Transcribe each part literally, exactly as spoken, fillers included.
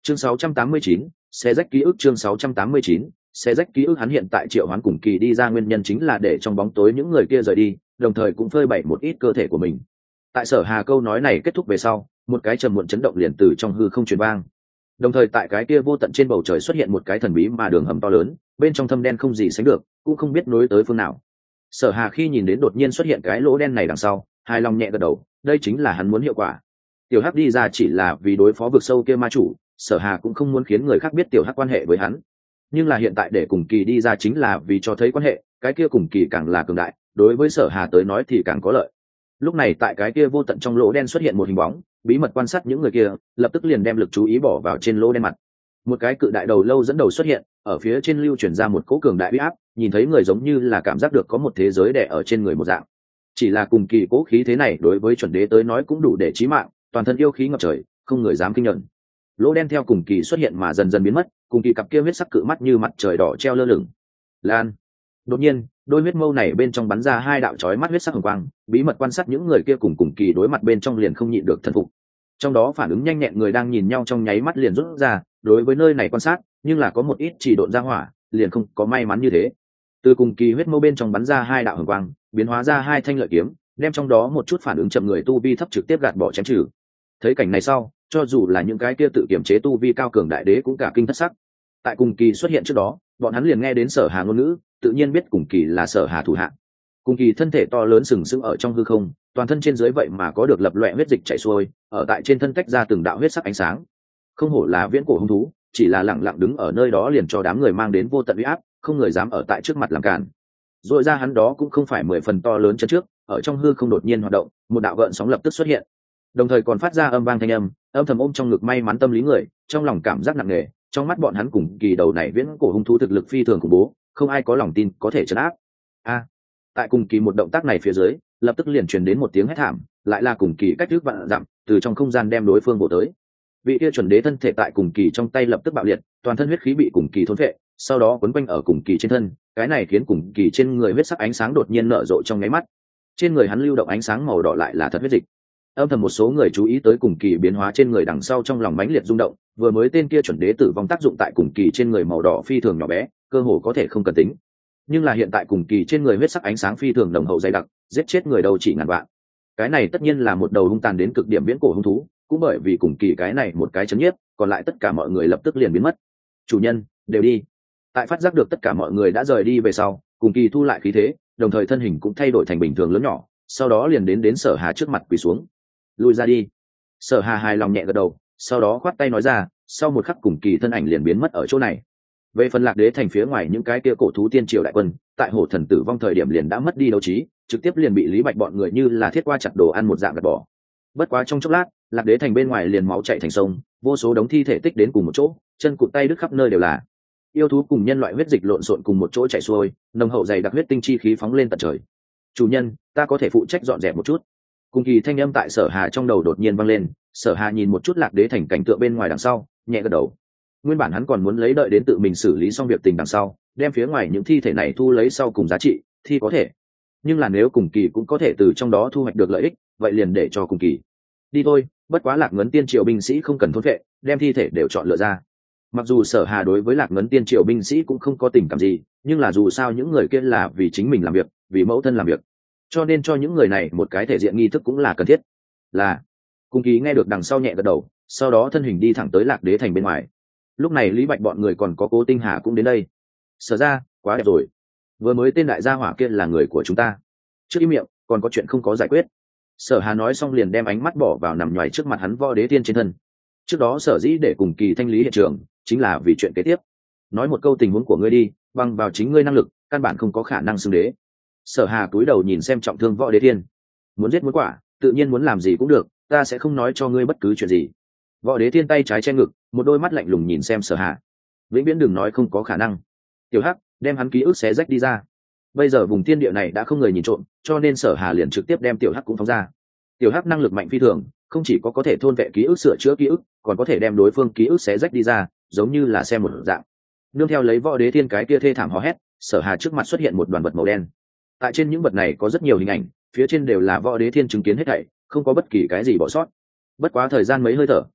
chương sáu trăm tám mươi chín, xe rách ký ức. Chương sáu trăm tám mươi chín, xe rách ký ức. Hắn hiện tại triệu hoán cùng kỳ đi ra nguyên nhân chính là để trong bóng tối những người kia rời đi, đồng thời cũng phơi bày một ít cơ thể của mình. Tại Sở Hà câu nói này kết thúc về sau, một cái trầm muộn chấn động liền từ trong hư không truyền vang. Đồng thời tại cái kia vô tận trên bầu trời xuất hiện một cái thần bí mà đường hầm to lớn, bên trong thâm đen không gì sánh được, cũng không biết nối tới phương nào. Sở Hà khi nhìn đến đột nhiên xuất hiện cái lỗ đen này đằng sau, hài lòng nhẹ gật đầu, đây chính là hắn muốn hiệu quả. Tiểu Hắc đi ra chỉ là vì đối phó vực sâu kia ma chủ, Sở Hà cũng không muốn khiến người khác biết Tiểu Hắc quan hệ với hắn. Nhưng là hiện tại để cùng kỳ đi ra chính là vì cho thấy quan hệ, cái kia cùng kỳ càng là cường đại, đối với Sở Hà tới nói thì càng có lợi. Lúc này tại cái kia vô tận trong lỗ đen xuất hiện một hình bóng, bí mật quan sát những người kia, lập tức liền đem lực chú ý bỏ vào trên lỗ đen mặt. Một cái cự đại đầu lâu dẫn đầu xuất hiện, ở phía trên lưu chuyển ra một cỗ cường đại uy áp, nhìn thấy người giống như là cảm giác được có một thế giới đè ở trên người một dạng. Chỉ là cùng kỳ cố khí thế này đối với chuẩn đế tới nói cũng đủ để chí mạng, toàn thân yêu khí ngập trời, không người dám kinh nhận. Lỗ đen theo cùng kỳ xuất hiện mà dần dần biến mất, cùng kỳ cặp kia huyết sắc cự mắt như mặt trời đỏ treo lơ lửng. Lan. Đột nhiên, đôi huyết mâu này bên trong bắn ra hai đạo chói mắt huyết sắc hồng quang, bí mật quan sát những người kia cùng cùng kỳ đối mặt bên trong liền không nhịn được thần phục. Trong đó phản ứng nhanh nhẹn người đang nhìn nhau trong nháy mắt liền rút ra, đối với nơi này quan sát, nhưng là có một ít chỉ độn ra hỏa, liền không có may mắn như thế. Từ cùng kỳ huyết mâu bên trong bắn ra hai đạo hồng quang, biến hóa ra hai thanh lợi kiếm, đem trong đó một chút phản ứng chậm người tu vi thấp trực tiếp gạt bỏ chém trừ. Thấy cảnh này sau, cho dù là những cái kia tự kiểm chế tu vi cao cường đại đế cũng cả kinh thất sắc. Tại cùng kỳ xuất hiện trước đó, bọn hắn liền nghe đến Sở Hà ngôn ngữ, tự nhiên biết cùng kỳ là Sở Hà thủ hạ. Cùng kỳ thân thể to lớn sừng sững ở trong hư không, toàn thân trên dưới vậy mà có được lập loè huyết dịch chảy xuôi, ở tại trên thân tách ra từng đạo huyết sắc ánh sáng. Không hổ là viễn cổ hung thú, chỉ là lặng lặng đứng ở nơi đó liền cho đám người mang đến vô tận uy áp, không người dám ở tại trước mặt làm cản. Rồi ra hắn đó cũng không phải mười phần to lớn chân trước, ở trong hư không đột nhiên hoạt động, một đạo gợn sóng lập tức xuất hiện, đồng thời còn phát ra âm vang thanh âm, âm thầm ôm trong ngực may mắn tâm lý người, trong lòng cảm giác nặng nề, trong mắt bọn hắn cùng kỳ đầu này viễn cổ hung thú thực lực phi thường khủng bố, không ai có lòng tin có thể trấn áp. A, tại cùng kỳ một động tác này phía dưới, lập tức liền truyền đến một tiếng hét thảm, lại là cùng kỳ cách trước vạn dặm, từ trong không gian đem đối phương bổ tới. Vị kia chuẩn đế thân thể tại cùng kỳ trong tay lập tức bạo liệt, toàn thân huyết khí bị cùng kỳ thôn phệ, sau đó quấn quanh ở cùng kỳ trên thân, cái này khiến cùng kỳ trên người huyết sắc ánh sáng đột nhiên nở rộ trong nháy mắt. Trên người hắn lưu động ánh sáng màu đỏ lại là thật huyết dịch. Âm thầm một số người chú ý tới cùng kỳ biến hóa trên người đằng sau trong lòng mãnh liệt rung động, vừa mới tên kia chuẩn đế tử vong tác dụng tại cùng kỳ trên người màu đỏ phi thường nhỏ bé, cơ hồ có thể không cần tính. Nhưng là hiện tại cùng kỳ trên người huyết sắc ánh sáng phi thường nồng hậu dày đặc, giết chết người đâu chỉ ngàn vạn. Cái này tất nhiên là một đầu hung tàn đến cực điểm viễn cổ hung thú, cũng bởi vì cùng kỳ cái này một cái chấn nhiếp, còn lại tất cả mọi người lập tức liền biến mất. Chủ nhân, đều đi. Tại phát giác được tất cả mọi người đã rời đi về sau, cùng kỳ thu lại khí thế, đồng thời thân hình cũng thay đổi thành bình thường lớn nhỏ, sau đó liền đến đến Sở Hà trước mặt quỳ xuống. Lui ra đi. Sở Hà hài lòng nhẹ gật đầu, sau đó khoát tay nói ra, sau một khắc cùng kỳ thân ảnh liền biến mất ở chỗ này. Về phần Lạc Đế thành phía ngoài những cái kia cổ thú tiên triều đại quân, tại hổ thần tử vong thời điểm liền đã mất đi đấu trí, trực tiếp liền bị Lý Bạch bọn người như là thiết qua chặt đồ ăn một dạng gạt bỏ. Bất quá trong chốc lát, Lạc Đế thành bên ngoài liền máu chảy thành sông, vô số đống thi thể tích đến cùng một chỗ, chân cụt tay đứt khắp nơi đều là. Yêu thú cùng nhân loại huyết dịch lộn xộn cùng một chỗ chảy xuôi, nồng hậu dày đặc huyết tinh chi khí phóng lên tận trời. Chủ nhân, ta có thể phụ trách dọn dẹp một chút. Cùng kỳ thanh âm tại Sở Hà trong đầu đột nhiên vang lên, Sở Hà nhìn một chút Lạc Đế thành cảnh tượng bên ngoài đằng sau, nhẹ gật đầu. Nguyên bản hắn còn muốn lấy đợi đến tự mình xử lý xong việc tình đằng sau, đem phía ngoài những thi thể này thu lấy sau cùng giá trị, thì có thể. Nhưng là nếu cùng kỳ cũng có thể từ trong đó thu hoạch được lợi ích, vậy liền để cho cùng kỳ. Đi thôi, bất quá Lạc Ngấn Tiên Triều binh sĩ không cần thôn vệ, đem thi thể đều chọn lựa ra. Mặc dù Sở Hà đối với Lạc Ngấn Tiên Triều binh sĩ cũng không có tình cảm gì, nhưng là dù sao những người kia là vì chính mình làm việc, vì mẫu thân làm việc, cho nên cho những người này một cái thể diện nghi thức cũng là cần thiết. Là. Cùng kỳ nghe được đằng sau nhẹ gật đầu, sau đó thân hình đi thẳng tới Lạc Đế thành bên ngoài. Lúc này Lý Bạch bọn người còn có Cố Tinh Hà cũng đến đây. Sở ra, quá đẹp rồi. Vừa mới tên đại gia hỏa kia là người của chúng ta. Trước im miệng, còn có chuyện không có giải quyết. Sở Hà nói xong liền đem ánh mắt bỏ vào nằm nhoài trước mặt hắn Võ Đế Thiên trên thân. Trước đó Sở dĩ để cùng kỳ thanh lý hiện trường, chính là vì chuyện kế tiếp. Nói một câu tình huống của ngươi đi, bằng vào chính ngươi năng lực, căn bản không có khả năng xưng đế. Sở Hà cúi đầu nhìn xem trọng thương Võ Đế Thiên. Muốn giết muốn quả, tự nhiên muốn làm gì cũng được, ta sẽ không nói cho ngươi bất cứ chuyện gì. Võ Đế Thiên tay trái che ngực, một đôi mắt lạnh lùng nhìn xem Sở Hà. Vĩnh viễn đừng nói không có khả năng. Tiểu Hắc, đem hắn ký ức xé rách đi ra. Bây giờ vùng thiên địa này đã không người nhìn trộm, cho nên Sở Hà liền trực tiếp đem Tiểu Hắc cũng phóng ra. Tiểu Hắc năng lực mạnh phi thường, không chỉ có có thể thôn vệ ký ức sửa chữa ký ức, còn có thể đem đối phương ký ức xé rách đi ra, giống như là xem một dạng. Nương theo lấy Võ Đế Thiên cái kia thê thảm hò hét, Sở Hà trước mặt xuất hiện một đoàn vật màu đen. Tại trên những vật này có rất nhiều hình ảnh, phía trên đều là Võ Đế Thiên chứng kiến hết thảy, không có bất kỳ cái gì bỏ sót. Bất quá thời gian mấy hơi thở,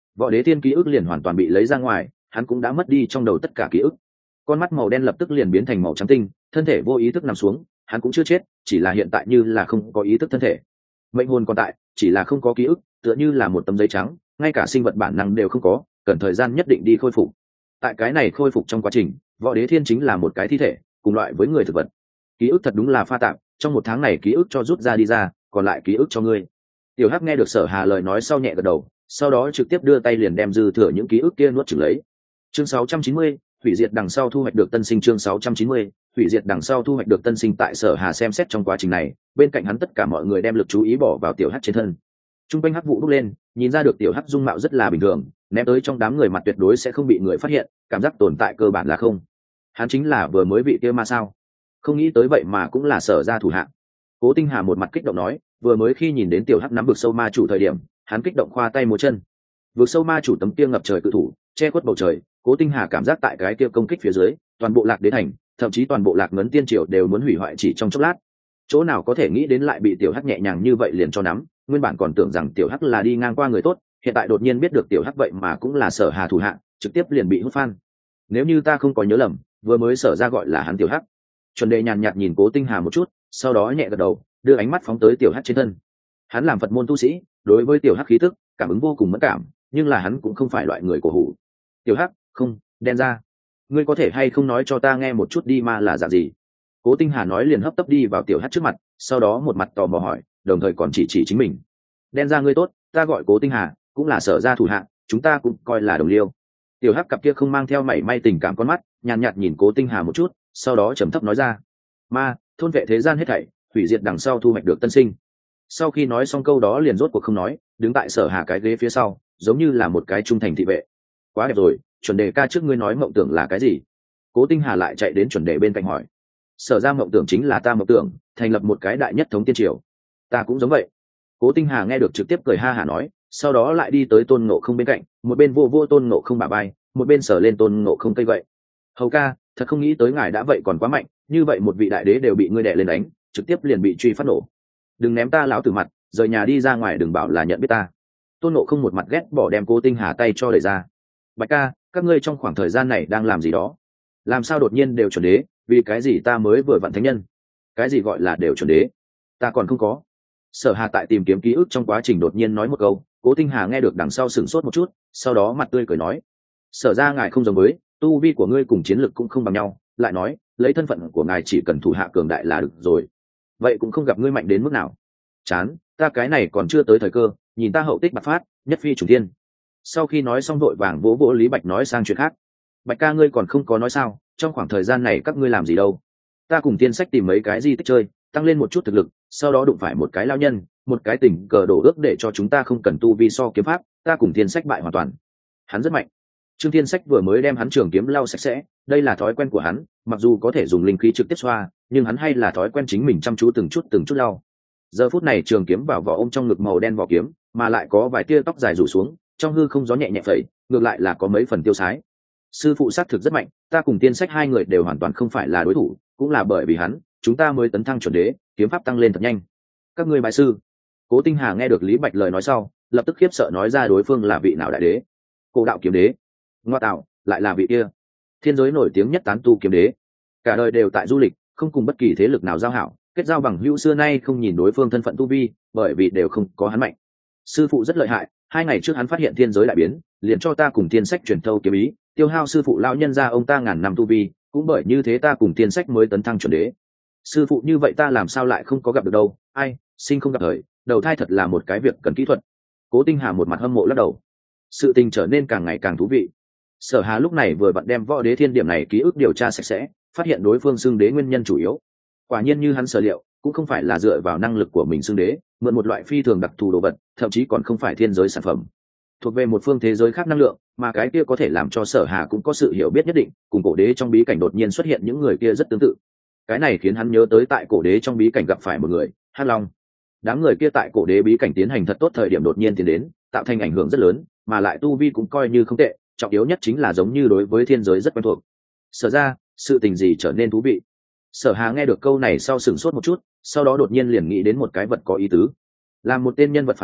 Võ Đế Thiên ký ức liền hoàn toàn bị lấy ra ngoài, hắn cũng đã mất đi trong đầu tất cả ký ức. Con mắt màu đen lập tức liền biến thành màu trắng tinh, thân thể vô ý thức nằm xuống, hắn cũng chưa chết, chỉ là hiện tại như là không có ý thức thân thể. Mệnh hồn còn tại, chỉ là không có ký ức, tựa như là một tấm giấy trắng, ngay cả sinh vật bản năng đều không có, cần thời gian nhất định đi khôi phục. Tại cái này khôi phục trong quá trình, Võ Đế Thiên chính là một cái thi thể, cùng loại với người thực vật. Ký ức thật đúng là pha tạp, trong một tháng này ký ức cho rút ra đi ra, còn lại ký ức cho ngươi. Tiểu Hắc nghe được Sở Hà lời nói sau nhẹ gật đầu, sau đó trực tiếp đưa tay liền đem dư thừa những ký ức kia nuốt chửng lấy. Chương sáu trăm chín mươi, hủy diệt đằng sau thu hoạch được tân sinh. Chương sáu trăm chín mươi, hủy diệt đằng sau thu hoạch được tân sinh. Tại Sở Hà xem xét trong quá trình này, bên cạnh hắn tất cả mọi người đem lực chú ý bỏ vào Tiểu Hắc trên thân. Trung quanh hắc vụ bốc lên, nhìn ra được Tiểu Hắc dung mạo rất là bình thường, ném tới trong đám người mặt tuyệt đối sẽ không bị người phát hiện, cảm giác tồn tại cơ bản là không. Hắn chính là vừa mới vị kia ma sao? Không nghĩ tới vậy mà cũng là Sở gia thủ hạ. Cố Tinh Hà một mặt kích động nói, vừa mới khi nhìn đến Tiểu Hắc nắm vực sâu ma chủ thời điểm, hắn kích động khoa tay múa chân. Vực sâu ma chủ tấm kia ngập trời cự thủ, che khuất bầu trời, Cố Tinh Hà cảm giác tại cái kia công kích phía dưới, toàn bộ Lạc Đế thành, thậm chí toàn bộ Lạc Ngấn Tiên triều đều muốn hủy hoại chỉ trong chốc lát. Chỗ nào có thể nghĩ đến lại bị Tiểu Hắc nhẹ nhàng như vậy liền cho nắm, nguyên bản còn tưởng rằng Tiểu Hắc là đi ngang qua người tốt, hiện tại đột nhiên biết được Tiểu Hắc vậy mà cũng là Sở Hà thủ hạ, trực tiếp liền bị hút phan. Nếu như ta không có nhớ lầm, vừa mới Sở ra gọi là hắn Tiểu Hắc. Chuẩn Đề nhàn nhạt nhìn Cố Tinh Hà một chút, sau đó nhẹ gật đầu, đưa ánh mắt phóng tới Tiểu Hắc trên thân. Hắn làm Phật môn tu sĩ, đối với Tiểu Hắc khí tức cảm ứng vô cùng mẫn cảm, nhưng là hắn cũng không phải loại người cổ hủ. Tiểu Hắc, không, đen ra, ngươi có thể hay không nói cho ta nghe một chút đi ma là dạng gì? Cố Tinh Hà nói liền hấp tấp đi vào Tiểu Hắc trước mặt, sau đó một mặt tò mò hỏi, đồng thời còn chỉ chỉ chính mình. Đen ra ngươi tốt, ta gọi Cố Tinh Hà, cũng là Sở gia thủ hạ, chúng ta cũng coi là đồng liêu. Tiểu Hắc cặp kia không mang theo mảy may tình cảm con mắt, nhàn nhạt nhìn Cố Tinh Hà một chút, sau đó trầm thấp nói ra, ma, thôn vệ thế gian hết thảy, hủy diệt đằng sau thu hoạch được tân sinh. Sau khi nói xong câu đó liền rốt cuộc không nói, đứng tại Sở Hà cái ghế phía sau, giống như là một cái trung thành thị vệ. Quá đẹp rồi, Chuẩn Đề ca trước ngươi nói mộng tưởng là cái gì? Cố Tinh Hà lại chạy đến Chuẩn Đề bên cạnh hỏi. Sở ra mộng tưởng chính là ta mộng tưởng, thành lập một cái đại nhất thống tiên triều. Ta cũng giống vậy. Cố Tinh Hà nghe được trực tiếp cười ha hả nói, sau đó lại đi tới Tôn Ngộ Không bên cạnh, một bên vô vô Tôn Ngộ Không bả vai, một bên sờ lên Tôn Ngộ Không cây gậy. Hầu ca, thật không nghĩ tới ngài đã vậy còn quá mạnh, như vậy một vị đại đế đều bị ngươi đè lên đánh, trực tiếp liền bị truy phát nổ. Đừng ném ta lão tử mặt, rời nhà đi ra ngoài đừng bảo là nhận biết ta. Tôn Ngộ Không một mặt ghét bỏ đem Cố Tinh Hà tay cho đẩy ra. Bạch ca, các ngươi trong khoảng thời gian này đang làm gì đó? Làm sao đột nhiên đều chuẩn đế? Vì cái gì ta mới vừa vặn thánh nhân? Cái gì gọi là đều chuẩn đế? Ta còn không có. Sở Hà tại tìm kiếm ký ức trong quá trình đột nhiên nói một câu, Cố Tinh Hà nghe được đằng sau sửng sốt một chút, sau đó mặt tươi cười nói: Sở ra ngài không giống với, tu vi của ngươi cùng chiến lực cũng không bằng nhau, lại nói, lấy thân phận của ngài chỉ cần thủ hạ cường đại là được rồi. Vậy cũng không gặp ngươi mạnh đến mức nào. Chán, ta cái này còn chưa tới thời cơ, nhìn ta hậu tích bạc phát, nhất phi trùng thiên. Sau khi nói xong vội vàng vỗ vỗ Lý Bạch nói sang chuyện khác. Bạch ca ngươi còn không có nói sao, trong khoảng thời gian này các ngươi làm gì đâu? Ta cùng Tiên Sách tìm mấy cái di tích chơi, tăng lên một chút thực lực, sau đó đụng phải một cái lao nhân, một cái tình cờ đổ ước để cho chúng ta không cần tu vi so kiếm pháp, ta cùng Tiên Sách bại hoàn toàn. Hắn rất mạnh. Trương Tiên Sách vừa mới đem hắn trường kiếm lau sạch sẽ, đây là thói quen của hắn, mặc dù có thể dùng linh khí trực tiếp xoa, nhưng hắn hay là thói quen chính mình chăm chú từng chút từng chút lau. Giờ phút này trường kiếm vào vỏ ôm trong ngực màu đen vỏ kiếm, mà lại có vài tia tóc dài rủ xuống, trong hư không gió nhẹ nhẹ phẩy, ngược lại là có mấy phần tiêu sái. Sư phụ xác thực rất mạnh, ta cùng Tiên Sách hai người đều hoàn toàn không phải là đối thủ, cũng là bởi vì hắn, chúng ta mới tấn thăng chuẩn đế, kiếm pháp tăng lên thật nhanh. Các ngươi bái sư. Cố Tinh Hà nghe được Lý Bạch lời nói sau, lập tức khiếp sợ nói ra đối phương là vị nào đại đế. Cổ đạo kiếm đế. Ngoa tạo, lại là vị kia. Thiên giới nổi tiếng nhất tán tu kiếm đế. Cả đời đều tại du lịch, không cùng bất kỳ thế lực nào giao hảo, kết giao bằng hữu xưa nay không nhìn đối phương thân phận tu vi, bởi vì đều không có hắn mạnh. Sư phụ rất lợi hại, hai ngày trước hắn phát hiện thiên giới đại biến, liền cho ta cùng Tiên Sách truyền thâu kiếm ý, tiêu hao sư phụ lão nhân ra ông ta ngàn năm tu vi, cũng bởi như thế ta cùng Tiên Sách mới tấn thăng chuẩn đế. Sư phụ như vậy ta làm sao lại không có gặp được đâu, ai, sinh không gặp thời, đầu thai thật là một cái việc cần kỹ thuật. Cố Tinh Hà một mặt hâm mộ lắc đầu. Sự tình trở nên càng ngày càng thú vị. Sở Hà lúc này vừa vặn đem Võ Đế Thiên điểm này ký ức điều tra sạch sẽ, phát hiện đối phương xưng đế nguyên nhân chủ yếu. Quả nhiên như hắn sở liệu, cũng không phải là dựa vào năng lực của mình xưng đế, mượn một loại phi thường đặc thù đồ vật, thậm chí còn không phải thiên giới sản phẩm, thuộc về một phương thế giới khác năng lượng, mà cái kia có thể làm cho Sở Hà cũng có sự hiểu biết nhất định, cùng cổ đế trong bí cảnh đột nhiên xuất hiện những người kia rất tương tự. Cái này khiến hắn nhớ tới tại cổ đế trong bí cảnh gặp phải một người, Hắc Long. Đám người kia tại cổ đế bí cảnh tiến hành thật tốt thời điểm đột nhiên tiến đến, tạo thành ảnh hưởng rất lớn, mà lại tu vi cũng coi như không tệ, trọng yếu nhất chính là giống như đối với thiên giới rất quen thuộc. Sở ra, sự tình gì trở nên thú vị? Sở Hà nghe được câu này sau sửng sốt một chút, sau đó đột nhiên liền nghĩ đến một cái vật có ý tứ. Là một tên nhân vật phản diện,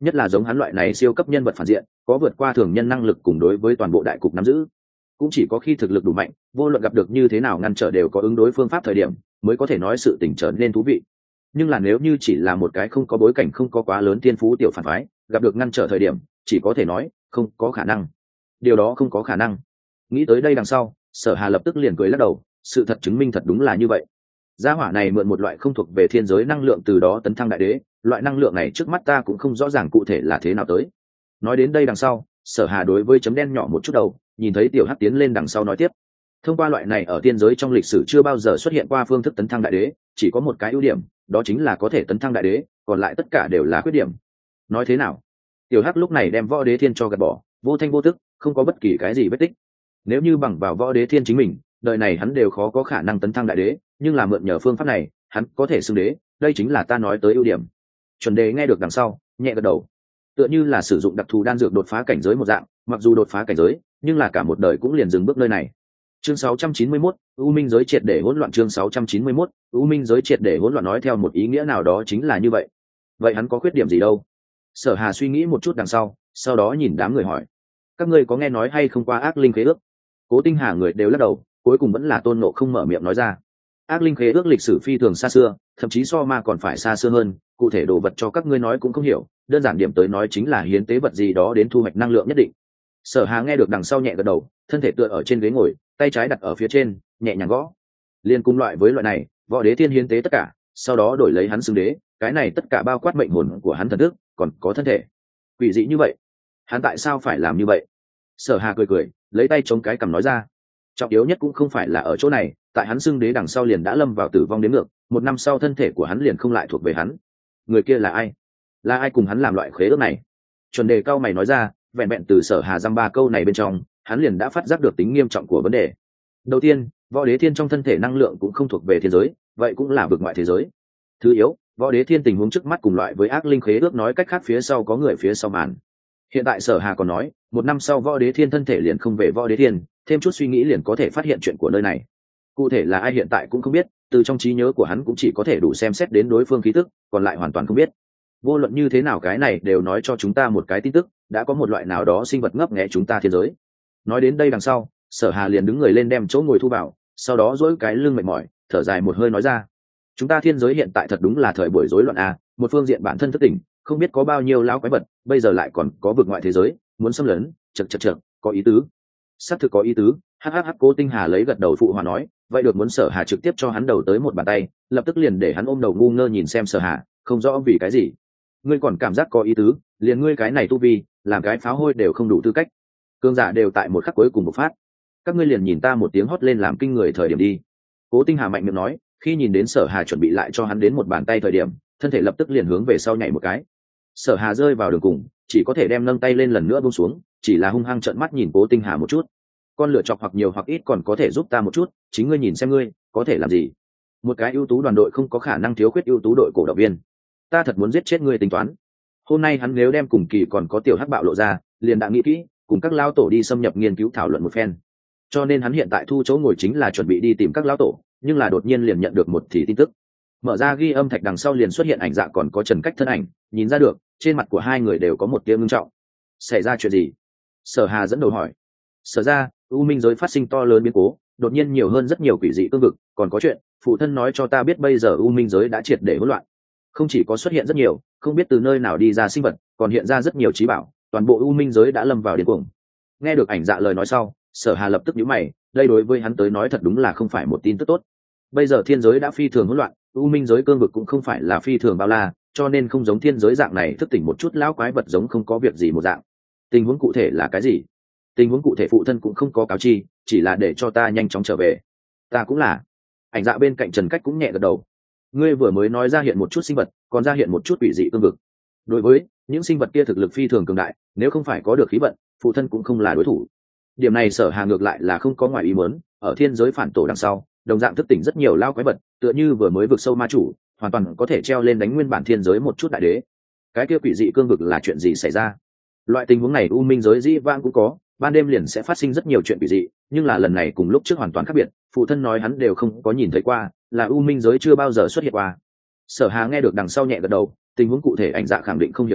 nhất là giống hắn loại này siêu cấp nhân vật phản diện, có vượt qua thường nhân năng lực cùng đối với toàn bộ đại cục nắm giữ. Cũng chỉ có khi thực lực đủ mạnh, vô luận gặp được như thế nào ngăn trở đều có ứng đối phương pháp thời điểm, mới có thể nói sự tình trở nên thú vị. Nhưng là nếu như chỉ là một cái không có bối cảnh, không có quá lớn thiên phú tiểu phản phái, gặp được ngăn trở thời điểm, chỉ có thể nói không có khả năng. Điều đó không có khả năng. Nghĩ tới đây đằng sau, Sở Hà lập tức liền cười lắc đầu, sự thật chứng minh thật đúng là như vậy. Gia hỏa này mượn một loại không thuộc về thiên giới năng lượng từ đó tấn thăng đại đế, loại năng lượng này trước mắt ta cũng không rõ ràng cụ thể là thế nào tới. Nói đến đây đằng sau, Sở Hà đối với chấm đen nhỏ một chút đầu, nhìn thấy tiểu hắc tiến lên đằng sau nói tiếp. Thông qua loại này ở thiên giới trong lịch sử chưa bao giờ xuất hiện qua phương thức tấn thăng đại đế, chỉ có một cái ưu điểm, đó chính là có thể tấn thăng đại đế, còn lại tất cả đều là khuyết điểm. Nói thế nào? Tiểu hắc lúc này đem võ đế thiên cho gạt bỏ, vô thanh vô tức, không có bất kỳ cái gì vết tích. Nếu như bằng vào võ đế thiên chính mình, đời này hắn đều khó có khả năng tấn thăng đại đế, nhưng là mượn nhờ phương pháp này, hắn có thể xưng đế, đây chính là ta nói tới ưu điểm. Chuẩn Đề nghe được đằng sau, nhẹ gật đầu. Tựa như là sử dụng đặc thù đan dược đột phá cảnh giới một dạng, mặc dù đột phá cảnh giới, nhưng là cả một đời cũng liền dừng bước nơi này. Chương sáu trăm chín mươi mốt, U Minh giới triệt để hỗn loạn. Chương sáu trăm chín mươi mốt, U Minh giới triệt để hỗn loạn, nói theo một ý nghĩa nào đó chính là như vậy. Vậy hắn có khuyết điểm gì đâu? Sở Hà suy nghĩ một chút đằng sau, sau đó nhìn đám người hỏi: các ngươi có nghe nói hay không qua ác linh khế ước? Cố Tinh Hà người đều lắc đầu, cuối cùng vẫn là Tôn Ngộ không mở miệng nói ra. Ác linh khế ước lịch sử phi thường xa xưa, thậm chí so ma còn phải xa xưa hơn, cụ thể đồ vật cho các ngươi nói cũng không hiểu, đơn giản điểm tới nói chính là hiến tế vật gì đó đến thu hoạch năng lượng nhất định. Sở Hà nghe được đằng sau nhẹ gật đầu, thân thể tựa ở trên ghế ngồi, tay trái đặt ở phía trên, nhẹ nhàng gõ. Liên cùng loại với loại này, võ đế thiên hiến tế tất cả, sau đó đổi lấy hắn xưng đế, cái này tất cả bao quát mệnh hồn của hắn thần thức, còn có thân thể. Quỷ dị như vậy, hắn tại sao phải làm như vậy? Sở Hà cười cười, lấy tay chống cái cằm nói ra. Trọng yếu nhất cũng không phải là ở chỗ này, tại hắn xưng đế đằng sau liền đã lâm vào tử vong đến ngược, một năm sau thân thể của hắn liền không lại thuộc về hắn. Người kia là ai? Là ai cùng hắn làm loại khế ước này? Chuẩn Đề cao mày nói ra, vẹn vẹn từ Sở Hà dăm ba câu này bên trong, hắn liền đã phát giác được tính nghiêm trọng của vấn đề. Đầu tiên, võ đế thiên trong thân thể năng lượng cũng không thuộc về thiên giới, vậy cũng là vực ngoại thế giới. Thứ yếu, võ đế thiên tình huống trước mắt cùng loại với ác linh khế ước, nói cách khác phía sau có người phía sau màn. Hiện tại Sở Hà còn nói, một năm sau võ đế thiên thân thể liền không về võ đế thiên, thêm chút suy nghĩ liền có thể phát hiện chuyện của nơi này. Cụ thể là ai hiện tại cũng không biết, từ trong trí nhớ của hắn cũng chỉ có thể đủ xem xét đến đối phương khí tức, còn lại hoàn toàn không biết. Vô luận như thế nào cái này đều nói cho chúng ta một cái tin tức, đã có một loại nào đó sinh vật ngấp nghé chúng ta thiên giới. Nói đến đây đằng sau, Sở Hà liền đứng người lên đem chỗ ngồi thu vào, sau đó duỗi cái lưng mệt mỏi, thở dài một hơi nói ra: chúng ta thiên giới hiện tại thật đúng là thời buổi rối loạn à, một phương diện bản thân thất tỉnh, không biết có bao nhiêu lão quái vật, bây giờ lại còn có vực ngoại thế giới muốn xâm lấn, chật chật chật, có ý tứ. Xác thực có ý tứ. Hắc Cố Tinh Hà lấy gật đầu phụ hòa nói, vậy được muốn Sở Hà trực tiếp cho hắn đầu tới một bàn tay, lập tức liền để hắn ôm đầu ngu ngơ nhìn xem Sở Hà, không rõ vì cái gì ngươi còn cảm giác có ý tứ, liền ngươi cái này tu vi, làm cái pháo hôi đều không đủ tư cách. Cương giả đều tại một khắc cuối cùng một phát, các ngươi liền nhìn ta một tiếng hót lên làm kinh người thời điểm đi. Cố Tinh Hà mạnh miệng nói, khi nhìn đến Sở Hà chuẩn bị lại cho hắn đến một bàn tay thời điểm, thân thể lập tức liền hướng về sau nhảy một cái. Sở Hà rơi vào đường cùng, chỉ có thể đem nâng tay lên lần nữa buông xuống, chỉ là hung hăng trợn mắt nhìn Cố Tinh Hà một chút. Con lựa chọc hoặc nhiều hoặc ít còn có thể giúp ta một chút, chính ngươi nhìn xem ngươi có thể làm gì. Một cái ưu tú đoàn đội không có khả năng thiếu khuyết ưu tú đội cổ động viên. Ta thật muốn giết chết ngươi tính toán. Hôm nay hắn nếu đem cùng kỳ còn có tiểu hắc bạo lộ ra, liền đã nghĩ kỹ, cùng các lao tổ đi xâm nhập nghiên cứu thảo luận một phen. Cho nên hắn hiện tại thu chỗ ngồi chính là chuẩn bị đi tìm các lao tổ, nhưng là đột nhiên liền nhận được một thì tin tức. Mở ra ghi âm thạch đằng sau liền xuất hiện ảnh dạ còn có Trần Cách thân ảnh, nhìn ra được, trên mặt của hai người đều có một tia ngưng trọng. Xảy ra chuyện gì? Sở Hà dẫn đầu hỏi. Sở ra, U Minh giới phát sinh to lớn biến cố, đột nhiên nhiều hơn rất nhiều quỷ dị cương vực, còn có chuyện, phụ thân nói cho ta biết bây giờ U Minh giới đã triệt để hỗn loạn. Không chỉ có xuất hiện rất nhiều, không biết từ nơi nào đi ra sinh vật, còn hiện ra rất nhiều trí bảo, toàn bộ U Minh giới đã lâm vào điên cuồng. Nghe được ảnh dạ lời nói sau, Sở Hà lập tức nhíu mày, đây đối với hắn tới nói thật đúng là không phải một tin tức tốt. Bây giờ thiên giới đã phi thường hỗn loạn, U Minh giới cương vực cũng không phải là phi thường bao la, cho nên không giống thiên giới dạng này thức tỉnh một chút lão quái vật giống không có việc gì một dạng. Tình huống cụ thể là cái gì? Tình huống cụ thể phụ thân cũng không có cáo chi, chỉ là để cho ta nhanh chóng trở về. Ta cũng là. Ảnh dạ bên cạnh Trần Cách cũng nhẹ gật đầu. Ngươi vừa mới nói ra hiện một chút sinh vật, còn ra hiện một chút quỷ dị cương vực. Đối với những sinh vật kia thực lực phi thường cường đại, nếu không phải có được khí vận, phụ thân cũng không là đối thủ. Điểm này Sở Hà ngược lại là không có ngoài ý muốn, ở thiên giới phản tổ đằng sau, đồng dạng thức tỉnh rất nhiều lao quái vật, tựa như vừa mới vực sâu ma chủ, hoàn toàn có thể treo lên đánh nguyên bản thiên giới một chút đại đế. Cái kia quỷ dị cương vực là chuyện gì xảy ra? Loại tình huống này U Minh giới dĩ vãng cũng có, ban đêm liền sẽ phát sinh rất nhiều chuyện quỷ dị, nhưng là lần này cùng lúc trước hoàn toàn khác biệt, phụ thân nói hắn đều không có nhìn thấy qua, là U Minh giới chưa bao giờ xuất hiện qua. Sở Hà nghe được đằng sau nhẹ gật đầu, tình huống cụ thể ảnh dạ khẳng định không hiểu rõ,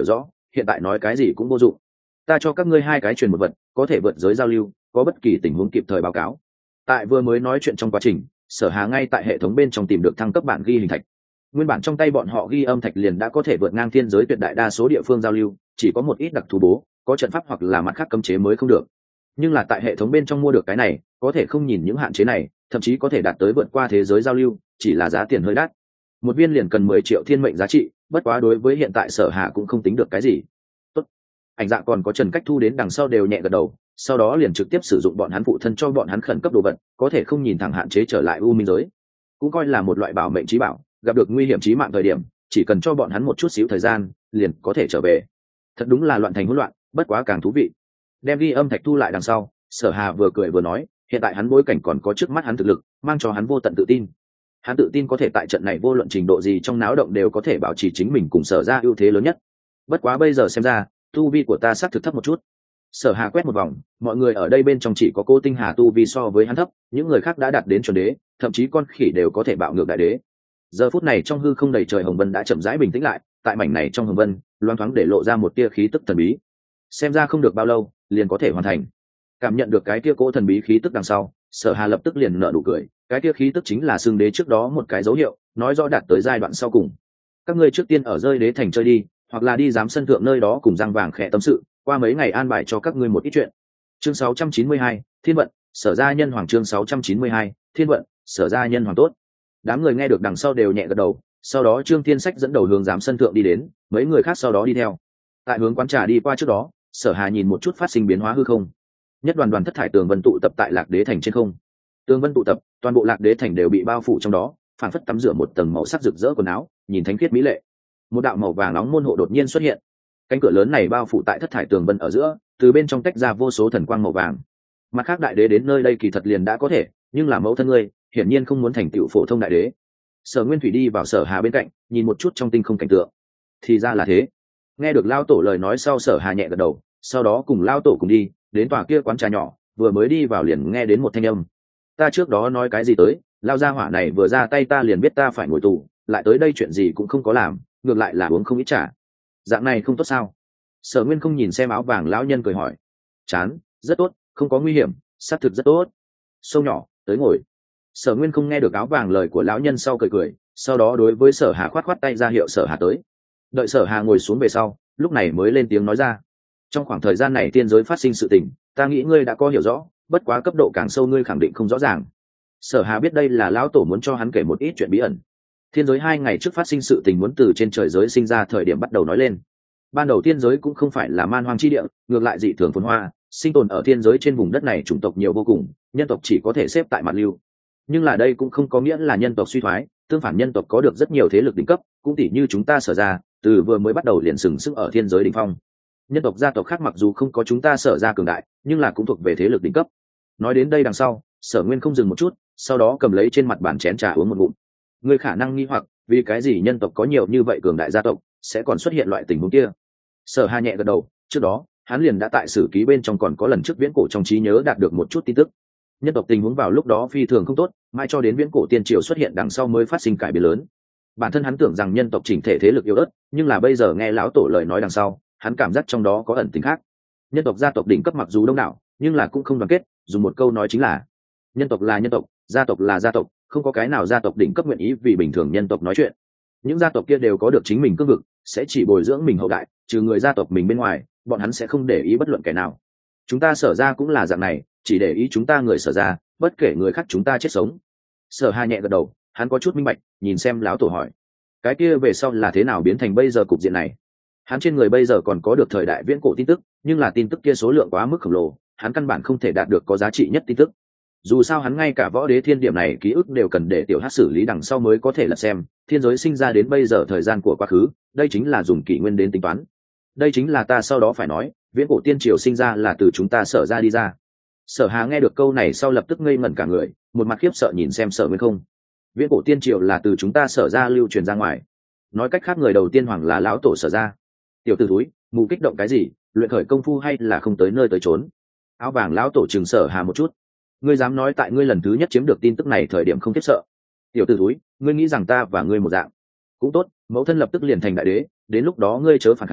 hiện tại nói cái gì cũng vô dụng. Ta cho các ngươi hai cái truyền một vật, có thể vượt giới giao lưu, có bất kỳ tình huống kịp thời báo cáo. Tại vừa mới nói chuyện trong quá trình, Sở Hà ngay tại hệ thống bên trong tìm được thăng cấp bản ghi hình thạch. Nguyên bản trong tay bọn họ ghi âm thạch liền đã có thể vượt ngang thiên giới tuyệt đại đa số địa phương giao lưu, chỉ có một ít đặc thù bố, có trận pháp hoặc là mặt khác cấm chế mới không được. Nhưng là tại hệ thống bên trong mua được cái này, có thể không nhìn những hạn chế này, thậm chí có thể đạt tới vượt qua thế giới giao lưu, chỉ là giá tiền hơi đắt. Một viên liền cần mười triệu thiên mệnh giá trị, bất quá đối với hiện tại Sở Hà cũng không tính được cái gì. Tốt. Ảnh Dạ còn có Trần Cách Thu đến đằng sau đều nhẹ gật đầu, sau đó liền trực tiếp sử dụng bọn hắn phụ thân cho bọn hắn khẩn cấp đồ vật, có thể không nhìn thẳng hạn chế trở lại u minh giới. Cũng coi là một loại bảo mệnh chí bảo, gặp được nguy hiểm chí mạng thời điểm, chỉ cần cho bọn hắn một chút xíu thời gian, liền có thể trở về. Thật đúng là loạn thành hỗn loạn, bất quá càng thú vị. Đem ghi âm thạch thu lại đằng sau, Sở Hà vừa cười vừa nói, hiện tại hắn bối cảnh còn có trước mắt hắn thực lực, mang cho hắn vô tận tự tin. Hắn tự tin có thể tại trận này vô luận trình độ gì trong náo động đều có thể bảo trì chính mình cùng Sở ra ưu thế lớn nhất. Bất quá bây giờ xem ra, tu vi của ta xác thực thấp một chút. Sở Hà quét một vòng, mọi người ở đây bên trong chỉ có Cô Tinh Hà tu vi so với hắn thấp, những người khác đã đạt đến chuẩn đế, thậm chí con khỉ đều có thể bạo ngược đại đế. Giờ phút này trong hư không đầy trời hồng vân đã chậm rãi bình tĩnh lại, tại mảnh này trong hồng vân, loáng thoáng để lộ ra một tia khí tức thần bí. Xem ra không được bao lâu, liền có thể hoàn thành. Cảm nhận được cái tia cỗ thần bí khí tức đằng sau, Sở Hà lập tức liền nở nụ cười, cái tia khí tức chính là xương đế trước đó một cái dấu hiệu, nói rõ đạt tới giai đoạn sau cùng. Các ngươi trước tiên ở rơi đế thành chơi đi, hoặc là đi giám sân thượng nơi đó cùng Giang Vàng khẽ tâm sự, qua mấy ngày an bài cho các ngươi một ít chuyện. Chương sáu trăm chín mươi hai, Thiên vận, Sở gia nhân hoàng. Chương sáu trăm chín mươi hai, Thiên vận, Sở gia nhân hoàng. Tốt. Đám người nghe được đằng sau đều nhẹ gật đầu, sau đó Trương Thiên Sách dẫn đầu hướng giám sân thượng đi đến, mấy người khác sau đó đi theo. Tại hướng quán trà đi qua trước đó, Sở Hà nhìn một chút phát sinh biến hóa hư không. Nhất đoàn đoàn thất thải tường vân tụ tập tại Lạc Đế thành trên không. Tường vân tụ tập, toàn bộ Lạc Đế thành đều bị bao phủ trong đó, phản phất tắm rửa một tầng màu sắc rực rỡ quần áo, nhìn thánh khiết mỹ lệ. Một đạo màu vàng nóng môn hộ đột nhiên xuất hiện. Cánh cửa lớn này bao phủ tại thất thải tường vân ở giữa, từ bên trong tách ra vô số thần quang màu vàng. Mặt khác đại đế đến nơi đây kỳ thật liền đã có thể, nhưng là mẫu thân ngươi, hiển nhiên không muốn thành tựu phổ thông đại đế. Sở Nguyên Thủy đi vào Sở Hà bên cạnh, nhìn một chút trong tinh không cảnh tượng. Thì ra là thế. Nghe được lao tổ lời nói sau, Sở Hà nhẹ gật đầu, sau đó cùng lao tổ cùng đi đến tòa kia quán trà nhỏ, vừa mới đi vào liền nghe đến một thanh âm. Ta trước đó nói cái gì tới, lao gia hỏa này vừa ra tay ta liền biết ta phải ngồi tù, lại tới đây chuyện gì cũng không có làm, ngược lại là uống không ít trà. Dạng này không tốt sao? Sở Nguyên không nhìn xem áo vàng lão nhân cười hỏi. Chán, rất tốt, không có nguy hiểm, xác thực rất tốt. Sâu nhỏ, tới ngồi. Sở Nguyên không nghe được áo vàng lời của lão nhân sau cười cười, sau đó đối với Sở Hà khoát khoát tay ra hiệu Sở Hà tới. Đợi Sở Hà ngồi xuống về sau, lúc này mới lên tiếng nói ra. Trong khoảng thời gian này tiên giới phát sinh sự tình, ta nghĩ ngươi đã có hiểu rõ, bất quá cấp độ càng sâu ngươi khẳng định không rõ ràng. Sở Hà biết đây là lão tổ muốn cho hắn kể một ít chuyện bí ẩn. Thiên giới hai ngày trước phát sinh sự tình muốn từ trên trời giới sinh ra thời điểm bắt đầu nói lên. Ban đầu thiên giới cũng không phải là man hoang chi địa, ngược lại dị thường phồn hoa, sinh tồn ở thiên giới trên vùng đất này chủng tộc nhiều vô cùng, nhân tộc chỉ có thể xếp tại mặt lưu. Nhưng là đây cũng không có nghĩa là nhân tộc suy thoái, tương phản nhân tộc có được rất nhiều thế lực đỉnh cấp, cũng tỷ như chúng ta Sở ra, từ vừa mới bắt đầu liền sừng sững ở thiên giới đỉnh phong. Nhân tộc gia tộc khác mặc dù không có chúng ta Sở ra cường đại, nhưng là cũng thuộc về thế lực đỉnh cấp. Nói đến đây đằng sau, Sở Nguyên không dừng một chút, sau đó cầm lấy trên mặt bàn chén trà uống một ngụm. Người khả năng nghi hoặc, vì cái gì nhân tộc có nhiều như vậy cường đại gia tộc, sẽ còn xuất hiện loại tình huống kia. Sở Hà nhẹ gật đầu, trước đó, hắn liền đã tại sử ký bên trong còn có lần trước viễn cổ trong trí nhớ đạt được một chút tin tức. Nhân tộc tình huống vào lúc đó phi thường không tốt, mãi cho đến viễn cổ tiên triều xuất hiện đằng sau mới phát sinh cải biến lớn. Bản thân hắn tưởng rằng nhân tộc chỉnh thể thế lực yếu ớt, nhưng là bây giờ nghe lão tổ lời nói đằng sau, hắn cảm giác trong đó có ẩn tình khác. Nhân tộc gia tộc đỉnh cấp mặc dù đông đảo, nhưng là cũng không đoàn kết, dùng một câu nói chính là nhân tộc là nhân tộc, gia tộc là gia tộc, không có cái nào gia tộc đỉnh cấp nguyện ý vì bình thường nhân tộc nói chuyện. Những gia tộc kia đều có được chính mình cương vực, sẽ chỉ bồi dưỡng mình hậu đại, trừ người gia tộc mình bên ngoài, bọn hắn sẽ không để ý bất luận kẻ nào. Chúng ta Sở ra cũng là dạng này, chỉ để ý chúng ta người Sở ra, bất kể người khác chúng ta chết sống. Sở Hà nhẹ gật đầu, hắn có chút minh bạch, nhìn xem lão tổ hỏi, cái kia về sau là thế nào biến thành bây giờ cục diện này? Hắn trên người bây giờ còn có được thời đại viễn cổ tin tức, nhưng là tin tức kia số lượng quá mức khổng lồ, hắn căn bản không thể đạt được có giá trị nhất tin tức. Dù sao hắn ngay cả võ đế thiên điểm này ký ức đều cần để tiểu hát xử lý đằng sau mới có thể lật xem, thiên giới sinh ra đến bây giờ thời gian của quá khứ, đây chính là dùng kỷ nguyên đến tính toán. Đây chính là ta sau đó phải nói, viễn cổ tiên triều sinh ra là từ chúng ta Sở ra đi ra. Sở Hà nghe được câu này sau lập tức ngây ngẩn cả người, một mặt khiếp sợ nhìn xem Sở Nguyên không. Viễn cổ tiên triều là từ chúng ta Sở ra lưu truyền ra ngoài. Nói cách khác người đầu tiên hoàng là lão tổ Sở ra. Tiểu tử túi, mù kích động cái gì, luyện khởi công phu hay là không tới nơi tới trốn? Áo vàng lão tổ trừng Sở Hà một chút. Ngươi dám nói tại ngươi lần thứ nhất chiếm được tin tức này thời điểm không khiếp sợ? Tiểu tử túi, ngươi nghĩ rằng ta và ngươi một dạng? Cũng tốt, mẫu thân lập tức liền thành đại đế, đến lúc đó ngươi chớ phản kháng,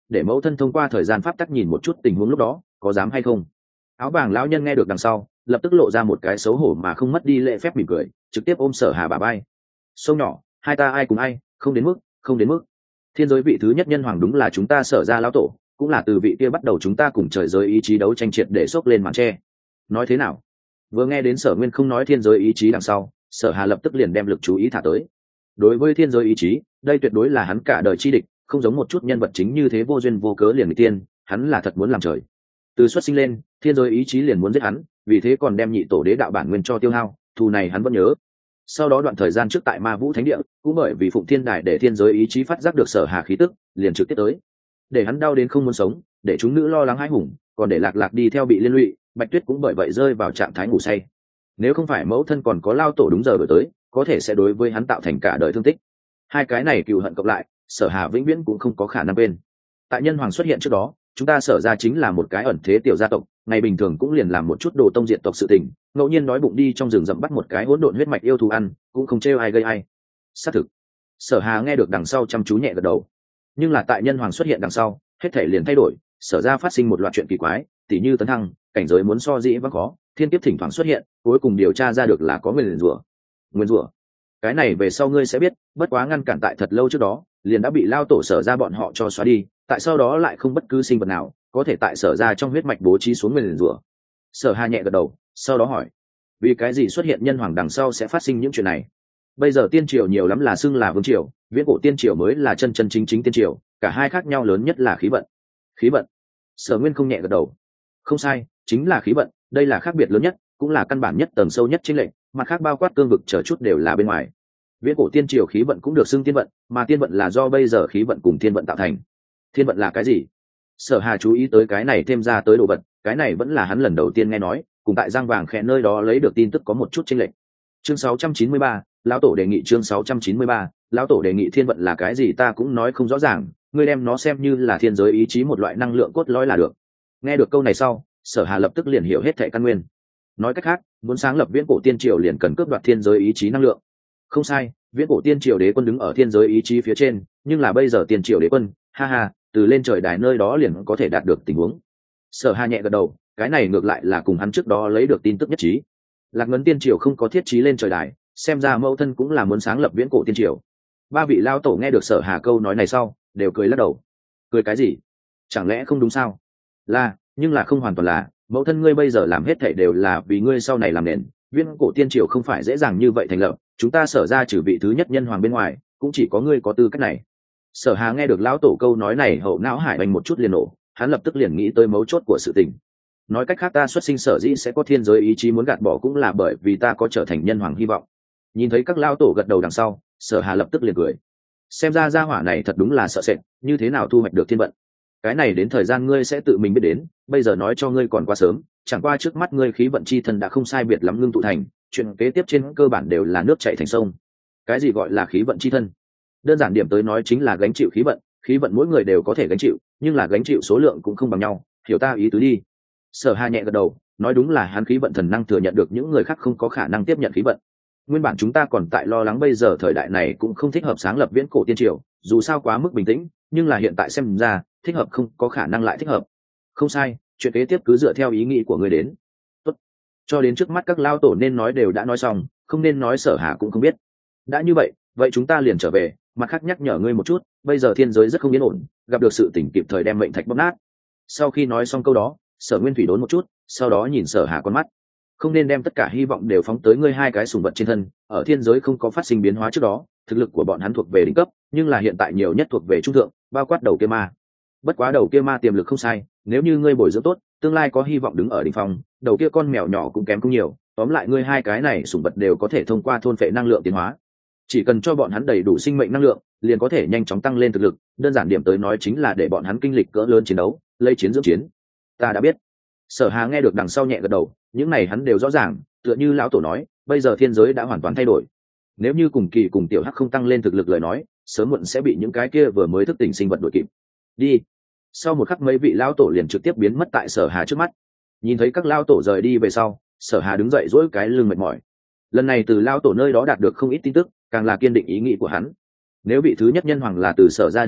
để mẫu thân thông qua thời gian pháp tắc nhìn một chút tình huống lúc đó có dám hay không. Áo vàng lão nhân nghe được đằng sau lập tức lộ ra một cái xấu hổ mà không mất đi lễ phép mỉm cười, trực tiếp ôm Sở Hà bả vai. Sông nhỏ, hai ta ai cùng ai, không đến mức, không đến mức. Thiên giới vị thứ nhất nhân hoàng đúng là chúng ta Sở gia lão tổ, cũng là từ vị kia bắt đầu chúng ta cùng trời giới ý chí đấu tranh triệt để xốc lên màn tre. Nói thế nào? Vừa nghe đến Sở Nguyên không nói thiên giới ý chí đằng sau, Sở Hà lập tức liền đem lực chú ý thả tới. Đối với thiên giới ý chí, đây tuyệt đối là hắn cả đời chi địch, không giống một chút nhân vật chính như thế vô duyên vô cớ liền người tiên, hắn là thật muốn làm trời. Từ xuất sinh lên, thiên giới ý chí liền muốn giết hắn, vì thế còn đem nhị tổ đế đạo bản nguyên cho tiêu hao, thù này hắn vẫn nhớ. Sau đó đoạn thời gian trước tại Ma Vũ Thánh Địa, cũng bởi vì Phụng Thiên Đài để thiên giới ý chí phát giác được Sở Hà khí tức, liền trực tiếp tới, để hắn đau đến không muốn sống, để chúng nữ lo lắng hãi hùng, còn để Lạc Lạc đi theo bị liên lụy, Bạch Tuyết cũng bởi vậy rơi vào trạng thái ngủ say. Nếu không phải mẫu thân còn có lao tổ đúng giờ đổi tới, có thể sẽ đối với hắn tạo thành cả đời thương tích. Hai cái này cừu hận cộng lại, Sở Hà vĩnh viễn cũng không có khả năng quên. Tại nhân hoàng xuất hiện trước đó, chúng ta Sở ra chính là một cái ẩn thế tiểu gia tộc, ngày bình thường cũng liền làm một chút đồ tông diệt tộc sự tình, ngẫu nhiên đói bụng đi trong rừng rậm bắt một cái hỗn độn huyết mạch yêu thú ăn, cũng không trêu ai gây ai. Xác thực. Sở Hà nghe được đằng sau chăm chú nhẹ gật đầu. Nhưng là tại nhân hoàng xuất hiện đằng sau, hết thể liền thay đổi, Sở ra phát sinh một loạt chuyện kỳ quái, tỉ như tấn thăng, cảnh giới muốn so dĩ vắng khó, thiên kiếp thỉnh thoảng xuất hiện, cuối cùng điều tra ra được là có nguyên rủa. Nguyên rủa. Cái này về sau ngươi sẽ biết, bất quá ngăn cản tại thật lâu trước đó, liền đã bị lao tổ Sở ra bọn họ cho xóa đi, tại sau đó lại không bất cứ sinh vật nào có thể tại Sở ra trong huyết mạch bố trí xuống nguyên rủa. Sở Hà nhẹ gật đầu, sau đó hỏi, vì cái gì xuất hiện nhân hoàng đằng sau sẽ phát sinh những chuyện này? Bây giờ tiên triều nhiều lắm là xưng là vương triều, viễn cổ tiên triều mới là chân chân chính chính tiên triều, cả hai khác nhau lớn nhất là khí vận. Khí vận? Sở Nguyên không nhẹ gật đầu. Không sai, chính là khí vận, đây là khác biệt lớn nhất, cũng là căn bản nhất, tầng sâu nhất chính lệnh, mặt khác bao quát cương vực chờ chút đều là bên ngoài. Viễn cổ tiên triều khí vận cũng được xưng tiên vận, mà tiên vận là do bây giờ khí vận cùng thiên vận tạo thành. Thiên vận là cái gì? Sở Hà chú ý tới cái này thêm ra tới đồ vật, cái này vẫn là hắn lần đầu tiên nghe nói, cùng tại Giang Vàng Khẽ nơi đó lấy được tin tức có một chút chênh lệch. Chương sáu trăm chín mươi ba, lão tổ đề nghị chương sáu trăm chín mươi ba, lão tổ đề nghị thiên vận là cái gì ta cũng nói không rõ ràng, ngươi đem nó xem như là thiên giới ý chí một loại năng lượng cốt lõi là được. Nghe được câu này sau, Sở Hà lập tức liền hiểu hết thảy căn nguyên. Nói cách khác, muốn sáng lập viễn cổ tiên triều liền cần cướp đoạt thiên giới ý chí năng lượng. Không sai, viễn cổ tiên triều đế quân đứng ở thiên giới ý chí phía trên, nhưng là bây giờ tiên triều đế quân, ha ha, từ lên trời đài nơi đó liền có thể đạt được tình huống. Sở Hà nhẹ gật đầu, cái này ngược lại là cùng hắn trước đó lấy được tin tức nhất trí. Lạc Ngân tiên triều không có thiết trí lên trời đài, xem ra mẫu thân cũng là muốn sáng lập viễn cổ tiên triều. Ba vị lao tổ nghe được Sở Hà câu nói này sau, đều cười lắc đầu. Cười cái gì? Chẳng lẽ không đúng sao? Là, nhưng là không hoàn toàn là, mẫu thân ngươi bây giờ làm hết thảy đều là vì ngươi sau này làm nền, viễn cổ tiên triều không phải dễ dàng như vậy thành lập, chúng ta Sở ra trừ vị thứ nhất nhân hoàng bên ngoài, cũng chỉ có ngươi có tư cách này. Sở Hà nghe được lão tổ câu nói này, hậu não hải bành một chút liền nổ, hắn lập tức liền nghĩ tới mấu chốt của sự tình. Nói cách khác ta xuất sinh sở dĩ sẽ có thiên giới ý chí muốn gạt bỏ cũng là bởi vì ta có trở thành nhân hoàng hy vọng. Nhìn thấy các lão tổ gật đầu đằng sau, Sở Hà lập tức liền cười. Xem ra gia hỏa này thật đúng là sợ sệt, như thế nào thu hoạch được thiên vận. Cái này đến thời gian ngươi sẽ tự mình biết đến, bây giờ nói cho ngươi còn quá sớm, chẳng qua trước mắt ngươi khí vận chi thân đã không sai biệt lắm ngưng tụ thành, chuyện kế tiếp trên cơ bản đều là nước chảy thành sông. Cái gì gọi là khí vận chi thân? Đơn giản điểm tới nói chính là gánh chịu khí vận, khí vận mỗi người đều có thể gánh chịu, nhưng là gánh chịu số lượng cũng không bằng nhau, hiểu ta ý tứ đi. Sở Hà nhẹ gật đầu, nói đúng là hắn khí vận thần năng thừa nhận được những người khác không có khả năng tiếp nhận khí vận. Nguyên bản chúng ta còn tại lo lắng bây giờ thời đại này cũng không thích hợp sáng lập viễn cổ tiên triều, dù sao quá mức bình tĩnh, nhưng là hiện tại xem ra, thích hợp không có khả năng lại thích hợp. Không sai, chuyện kế tiếp cứ dựa theo ý nghĩ của ngươi đến. Tốt. Cho đến trước mắt các lao tổ nên nói đều đã nói xong, không nên nói Sở Hà cũng không biết. Đã như vậy, vậy chúng ta liền trở về, mặt khác nhắc nhở ngươi một chút, bây giờ thiên giới rất không yên ổn, gặp được sự tỉnh kịp thời đem mệnh thạch bóp nát. Sau khi nói xong câu đó, Sở Nguyên Thủy đốn một chút, sau đó nhìn Sở Hà con mắt. Không nên đem tất cả hy vọng đều phóng tới ngươi hai cái sùng vật trên thân, ở thiên giới không có phát sinh biến hóa trước đó, thực lực của bọn hắn thuộc về đỉnh cấp, nhưng là hiện tại nhiều nhất thuộc về trung thượng, bao quát đầu kia ma. Bất quá đầu kia ma tiềm lực không sai, nếu như ngươi bồi dưỡng tốt, tương lai có hy vọng đứng ở đỉnh phong, đầu kia con mèo nhỏ cũng kém không nhiều, tóm lại ngươi hai cái này sùng vật đều có thể thông qua thôn phệ năng lượng tiến hóa. Chỉ cần cho bọn hắn đầy đủ sinh mệnh năng lượng, liền có thể nhanh chóng tăng lên thực lực, đơn giản điểm tới nói chính là để bọn hắn kinh lịch cỡ lớn chiến đấu, lấy chiến dưỡng chiến. Ta đã biết. Sở Hà nghe được đằng sau nhẹ gật đầu, những này hắn đều rõ ràng, tựa như lão tổ nói, bây giờ thiên giới đã hoàn toàn thay đổi. Nếu như cùng kỳ cùng tiểu hắc không tăng lên thực lực lời nói, sớm muộn sẽ bị những cái kia vừa mới thức tỉnh sinh vật đuổi kịp. Đi. Sau một khắc mấy vị lão tổ liền trực tiếp biến mất tại Sở Hà trước mắt. Nhìn thấy các lão tổ rời đi về sau, Sở Hà đứng dậy duỗi cái lưng mệt mỏi. Lần này từ lão tổ nơi đó đạt được không ít tin tức, càng là kiên định ý nghĩ của hắn. Nếu vị thứ nhất nhân hoàng là từ Sở ra đi ra,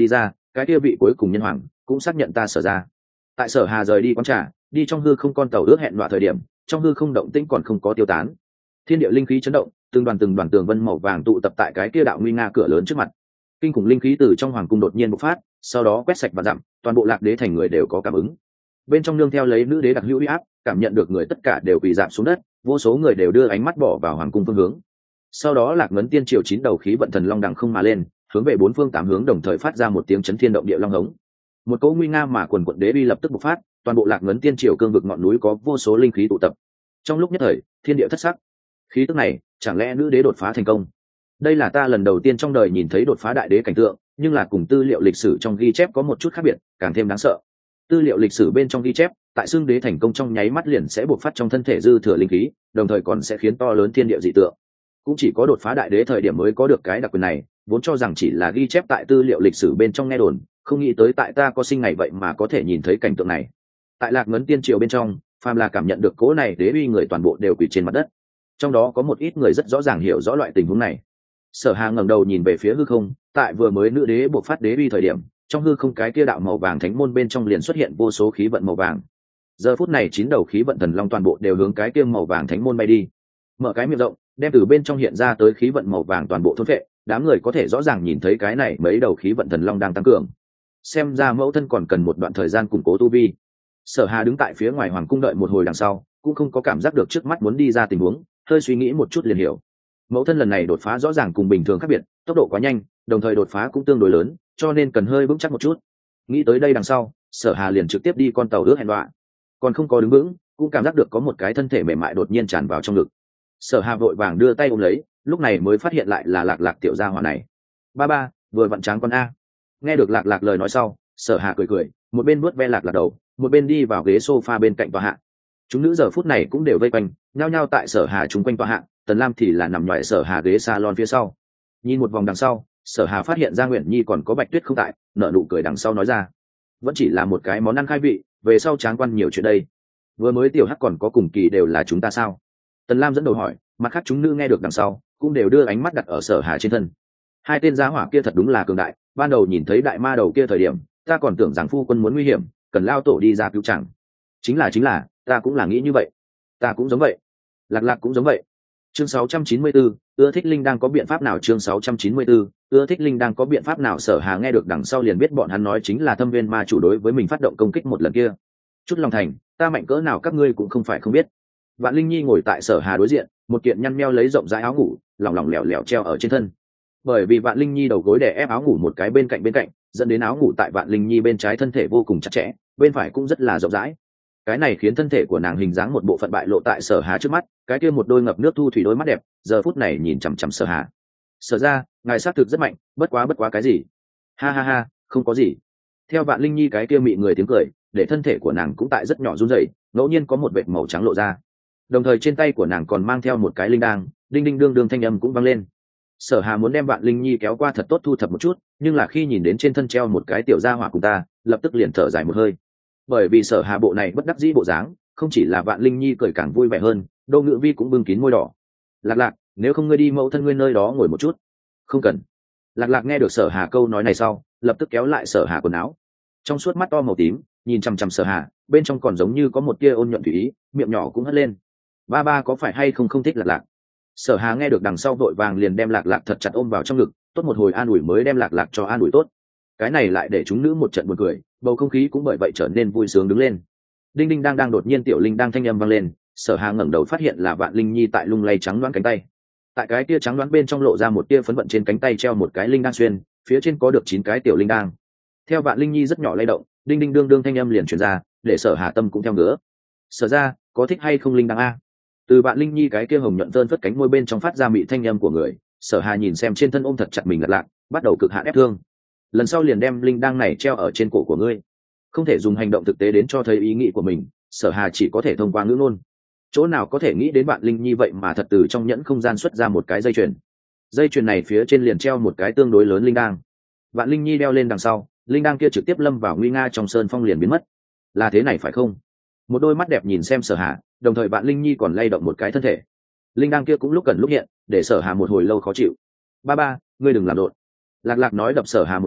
cái kia vị cuối cùng nhân hoàng cũng xác nhận ta Sở ra. Tại Sở Hà rời đi quán trà, đi trong hư không con tàu ước hẹn loại thời điểm, trong hư không động tĩnh còn không có tiêu tán. Thiên địa linh khí chấn động, từng đoàn từng đoàn tường vân màu vàng tụ tập tại cái kia đạo nguy nga cửa lớn trước mặt. Kinh khủng linh khí từ trong hoàng cung đột nhiên bộc phát, sau đó quét sạch và dặm, toàn bộ Lạc Đế thành người đều có cảm ứng. Bên trong nương theo lấy nữ đế đặc hữu uy áp, cảm nhận được người tất cả đều quỳ rạp xuống đất, vô số người đều đưa ánh mắt bỏ vào hoàng cung phương hướng. Sau đó Lạc Ngấn Tiên Triều chín đầu khí vận thần long đằng không mà lên, hướng về bốn phương tám hướng đồng thời phát ra một tiếng chấn thiên động địa long hống. Một cỗ nguy nga mà quần quận đế uy lập tức bộc phát, toàn bộ Lạc Ngấn Tiên Triều cương vực ngọn núi có vô số linh khí tụ tập. Trong lúc nhất thời, thiên địa thất sắc. Khí tức này, chẳng lẽ nữ đế đột phá thành công? Đây là ta lần đầu tiên trong đời nhìn thấy đột phá đại đế cảnh tượng, nhưng là cùng tư liệu lịch sử trong ghi chép có một chút khác biệt, càng thêm đáng sợ. Tư liệu lịch sử bên trong ghi chép, tại xương đế thành công trong nháy mắt liền sẽ bộc phát trong thân thể dư thừa linh khí, đồng thời còn sẽ khiến to lớn thiên địa dị tượng. Cũng chỉ có đột phá đại đế thời điểm mới có được cái đặc quyền này, vốn cho rằng chỉ là ghi chép tại tư liệu lịch sử bên trong nghe đồn, không nghĩ tới tại ta có sinh ngày vậy mà có thể nhìn thấy cảnh tượng này. Tại Lạc Ngấn Tiên Triều bên trong, phàm là cảm nhận được cố này đế uy người toàn bộ đều quỳ trên mặt đất. Trong đó có một ít người rất rõ ràng hiểu rõ loại tình huống này. Sở Hà ngẩng đầu nhìn về phía hư không, tại vừa mới nữ đế buộc phát đế uy thời điểm, trong hư không cái kia đạo màu vàng thánh môn bên trong liền xuất hiện vô số khí vận màu vàng. Giờ phút này chín đầu khí vận thần long toàn bộ đều hướng cái kia màu vàng thánh môn bay đi. Mở cái miệng rộng, đem từ bên trong hiện ra tới khí vận màu vàng toàn bộ thôn phệ, đám người có thể rõ ràng nhìn thấy cái này mấy đầu khí vận thần long đang tăng cường. Xem ra mẫu thân còn cần một đoạn thời gian củng cố tu vi. Sở Hà đứng tại phía ngoài hoàng cung đợi một hồi đằng sau, cũng không có cảm giác được trước mắt muốn đi ra tình huống, hơi suy nghĩ một chút liền hiểu. Mẫu thân lần này đột phá rõ ràng cùng bình thường khác biệt, tốc độ quá nhanh, đồng thời đột phá cũng tương đối lớn, cho nên cần hơi vững chắc một chút. Nghĩ tới đây đằng sau, Sở Hà liền trực tiếp đi con tàu ước hẹn đoạn. Còn không có đứng vững, cũng cảm giác được có một cái thân thể mềm mại đột nhiên tràn vào trong ngực. Sở Hà vội vàng đưa tay ôm lấy, lúc này mới phát hiện lại là Lạc Lạc tiểu gia hỏa này. Ba ba, vừa vặn tráng con a. Nghe được Lạc Lạc lời nói sau, Sở Hà cười cười, một bên vuốt ve Lạc Lạc đầu, một bên đi vào ghế sofa bên cạnh tòa hạ. Chúng nữ giờ phút này cũng đều vây quanh, nhao nhao tại Sở Hà chúng quanh tòa hạ, Tần Lam thì là nằm ngoài Sở Hà ghế salon phía sau. Nhìn một vòng đằng sau, Sở Hà phát hiện ra Nguyện Nhi còn có Bạch Tuyết không tại, nở nụ cười đằng sau nói ra, vẫn chỉ là một cái món ăn khai vị, về sau tráng quan nhiều chuyện đây. Vừa mới tiểu hắc còn có cùng kỳ đều là chúng ta sao? Tần Lam dẫn đầu hỏi, mặt khác chúng nữ nghe được đằng sau, cũng đều đưa ánh mắt đặt ở Sở Hà trên thân. Hai tên giá hỏa kia thật đúng là cường đại, ban đầu nhìn thấy đại ma đầu kia thời điểm, ta còn tưởng rằng phu quân muốn nguy hiểm, cần lao tổ đi ra cứu chẳng. Chính là chính là, ta cũng là nghĩ như vậy. Ta cũng giống vậy. Lạc Lạc cũng giống vậy. Chương sáu trăm chín mươi bốn, ưa thích linh đang có biện pháp nào? Chương sáu trăm chín mươi bốn, ưa thích linh đang có biện pháp nào? Sở Hà nghe được đằng sau liền biết bọn hắn nói chính là Thâm Viên ma chủ đối với mình phát động công kích một lần kia. Chút lòng thành, ta mạnh cỡ nào các ngươi cũng không phải không biết. Vạn Linh Nhi ngồi tại Sở Hà đối diện, một kiện nhăn meo lấy rộng rãi áo ngủ, lỏng lỏng lẻo lẻo treo ở trên thân. Bởi vì Vạn Linh Nhi đầu gối đè ép áo ngủ một cái bên cạnh bên cạnh, dẫn đến áo ngủ tại Vạn Linh Nhi bên trái thân thể vô cùng chặt chẽ, bên phải cũng rất là rộng rãi. Cái này khiến thân thể của nàng hình dáng một bộ phận bại lộ tại Sở Hà trước mắt, cái kia một đôi ngập nước thu thủy đôi mắt đẹp, giờ phút này nhìn chằm chằm Sở Hà. Sở ra, ngài xác thực rất mạnh, bất quá bất quá cái gì? Ha ha ha, không có gì. Theo Vạn Linh Nhi cái kia mị người tiếng cười, để thân thể của nàng cũng tại rất nhỏ run rẩy, ngẫu nhiên có một vệt màu trắng lộ ra. Đồng thời trên tay của nàng còn mang theo một cái linh đang, đinh đinh đương đương thanh âm cũng vang lên. Sở Hà muốn đem Vạn Linh Nhi kéo qua thật tốt thu thập một chút, nhưng là khi nhìn đến trên thân treo một cái tiểu gia hỏa cùng ta, lập tức liền thở dài một hơi. Bởi vì Sở Hà bộ này bất đắc dĩ bộ dáng, không chỉ là Vạn Linh Nhi cười càng vui vẻ hơn, Đô Ngự Vi cũng bưng kín môi đỏ. Lạc Lạc, nếu không ngươi đi mẫu thân ngươi nơi đó ngồi một chút. Không cần. Lạc Lạc nghe được Sở Hà câu nói này sau, lập tức kéo lại Sở Hà quần áo. Trong suốt mắt to màu tím, nhìn chằm chằm Sở Hà, bên trong còn giống như có một tia ôn nhuận thủy ý, miệng nhỏ cũng hất lên. Ba ba có phải hay không không thích Lạc Lạc? Sở Hà nghe được đằng sau vội vàng liền đem Lạc Lạc thật chặt ôm vào trong ngực, tốt một hồi an ủi mới đem Lạc Lạc cho an ủi tốt. Cái này lại để chúng nữ một trận buồn cười, bầu không khí cũng bởi vậy trở nên vui sướng đứng lên. Đinh đinh đang đang đột nhiên tiểu linh đang thanh âm vang lên, Sở Hà ngẩng đầu phát hiện là Vạn Linh Nhi tại lung lay trắng đoán cánh tay. Tại cái tia trắng đoán bên trong lộ ra một tia phấn vận, trên cánh tay treo một cái linh đang xuyên, phía trên có được chín cái tiểu linh đang. Theo Vạn Linh Nhi rất nhỏ lay động, đinh đinh đương đương thanh âm liền truyền ra, để Sở Hà tâm cũng theo ngứa. Sở ra, có thích hay không linh đang a? Từ Vạn Linh Nhi cái kia hồng nhuận tơn phất cánh môi bên trong phát ra mị thanh âm của người, Sở Hà nhìn xem trên thân ôm thật chặt mình Lạc Lạc, bắt đầu cực hạn ép thương. Lần sau liền đem linh đang này treo ở trên cổ của ngươi. Không thể dùng hành động thực tế đến cho thấy ý nghĩ của mình, Sở Hà chỉ có thể thông qua ngữ ngôn. Chỗ nào có thể nghĩ đến Vạn Linh Nhi vậy mà thật từ trong nhẫn không gian xuất ra một cái dây chuyền. Dây chuyền này phía trên liền treo một cái tương đối lớn linh đang. Vạn Linh Nhi đeo lên đằng sau, linh đang kia trực tiếp lâm vào nguy nga trong sơn phong liền biến mất. Là thế này phải không? Một đôi mắt đẹp nhìn xem Sở Hà, đồng thời Vạn Linh Nhi còn lay động một cái thân thể. Linh đang kia cũng lúc cần lúc hiện, để Sở Hà một hồi lâu khó chịu. Ba ba, ngươi đừng làm rộn. Lạc Lạc nói đập Sở Hà một chút,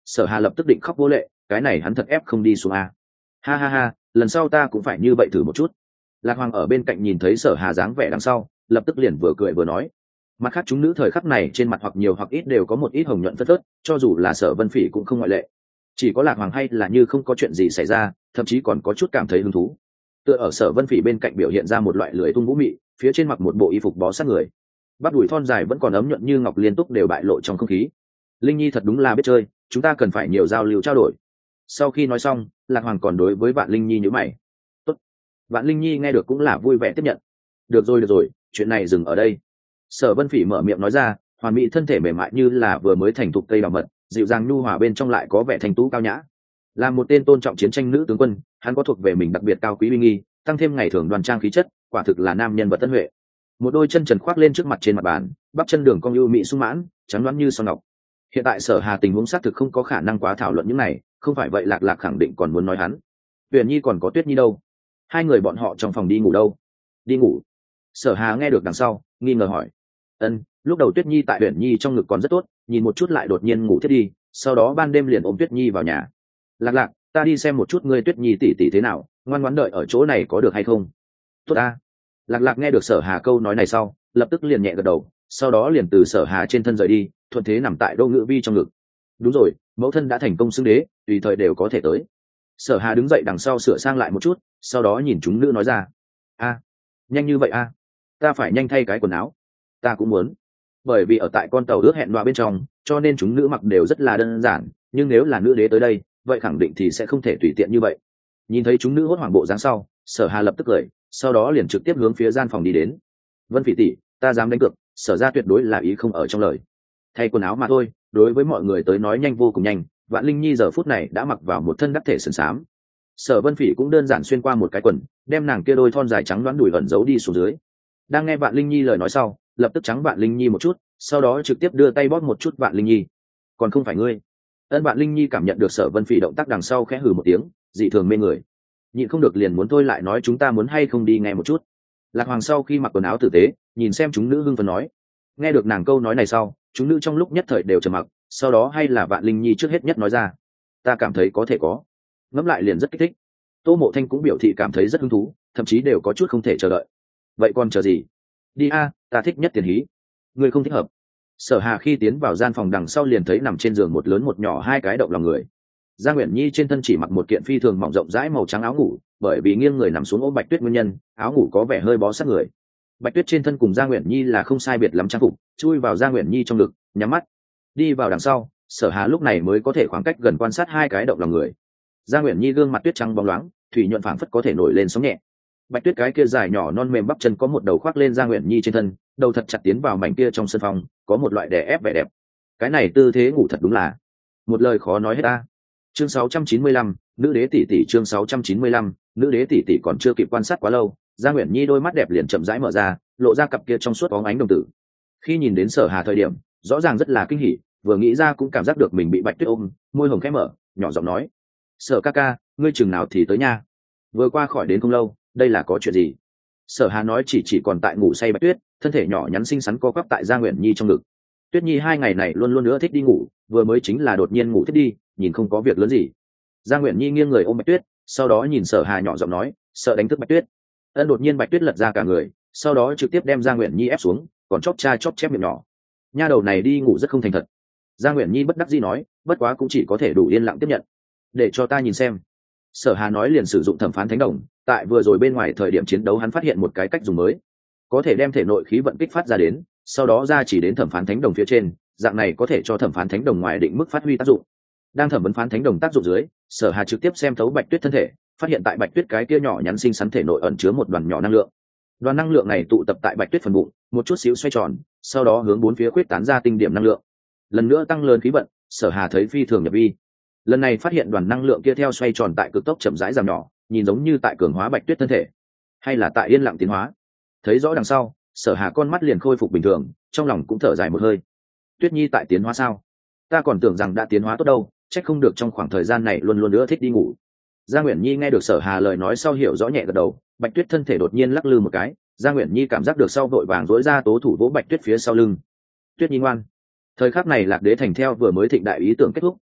Sở Hà lập tức định khóc vô lệ, cái này hắn thật ép không đi xuống a. Ha ha ha, lần sau ta cũng phải như vậy thử một chút. Lạc Hoàng ở bên cạnh nhìn thấy Sở Hà dáng vẻ đằng sau, lập tức liền vừa cười vừa nói. Mặt khác chúng nữ thời khắc này trên mặt hoặc nhiều hoặc ít đều có một ít hồng nhuận phớt phớt, cho dù là Sở Vân Phỉ cũng không ngoại lệ. Chỉ có Lạc Hoàng hay là như không có chuyện gì xảy ra, thậm chí còn có chút cảm thấy hứng thú. Tựa ở Sở Vân Phỉ bên cạnh biểu hiện ra một loại lưỡi tung vũ mị, phía trên mặc một bộ y phục bó sát người. Bắp đùi thon dài vẫn còn ấm nhuận như ngọc liên tục đều bại lộ trong không khí. Linh Nhi thật đúng là biết chơi, chúng ta cần phải nhiều giao lưu trao đổi. Sau khi nói xong, Lạc Hoàng còn đối với Vạn Linh Nhi nhíu mày. Tốt. Vạn Linh Nhi nghe được cũng là vui vẻ tiếp nhận. Được rồi được rồi, chuyện này dừng ở đây. Sở Vân Phỉ mở miệng nói ra, hoàn mỹ thân thể mềm mại như là vừa mới thành thục cây đào mật, dịu dàng nhu hòa bên trong lại có vẻ thanh tú cao nhã. Là một tên tôn trọng chiến tranh nữ tướng quân, hắn có thuộc về mình đặc biệt cao quý uy nghi, tăng thêm ngày thường đoan trang khí chất, quả thực là nam nhân vật tân huệ. Một đôi chân trần khoác lên trước mặt trên mặt bàn, bắp chân đường cong ưu mỹ sung mãn, trắng loáng như son ngọc. Hiện tại Sở Hà tình huống xác thực không có khả năng quá thảo luận những này, không phải vậy Lạc Lạc khẳng định còn muốn nói hắn. Huyền Nhi còn có Tuyết Nhi đâu? Hai người bọn họ trong phòng đi ngủ đâu? Đi ngủ. Sở Hà nghe được đằng sau, nghi ngờ hỏi. Ân, lúc đầu Tuyết Nhi tại Huyền Nhi trong ngực còn rất tốt, nhìn một chút lại đột nhiên ngủ thiết đi, sau đó ban đêm liền ôm Tuyết Nhi vào nhà. Lạc Lạc, ta đi xem một chút ngươi Tuyết Nhi tỷ tỷ thế nào, ngoan ngoãn đợi ở chỗ này có được hay không? Tốt a. Lạc Lạc nghe được Sở Hà câu nói này sau, lập tức liền nhẹ gật đầu, sau đó liền từ Sở Hà trên thân rời đi, thuận thế nằm tại Đỗ Ngữ Vi trong ngực. Đúng rồi, mẫu thân đã thành công xưng đế, tùy thời đều có thể tới. Sở Hà đứng dậy đằng sau sửa sang lại một chút, sau đó nhìn chúng nữ nói ra. A, nhanh như vậy a? Ta phải nhanh thay cái quần áo. Ta cũng muốn. Bởi vì ở tại con tàu ước hẹn loa bên trong, cho nên chúng nữ mặc đều rất là đơn giản, nhưng nếu là nữ đế tới đây, vậy khẳng định thì sẽ không thể tùy tiện như vậy. Nhìn thấy chúng nữ hốt hoảng bộ dáng sau, Sở Hà lập tức cười, sau đó liền trực tiếp hướng phía gian phòng đi đến. Vân Phỉ tỷ, ta dám đánh cược, Sở gia tuyệt đối là ý không ở trong lời. Thay quần áo mà thôi, đối với mọi người tới nói nhanh vô cùng nhanh. Vạn Linh Nhi giờ phút này đã mặc vào một thân đắc thể sườn xám. Sở Vân Phỉ cũng đơn giản xuyên qua một cái quần, đem nàng kia đôi thon dài trắng đoán đùi ẩn giấu đi xuống dưới. Đang nghe Vạn Linh Nhi lời nói sau, lập tức trắng Vạn Linh Nhi một chút, sau đó trực tiếp đưa tay bóp một chút Vạn Linh Nhi. Còn không phải ngươi? Ân Vạn Linh Nhi cảm nhận được Sở Vân Phỉ động tác đằng sau khẽ hừ một tiếng, dị thường mê người. Nhịn không được liền muốn thôi lại nói chúng ta muốn hay không đi nghe một chút. Lạc Hoàng sau khi mặc quần áo tử tế, nhìn xem chúng nữ hưng phấn nói. Nghe được nàng câu nói này sau, chúng nữ trong lúc nhất thời đều trầm mặc, sau đó hay là Vạn Linh Nhi trước hết nhất nói ra. Ta cảm thấy có thể có. Ngẫm lại liền rất kích thích. Tô Mộ Thanh cũng biểu thị cảm thấy rất hứng thú, thậm chí đều có chút không thể chờ đợi. Vậy còn chờ gì? Đi a, ta thích nhất tiền hí. Người không thích hợp. Sở Hà khi tiến vào gian phòng đằng sau liền thấy nằm trên giường một lớn một nhỏ hai cái động lòng người. Giang Uyển Nhi trên thân chỉ mặc một kiện phi thường mỏng rộng rãi màu trắng áo ngủ, bởi vì nghiêng người nằm xuống ôm Bạch Tuyết nguyên nhân, áo ngủ có vẻ hơi bó sát người. Bạch Tuyết trên thân cùng Giang Uyển Nhi là không sai biệt lắm trang phục, chui vào Giang Uyển Nhi trong ngực, nhắm mắt. Đi vào đằng sau, Sở Hà lúc này mới có thể khoảng cách gần quan sát hai cái động lòng người. Giang Uyển Nhi gương mặt tuyết trắng bóng loáng, thủy nhuận phảng phất có thể nổi lên sóng nhẹ. Bạch Tuyết cái kia dài nhỏ non mềm bắp chân có một đầu khoác lên Giang Uyển Nhi trên thân, đầu thật chặt tiến vào mảnh kia trong sân phòng, có một loại đè ép vẻ đẹp. Cái này tư thế ngủ thật đúng là một lời khó nói hết ta. Chương sáu trăm chín mươi lăm, nữ đế tỷ tỷ chương sáu trăm chín mươi lăm, nữ đế tỷ tỷ còn chưa kịp quan sát quá lâu, Giang Uyển Nhi đôi mắt đẹp liền chậm rãi mở ra, lộ ra cặp kia trong suốt bóng ánh đồng tử. Khi nhìn đến Sở Hà thời điểm, rõ ràng rất là kinh hỉ, vừa nghĩ ra cũng cảm giác được mình bị Bạch Tuyết ôm, môi hồng khẽ mở, nhỏ giọng nói: "Sở ca ca, ngươi chừng nào thì tới nha? Vừa qua khỏi đến không lâu, đây là có chuyện gì?" Sở Hà nói chỉ chỉ còn tại ngủ say Bạch Tuyết, thân thể nhỏ nhắn xinh xắn co quắp tại Giang Uyển Nhi trong ngực. Tuyết Nhi hai ngày này luôn luôn nữa thích đi ngủ, vừa mới chính là đột nhiên ngủ thiết đi, nhìn không có việc lớn gì. Giang Uyển Nhi nghiêng người ôm Bạch Tuyết, sau đó nhìn Sở Hà nhỏ giọng nói, sợ đánh thức Bạch Tuyết. Ân đột nhiên Bạch Tuyết lật ra cả người, sau đó trực tiếp đem Giang Uyển Nhi ép xuống, còn chóp cha chóp chép miệng nhỏ. Nha đầu này đi ngủ rất không thành thật. Giang Uyển Nhi bất đắc dĩ nói, bất quá cũng chỉ có thể đủ yên lặng tiếp nhận. Để cho ta nhìn xem. Sở Hà nói liền sử dụng thẩm phán thánh đồng, tại vừa rồi bên ngoài thời điểm chiến đấu hắn phát hiện một cái cách dùng mới, có thể đem thể nội khí vận kích phát ra đến, sau đó ra chỉ đến thẩm phán thánh đồng phía trên, dạng này có thể cho thẩm phán thánh đồng ngoài định mức phát huy tác dụng. Đang thẩm vấn phán thánh đồng tác dụng dưới, Sở Hà trực tiếp xem thấu Bạch Tuyết thân thể, phát hiện tại Bạch Tuyết cái kia nhỏ nhắn xinh xắn thể nội ẩn chứa một đoàn nhỏ năng lượng. Đoàn năng lượng này tụ tập tại Bạch Tuyết phần bụng, một chút xíu xoay tròn, sau đó hướng bốn phía khuyết tán ra tinh điểm năng lượng. Lần nữa tăng lớn khí vận, Sở Hà thấy phi thường nhập vi. Lần này phát hiện đoàn năng lượng kia theo xoay tròn tại cực tốc chậm rãi giảm nhỏ, nhìn giống như tại cường hóa Bạch Tuyết thân thể, hay là tại yên lặng tiến hóa. Thấy rõ đằng sau, Sở Hà con mắt liền khôi phục bình thường, trong lòng cũng thở dài một hơi. Tuyết Nhi tại tiến hóa sao? Ta còn tưởng rằng đã tiến hóa tốt đâu, trách không được trong khoảng thời gian này luôn luôn nữa thích đi ngủ. Giang Uyển Nhi nghe được Sở Hà lời nói sau hiểu rõ nhẹ gật đầu, Bạch Tuyết thân thể đột nhiên lắc lư một cái, Giang Uyển Nhi cảm giác được sau vội vàng rối ra tố thủ vỗ Bạch Tuyết phía sau lưng. Tuyết Nhi ngoan. Thời khắc này Lạc Đế thành theo vừa mới thịnh đại ý tưởng kết thúc,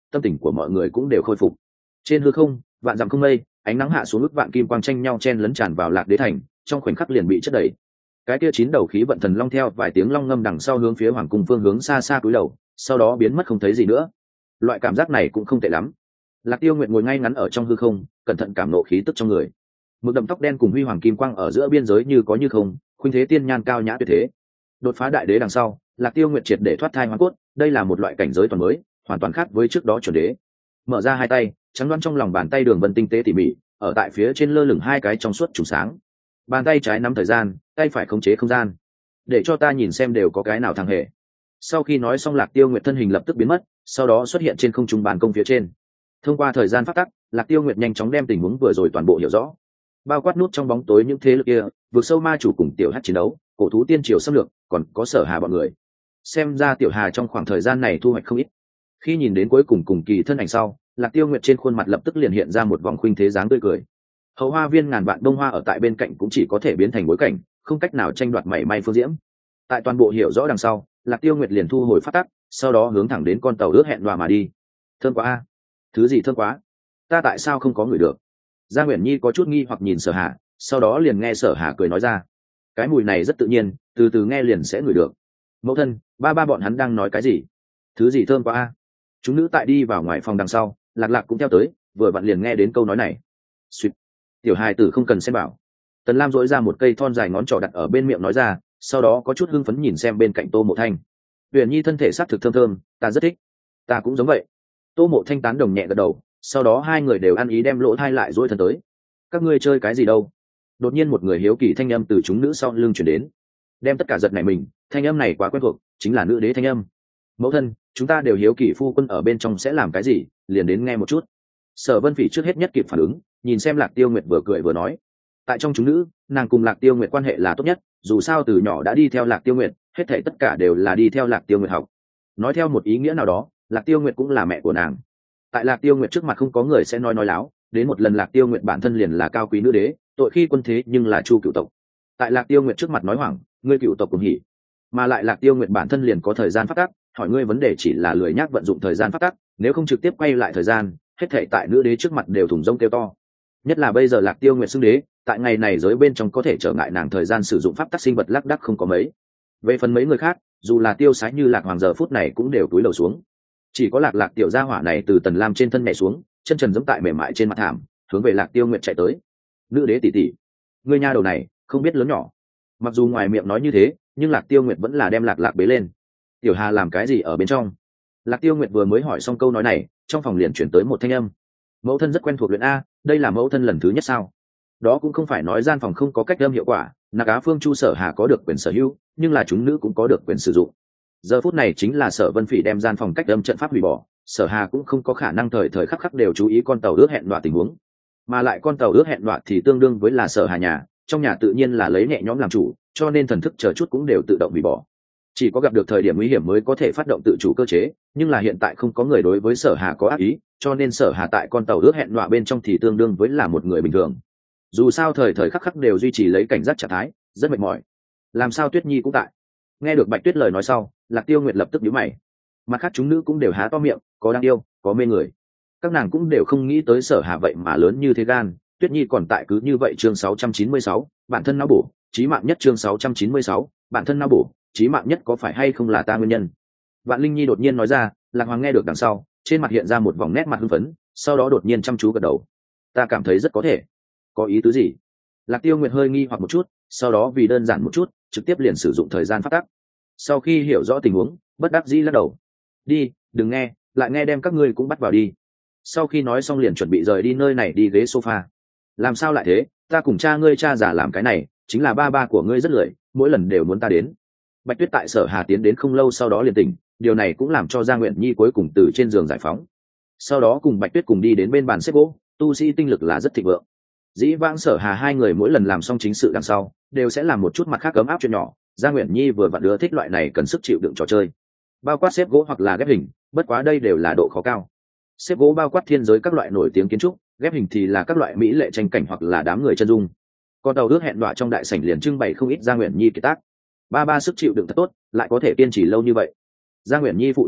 tâm tình của mọi người cũng đều khôi phục. Trên hư không, vạn dặm không mây, ánh nắng hạ xuống ức vạn kim quang tranh nhau chen lấn tràn vào Lạc Đế thành, trong khoảnh khắc liền bị chất đầy. Cái kia chín đầu khí vận thần long theo vài tiếng long ngâm đằng sau hướng phía hoàng cung phương hướng xa xa cúi đầu, sau đó biến mất không thấy gì nữa. Loại cảm giác này cũng không tệ lắm. Lạc Tiêu Nguyệt ngồi ngay ngắn ở trong hư không, cẩn thận cảm nộ khí tức trong người. Mực đậm tóc đen cùng huy hoàng kim quang ở giữa biên giới như có như không, khuynh thế tiên nhan cao nhã tuyệt thế. Đột phá đại đế đằng sau, Lạc Tiêu Nguyệt triệt để thoát thai hóa cốt, đây là một loại cảnh giới toàn mới, hoàn toàn khác với trước đó chuẩn đế. Mở ra hai tay, trắng đoán trong lòng bàn tay đường vân tinh tế tỉ mỉ, ở tại phía trên lơ lửng hai cái trong suốt trùng sáng. Bàn tay trái nắm thời gian, tay phải khống chế không gian. Để cho ta nhìn xem đều có cái nào thằng hề. Sau khi nói xong, Lạc Tiêu Nguyệt thân hình lập tức biến mất, sau đó xuất hiện trên không trung bàn công phía trên. Thông qua thời gian phát tắc, Lạc Tiêu Nguyệt nhanh chóng đem tình huống vừa rồi toàn bộ hiểu rõ. Bao quát nút trong bóng tối những thế lực kia, vượt sâu ma chủ cùng tiểu hắc chiến đấu, cổ thú tiên triều xâm lược, còn có Sở Hà bọn người. Xem ra tiểu Hà trong khoảng thời gian này thu hoạch không ít. Khi nhìn đến cuối cùng cùng kỳ thân ảnh sau, Lạc Tiêu Nguyệt trên khuôn mặt lập tức liền hiện ra một vòng khuynh thế dáng tươi cười. Hậu hoa viên ngàn vạn đông hoa ở tại bên cạnh cũng chỉ có thể biến thành bối cảnh, không cách nào tranh đoạt mảy may phương diễm. Tại toàn bộ hiểu rõ đằng sau, Lạc Tiêu Nguyệt liền thu hồi phát tắc, sau đó hướng thẳng đến con tàu ước hẹn đòa mà đi. Thơm quá a, thứ gì thơm quá, ta tại sao không có người được? Gia Nguyễn Nhi có chút nghi hoặc nhìn Sở Hà, sau đó liền nghe Sở Hà cười nói ra, cái mùi này rất tự nhiên, từ từ nghe liền sẽ ngửi được. Mẫu thân, ba ba bọn hắn đang nói cái gì? Thứ gì thơm quá a? Chúng nữ tại đi vào ngoài phòng đằng sau, Lạc Lạc cũng theo tới, vừa vặn liền nghe đến câu nói này. Xuyệt. Tiểu hài tử không cần xem bảo. Tần Lam dỗi ra một cây thon dài ngón trỏ đặt ở bên miệng nói ra, sau đó có chút hưng phấn nhìn xem bên cạnh Tô Mộ Thanh. Huyền Nhi thân thể sát thực thơm thơm, ta rất thích. Ta cũng giống vậy. Tô Mộ Thanh tán đồng nhẹ gật đầu, sau đó hai người đều ăn ý đem lỗ thai lại dỗi thân tới. Các ngươi chơi cái gì đâu? Đột nhiên một người hiếu kỳ thanh âm từ chúng nữ sau lưng chuyển đến, đem tất cả giật này mình. Thanh âm này quá quen thuộc, chính là nữ đế thanh âm. Mẫu thân, chúng ta đều hiếu kỳ phu quân ở bên trong sẽ làm cái gì, liền đến nghe một chút. Sở Vân Phỉ trước hết nhất kịp phản ứng, nhìn xem Lạc Tiêu Nguyệt vừa cười vừa nói, tại trong chúng nữ, nàng cùng Lạc Tiêu Nguyệt quan hệ là tốt nhất, dù sao từ nhỏ đã đi theo Lạc Tiêu Nguyệt, hết thảy tất cả đều là đi theo Lạc Tiêu Nguyệt học. Nói theo một ý nghĩa nào đó, Lạc Tiêu Nguyệt cũng là mẹ của nàng. Tại Lạc Tiêu Nguyệt trước mặt không có người sẽ nói nói láo, đến một lần Lạc Tiêu Nguyệt bản thân liền là cao quý nữ đế, tội khi quân thế nhưng là Chu cựu tộc. Tại Lạc Tiêu Nguyệt trước mặt nói hoảng, ngươi cựu tộc cùng hỉ, mà lại Lạc Tiêu Nguyệt bản thân liền có thời gian phát tác, hỏi ngươi vấn đề chỉ là lười nhác vận dụng thời gian phát tác, nếu không trực tiếp quay lại thời gian, hết thảy tại nữ đế trước mặt đều thủng rông kêu to. Nhất là bây giờ Lạc Tiêu Nguyệt xưng đế, tại ngày này giới bên trong có thể trở ngại nàng thời gian sử dụng pháp tắc sinh vật lác đác không có mấy. Về phần mấy người khác, dù là tiêu sái như Lạc Hoàng giờ phút này cũng đều túi lầu xuống. Chỉ có Lạc Lạc tiểu gia hỏa này từ Tần Lam trên thân nhảy xuống, chân trần giẫm tại mềm mại trên mặt thảm, hướng về Lạc Tiêu Nguyệt chạy tới. Nữ đế tỷ tỷ, ngươi nha đầu này, không biết lớn nhỏ. Mặc dù ngoài miệng nói như thế, nhưng Lạc Tiêu Nguyệt vẫn là đem Lạc Lạc bế lên. Tiểu Hà làm cái gì ở bên trong? Lạc Tiêu Nguyệt vừa mới hỏi xong câu nói này, trong phòng liền chuyển tới một thanh âm. Mẫu thân rất quen thuộc luyện a, đây là mẫu thân lần thứ nhất sao? Đó cũng không phải nói gian phòng không có cách âm hiệu quả, Nạc Á Phương Chu Sở Hà có được quyền sở hữu, nhưng là chúng nữ cũng có được quyền sử dụng. Giờ phút này chính là Sở Vân Phỉ đem gian phòng cách âm trận pháp hủy bỏ, Sở Hà cũng không có khả năng thời thời khắc khắc đều chú ý con tàu ước hẹn đoạt tình huống, mà lại con tàu ước hẹn đoạt thì tương đương với là Sở Hà nhà, trong nhà tự nhiên là lấy nhẹ nhõm làm chủ, cho nên thần thức chờ chút cũng đều tự động hủy bỏ. Chỉ có gặp được thời điểm nguy hiểm mới có thể phát động tự chủ cơ chế, nhưng là hiện tại không có người đối với Sở Hà có ác ý, cho nên Sở Hà tại con tàu ước hẹn đọa bên trong thì tương đương với là một người bình thường. Dù sao thời thời khắc khắc đều duy trì lấy cảnh giác trạng thái, rất mệt mỏi. Làm sao Tuyết Nhi cũng tại. Nghe được Bạch Tuyết lời nói sau, Lạc Tiêu Nguyệt lập tức nhíu mày. Mặt khác chúng nữ cũng đều há to miệng, có đáng yêu, có mê người. Các nàng cũng đều không nghĩ tới Sở Hà vậy mà lớn như thế gan. Tuyết Nhi còn tại cứ như vậy chương sáu trăm chín mươi sáu, bản thân não bổ, chí mạng nhất chương sáu trăm chín mươi sáu, bản thân não bổ, chí mạng nhất có phải hay không là ta nguyên nhân? Vạn Linh Nhi đột nhiên nói ra, Lạc Hoàng nghe được đằng sau, trên mặt hiện ra một vòng nét mặt hưng phấn, sau đó đột nhiên chăm chú gật đầu. Ta cảm thấy rất có thể. Có ý tứ gì? Lạc Tiêu Nguyệt hơi nghi hoặc một chút, sau đó vì đơn giản một chút, trực tiếp liền sử dụng thời gian phát tắc. Sau khi hiểu rõ tình huống, bất đắc dĩ lắc đầu. Đi, đừng nghe, lại nghe đem các ngươi cũng bắt vào đi. Sau khi nói xong liền chuẩn bị rời đi nơi này đi ghế sofa. Làm sao lại thế? Ta cùng cha ngươi cha già làm cái này, chính là ba ba của ngươi rất lười, mỗi lần đều muốn ta đến. Bạch Tuyết tại Sở Hà tiến đến không lâu sau đó liền tỉnh, điều này cũng làm cho Gia Nguyện Nhi cuối cùng từ trên giường giải phóng. Sau đó cùng Bạch Tuyết cùng đi đến bên bàn xếp gỗ, tu sĩ tinh lực là rất thịnh vượng. Dĩ vãng Sở Hà hai người mỗi lần làm xong chính sự đằng sau, đều sẽ làm một chút mặt khác cấm áp chuyện nhỏ. Gia Nguyện Nhi vừa vặn đứa thích loại này cần sức chịu đựng trò chơi, bao quát xếp gỗ hoặc là ghép hình, bất quá đây đều là độ khó cao. Xếp gỗ bao quát thiên giới các loại nổi tiếng kiến trúc, ghép hình thì là các loại mỹ lệ tranh cảnh hoặc là đám người chân dung. Còn tàu ước hẹn đọa trong đại sảnh liền trưng bày không ít Gia Nguyện Nhi kiệt tác. Ba ba sức chịu đựng thật tốt, lại có thể kiên trì lâu như vậy. Gia Nguyện Nhi phụ trách dựng,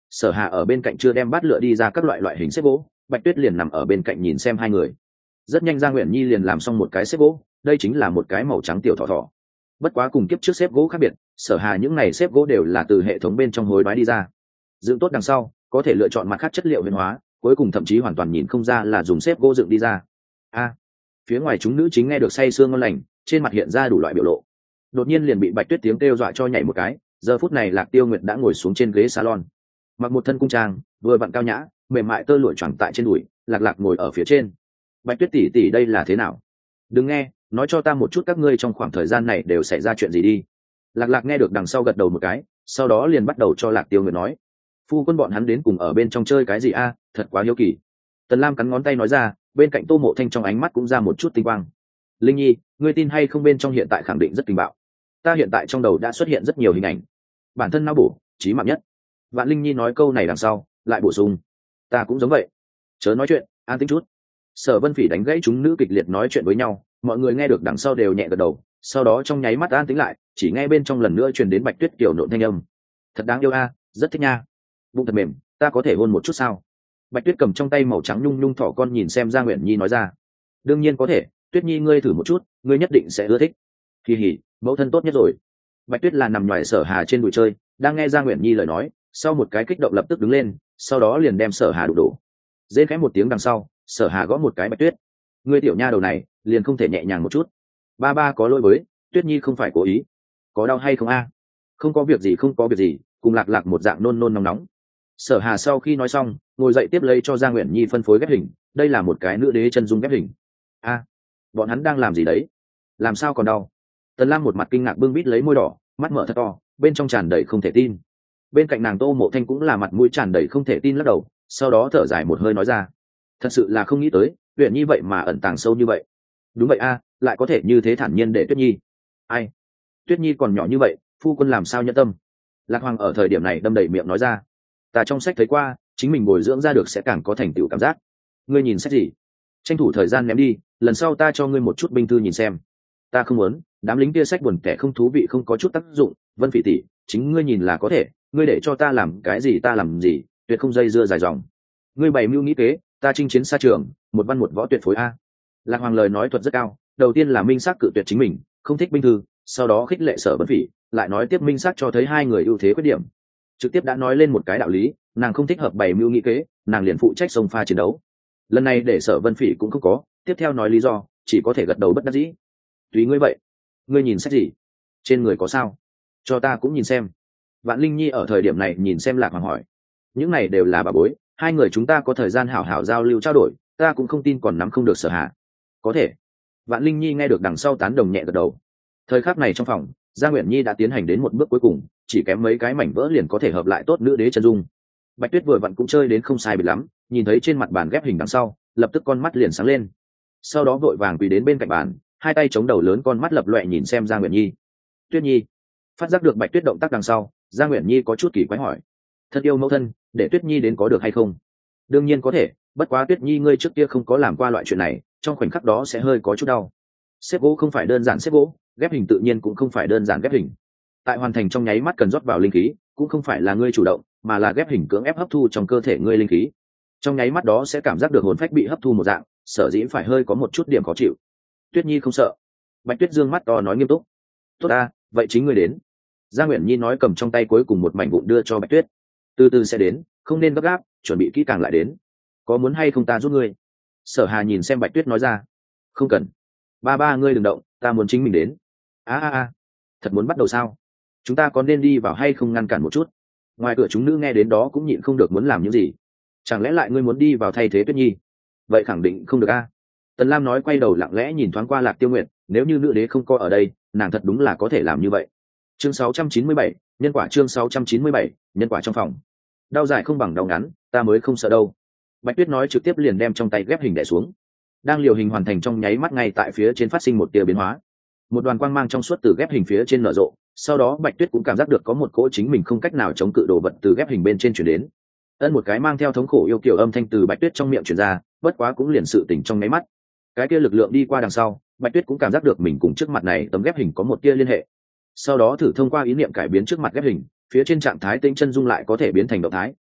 Sở Hà ở bên cạnh chưa đem bát lựa đi ra các loại loại hình xếp gỗ, Bạch Tuyết liền nằm ở bên cạnh nhìn xem hai người. Rất nhanh Giang Uyển Nhi liền làm xong một cái xếp gỗ, đây chính là một cái màu trắng tiểu thỏ thỏ. Bất quá cùng kiếp trước xếp gỗ khác biệt, Sở Hà những này xếp gỗ đều là từ hệ thống bên trong hối đoái đi ra. Dựng tốt đằng sau, có thể lựa chọn mặt khác chất liệu huyền hóa, cuối cùng thậm chí hoàn toàn nhìn không ra là dùng xếp gỗ dựng đi ra. A, phía ngoài chúng nữ chính nghe được say sương ngon lành, trên mặt hiện ra đủ loại biểu lộ. Đột nhiên liền bị Bạch Tuyết tiếng kêu dọa cho nhảy một cái, giờ phút này Lạc Tiêu Nguyệt đã ngồi xuống trên ghế salon, mặc một thân cung trang, vừa vặn cao nhã, mềm mại tơ lụa choàng tại trên đùi, Lạc Lạc ngồi ở phía trên. Bạch Tuyết tỷ tỷ đây là thế nào? Đừng nghe, nói cho ta một chút các ngươi trong khoảng thời gian này đều xảy ra chuyện gì đi. Lạc Lạc nghe được đằng sau gật đầu một cái, sau đó liền bắt đầu cho Lạc Tiêu Nguyệt nói, phu quân bọn hắn đến cùng ở bên trong chơi cái gì a? Thật quá hiếu kỳ. Tần Lam cắn ngón tay nói ra, bên cạnh Tô Mộ Thanh trong ánh mắt cũng ra một chút tinh quang. Linh Nhi, ngươi tin hay không bên trong hiện tại khẳng định rất kinh bạo. Ta hiện tại trong đầu đã xuất hiện rất nhiều hình ảnh, bản thân não bổ, chí mạng nhất. Vạn Linh Nhi nói câu này đằng sau, lại bổ sung, ta cũng giống vậy. Chớ nói chuyện, an tĩnh chút. Sở Vân Phỉ đánh gãy chúng nữ kịch liệt nói chuyện với nhau, mọi người nghe được đằng sau đều nhẹ gật đầu, sau đó trong nháy mắt an tĩnh lại, chỉ nghe bên trong lần nữa truyền đến Bạch Tuyết kiểu nộn thanh âm. Thật đáng yêu a, rất thích nha. Bụng thật mềm, ta có thể hôn một chút sao? Bạch Tuyết cầm trong tay màu trắng nhung nhung thỏ con nhìn xem Giang Uyển Nhi nói ra. Đương nhiên có thể, Tuyết Nhi ngươi thử một chút, ngươi nhất định sẽ ưa thích. Kỳ hỉ, mẫu thân tốt nhất rồi. Bạch Tuyết là nằm ngoài Sở Hà trên bụi chơi, đang nghe Giang Uyển Nhi lời nói, sau một cái kích động lập tức đứng lên, sau đó liền đem Sở Hà đụng đổ. Rên khẽ một tiếng đằng sau, Sở Hà gõ một cái Bạch Tuyết. Ngươi tiểu nha đầu này, liền không thể nhẹ nhàng một chút. Ba ba có lỗi với, Tuyết Nhi không phải cố ý. Có đau hay không a? Không có việc gì, không có việc gì, cùng Lạc Lạc một dạng nôn nôn nóng nóng. Sở Hà sau khi nói xong, ngồi dậy tiếp lấy cho Giang Uyển Nhi phân phối ghép hình, đây là một cái nữ đế chân dung ghép hình. A, bọn hắn đang làm gì đấy? Làm sao còn đau? Tần Lam một mặt kinh ngạc bưng bít lấy môi đỏ, mắt mở thật to, bên trong tràn đầy không thể tin. Bên cạnh nàng Tô Mộ Thanh cũng là mặt mũi tràn đầy không thể tin lắc đầu, sau đó thở dài một hơi nói ra, thật sự là không nghĩ tới, Uyển Nhi vậy mà ẩn tàng sâu như vậy. Đúng vậy a, lại có thể như thế thản nhiên để Tuyết Nhi. Ai? Tuyết Nhi còn nhỏ như vậy, phu quân làm sao nhẫn tâm? Lạc Hoàng ở thời điểm này đâm đầy miệng nói ra, ta trong sách thấy qua, chính mình bồi dưỡng ra được sẽ càng có thành tựu cảm giác. Ngươi nhìn sách gì? Tranh thủ thời gian ném đi, lần sau ta cho ngươi một chút binh thư nhìn xem. Ta không muốn, đám lính kia sách buồn kẻ không thú vị không có chút tác dụng. Vân Phỉ tỷ, chính ngươi nhìn là có thể, ngươi để cho ta làm cái gì ta làm gì, tuyệt không dây dưa dài dòng. Ngươi bày mưu nghĩ kế, ta chinh chiến xa trường, một văn một võ tuyệt phối a. Lạc Hoàng lời nói thuật rất cao, đầu tiên là minh xác cự tuyệt chính mình, không thích binh thư, sau đó khích lệ Sở Vân Phỉ, lại nói tiếp minh xác cho thấy hai người ưu thế khuyết điểm. Trực tiếp đã nói lên một cái đạo lý, nàng không thích hợp bày mưu nghĩ kế, nàng liền phụ trách xông pha chiến đấu. Lần này để Sở Vân Phỉ cũng không có, tiếp theo nói lý do, chỉ có thể gật đầu bất đắc dĩ. Tùy ngươi vậy. Ngươi nhìn sách gì? Trên người có sao? Cho ta cũng nhìn xem. Vạn Linh Nhi ở thời điểm này nhìn xem Lạc Hoàng hỏi. Những này đều là bà bối, hai người chúng ta có thời gian hảo hảo giao lưu trao đổi, ta cũng không tin còn nắm không được Sở Hà. Có thể. Vạn Linh Nhi nghe được đằng sau tán đồng nhẹ gật đầu. Thời khắc này trong phòng, Giang Uyển Nhi đã tiến hành đến một bước cuối cùng, chỉ kém mấy cái mảnh vỡ liền có thể hợp lại tốt nữ đế chân dung. Bạch Tuyết vừa vặn cũng chơi đến không sai biệt lắm, nhìn thấy trên mặt bàn ghép hình đằng sau, lập tức con mắt liền sáng lên. Sau đó vội vàng quỳ đến bên cạnh bàn, hai tay chống đầu lớn, con mắt lập loè nhìn xem Giang Uyển Nhi. Tuyết Nhi, phát giác được Bạch Tuyết động tác đằng sau, Giang Uyển Nhi có chút kỳ quái hỏi, thật yêu mẫu thân, để Tuyết Nhi đến có được hay không? Đương nhiên có thể, bất quá Tuyết Nhi ngươi trước kia không có làm qua loại chuyện này, trong khoảnh khắc đó sẽ hơi có chút đau. Xếp gỗ không phải đơn giản xếp gỗ, ghép hình tự nhiên cũng không phải đơn giản ghép hình. Tại hoàn thành trong nháy mắt cần rót vào linh khí, cũng không phải là ngươi chủ động, mà là ghép hình cưỡng ép hấp thu trong cơ thể ngươi linh khí. Trong nháy mắt đó sẽ cảm giác được hồn phách bị hấp thu một dạng, sở dĩ phải hơi có một chút điểm khó chịu. Tuyết Nhi không sợ. Bạch Tuyết dương mắt to nói nghiêm túc. Tốt ta, vậy chính ngươi đến. Giang Uyển Nhi nói cầm trong tay cuối cùng một mảnh vụn đưa cho Bạch Tuyết. Từ từ sẽ đến, không nên gấp gáp, chuẩn bị kỹ càng lại đến. Có muốn hay không ta giúp ngươi? Sở Hà nhìn xem Bạch Tuyết nói ra. Không cần. Ba ba ngươi đừng động, ta muốn chính mình đến. A a a, thật muốn bắt đầu sao? Chúng ta có nên đi vào hay không ngăn cản một chút? Ngoài cửa chúng nữ nghe đến đó cũng nhịn không được muốn làm những gì. Chẳng lẽ lại ngươi muốn đi vào thay thế Tuyết Nhi? Vậy khẳng định không được a. Tần Lam nói quay đầu lặng lẽ nhìn thoáng qua Lạc Tiêu Nguyệt, nếu như nữ đế không có ở đây, nàng thật đúng là có thể làm như vậy. Chương sáu trăm chín mươi bảy, nhân quả chương sáu trăm chín mươi bảy, nhân quả trong phòng. Đau dài không bằng đau ngắn, ta mới không sợ đâu. Bạch Tuyết nói trực tiếp liền đem trong tay ghép hình đè xuống. Đang liều hình hoàn thành trong nháy mắt ngay tại phía trên phát sinh một tia biến hóa. Một đoàn quang mang trong suốt từ ghép hình phía trên nở rộ, sau đó Bạch Tuyết cũng cảm giác được có một cỗ chính mình không cách nào chống cự đồ vật từ ghép hình bên trên truyền đến. Ân một cái mang theo thống khổ yêu kiểu âm thanh từ Bạch Tuyết trong miệng truyền ra, bất quá cũng liền sự tỉnh trong nháy mắt. Cái kia lực lượng đi qua đằng sau, Bạch Tuyết cũng cảm giác được mình cùng trước mặt này tấm ghép hình có một tia liên hệ. Sau đó thử thông qua ý niệm cải biến trước mặt ghép hình, phía trên trạng thái tinh chân dung lại có thể biến thành động thái,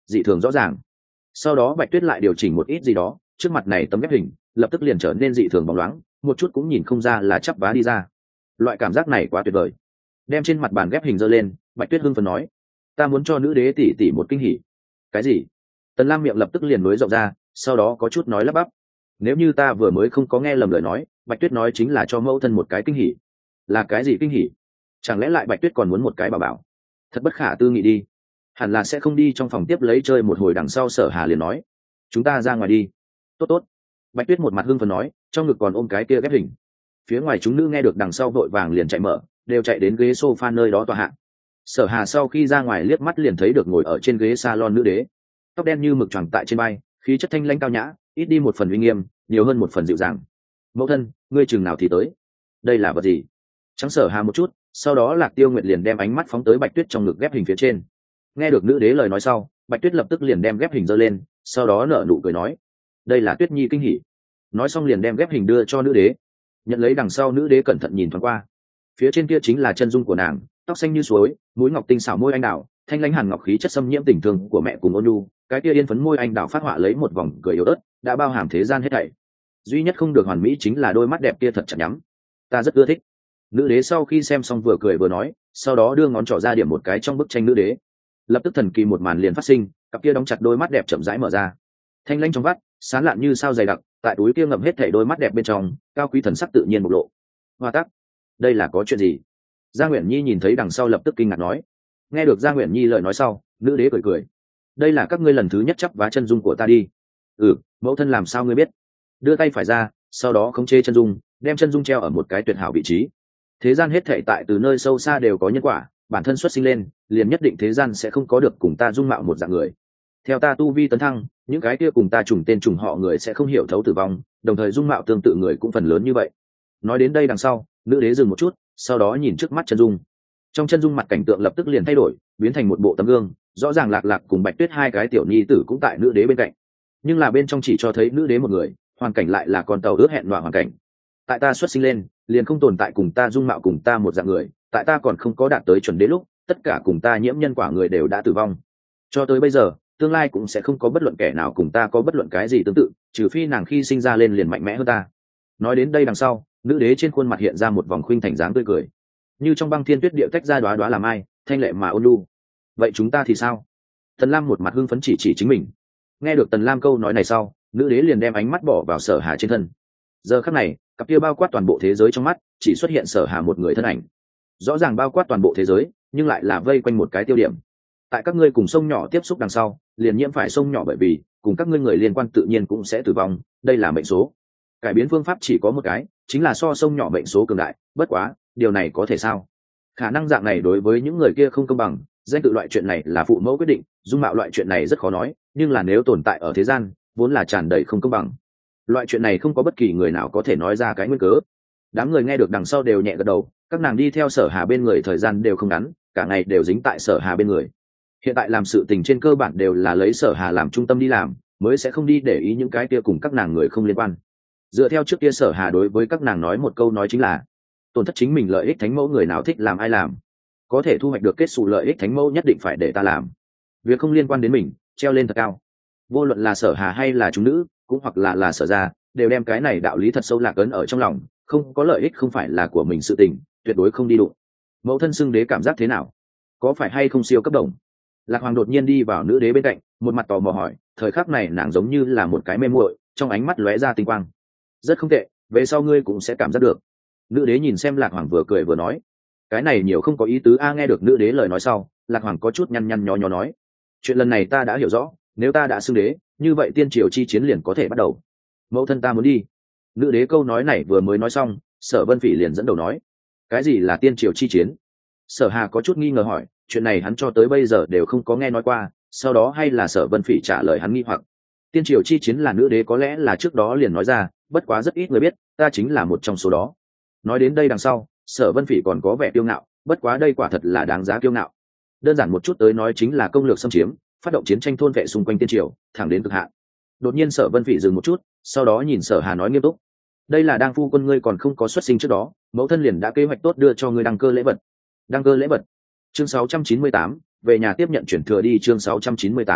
dị thường rõ ràng. Sau đó Bạch Tuyết lại điều chỉnh một ít gì đó, trước mặt này tấm ghép hình lập tức liền trở nên dị thường bóng loáng, một chút cũng nhìn không ra là chắp vá đi ra. Loại cảm giác này quá tuyệt vời. Đem trên mặt bàn ghép hình giơ lên, Bạch Tuyết hưng phấn nói: ta muốn cho nữ đế tỷ tỷ một kinh hỉ. Cái gì? Tần Lam miệng lập tức liền nối rộng ra, sau đó có chút nói lắp bắp. Nếu như ta vừa mới không có nghe lầm lời nói, Bạch Tuyết nói chính là cho mẫu thân một cái kinh hỉ. Là cái gì kinh hỉ? Chẳng lẽ lại Bạch Tuyết còn muốn một cái bảo bảo? Thật bất khả tư nghị đi. Hẳn là sẽ không đi trong phòng tiếp lấy chơi một hồi, đằng sau Sở Hà liền nói: chúng ta ra ngoài đi. Tốt tốt. Bạch Tuyết một mặt hưng phấn nói, trong ngực còn ôm cái kia ghép hình. Phía ngoài chúng nữ nghe được đằng sau vội vàng liền chạy mở, đều chạy đến ghế sofa nơi đó tọa hạ. Sở Hà sau khi ra ngoài liếc mắt liền thấy được ngồi ở trên ghế salon nữ đế, tóc đen như mực choàng tại trên vai, khí chất thanh lãnh cao nhã, ít đi một phần uy nghiêm, nhiều hơn một phần dịu dàng. Mẫu thân, ngươi chừng nào thì tới? Đây là vật gì? Trắng Sở Hà một chút, sau đó Lạc Tiêu Nguyệt liền đem ánh mắt phóng tới Bạch Tuyết trong ngực ghép hình phía trên. Nghe được nữ đế lời nói sau, Bạch Tuyết lập tức liền đem ghép hình giơ lên, sau đó nở nụ cười nói: đây là Tuyết Nhi kinh hỉ. Nói xong liền đem ghép hình đưa cho nữ đế. Nhận lấy đằng sau, nữ đế cẩn thận nhìn thoáng qua, phía trên kia chính là chân dung của nàng, tóc xanh như suối, mũi ngọc tinh xảo, môi anh đào thanh lãnh hàn ngọc, khí chất xâm nhiễm tình thương của mẹ cùng ôn nhu, cái kia yên phấn môi anh đào phát họa lấy một vòng cười yếu ớt, đã bao hàm thế gian hết thảy. Duy nhất không được hoàn mỹ chính là đôi mắt đẹp kia thật chặt nhắm, ta rất ưa thích. Nữ đế sau khi xem xong vừa cười vừa nói, sau đó đưa ngón trỏ ra điểm một cái trong bức tranh nữ đế. Lập tức thần kỳ một màn liền phát sinh, cặp kia đóng chặt đôi mắt đẹp chậm rãi mở ra, thanh lãnh trong vắt, sáng lạn như sao dày đặc, tại túi kia ngậm hết thảy đôi mắt đẹp bên trong, cao quý thần sắc tự nhiên bộc lộ. Hoa tắc, đây là có chuyện gì? Gia Nguyễn Nhi nhìn thấy đằng sau lập tức kinh ngạc nói. Nghe được Gia Nguyễn Nhi lời nói sau, nữ đế cười cười: đây là các ngươi lần thứ nhất chắp vá chân dung của ta đi. Ừ, mẫu thân làm sao ngươi biết? Đưa tay phải ra, sau đó khống chế chân dung, đem chân dung treo ở một cái tuyệt hảo vị trí. Thế gian hết thảy tại từ nơi sâu xa đều có nhân quả, bản thân xuất sinh lên, liền nhất định thế gian sẽ không có được cùng ta dung mạo một dạng người. Theo ta tu vi tấn thăng, những cái kia cùng ta trùng tên trùng họ người sẽ không hiểu thấu tử vong, đồng thời dung mạo tương tự người cũng phần lớn như vậy. Nói đến đây đằng sau, nữ đế dừng một chút, sau đó nhìn trước mắt chân dung. Trong chân dung mặt cảnh tượng lập tức liền thay đổi, biến thành một bộ tấm gương, rõ ràng Lạc Lạc cùng Bạch Tuyết hai cái tiểu nhi tử cũng tại nữ đế bên cạnh, nhưng là bên trong chỉ cho thấy nữ đế một người, hoàn cảnh lại là con tàu ước hẹn loạn hoàn cảnh. Tại ta xuất sinh lên, liền không tồn tại cùng ta dung mạo cùng ta một dạng người, tại ta còn không có đạt tới chuẩn đế lúc, tất cả cùng ta nhiễm nhân quả người đều đã tử vong. Cho tới bây giờ, tương lai cũng sẽ không có bất luận kẻ nào cùng ta có bất luận cái gì tương tự, trừ phi nàng khi sinh ra lên liền mạnh mẽ hơn ta. Nói đến đây đằng sau, nữ đế trên khuôn mặt hiện ra một vòng khuynh thành dáng tươi cười, như trong băng thiên tuyết địa tách ra đóa đóa làm ai, thanh lệ mà ôn nhu. Vậy chúng ta thì sao? Tần Lam một mặt hưng phấn chỉ chỉ chính mình. Nghe được Tần Lam câu nói này sau, nữ đế liền đem ánh mắt bỏ vào Sở Hà trên thân. Giờ khắc này, cặp kia bao quát toàn bộ thế giới trong mắt chỉ xuất hiện Sở Hà một người thân ảnh, rõ ràng bao quát toàn bộ thế giới, nhưng lại là vây quanh một cái tiêu điểm. Tại các ngươi cùng sông nhỏ tiếp xúc đằng sau, liền nhiễm phải sông nhỏ, bởi vì cùng các ngươi người liên quan tự nhiên cũng sẽ tử vong, đây là mệnh số. Cải biến phương pháp chỉ có một cái, chính là so sông nhỏ mệnh số cường đại, bất quá, điều này có thể sao? Khả năng dạng này đối với những người kia không công bằng, danh tự loại chuyện này là phụ mẫu quyết định, dung mạo loại chuyện này rất khó nói, nhưng là nếu tồn tại ở thế gian, vốn là tràn đầy không công bằng. Loại chuyện này không có bất kỳ người nào có thể nói ra cái nguyên cớ. Đám người nghe được đằng sau đều nhẹ gật đầu, các nàng đi theo Sở Hà bên người thời gian đều không ngắn, cả ngày đều dính tại Sở Hà bên người. Hiện tại làm sự tình trên cơ bản đều là lấy Sở Hà làm trung tâm đi làm, mới sẽ không đi để ý những cái kia cùng các nàng người không liên quan. Dựa theo trước kia Sở Hà đối với các nàng nói một câu nói chính là: tổn thất chính mình lợi ích thánh mẫu, người nào thích làm ai làm, có thể thu hoạch được kết xù lợi ích thánh mẫu nhất định phải để ta làm, việc không liên quan đến mình treo lên thật cao. Vô luận là Sở Hà hay là chúng nữ, cũng hoặc là là Sở gia, đều đem cái này đạo lý thật sâu lạc ấn ở trong lòng, không có lợi ích không phải là của mình sự tình, tuyệt đối không đi đụng. Mẫu thân xưng đế cảm giác thế nào, có phải hay không siêu cấp đồng? Lạc Hoàng đột nhiên đi vào nữ đế bên cạnh, một mặt tò mò hỏi. Thời khắc này nàng giống như là một cái mê muội, trong ánh mắt lóe ra tinh quang. Rất không tệ, về sau ngươi cũng sẽ cảm giác được. Nữ đế nhìn xem Lạc Hoàng vừa cười vừa nói. Cái này nhiều không có ý tứ a. Nghe được nữ đế lời nói sau, Lạc Hoàng có chút nhăn nhăn nhó nhó nói: chuyện lần này ta đã hiểu rõ, nếu ta đã xưng đế, như vậy tiên triều chi chiến liền có thể bắt đầu. Mẫu thân ta muốn đi. Nữ đế câu nói này vừa mới nói xong, Sở Vân Phỉ liền dẫn đầu nói: cái gì là tiên triều chi chiến? Sở Hà có chút nghi ngờ hỏi, chuyện này hắn cho tới bây giờ đều không có nghe nói qua, sau đó hay là Sở Vân Phỉ trả lời hắn nghi hoặc. Tiên triều chi chiến là nữ đế có lẽ là trước đó liền nói ra, bất quá rất ít người biết, ta chính là một trong số đó. Nói đến đây đằng sau, Sở Vân Phỉ còn có vẻ kiêu ngạo, bất quá đây quả thật là đáng giá kiêu ngạo. Đơn giản một chút tới nói chính là công lược xâm chiếm, phát động chiến tranh thôn vệ xung quanh tiên triều, thẳng đến cực hạn. Đột nhiên Sở Vân Phỉ dừng một chút, sau đó nhìn Sở Hà nói nghiêm túc: đây là đang phu quân ngươi còn không có xuất sinh trước đó, mẫu thân liền đã kế hoạch tốt đưa cho ngươi đăng cơ lễ vật. Đăng cơ lễ vật? Chương sáu trăm chín mươi tám, về nhà tiếp nhận chuyển thừa đi. Chương sáu trăm chín mươi tám,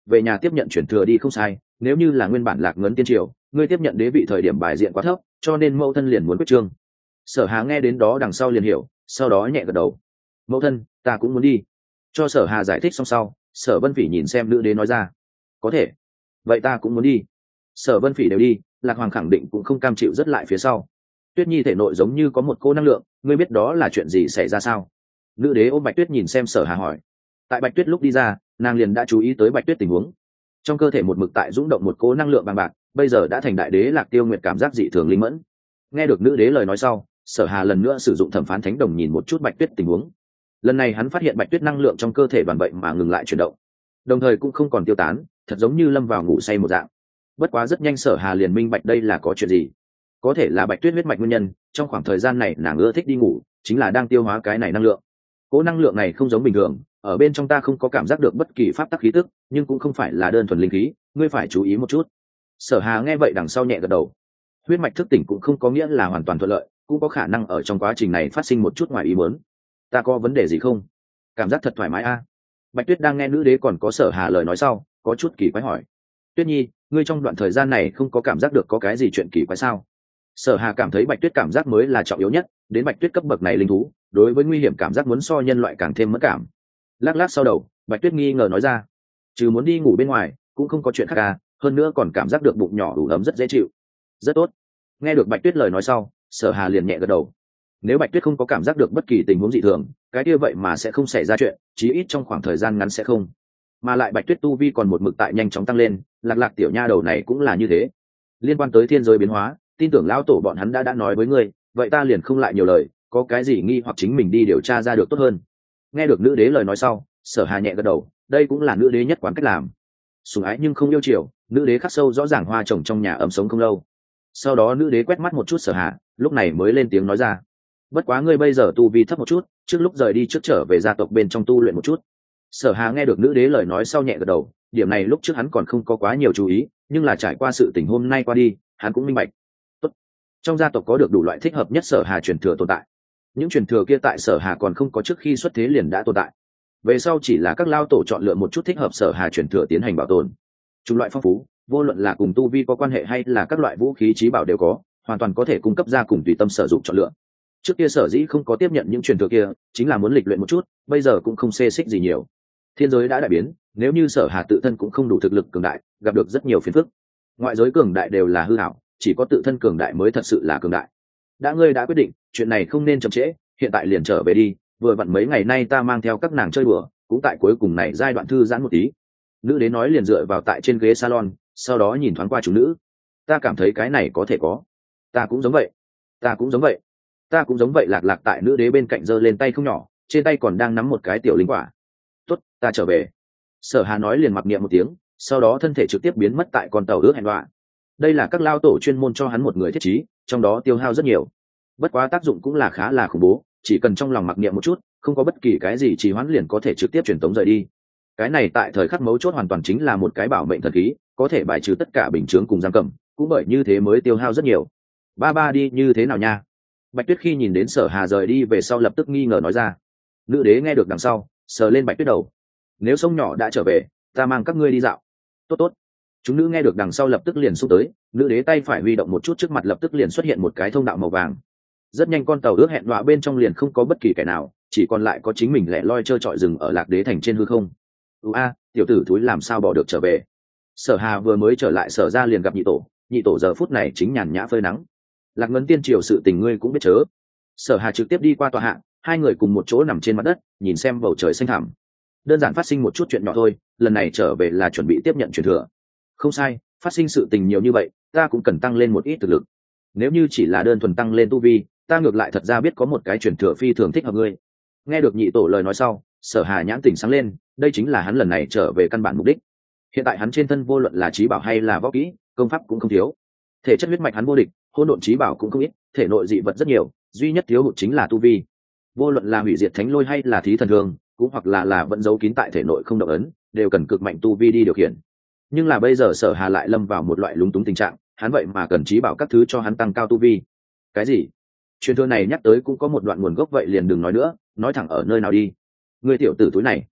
về nhà tiếp nhận chuyển thừa đi không sai, nếu như là nguyên bản Lạc Ngấn tiên triều, ngươi tiếp nhận đế vị thời điểm bài diện quá thấp, cho nên mẫu thân liền muốn quyết trương. Sở Hà nghe đến đó đằng sau liền hiểu, sau đó nhẹ gật đầu. Mẫu thân, ta cũng muốn đi. Cho Sở Hà giải thích xong sau, Sở Vân Phỉ nhìn xem nữ đế nói ra, có thể, vậy ta cũng muốn đi. Sở Vân Phỉ đều đi, Lạc Hoàng khẳng định cũng không cam chịu rất lại phía sau. Tuyết Nhi thể nội giống như có một cô năng lượng, ngươi biết đó là chuyện gì xảy ra sao? Nữ đế ôm Bạch Tuyết nhìn xem Sở Hà hỏi. Tại Bạch Tuyết lúc đi ra, nàng liền đã chú ý tới Bạch Tuyết tình huống. Trong cơ thể một mực tại dũng động một cỗ năng lượng bằng bạc, bây giờ đã thành đại đế Lạc Tiêu Nguyệt cảm giác dị thường linh mẫn. Nghe được nữ đế lời nói sau, Sở Hà lần nữa sử dụng thẩm phán thánh đồng nhìn một chút Bạch Tuyết tình huống. Lần này hắn phát hiện Bạch Tuyết năng lượng trong cơ thể đoàn vậy mà ngừng lại chuyển động, đồng thời cũng không còn tiêu tán, thật giống như lâm vào ngủ say một dạng. Bất quá rất nhanh Sở Hà liền minh bạch đây là có chuyện gì. Có thể là Bạch Tuyết huyết mạch nguyên nhân, trong khoảng thời gian này nàng ưa thích đi ngủ, chính là đang tiêu hóa cái này năng lượng. Cỗ năng lượng này không giống bình thường, ở bên trong ta không có cảm giác được bất kỳ pháp tắc khí tức, nhưng cũng không phải là đơn thuần linh khí, ngươi phải chú ý một chút. Sở Hà nghe vậy đằng sau nhẹ gật đầu. Huyết mạch thức tỉnh cũng không có nghĩa là hoàn toàn thuận lợi, cũng có khả năng ở trong quá trình này phát sinh một chút ngoài ý muốn. Ta có vấn đề gì không? Cảm giác thật thoải mái a. À? Bạch Tuyết đang nghe nữ đế còn có Sở Hà lời nói sau, có chút kỳ quái hỏi. Tuyết Nhi, ngươi trong đoạn thời gian này không có cảm giác được có cái gì chuyện kỳ quái sao? Sở Hà cảm thấy Bạch Tuyết cảm giác mới là trọng yếu nhất, đến Bạch Tuyết cấp bậc này linh thú, đối với nguy hiểm cảm giác muốn so nhân loại càng thêm mất cảm. Lắc lắc sau đầu, Bạch Tuyết nghi ngờ nói ra, trừ muốn đi ngủ bên ngoài, cũng không có chuyện khác à, hơn nữa còn cảm giác được bụng nhỏ đủ ấm rất dễ chịu. Rất tốt. Nghe được Bạch Tuyết lời nói sau, Sở Hà liền nhẹ gật đầu. Nếu Bạch Tuyết không có cảm giác được bất kỳ tình huống dị thường, cái kia vậy mà sẽ không xảy ra chuyện, chí ít trong khoảng thời gian ngắn sẽ không. Mà lại Bạch Tuyết tu vi còn một mực tại nhanh chóng tăng lên, Lạc Lạc tiểu nha đầu này cũng là như thế. Liên quan tới thiên giới biến hóa, tin tưởng lão tổ bọn hắn đã đã nói với ngươi, vậy ta liền không lại nhiều lời, có cái gì nghi hoặc chính mình đi điều tra ra được tốt hơn. Nghe được nữ đế lời nói sau, Sở Hà nhẹ gật đầu, đây cũng là nữ đế nhất quán cách làm. Sủng ái nhưng không yêu chiều, nữ đế khắc sâu rõ ràng hoa trồng trong nhà ấm sống không lâu. Sau đó nữ đế quét mắt một chút Sở Hà, lúc này mới lên tiếng nói ra, bất quá ngươi bây giờ tu vi thấp một chút, trước lúc rời đi trước trở về gia tộc bên trong tu luyện một chút. Sở Hà nghe được nữ đế lời nói sau nhẹ gật đầu, điểm này lúc trước hắn còn không có quá nhiều chú ý, nhưng là trải qua sự tình hôm nay qua đi, hắn cũng minh bạch. Tốt. Trong gia tộc có được đủ loại thích hợp nhất Sở Hà truyền thừa tồn tại. Những truyền thừa kia tại Sở Hà còn không có trước khi xuất thế liền đã tồn tại. Về sau chỉ là các lao tổ chọn lựa một chút thích hợp Sở Hà truyền thừa tiến hành bảo tồn. Chủng loại phong phú, vô luận là cùng tu vi có quan hệ hay là các loại vũ khí chí bảo đều có, hoàn toàn có thể cung cấp ra cùng tùy tâm sử dụng chọn lựa. Trước kia Sở Dĩ không có tiếp nhận những truyền thừa kia, chính là muốn lịch luyện một chút, bây giờ cũng không xê xích gì nhiều. Thiên giới đã đại biến, nếu như Sở Hà tự thân cũng không đủ thực lực cường đại, gặp được rất nhiều phiền phức. Ngoại giới cường đại đều là hư ảo, chỉ có tự thân cường đại mới thật sự là cường đại. Đã ngươi đã quyết định, chuyện này không nên chậm trễ, hiện tại liền trở về đi, vừa vặn mấy ngày nay ta mang theo các nàng chơi đùa, cũng tại cuối cùng này giai đoạn thư giãn một tí. Nữ đế nói liền dựa vào tại trên ghế salon, sau đó nhìn thoáng qua chủ nữ. Ta cảm thấy cái này có thể có. Ta cũng giống vậy. Ta cũng giống vậy. Ta cũng giống vậy. Lạc Lạc tại nữ đế bên cạnh giơ lên tay không nhỏ, trên tay còn đang nắm một cái tiểu linh quả. Tốt, ta trở về. Sở Hà nói liền mặc niệm một tiếng, sau đó thân thể trực tiếp biến mất tại con tàu ước hẹn đoạn. Đây là các lao tổ chuyên môn cho hắn một người thiết trí, trong đó tiêu hao rất nhiều. Bất quá tác dụng cũng là khá là khủng bố, chỉ cần trong lòng mặc niệm một chút, không có bất kỳ cái gì trì hoãn liền có thể trực tiếp truyền tống rời đi. Cái này tại thời khắc mấu chốt hoàn toàn chính là một cái bảo mệnh thần khí, có thể bài trừ tất cả bình chướng cùng giam cầm, cũng bởi như thế mới tiêu hao rất nhiều. Ba ba đi như thế nào nha? Bạch Tuyết khi nhìn đến Sở Hà rời đi về sau lập tức nghi ngờ nói ra. Nữ đế nghe được đằng sau, sờ lên Bạch Tuyết đầu. Nếu sông nhỏ đã trở về, ta mang các ngươi đi dạo. Tốt tốt. Chúng nữ nghe được đằng sau lập tức liền xúc tới, nữ đế tay phải huy động một chút, trước mặt lập tức liền xuất hiện một cái thông đạo màu vàng. Rất nhanh con tàu ước hẹn đọa bên trong liền không có bất kỳ kẻ nào, chỉ còn lại có chính mình lẻ loi trơ trọi rừng ở Lạc Đế thành trên hư không. ưu a tiểu tử thúi làm sao bỏ được trở về. Sở Hà vừa mới trở lại Sở ra liền gặp nhị tổ, nhị tổ giờ phút này chính nhàn nhã phơi nắng. Lạc Ngân tiên triều sự tình ngươi cũng biết chớ. Sở Hà trực tiếp đi qua tòa hạ, hai người cùng một chỗ nằm trên mặt đất, nhìn xem bầu trời xanh thẳm. Đơn giản phát sinh một chút chuyện nhỏ thôi, lần này trở về là chuẩn bị tiếp nhận truyền thừa. Không sai, phát sinh sự tình nhiều như vậy, ta cũng cần tăng lên một ít thực lực. Nếu như chỉ là đơn thuần tăng lên tu vi, ta ngược lại thật ra biết có một cái truyền thừa phi thường thích hợp ngươi. Nghe được nhị tổ lời nói sau, Sở Hà nhãn tỉnh sáng lên, đây chính là hắn lần này trở về căn bản mục đích. Hiện tại hắn trên thân vô luận là trí bảo hay là võ kỹ, công pháp cũng không thiếu. Thể chất huyết mạch hắn vô địch, hỗn độn trí bảo cũng không ít, thể nội dị vật rất nhiều, duy nhất thiếu hụt chính là tu vi. Vô luận là hủy diệt thánh lôi hay là thí thần thường, cũng hoặc là là vẫn giấu kín tại thể nội không động ấn, đều cần cực mạnh tu vi đi điều khiển. Nhưng là bây giờ Sở Hà lại lâm vào một loại lúng túng tình trạng, hắn vậy mà cần trí bảo các thứ cho hắn tăng cao tu vi. Cái gì? Truyền thừa này nhắc tới cũng có một đoạn nguồn gốc, vậy liền đừng nói nữa, nói thẳng ở nơi nào đi. Ngươi tiểu tử túi này.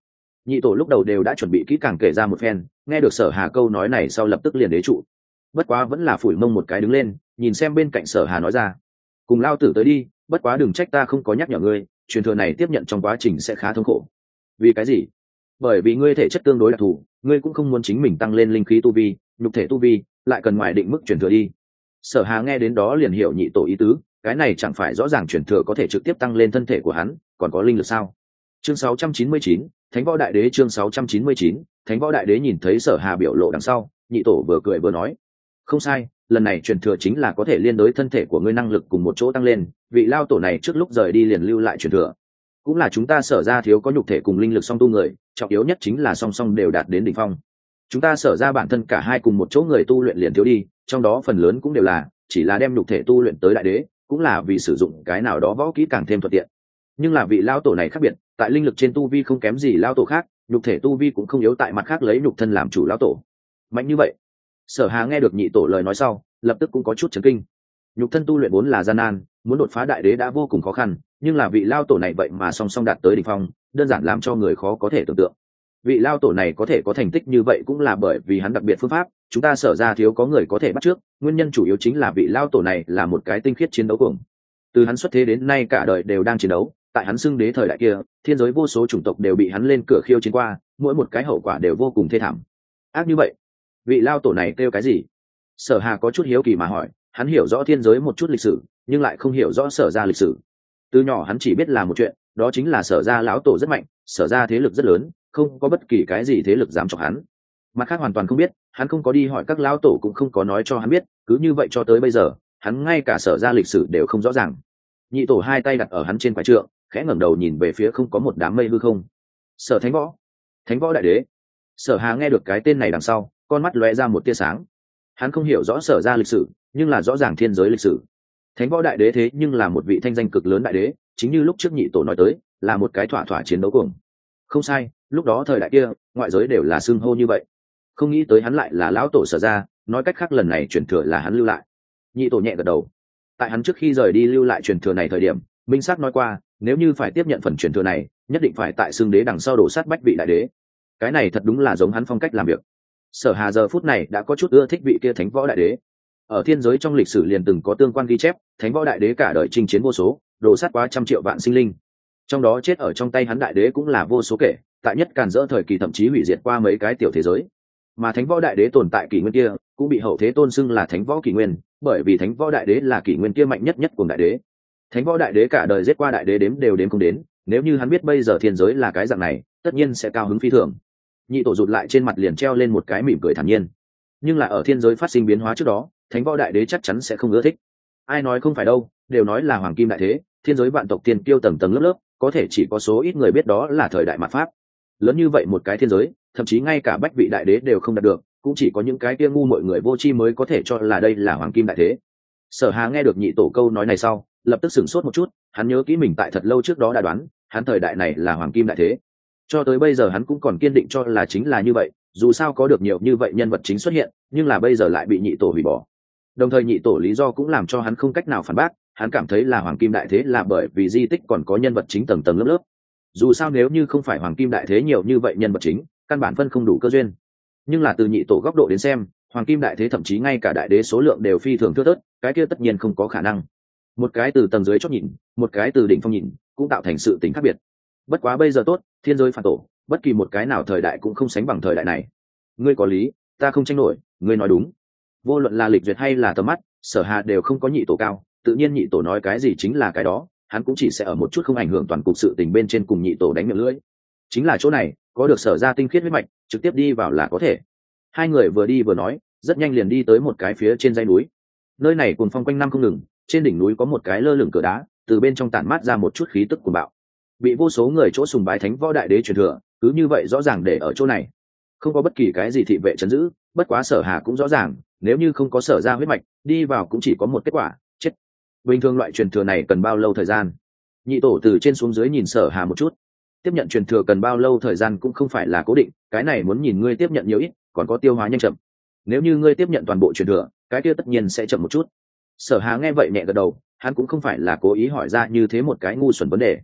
Nhị tổ lúc đầu đều đã chuẩn bị kỹ càng kể ra một phen, nghe được Sở Hà câu nói này sau lập tức liền đế trụ. Bất quá vẫn là phủi mông một cái đứng lên, nhìn xem bên cạnh Sở Hà nói ra: cùng lao tử tới đi, bất quá đừng trách ta không có nhắc nhở ngươi, truyền thừa này tiếp nhận trong quá trình sẽ khá thống khổ. Vì cái gì? Bởi vì ngươi thể chất tương đối đặc thù, ngươi cũng không muốn chính mình tăng lên linh khí tu vi, nhục thể tu vi lại cần ngoài định mức truyền thừa đi. Sở Hà nghe đến đó liền hiểu nhị tổ ý tứ, cái này chẳng phải rõ ràng truyền thừa có thể trực tiếp tăng lên thân thể của hắn, còn có linh lực sao? Chương sáu trăm chín mươi chín, Thánh Võ Đại Đế. Chương sáu trăm chín mươi chín, Thánh Võ Đại Đế. Nhìn thấy Sở Hà biểu lộ đằng sau, nhị tổ vừa cười vừa nói: không sai, lần này truyền thừa chính là có thể liên đối thân thể của ngươi năng lực cùng một chỗ tăng lên, vị lao tổ này trước lúc rời đi liền lưu lại truyền thừa, cũng là chúng ta Sở ra thiếu có nhục thể cùng linh lực song tu người, trọng yếu nhất chính là song song đều đạt đến đỉnh phong. Chúng ta Sở ra bản thân cả hai cùng một chỗ người tu luyện liền thiếu đi, trong đó phần lớn cũng đều là chỉ là đem nhục thể tu luyện tới đại đế, cũng là vì sử dụng cái nào đó võ kỹ càng thêm thuận tiện. Nhưng là vị lao tổ này khác biệt, tại linh lực trên tu vi không kém gì lao tổ khác, nhục thể tu vi cũng không yếu, tại mặt khác lấy nhục thân làm chủ lao tổ, mạnh như vậy. Sở Hà nghe được nhị tổ lời nói sau, lập tức cũng có chút chấn kinh. Nhục thân tu luyện vốn là gian nan, muốn đột phá đại đế đã vô cùng khó khăn, nhưng là vị lao tổ này vậy mà song song đạt tới đỉnh phong, đơn giản làm cho người khó có thể tưởng tượng. Vị lao tổ này có thể có thành tích như vậy cũng là bởi vì hắn đặc biệt phương pháp, chúng ta Sở ra thiếu có người có thể bắt trước, nguyên nhân chủ yếu chính là vị lao tổ này là một cái tinh khiết chiến đấu cuồng. Từ hắn xuất thế đến nay cả đời đều đang chiến đấu, tại hắn xưng đế thời đại kia, thiên giới vô số chủng tộc đều bị hắn lên cửa khiêu chiến qua, mỗi một cái hậu quả đều vô cùng thê thảm. Ác như vậy, vị lao tổ này kêu cái gì? Sở Hà có chút hiếu kỳ mà hỏi, hắn hiểu rõ thiên giới một chút lịch sử, nhưng lại không hiểu rõ Sở ra lịch sử. Từ nhỏ hắn chỉ biết là một chuyện, đó chính là Sở ra lão tổ rất mạnh, Sở ra thế lực rất lớn, không có bất kỳ cái gì thế lực dám chọc hắn. Mặt khác hoàn toàn không biết, hắn không có đi hỏi các lão tổ cũng không có nói cho hắn biết, cứ như vậy cho tới bây giờ, hắn ngay cả Sở ra lịch sử đều không rõ ràng. Nhị tổ hai tay đặt ở hắn trên quái trượng, khẽ ngẩng đầu nhìn về phía không có một đám mây hư không. Sở Thánh Võ, Thánh Võ Đại Đế. Sở Hà nghe được cái tên này đằng sau, con mắt lóe ra một tia sáng. Hắn không hiểu rõ Sở ra lịch sử, nhưng là rõ ràng thiên giới lịch sử. Thánh Võ Đại Đế thế nhưng là một vị thanh danh cực lớn đại đế, chính như lúc trước nhị tổ nói tới, là một cái thỏa thỏa chiến đấu cuồng. Không sai, lúc đó thời đại kia, ngoại giới đều là xưng hô như vậy. Không nghĩ tới hắn lại là lão tổ Sở ra, nói cách khác lần này truyền thừa là hắn lưu lại. Nhị tổ nhẹ gật đầu. Tại hắn trước khi rời đi lưu lại truyền thừa này thời điểm, minh xác nói qua, nếu như phải tiếp nhận phần truyền thừa này, nhất định phải tại xưng đế đằng sau đổ sát bách vị đại đế. Cái này thật đúng là giống hắn phong cách làm việc. Sở Hà giờ phút này đã có chút ưa thích vị kia Thánh Võ Đại Đế. Ở thiên giới trong lịch sử liền từng có tương quan ghi chép, Thánh Võ Đại Đế cả đời chinh chiến vô số, đổ sát quá trăm triệu vạn sinh linh. Trong đó chết ở trong tay hắn đại đế cũng là vô số kể, tại nhất càn rỡ thời kỳ thậm chí hủy diệt qua mấy cái tiểu thế giới. Mà Thánh Võ Đại Đế tồn tại kỷ nguyên kia, cũng bị hậu thế tôn xưng là Thánh Võ Kỷ Nguyên, bởi vì Thánh Võ Đại Đế là kỷ nguyên kia mạnh nhất nhất của đại đế. Thánh Võ Đại Đế cả đời giết qua đại đế đếm đều đếm không đến, nếu như hắn biết bây giờ thiên giới là cái dạng này, tất nhiên sẽ cao hứng phi thường. Nhị tổ rụt lại trên mặt liền treo lên một cái mỉm cười thản nhiên. Nhưng là ở thiên giới phát sinh biến hóa trước đó, Thánh Võ Đại Đế chắc chắn sẽ không ưa thích. Ai nói không phải đâu, đều nói là hoàng kim đại thế, thiên giới vạn tộc tiên kiêu tầng tầng lớp lớp, có thể chỉ có số ít người biết đó là thời đại mạt pháp. Lớn như vậy một cái thiên giới, thậm chí ngay cả bách vị đại đế đều không đạt được, cũng chỉ có những cái kia ngu mọi người vô tri mới có thể cho là đây là hoàng kim đại thế. Sở Hà nghe được nhị tổ câu nói này sau, lập tức sửng sốt một chút, hắn nhớ kỹ mình tại thật lâu trước đó đã đoán, hắn thời đại này là hoàng kim đại thế. Cho tới bây giờ hắn cũng còn kiên định cho là chính là như vậy, dù sao có được nhiều như vậy nhân vật chính xuất hiện, nhưng là bây giờ lại bị nhị tổ hủy bỏ. Đồng thời nhị tổ lý do cũng làm cho hắn không cách nào phản bác, hắn cảm thấy là hoàng kim đại thế là bởi vì di tích còn có nhân vật chính tầng tầng lớp lớp. Dù sao nếu như không phải hoàng kim đại thế nhiều như vậy nhân vật chính, căn bản phân không đủ cơ duyên. Nhưng là từ nhị tổ góc độ đến xem, hoàng kim đại thế thậm chí ngay cả đại đế số lượng đều phi thường thưa thớt, cái kia tất nhiên không có khả năng. Một cái từ tầng dưới chót nhìn, một cái từ đỉnh phong nhìn, cũng tạo thành sự tính khác biệt. Bất quá bây giờ tốt, thiên giới phản tổ, bất kỳ một cái nào thời đại cũng không sánh bằng thời đại này. Ngươi có lý, ta không tranh nổi, ngươi nói đúng. Vô luận là lịch duyệt hay là tầm mắt, Sở Hà đều không có nhị tổ cao, tự nhiên nhị tổ nói cái gì chính là cái đó, hắn cũng chỉ sẽ ở một chút không ảnh hưởng toàn cục sự tình bên trên cùng nhị tổ đánh miệng lưỡi. Chính là chỗ này, có được Sở ra tinh khiết huyết mạch, trực tiếp đi vào là có thể. Hai người vừa đi vừa nói, rất nhanh liền đi tới một cái phía trên dãy núi. Nơi này cuồng phong quanh năm không ngừng, trên đỉnh núi có một cái lơ lửng cửa đá, từ bên trong tản mát ra một chút khí tức cuồng bạo. Bị vô số người chỗ sùng bái Thánh Võ Đại Đế truyền thừa, cứ như vậy rõ ràng để ở chỗ này, không có bất kỳ cái gì thị vệ trấn giữ. Bất quá Sở Hà cũng rõ ràng, nếu như không có Sở ra huyết mạch, đi vào cũng chỉ có một kết quả, chết. Bình thường loại truyền thừa này cần bao lâu thời gian? Nhị tổ từ trên xuống dưới nhìn Sở Hà một chút. Tiếp nhận truyền thừa cần bao lâu thời gian cũng không phải là cố định, cái này muốn nhìn ngươi tiếp nhận nhiều ít, còn có tiêu hóa nhanh chậm. Nếu như ngươi tiếp nhận toàn bộ truyền thừa, cái kia tất nhiên sẽ chậm một chút. Sở Hà nghe vậy nhẹ gật đầu, hắn cũng không phải là cố ý hỏi ra như thế một cái ngu xuẩn vấn đề.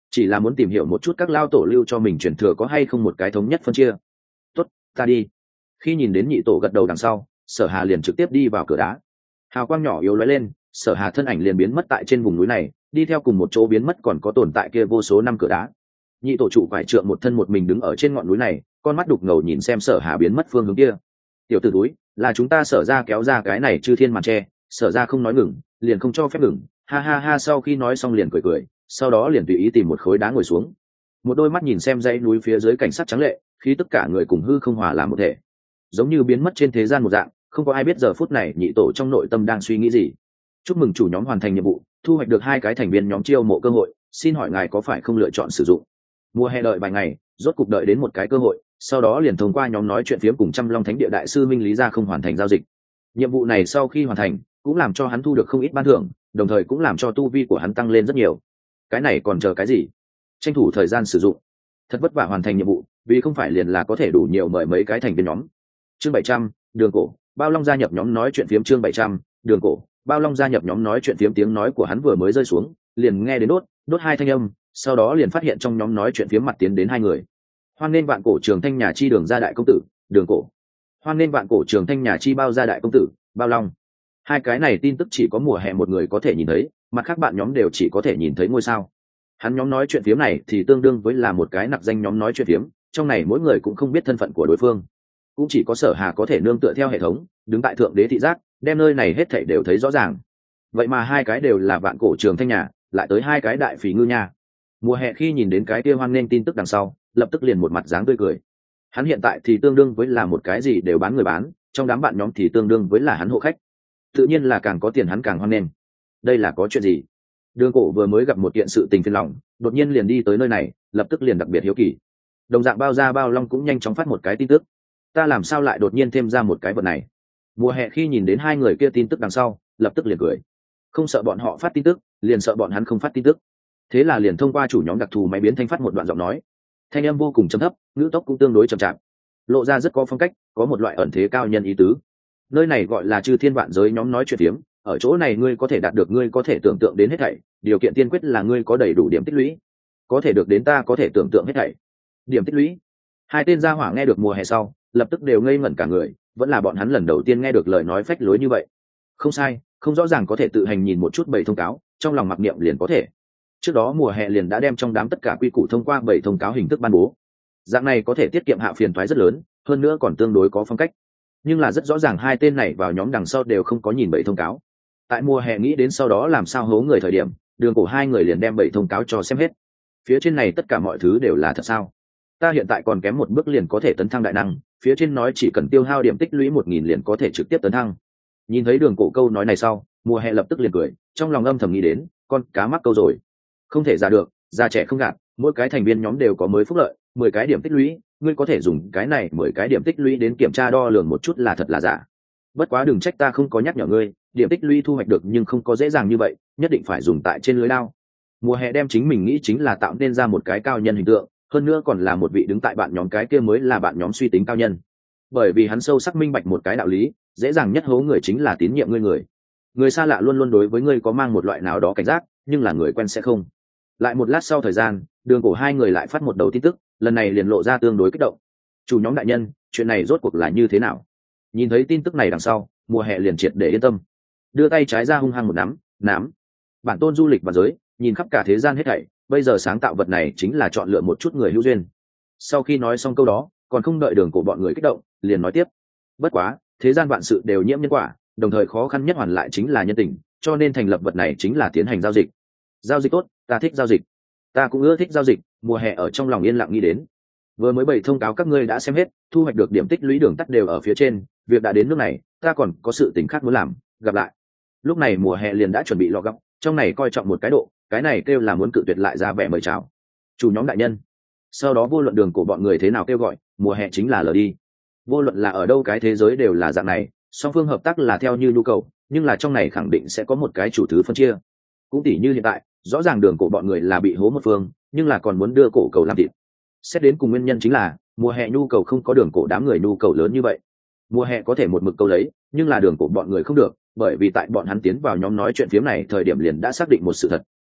chỉ là muốn tìm hiểu một chút các lao tổ lưu cho mình truyền thừa có hay không một cái thống nhất phân chia. Tốt, ta đi. Khi nhìn đến nhị tổ gật đầu đằng sau, Sở Hà liền trực tiếp đi vào cửa đá. Hào quang nhỏ yếu lóe lên, Sở Hà thân ảnh liền biến mất tại trên vùng núi này, đi theo cùng một chỗ biến mất còn có tồn tại kia vô số năm cửa đá. Nhị tổ trụ vải trượng một thân một mình đứng ở trên ngọn núi này, con mắt đục ngầu nhìn xem Sở Hà biến mất phương hướng kia. Tiểu tử túi, là chúng ta Sở ra kéo ra cái này chư thiên màn tre, Sở ra không nói ngừng, liền không cho phép ngừng. Ha ha ha, sau khi nói xong liền cười cười, sau đó liền tùy ý tìm một khối đá ngồi xuống. Một đôi mắt nhìn xem dãy núi phía dưới cảnh sắc trắng lệ, khi tất cả người cùng hư không hòa làm một thể, giống như biến mất trên thế gian một dạng, không có ai biết giờ phút này nhị tổ trong nội tâm đang suy nghĩ gì. Chúc mừng chủ nhóm hoàn thành nhiệm vụ, thu hoạch được hai cái thành viên nhóm chiêu mộ cơ hội, xin hỏi ngài có phải không lựa chọn sử dụng. Mùa hè đợi vài ngày, rốt cục đợi đến một cái cơ hội, sau đó liền thông qua nhóm nói chuyện phiếm cùng Trăm Long Thánh Địa đại sư Minh Lý Gia không hoàn thành giao dịch. Nhiệm vụ này sau khi hoàn thành, cũng làm cho hắn thu được không ít ban thưởng, đồng thời cũng làm cho tu vi của hắn tăng lên rất nhiều. Cái này còn chờ cái gì? Tranh thủ thời gian sử dụng. Thật vất vả hoàn thành nhiệm vụ, vì không phải liền là có thể đủ nhiều mời mấy cái thành viên nhóm. Chương bảy trăm, Đường Cổ, Bao Long gia nhập nhóm nói chuyện phiếm. Chương bảy trăm, Đường Cổ, Bao Long gia nhập nhóm nói chuyện phiếm. Tiếng nói của hắn vừa mới rơi xuống, liền nghe đến đốt, đốt hai thanh âm, sau đó liền phát hiện trong nhóm nói chuyện phiếm mặt tiến đến hai người. Hoan nên vạn cổ trường thanh nhà chi Đường gia đại công tử, Đường Cổ. Hoan nên vạn cổ trường thanh nhà chi Bao gia đại công tử, Bao Long. Hai cái này tin tức chỉ có mùa hè một người có thể nhìn thấy, mặt khác bạn nhóm đều chỉ có thể nhìn thấy ngôi sao. Hắn nhóm nói chuyện phiếm này thì tương đương với là một cái nặc danh nhóm nói chuyện phiếm, trong này mỗi người cũng không biết thân phận của đối phương, cũng chỉ có Sở Hà có thể nương tựa theo hệ thống, đứng tại thượng đế thị giác, đem nơi này hết thảy đều thấy rõ ràng. Vậy mà hai cái đều là vạn cổ trường thanh nhà, lại tới hai cái đại phí ngư nha. Mùa hè khi nhìn đến cái kia hoan nghênh tin tức đằng sau, lập tức liền một mặt dáng tươi cười. Hắn hiện tại thì tương đương với là một cái gì đều bán người bán, trong đám bạn nhóm thì tương đương với là hắn hộ khách. Tự nhiên là càng có tiền hắn càng hoan nghênh. Đây là có chuyện gì? Đường Cổ vừa mới gặp một kiện sự tình phiền lòng, đột nhiên liền đi tới nơi này, lập tức liền đặc biệt hiếu kỳ. Đồng dạng Bao Gia Bao Long cũng nhanh chóng phát một cái tin tức. Ta làm sao lại đột nhiên thêm ra một cái vật này? Mùa hè khi nhìn đến hai người kia tin tức đằng sau, lập tức liền cười. Không sợ bọn họ phát tin tức, liền sợ bọn hắn không phát tin tức. Thế là liền thông qua chủ nhóm đặc thù máy biến thanh phát một đoạn giọng nói. Thanh âm vô cùng trầm thấp, ngữ tốc cũng tương đối chậm chạp, lộ ra rất có phong cách, có một loại ẩn thế cao nhân ý tứ. Nơi này gọi là chư thiên vạn giới nhóm nói chuyện phiếm, ở chỗ này ngươi có thể đạt được ngươi có thể tưởng tượng đến hết thảy, điều kiện tiên quyết là ngươi có đầy đủ điểm tích lũy, có thể được đến ta có thể tưởng tượng hết thảy. Điểm tích lũy. Hai tên gia hỏa nghe được mùa hè sau, lập tức đều ngây ngẩn cả người, vẫn là bọn hắn lần đầu tiên nghe được lời nói phách lối như vậy. Không sai, không rõ ràng có thể tự hành nhìn một chút bảy thông cáo, trong lòng mặc niệm liền có thể. Trước đó mùa hè liền đã đem trong đám tất cả quy củ thông qua bảy thông cáo hình thức ban bố. Dạng này có thể tiết kiệm hạ phiền toái rất lớn, hơn nữa còn tương đối có phong cách. Nhưng là rất rõ ràng hai tên này vào nhóm đằng sau đều không có nhìn bảy thông cáo. Tại mùa hè nghĩ đến sau đó làm sao hố người thời điểm, Đường Cổ hai người liền đem bảy thông cáo cho xem hết. Phía trên này tất cả mọi thứ đều là thật sao? Ta hiện tại còn kém một bước liền có thể tấn thăng đại năng, phía trên nói chỉ cần tiêu hao điểm tích lũy một nghìn liền có thể trực tiếp tấn thăng. Nhìn thấy Đường Cổ câu nói này sau, mùa hè lập tức liền cười, trong lòng âm thầm nghĩ đến, con cá mắc câu rồi. Không thể ra được, già trẻ không gạt, mỗi cái thành viên nhóm đều có mới phúc lợi, mười cái điểm tích lũy, ngươi có thể dùng cái này mười cái điểm tích lũy đến kiểm tra đo lường một chút là thật là giả. Bất quá đừng trách ta không có nhắc nhở ngươi, điểm tích lũy thu hoạch được nhưng không có dễ dàng như vậy, nhất định phải dùng tại trên lưới lao. Mùa hè đem chính mình nghĩ chính là tạo nên ra một cái cao nhân hình tượng, hơn nữa còn là một vị đứng tại bạn nhóm cái kia mới là bạn nhóm suy tính cao nhân. Bởi vì hắn sâu sắc minh bạch một cái đạo lý, dễ dàng nhất hố người chính là tín nhiệm ngươi người. Người xa lạ luôn luôn đối với ngươi có mang một loại nào đó cảnh giác, nhưng là người quen sẽ không. Lại một lát sau thời gian, Đường Cổ hai người lại phát một đầu tin tức, lần này liền lộ ra tương đối kích động. Chủ nhóm đại nhân, chuyện này rốt cuộc là như thế nào? Nhìn thấy tin tức này đằng sau, mùa hè liền triệt để yên tâm, đưa tay trái ra hung hăng một nắm, nắm. Bản tôn du lịch và giới, nhìn khắp cả thế gian hết thảy, bây giờ sáng tạo vật này chính là chọn lựa một chút người hữu duyên. Sau khi nói xong câu đó, còn không đợi Đường Cổ bọn người kích động, liền nói tiếp. Bất quá, thế gian vạn sự đều nhiễm nhân quả, đồng thời khó khăn nhất hoàn lại chính là nhân tình, cho nên thành lập vật này chính là tiến hành giao dịch. Giao dịch tốt, ta thích giao dịch. Ta cũng ưa thích giao dịch, mùa hè ở trong lòng yên lặng nghĩ đến. Vừa mới bảy thông cáo các ngươi đã xem hết, thu hoạch được điểm tích lũy đường tắt đều ở phía trên, việc đã đến nước này, ta còn có sự tình khác muốn làm, gặp lại. Lúc này mùa hè liền đã chuẩn bị lọ gọng, trong này coi trọng một cái độ, cái này kêu là muốn cự tuyệt lại ra vẻ mời chào. Chủ nhóm đại nhân. Sau đó vô luận Đường của bọn người thế nào kêu gọi, mùa hè chính là lờ đi. Vô luận là ở đâu cái thế giới đều là dạng này, song phương hợp tác là theo như nhu cầu, nhưng là trong này khẳng định sẽ có một cái chủ thứ phân chia. Cũng tỉ như hiện tại, rõ ràng Đường của bọn người là bị hố một phương, nhưng là còn muốn đưa cổ cầu làm thịt. Xét đến cùng nguyên nhân chính là mùa hè nhu cầu không có Đường cổ đám người nhu cầu lớn như vậy. Mùa hè có thể một mực câu lấy, nhưng là Đường của bọn người không được, bởi vì tại bọn hắn tiến vào nhóm nói chuyện phiếm này thời điểm liền đã xác định một sự thật.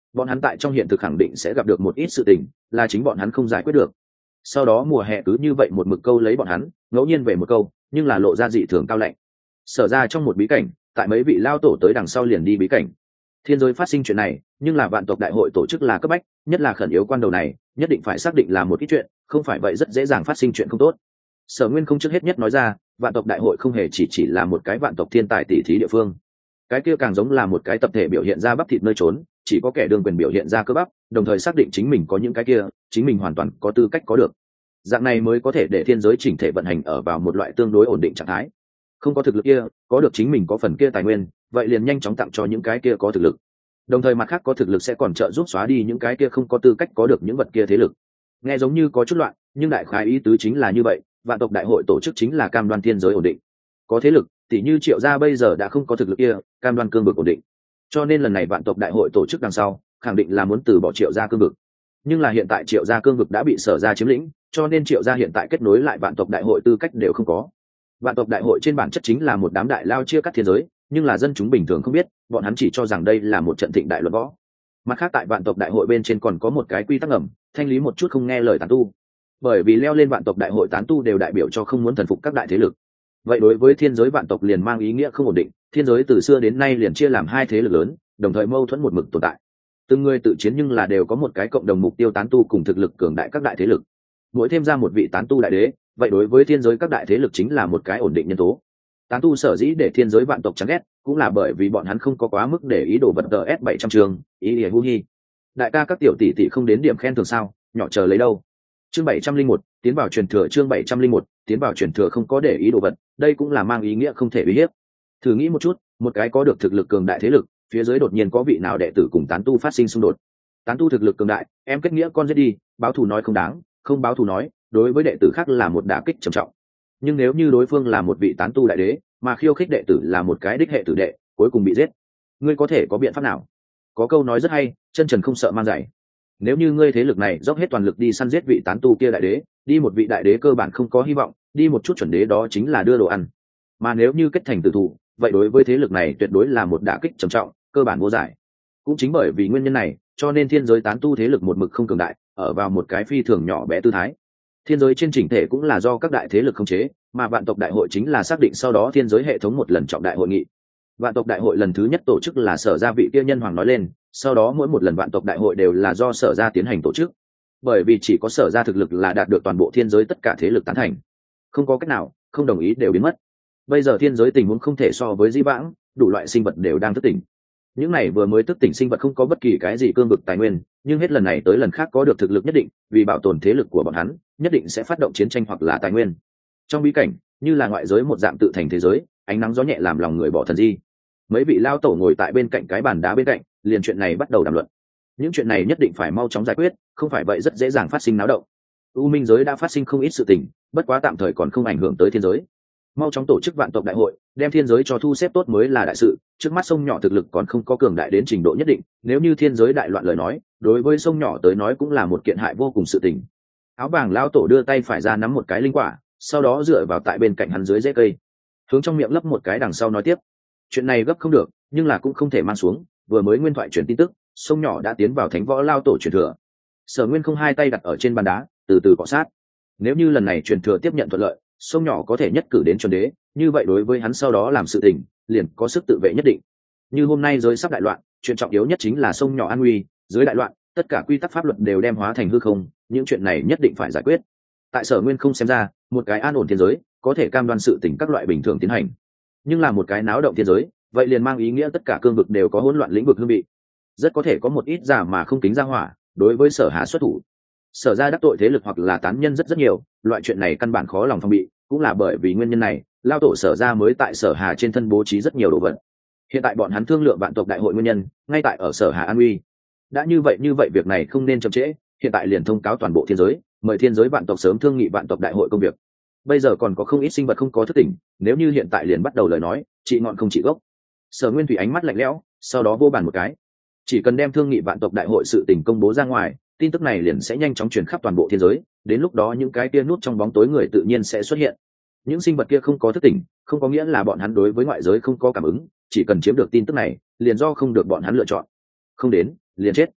bọn hắn tại trong hiện thực khẳng định sẽ gặp được một ít sự tình là chính bọn hắn không giải quyết được. Sau đó mùa hè cứ như vậy một mực câu lấy bọn hắn, ngẫu nhiên về một câu nhưng là lộ ra dị thường cao lạnh. Sở ra trong một bí cảnh, tại mấy vị lao tổ tới đằng sau liền đi bí cảnh. Thiên giới phát sinh chuyện này, nhưng là vạn tộc đại hội tổ chức là cấp bách, nhất là khẩn yếu quan đầu này nhất định phải xác định là một ít chuyện, không phải vậy rất dễ dàng phát sinh chuyện không tốt. Sở Nguyên không trước hết nhất nói ra, vạn tộc đại hội không hề chỉ chỉ là một cái vạn tộc thiên tài tỷ thí địa phương, cái kia càng giống là một cái tập thể biểu hiện ra bắp thịt nơi trốn, chỉ có kẻ đương quyền biểu hiện ra cơ bắp, đồng thời xác định chính mình có những cái kia chính mình hoàn toàn có tư cách có được, dạng này mới có thể để thiên giới chỉnh thể vận hành ở vào một loại tương đối ổn định trạng thái. Không có thực lực kia, có được chính mình có phần kia tài nguyên, vậy liền nhanh chóng tặng cho những cái kia có thực lực, đồng thời mặt khác có thực lực sẽ còn trợ giúp xóa đi những cái kia không có tư cách có được những vật kia thế lực. Nghe giống như có chút loạn, nhưng đại khái ý tứ chính là như vậy, vạn tộc đại hội tổ chức chính là cam đoan thiên giới ổn định. Có thế lực, tỷ như Triệu gia bây giờ đã không có thực lực kia, cam đoan cương vực ổn định. Cho nên lần này vạn tộc đại hội tổ chức đằng sau, khẳng định là muốn từ bỏ Triệu gia cương vực. Nhưng là hiện tại Triệu gia cương vực đã bị Sở gia chiếm lĩnh, cho nên Triệu gia hiện tại kết nối lại vạn tộc đại hội tư cách đều không có. Vạn tộc đại hội trên bản chất chính là một đám đại lao chia cắt thiên giới, nhưng là dân chúng bình thường không biết, bọn hắn chỉ cho rằng đây là một trận thịnh đại luận võ. Mặt khác tại vạn tộc đại hội bên trên còn có một cái quy tắc ngầm, thanh lý một chút không nghe lời tán tu. Bởi vì leo lên vạn tộc đại hội tán tu đều đại biểu cho không muốn thần phục các đại thế lực. Vậy đối với thiên giới vạn tộc liền mang ý nghĩa không ổn định, thiên giới từ xưa đến nay liền chia làm hai thế lực lớn, đồng thời mâu thuẫn một mực tồn tại. Từng người tự chiến nhưng là đều có một cái cộng đồng mục tiêu tán tu cùng thực lực cường đại các đại thế lực. Mỗi thêm ra một vị tán tu đại đế, vậy đối với thiên giới các đại thế lực chính là một cái ổn định nhân tố. Tán tu sở dĩ để thiên giới vạn tộc chán ghét, cũng là bởi vì bọn hắn không có quá mức để ý đồ vật tờ S bảy trăm trường, ý lìa hu hi. Đại ca các tiểu tỷ tỷ không đến điểm khen thường sao, nhỏ chờ lấy đâu. Chương bảy trăm linh một, tiến vào truyền thừa chương bảy trăm linh một, tiến vào truyền thừa không có để ý đồ vật, đây cũng là mang ý nghĩa không thể uy hiếp. Thử nghĩ một chút, một cái có được thực lực cường đại thế lực, phía dưới đột nhiên có vị nào đệ tử cùng tán tu phát sinh xung đột. Tán tu thực lực cường đại, em kết nghĩa con giết đi, báo thù nói không đáng, không báo thù nói, đối với đệ tử khác là một đả kích trầm trọng. Nhưng nếu như đối phương là một vị tán tu đại đế, mà khiêu khích đệ tử là một cái đích hệ tử đệ, cuối cùng bị giết, ngươi có thể có biện pháp nào? Có câu nói rất hay, chân trần không sợ mang giày. Nếu như ngươi thế lực này dốc hết toàn lực đi săn giết vị tán tu kia đại đế, đi một vị đại đế cơ bản không có hy vọng, đi một chút chuẩn đế đó chính là đưa đồ ăn. Mà nếu như kết thành tử thủ, vậy đối với thế lực này tuyệt đối là một đả kích trầm trọng, cơ bản vô giải. Cũng chính bởi vì nguyên nhân này, cho nên thiên giới tán tu thế lực một mực không cường đại, ở vào một cái phi thường nhỏ bé tư thái. Thiên giới trên chỉnh thể cũng là do các đại thế lực khống chế, mà vạn tộc đại hội chính là xác định sau đó thiên giới hệ thống một lần trọng đại hội nghị. Vạn tộc đại hội lần thứ nhất tổ chức là Sở gia vị kia nhân hoàng nói lên, sau đó mỗi một lần vạn tộc đại hội đều là do Sở gia tiến hành tổ chức. Bởi vì chỉ có Sở gia thực lực là đạt được toàn bộ thiên giới tất cả thế lực tán thành, không có cách nào, không đồng ý đều biến mất. Bây giờ thiên giới tình huống không thể so với dĩ vãng, đủ loại sinh vật đều đang thức tỉnh. Những này vừa mới thức tỉnh sinh vật không có bất kỳ cái gì cương vực tài nguyên, nhưng hết lần này tới lần khác có được thực lực nhất định, vì bảo tồn thế lực của bọn hắn, nhất định sẽ phát động chiến tranh hoặc là tài nguyên. Trong bí cảnh, như là ngoại giới một dạng tự thành thế giới, ánh nắng gió nhẹ làm lòng người bỏ thần di. Mấy vị lao tổ ngồi tại bên cạnh cái bàn đá bên cạnh, liền chuyện này bắt đầu đàm luận. Những chuyện này nhất định phải mau chóng giải quyết, không phải vậy rất dễ dàng phát sinh náo động. U minh giới đã phát sinh không ít sự tình, bất quá tạm thời còn không ảnh hưởng tới thiên giới. Mau chóng tổ chức vạn tộc đại hội, đem thiên giới cho thu xếp tốt mới là đại sự. Trước mắt sông nhỏ thực lực còn không có cường đại đến trình độ nhất định, nếu như thiên giới đại loạn lời nói, đối với sông nhỏ tới nói cũng là một kiện hại vô cùng sự tình. Áo vàng lao tổ đưa tay phải ra nắm một cái linh quả, sau đó dựa vào tại bên cạnh hắn dưới rễ cây, hướng trong miệng lấp một cái đằng sau nói tiếp. Chuyện này gấp không được, nhưng là cũng không thể mang xuống. Vừa mới nguyên thoại truyền tin tức, sông nhỏ đã tiến vào thánh võ lao tổ truyền thừa. Sở Nguyên không hai tay đặt ở trên bàn đá, từ từ cọ sát. Nếu như lần này truyền thừa tiếp nhận thuận lợi, sông nhỏ có thể nhất cử đến chuẩn đế, như vậy đối với hắn sau đó làm sự tình, liền có sức tự vệ nhất định. Như hôm nay giới sắp đại loạn, chuyện trọng yếu nhất chính là sông nhỏ an nguy, dưới đại loạn, tất cả quy tắc pháp luật đều đem hóa thành hư không, những chuyện này nhất định phải giải quyết. Tại Sở Nguyên không xem ra, một cái an ổn thiên giới, có thể cam đoan sự tình các loại bình thường tiến hành. Nhưng là một cái náo động thiên giới, vậy liền mang ý nghĩa tất cả cương vực đều có hỗn loạn lĩnh vực hương vị. Rất có thể có một ít giả mà không kính ra hỏa, đối với Sở Hà xuất thủ. Sở ra đắc tội thế lực hoặc là tán nhân rất rất nhiều, loại chuyện này căn bản khó lòng phòng bị, cũng là bởi vì nguyên nhân này, lao tổ Sở ra mới tại Sở Hà trên thân bố trí rất nhiều đồ vật. Hiện tại bọn hắn thương lượng vạn tộc đại hội nguyên nhân, ngay tại ở Sở Hà an uy. Đã như vậy như vậy việc này không nên chậm trễ, hiện tại liền thông cáo toàn bộ thiên giới, mời thiên giới vạn tộc sớm thương nghị vạn tộc đại hội công việc. Bây giờ còn có không ít sinh vật không có thức tỉnh, nếu như hiện tại liền bắt đầu lời nói, trị ngọn không trị gốc. Sở Nguyên Thủy ánh mắt lạnh lẽo, sau đó vô bàn một cái. Chỉ cần đem thương nghị vạn tộc đại hội sự tình công bố ra ngoài, tin tức này liền sẽ nhanh chóng truyền khắp toàn bộ thiên giới, đến lúc đó những cái kia nút trong bóng tối người tự nhiên sẽ xuất hiện. Những sinh vật kia không có thức tỉnh, không có nghĩa là bọn hắn đối với ngoại giới không có cảm ứng, chỉ cần chiếm được tin tức này, liền do không được bọn hắn lựa chọn. Không đến, liền chết.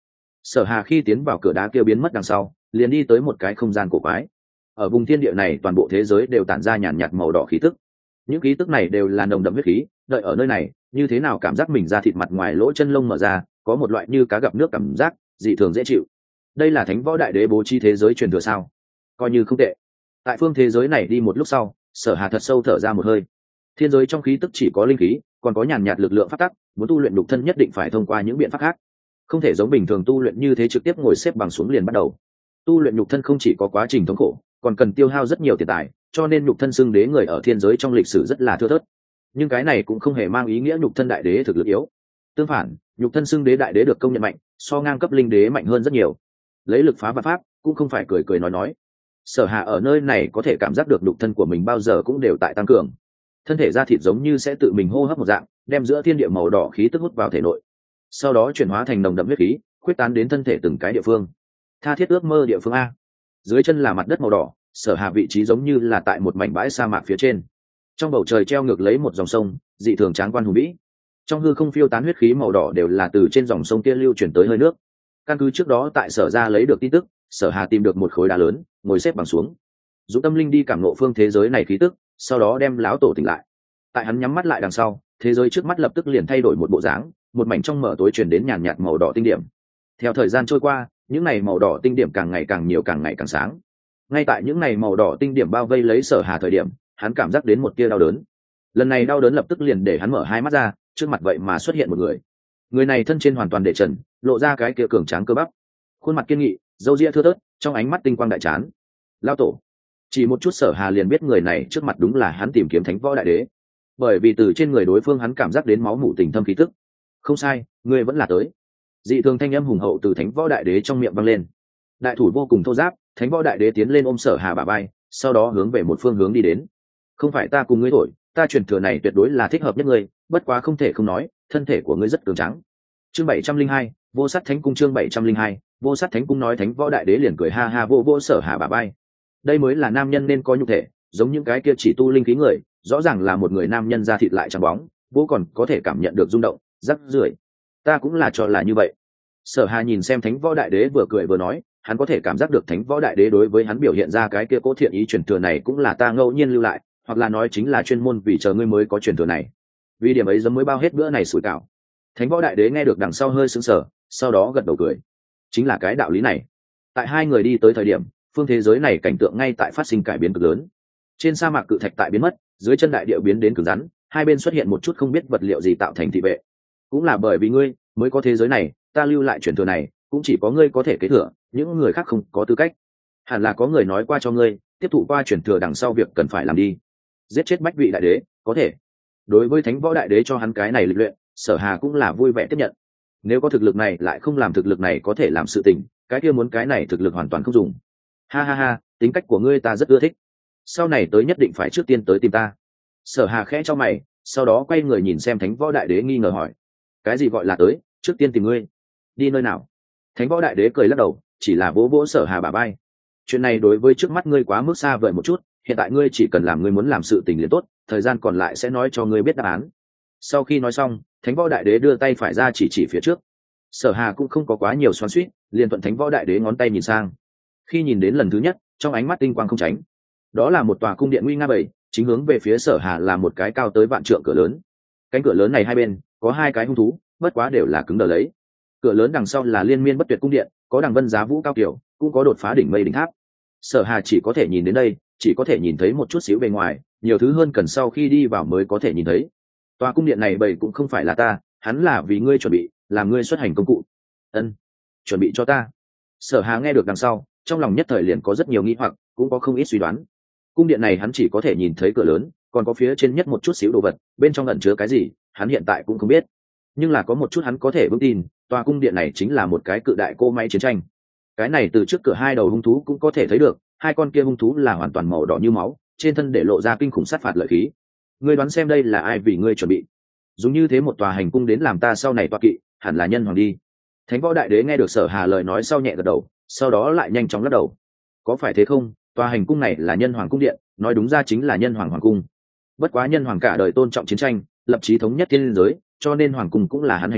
Sở Hà khi tiến vào cửa đá kia biến mất đằng sau, liền đi tới một cái không gian cổ quái. Ở vùng thiên địa này toàn bộ thế giới đều tản ra nhàn nhạt màu đỏ khí tức. Những khí tức này đều là nồng đậm huyết khí, đợi ở nơi này, như thế nào cảm giác mình da thịt mặt ngoài lỗ chân lông mở ra, có một loại như cá gặp nước cảm giác, dị thường dễ chịu. Đây là Thánh Võ Đại Đế bố trí thế giới truyền thừa sao? Coi như không tệ. Tại phương thế giới này đi một lúc sau, Sở Hà thật sâu thở ra một hơi. Thiên giới trong khí tức chỉ có linh khí, còn có nhàn nhạt lực lượng pháp tắc, muốn tu luyện nhục thân nhất định phải thông qua những biện pháp khác, không thể giống bình thường tu luyện như thế trực tiếp ngồi xếp bằng xuống liền bắt đầu. Tu luyện nhục thân không chỉ có quá trình thống khổ, còn cần tiêu hao rất nhiều tiền tài, cho nên nhục thân xưng đế người ở thiên giới trong lịch sử rất là thưa thớt. Nhưng cái này cũng không hề mang ý nghĩa nhục thân đại đế thực lực yếu. Tương phản, nhục thân xưng đế đại đế được công nhận mạnh, so ngang cấp linh đế mạnh hơn rất nhiều. Lấy lực phá vạn pháp, cũng không phải cười cười nói nói. Sở Hà ở nơi này có thể cảm giác được nhục thân của mình bao giờ cũng đều tại tăng cường. Thân thể da thịt giống như sẽ tự mình hô hấp một dạng, đem giữa thiên địa màu đỏ khí tức hút vào thể nội, sau đó chuyển hóa thành nồng đậm huyết khí, khuyết tán đến thân thể từng cái địa phương. Tha thiết ước mơ địa phương a. Dưới chân là mặt đất màu đỏ, Sở Hà vị trí giống như là tại một mảnh bãi sa mạc phía trên. Trong bầu trời treo ngược lấy một dòng sông, dị thường tráng quan hùng vĩ. Trong hư không phiêu tán huyết khí màu đỏ đều là từ trên dòng sông kia lưu chuyển tới hơi nước. Căn cứ trước đó tại Sở gia lấy được tin tức, Sở Hà tìm được một khối đá lớn, ngồi xếp bằng xuống, dùng tâm linh đi cảm ngộ phương thế giới này khí tức, sau đó đem lão tổ tỉnh lại. Tại hắn nhắm mắt lại đằng sau, thế giới trước mắt lập tức liền thay đổi một bộ dáng, một mảnh trong mở tối truyền đến nhàn nhạt màu đỏ tinh điểm. Theo thời gian trôi qua, những này màu đỏ tinh điểm càng ngày càng nhiều, càng ngày càng sáng. Ngay tại những này màu đỏ tinh điểm bao vây lấy Sở Hà thời điểm, hắn cảm giác đến một tia đau đớn. Lần này đau đớn lập tức liền để hắn mở hai mắt ra, trước mặt vậy mà xuất hiện một người. Người này thân trên hoàn toàn để trần, lộ ra cái kia cường tráng cơ bắp, khuôn mặt kiên nghị, râu ria thưa thớt, trong ánh mắt tinh quang đại chán. Lão tổ. Chỉ một chút Sở Hà liền biết người này trước mặt đúng là hắn tìm kiếm Thánh Võ Đại Đế, bởi vì từ trên người đối phương hắn cảm giác đến máu mủ tình thâm khí tức. Không sai, ngươi vẫn là tới. Dị thường thanh âm hùng hậu từ Thánh Võ Đại Đế trong miệng vang lên. Đại thủ vô cùng thô ráp, Thánh Võ Đại Đế tiến lên ôm Sở Hà bả vai, sau đó hướng về một phương hướng đi đến. Không phải ta cùng ngươi thổi, ta truyền thừa này tuyệt đối là thích hợp nhất ngươi, bất quá không thể không nói, thân thể của ngươi rất cường tráng. Chương bảy trăm linh hai, Vô Sát Thánh Cung. Chương bảy trăm linh hai, Vô Sát Thánh Cung. Nói Thánh Võ Đại Đế liền cười ha ha vô vô Sở Hà bả vai. Đây mới là nam nhân nên có nhục thể, giống những cái kia chỉ tu linh khí người, rõ ràng là một người nam nhân da thịt lại trắng bóng, vô còn có thể cảm nhận được rung động, rắc rưởi. Ta cũng là cho là như vậy. Sở Hà nhìn xem Thánh Võ Đại Đế vừa cười vừa nói, hắn có thể cảm giác được Thánh Võ Đại Đế đối với hắn biểu hiện ra cái kia cố thiện ý truyền thừa này cũng là ta ngẫu nhiên lưu lại, hoặc là nói chính là chuyên môn vì chờ ngươi mới có truyền thừa này. Vì điểm ấy giống mới bao hết bữa này sủi cảo. Thánh Võ Đại Đế nghe được đằng sau hơi sững sờ, sau đó gật đầu cười. Chính là cái đạo lý này. Tại hai người đi tới thời điểm, phương thế giới này cảnh tượng ngay tại phát sinh cải biến cực lớn. Trên sa mạc cự thạch tại biến mất, dưới chân đại địa biến đến cứng rắn, hai bên xuất hiện một chút không biết vật liệu gì tạo thành thị vệ. Cũng là bởi vì ngươi mới có thế giới này, ta lưu lại truyền thừa này, cũng chỉ có ngươi có thể kế thừa, những người khác không có tư cách. Hẳn là có người nói qua cho ngươi, tiếp thụ qua truyền thừa đằng sau việc cần phải làm đi. Giết chết bách vị đại đế, có thể. Đối với Thánh Võ Đại Đế cho hắn cái này lịch luyện, Sở Hà cũng là vui vẻ tiếp nhận. Nếu có thực lực này lại không làm thực lực này có thể làm sự tình, cái kia muốn cái này thực lực hoàn toàn không dùng. Ha ha ha, tính cách của ngươi ta rất ưa thích. Sau này tới nhất định phải trước tiên tới tìm ta. Sở Hà khẽ cho mày, sau đó quay người nhìn xem Thánh Võ Đại Đế nghi ngờ hỏi, cái gì gọi là tới trước tiên tìm ngươi? Đi nơi nào? Thánh Võ Đại Đế cười lắc đầu, chỉ là vỗ vỗ Sở Hà bả vai. Chuyện này đối với trước mắt ngươi quá mức xa vời một chút, hiện tại ngươi chỉ cần làm ngươi muốn làm sự tình liền tốt, thời gian còn lại sẽ nói cho ngươi biết đáp án. Sau khi nói xong, Thánh Võ Đại Đế đưa tay phải ra chỉ chỉ phía trước. Sở Hà cũng không có quá nhiều xoắn xuýt, liền thuận Thánh Võ Đại Đế ngón tay nhìn sang. Khi nhìn đến lần thứ nhất, trong ánh mắt tinh quang không tránh. Đó là một tòa cung điện nguy nga bảy, chính hướng về phía Sở Hà là một cái cao tới vạn trượng cửa lớn. Cánh cửa lớn này hai bên có hai cái hung thú, bất quá đều là cứng đờ lấy. Cửa lớn đằng sau là liên miên bất tuyệt cung điện, có đằng vân giá vũ cao kiểu, cũng có đột phá đỉnh mây đỉnh tháp. Sở Hà chỉ có thể nhìn đến đây, chỉ có thể nhìn thấy một chút xíu bề ngoài, nhiều thứ hơn cần sau khi đi vào mới có thể nhìn thấy. Tòa cung điện này bảy cũng không phải là ta, hắn là vì ngươi chuẩn bị, làm ngươi xuất hành công cụ. Ân, chuẩn bị cho ta. Sở Hà nghe được đằng sau, trong lòng nhất thời liền có rất nhiều nghi hoặc, cũng có không ít suy đoán. Cung điện này hắn chỉ có thể nhìn thấy cửa lớn, còn có phía trên nhất một chút xíu đồ vật, bên trong ẩn chứa cái gì, hắn hiện tại cũng không biết. Nhưng là có một chút hắn có thể vững tin, tòa cung điện này chính là một cái cự đại cô máy chiến tranh. Cái này từ trước cửa hai đầu hung thú cũng có thể thấy được, hai con kia hung thú là hoàn toàn màu đỏ như máu, trên thân để lộ ra kinh khủng sát phạt lợi khí. Ngươi đoán xem đây là ai vì ngươi chuẩn bị? Dùng như thế một tòa hành cung đến làm ta sau này tọa kỵ, hẳn là nhân hoàng đi. Thánh Võ Đại Đế nghe được Sở Hà lời nói sau nhẹ gật đầu, sau đó lại nhanh chóng lắc đầu. Có phải thế không? Tòa hành cung này là nhân hoàng cung điện, nói đúng ra chính là nhân hoàng hoàng cung. Bất quá nhân hoàng cả đời tôn trọng chiến tranh, lập chí thống nhất thiên giới, cho nên hoàng cung cũng là hắn hành cung,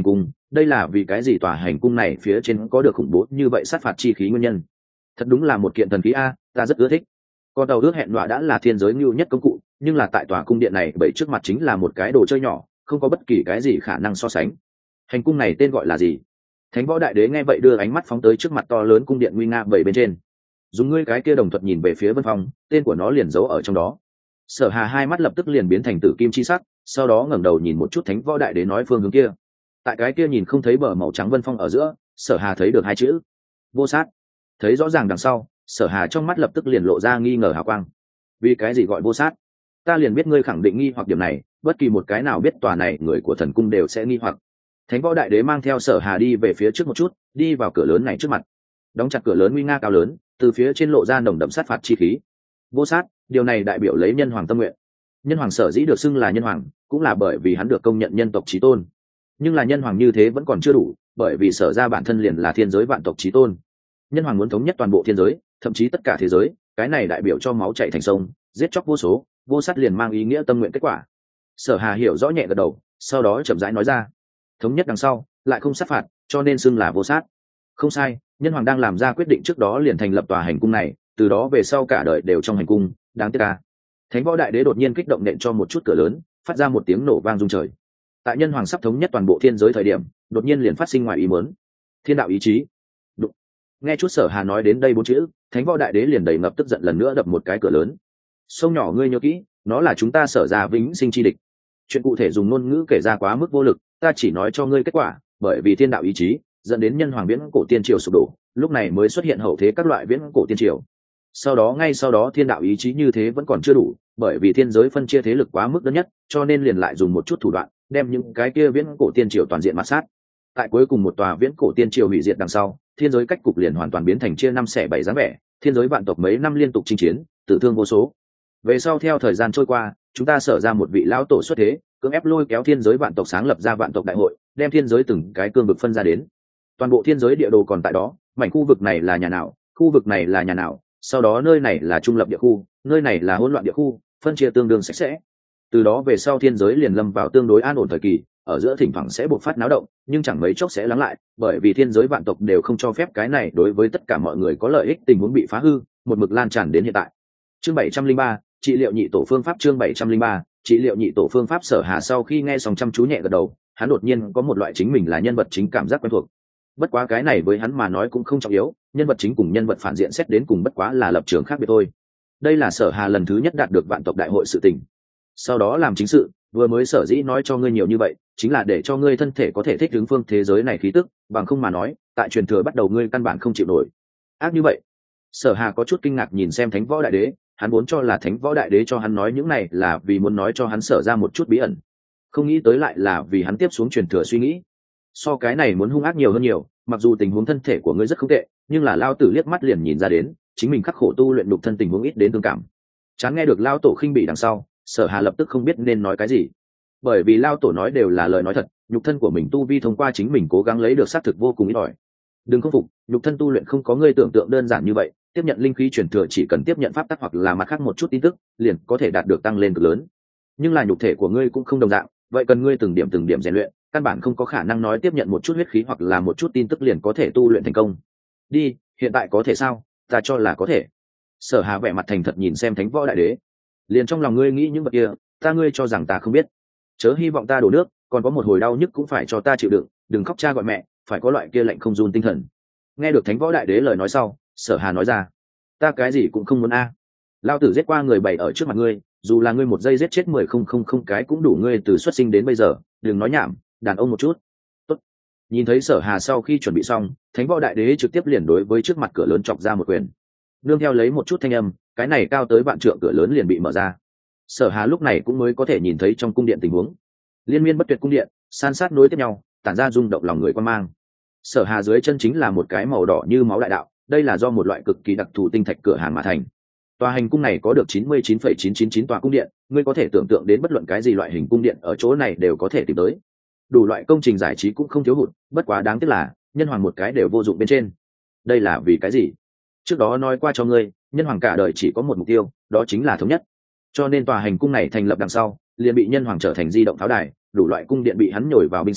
đây là vì cái gì tòa hành cung này phía trên có được khủng bố như vậy sát phạt chi khí nguyên nhân. Thật đúng là một kiện thần khí a, ta rất ưa thích. Con tàu ước hẹn đọa đã là thiên giới ngưu nhất công cụ, nhưng là tại tòa cung điện này bởi trước mặt chính là một cái đồ chơi nhỏ, không có bất kỳ cái gì khả năng so sánh. Hành cung này tên gọi là gì? Thánh Võ Đại Đế nghe vậy đưa ánh mắt phóng tới trước mặt to lớn cung điện nguy nga bảy bên trên. Dùng ngươi cái kia đồng thuật nhìn về phía Vân Phong, tên của nó liền giấu ở trong đó. Sở Hà hai mắt lập tức liền biến thành tử kim chi sắc, sau đó ngẩng đầu nhìn một chút Thánh Võ Đại Đế nói phương hướng kia. Tại cái kia nhìn không thấy bờ màu trắng vân phong ở giữa, Sở Hà thấy được hai chữ: vô sát. Thấy rõ ràng đằng sau, Sở Hà trong mắt lập tức liền lộ ra nghi ngờ hào quang. Vì cái gì gọi vô sát? Ta liền biết ngươi khẳng định nghi hoặc điểm này, bất kỳ một cái nào biết tòa này người của thần cung đều sẽ nghi hoặc. Thánh Võ Đại Đế mang theo Sở Hà đi về phía trước một chút, đi vào cửa lớn này trước mặt. Đóng chặt cửa lớn nguy nga cao lớn, từ phía trên lộ ra nồng đậm sát phạt chi khí. Vô sát, điều này đại biểu lấy nhân hoàng tâm nguyện. Nhân hoàng sở dĩ được xưng là nhân hoàng, cũng là bởi vì hắn được công nhận nhân tộc chí tôn. Nhưng là nhân hoàng như thế vẫn còn chưa đủ, bởi vì Sở ra bản thân liền là thiên giới vạn tộc chí tôn. Nhân hoàng muốn thống nhất toàn bộ thiên giới, thậm chí tất cả thế giới, cái này đại biểu cho máu chảy thành sông, giết chóc vô số, vô sát liền mang ý nghĩa tâm nguyện kết quả. Sở Hà hiểu rõ nhẹ gật đầu, sau đó chậm rãi nói ra: thống nhất đằng sau lại không sát phạt, cho nên xưng là vô sát. Không sai, nhân hoàng đang làm ra quyết định trước đó liền thành lập tòa hành cung này, từ đó về sau cả đời đều trong hành cung. Đáng tiếc à. Thánh Võ Đại Đế đột nhiên kích động nện cho một chút cửa lớn, phát ra một tiếng nổ vang rung trời. Tại nhân hoàng sắp thống nhất toàn bộ thiên giới thời điểm, đột nhiên liền phát sinh ngoài ý muốn. Thiên đạo ý chí. Đụng. Nghe chút Sở Hà nói đến đây bốn chữ, Thánh Võ Đại Đế liền đầy ngập tức giận lần nữa đập một cái cửa lớn. Sông nhỏ ngươi nhớ kỹ, nó là chúng ta Sở ra vĩnh sinh chi địch. Chuyện cụ thể dùng ngôn ngữ kể ra quá mức vô lực, ta chỉ nói cho ngươi kết quả, bởi vì thiên đạo ý chí dẫn đến nhân hoàng viễn cổ tiên triều sụp đổ, lúc này mới xuất hiện hậu thế các loại viễn cổ tiên triều. Sau đó ngay sau đó thiên đạo ý chí như thế vẫn còn chưa đủ, bởi vì thiên giới phân chia thế lực quá mức đơn nhất, cho nên liền lại dùng một chút thủ đoạn đem những cái kia viễn cổ tiên triều toàn diện mạt sát. Tại cuối cùng một tòa viễn cổ tiên triều hủy diệt đằng sau, thiên giới cách cục liền hoàn toàn biến thành chia năm xẻ bảy dáng vẻ, thiên giới vạn tộc mấy năm liên tục chinh chiến, tử thương vô số. Về sau theo thời gian trôi qua, chúng ta Sở ra một vị lão tổ xuất thế, cưỡng ép lôi kéo thiên giới vạn tộc sáng lập ra vạn tộc đại hội, đem thiên giới từng cái cương vực phân ra đến. Toàn bộ thiên giới địa đồ còn tại đó, mảnh khu vực này là nhà nào, khu vực này là nhà nào, sau đó nơi này là trung lập địa khu, nơi này là hỗn loạn địa khu, phân chia tương đương sạch sẽ. Từ đó về sau thiên giới liền lâm vào tương đối an ổn thời kỳ, ở giữa thỉnh thoảng sẽ bộc phát náo động, nhưng chẳng mấy chốc sẽ lắng lại, bởi vì thiên giới vạn tộc đều không cho phép cái này đối với tất cả mọi người có lợi ích tình huống bị phá hư, một mực lan tràn đến hiện tại. Chương bảy trăm linh ba, trị liệu nhị tổ phương pháp. Chương bảy trăm linh ba, trị liệu nhị tổ phương pháp. Sở Hà sau khi nghe xong chăm chú nhẹ gật đầu, hắn đột nhiên có một loại chính mình là nhân vật chính cảm giác quen thuộc. Bất quá cái này với hắn mà nói cũng không trọng yếu, nhân vật chính cùng nhân vật phản diện xét đến cùng bất quá là lập trường khác biệt thôi. Đây là Sở Hà lần thứ nhất đạt được vạn tộc đại hội sự tình. Sau đó làm chính sự, vừa mới sở dĩ nói cho ngươi nhiều như vậy, chính là để cho ngươi thân thể có thể thích ứng phương thế giới này khí tức, bằng không mà nói, tại truyền thừa bắt đầu ngươi căn bản không chịu nổi. Ác như vậy. Sở Hà có chút kinh ngạc nhìn xem Thánh Võ Đại Đế, hắn vốn cho là Thánh Võ Đại Đế cho hắn nói những này là vì muốn nói cho hắn Sở ra một chút bí ẩn, không nghĩ tới lại là vì hắn tiếp xuống truyền thừa suy nghĩ. So cái này muốn hung ác nhiều hơn nhiều, mặc dù tình huống thân thể của ngươi rất không tệ, nhưng là lao tử liếc mắt liền nhìn ra đến, chính mình khắc khổ tu luyện đục thân tình huống ít đến thương cảm. Chán nghe được lao tổ khinh bỉ đằng sau, Sở Hà lập tức không biết nên nói cái gì, bởi vì lao tổ nói đều là lời nói thật, nhục thân của mình tu vi thông qua chính mình cố gắng lấy được xác thực vô cùng ít ỏi. Đừng khâm phục, nhục thân tu luyện không có ngươi tưởng tượng đơn giản như vậy, tiếp nhận linh khí truyền thừa chỉ cần tiếp nhận pháp tắc hoặc là mặt khác một chút tin tức, liền có thể đạt được tăng lên cực lớn. Nhưng là nhục thể của ngươi cũng không đồng dạng, vậy cần ngươi từng điểm từng điểm rèn luyện, căn bản không có khả năng nói tiếp nhận một chút huyết khí hoặc là một chút tin tức liền có thể tu luyện thành công. Đi, hiện tại có thể sao? Ta cho là có thể. Sở Hà vẻ mặt thành thật nhìn xem Thánh Võ Đại Đế, liền trong lòng ngươi nghĩ những vật kia, ta ngươi cho rằng ta không biết? Chớ hy vọng ta đổ nước, còn có một hồi đau nhức cũng phải cho ta chịu đựng, đừng khóc cha gọi mẹ, phải có loại kia lạnh không run tinh thần. Nghe được Thánh Võ Đại Đế lời nói sau, Sở Hà nói ra, ta cái gì cũng không muốn a. À. Lao tử giết qua người bảy ở trước mặt ngươi, dù là ngươi một giây giết chết mười không không không cái cũng đủ ngươi từ xuất sinh đến bây giờ, đừng nói nhảm, đàn ông một chút. Tốt. Nhìn thấy Sở Hà sau khi chuẩn bị xong, Thánh Võ Đại Đế trực tiếp liền đối với trước mặt cửa lớn chọc ra một quyền. Nương theo lấy một chút thanh âm, cái này cao tới vạn trượng cửa lớn liền bị mở ra. Sở Hà lúc này cũng mới có thể nhìn thấy trong cung điện tình huống. Liên miên bất tuyệt cung điện, san sát nối tiếp nhau, tản ra rung động lòng người quan mang. Sở Hà dưới chân chính là một cái màu đỏ như máu đại đạo, đây là do một loại cực kỳ đặc thù tinh thạch cửa hàng mà thành. Tòa hành cung này có được chín mươi chín phẩy chín chín chín tòa cung điện, ngươi có thể tưởng tượng đến bất luận cái gì loại hình cung điện ở chỗ này đều có thể tìm tới. Đủ loại công trình giải trí cũng không thiếu hụt, bất quá đáng tiếc là nhân hoàng một cái đều vô dụng bên trên. Đây là vì cái gì? Trước đó nói qua cho ngươi, nhân hoàng cả đời chỉ có một mục tiêu, đó chính là thống nhất. Cho nên tòa hành cung này thành lập đằng sau, liền bị nhân hoàng trở thành di động pháo đài, đủ loại cung điện bị hắn nhồi vào binh sĩ,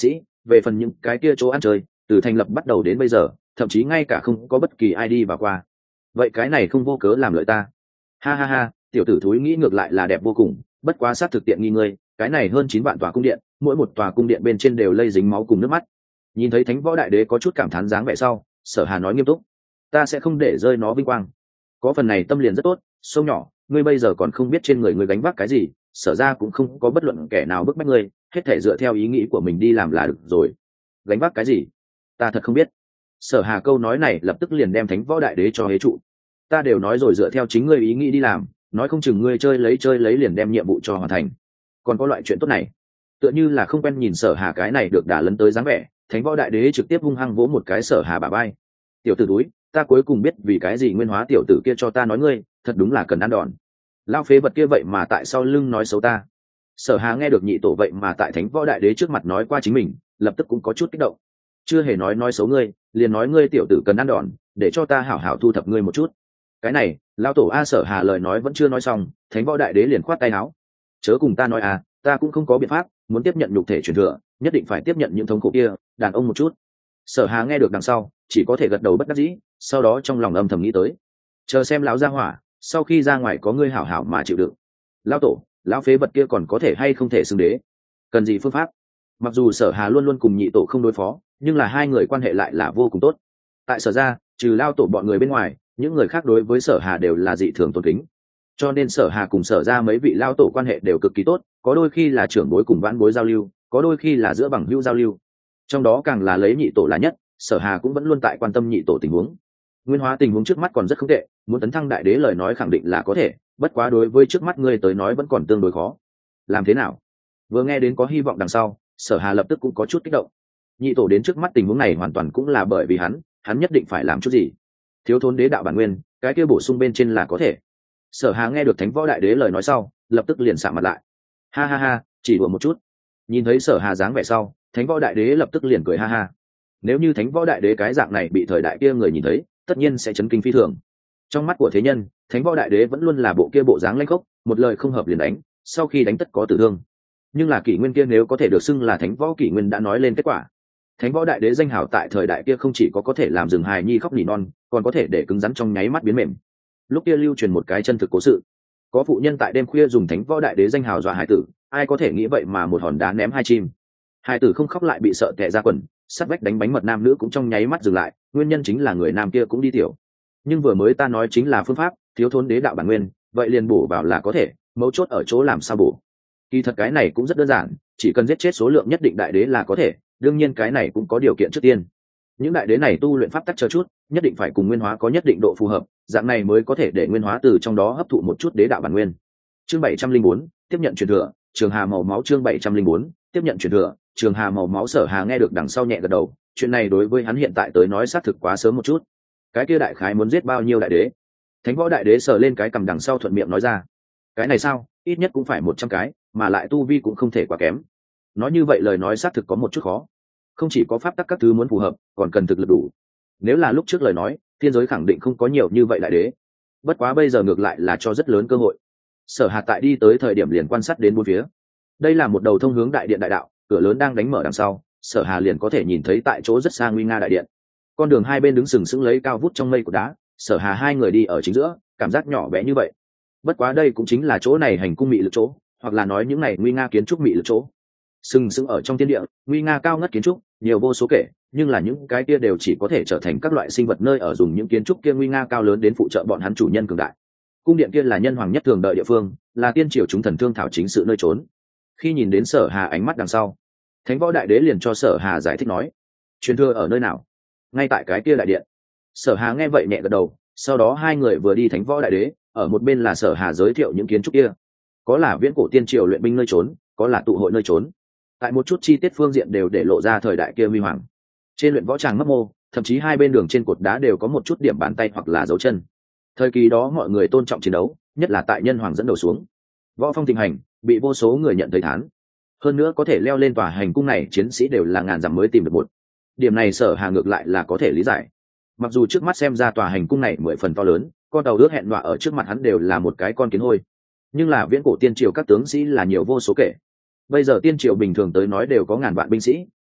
về phần những cái kia chỗ ăn chơi từ thành lập bắt đầu đến bây giờ thậm chí ngay cả không có bất kỳ ai đi vào qua. Vậy cái này không vô cớ làm lợi ta. Ha ha ha, tiểu tử thúi nghĩ ngược lại là đẹp vô cùng, bất quá sát thực tiện nghi ngươi, cái này hơn chín vạn tòa cung điện, mỗi một tòa cung điện bên trên đều lây dính máu cùng nước mắt. Nhìn thấy Thánh Võ Đại Đế có chút cảm thán dáng vẻ sau, Sở Hà nói nghiêm túc, ta sẽ không để rơi nó vinh quang. Có phần này tâm liền rất tốt, sâu nhỏ, ngươi bây giờ còn không biết trên người ngươi gánh vác cái gì, Sở ra cũng không có bất luận kẻ nào bức bách ngươi, hết thể dựa theo ý nghĩ của mình đi làm là được rồi. Gánh vác cái gì? Ta thật không biết. Sở Hà câu nói này lập tức liền đem Thánh Võ Đại Đế cho hế trụ. Ta đều nói rồi dựa theo chính ngươi ý nghĩ đi làm, nói không chừng ngươi chơi lấy chơi lấy liền đem nhiệm vụ cho hoàn thành. Còn có loại chuyện tốt này? Tựa như là không quen nhìn Sở Hà cái này được đả lấn tới dáng vẻ, Thánh Võ Đại Đế trực tiếp hung hăng vỗ một cái Sở Hà bả vai. Tiểu tử túi, ta cuối cùng biết vì cái gì Nguyên Hóa tiểu tử kia cho ta nói ngươi, thật đúng là cần ăn đòn. Lao phế vật kia vậy mà tại sau lưng nói xấu ta. Sở Hà nghe được nhị tổ vậy mà tại Thánh Võ Đại Đế trước mặt nói qua chính mình, lập tức cũng có chút kích động. Chưa hề nói nói xấu ngươi, liền nói ngươi tiểu tử cần ăn đòn, để cho ta hảo hảo thu thập ngươi một chút. Cái này, lão tổ a. Sở Hà lời nói vẫn chưa nói xong, Thánh Võ Đại Đế liền khoát tay áo. Chớ cùng ta nói à, ta cũng không có biện pháp, muốn tiếp nhận nhục thể truyền thừa, nhất định phải tiếp nhận những thống khổ kia, đàn ông một chút. Sở Hà nghe được đằng sau, chỉ có thể gật đầu bất đắc dĩ, sau đó trong lòng âm thầm nghĩ tới, chờ xem lão gia hỏa, sau khi ra ngoài có ngươi hảo hảo mà chịu đựng. Lão tổ, lão phế vật kia còn có thể hay không thể xưng đế? Cần gì phương pháp? Mặc dù Sở Hà luôn luôn cùng nhị tổ không đối phó, nhưng là hai người quan hệ lại là vô cùng tốt. Tại Sở gia, trừ Lão tổ bọn người bên ngoài, những người khác đối với Sở Hà đều là dị thường tôn kính. Cho nên Sở Hà cùng Sở gia mấy vị lão tổ quan hệ đều cực kỳ tốt, có đôi khi là trưởng bối cùng vãn bối giao lưu, có đôi khi là giữa bằng hữu giao lưu. Trong đó càng là lấy nhị tổ là nhất, Sở Hà cũng vẫn luôn tại quan tâm nhị tổ tình huống. Nguyên Hóa tình huống trước mắt còn rất không tệ, muốn tấn thăng đại đế lời nói khẳng định là có thể, bất quá đối với trước mắt ngươi tới nói vẫn còn tương đối khó. Làm thế nào? Vừa nghe đến có hy vọng đằng sau, Sở Hà lập tức cũng có chút kích động. Nhị tổ đến trước mắt tình huống này hoàn toàn cũng là bởi vì hắn, hắn nhất định phải làm chút gì. Thiếu thốn đế đạo bản nguyên, cái kia bổ sung bên trên là có thể. Sở Hà nghe được Thánh Võ Đại Đế lời nói sau, lập tức liền sạm mặt lại. Ha ha ha, chỉ đùa một chút. Nhìn thấy Sở Hà dáng vẻ sau, Thánh Võ Đại Đế lập tức liền cười ha ha. Nếu như Thánh Võ Đại Đế cái dạng này bị thời đại kia người nhìn thấy, tất nhiên sẽ chấn kinh phi thường. Trong mắt của thế nhân, Thánh Võ Đại Đế vẫn luôn là bộ kia bộ dáng lanh khốc, một lời không hợp liền đánh, sau khi đánh tất có tử thương. Nhưng là kỷ nguyên kia nếu có thể được xưng là Thánh Võ kỷ nguyên đã nói lên kết quả. Thánh Võ Đại Đế danh hào tại thời đại kia không chỉ có có thể làm rừng hài nhi khóc nỉ non, còn có thể để cứng rắn trong nháy mắt biến mềm. Lúc kia lưu truyền một cái chân thực cố sự, có phụ nhân tại đêm khuya dùng Thánh Võ Đại Đế danh hào dọa hải tử, ai có thể nghĩ vậy mà một hòn đá ném hai chim. Hải tử không khóc lại bị sợ tè ra quần, sắt vách đánh bánh mật nam nữ cũng trong nháy mắt dừng lại, nguyên nhân chính là người nam kia cũng đi tiểu. Nhưng vừa mới ta nói chính là phương pháp, thiếu thốn đế đạo bản nguyên, vậy liền bổ vào là có thể, mấu chốt ở chỗ làm sao bổ. Kỳ thật cái này cũng rất đơn giản, chỉ cần giết chết số lượng nhất định đại đế là có thể, đương nhiên cái này cũng có điều kiện trước tiên. Những đại đế này tu luyện pháp tắc chờ chút, nhất định phải cùng Nguyên Hóa có nhất định độ phù hợp, dạng này mới có thể để Nguyên Hóa từ trong đó hấp thụ một chút đế đạo bản nguyên. Chương bảy trăm linh bốn, tiếp nhận truyền thừa, Trường Hà màu máu. Chương bảy trăm linh bốn, tiếp nhận truyền thừa, Trường Hà màu máu. Sở Hà nghe được đằng sau nhẹ gật đầu, chuyện này đối với hắn hiện tại tới nói xác thực quá sớm một chút. Cái kia đại khái muốn giết bao nhiêu đại đế? Thánh Võ Đại Đế sờ lên cái cằm đằng sau thuận miệng nói ra. Cái này sao, ít nhất cũng phải một trăm cái, mà lại tu vi cũng không thể quá kém. Nói như vậy lời nói xác thực có một chút khó. Không chỉ có pháp tắc các thứ muốn phù hợp, còn cần thực lực đủ. Nếu là lúc trước lời nói, thiên giới khẳng định không có nhiều như vậy đại đế. Bất quá bây giờ ngược lại là cho rất lớn cơ hội. Sở Hà tại đi tới thời điểm liền quan sát đến bốn phía. Đây là một đầu thông hướng đại điện đại đạo, cửa lớn đang đánh mở đằng sau, Sở Hà liền có thể nhìn thấy tại chỗ rất xa nguy nga đại điện. Con đường hai bên đứng sừng sững lấy cao vút trong mây của đá, Sở Hà hai người đi ở chính giữa, cảm giác nhỏ bé như vậy. Bất quá đây cũng chính là chỗ này hành cung mị lực chỗ, hoặc là nói những này nguy nga kiến trúc mị lực chỗ. Sừng sững ở trong thiên địa, nguy nga cao ngất kiến trúc, nhiều vô số kể, nhưng là những cái kia đều chỉ có thể trở thành các loại sinh vật nơi ở dùng những kiến trúc kia nguy nga cao lớn đến phụ trợ bọn hắn chủ nhân cường đại. Cung điện kia là nhân hoàng nhất thường đợi địa phương, là tiên triều chúng thần thương thảo chính sự nơi trốn. Khi nhìn đến Sở Hà ánh mắt đằng sau, Thánh Võ Đại Đế liền cho Sở Hà giải thích nói, truyền thừa ở nơi nào? Ngay tại cái kia đại điện. Sở Hà nghe vậy nhẹ gật đầu, sau đó hai người vừa đi Thánh Võ Đại Đế, ở một bên là Sở Hà giới thiệu những kiến trúc kia, có là viễn cổ tiên triều luyện binh nơi trốn, có là tụ hội nơi trốn. Tại một chút chi tiết phương diện đều để lộ ra thời đại kia huy hoàng. Trên luyện võ tràng mấp mô, thậm chí hai bên đường trên cột đá đều có một chút điểm bàn tay hoặc là dấu chân. Thời kỳ đó mọi người tôn trọng chiến đấu, nhất là tại nhân hoàng dẫn đầu xuống, võ phong thịnh hành, bị vô số người nhận thấy thán. Hơn nữa có thể leo lên tòa hành cung này chiến sĩ đều là ngàn dặm mới tìm được một. Điểm này Sở Hà ngược lại là có thể lý giải. Mặc dù trước mắt xem ra tòa hành cung này mười phần to lớn, con tàu ước hẹn đọa ở trước mặt hắn đều là một cái con kiến hôi, nhưng là viễn cổ tiên triều các tướng sĩ là nhiều vô số kể. Bây giờ tiên triều bình thường tới nói đều có ngàn vạn binh sĩ,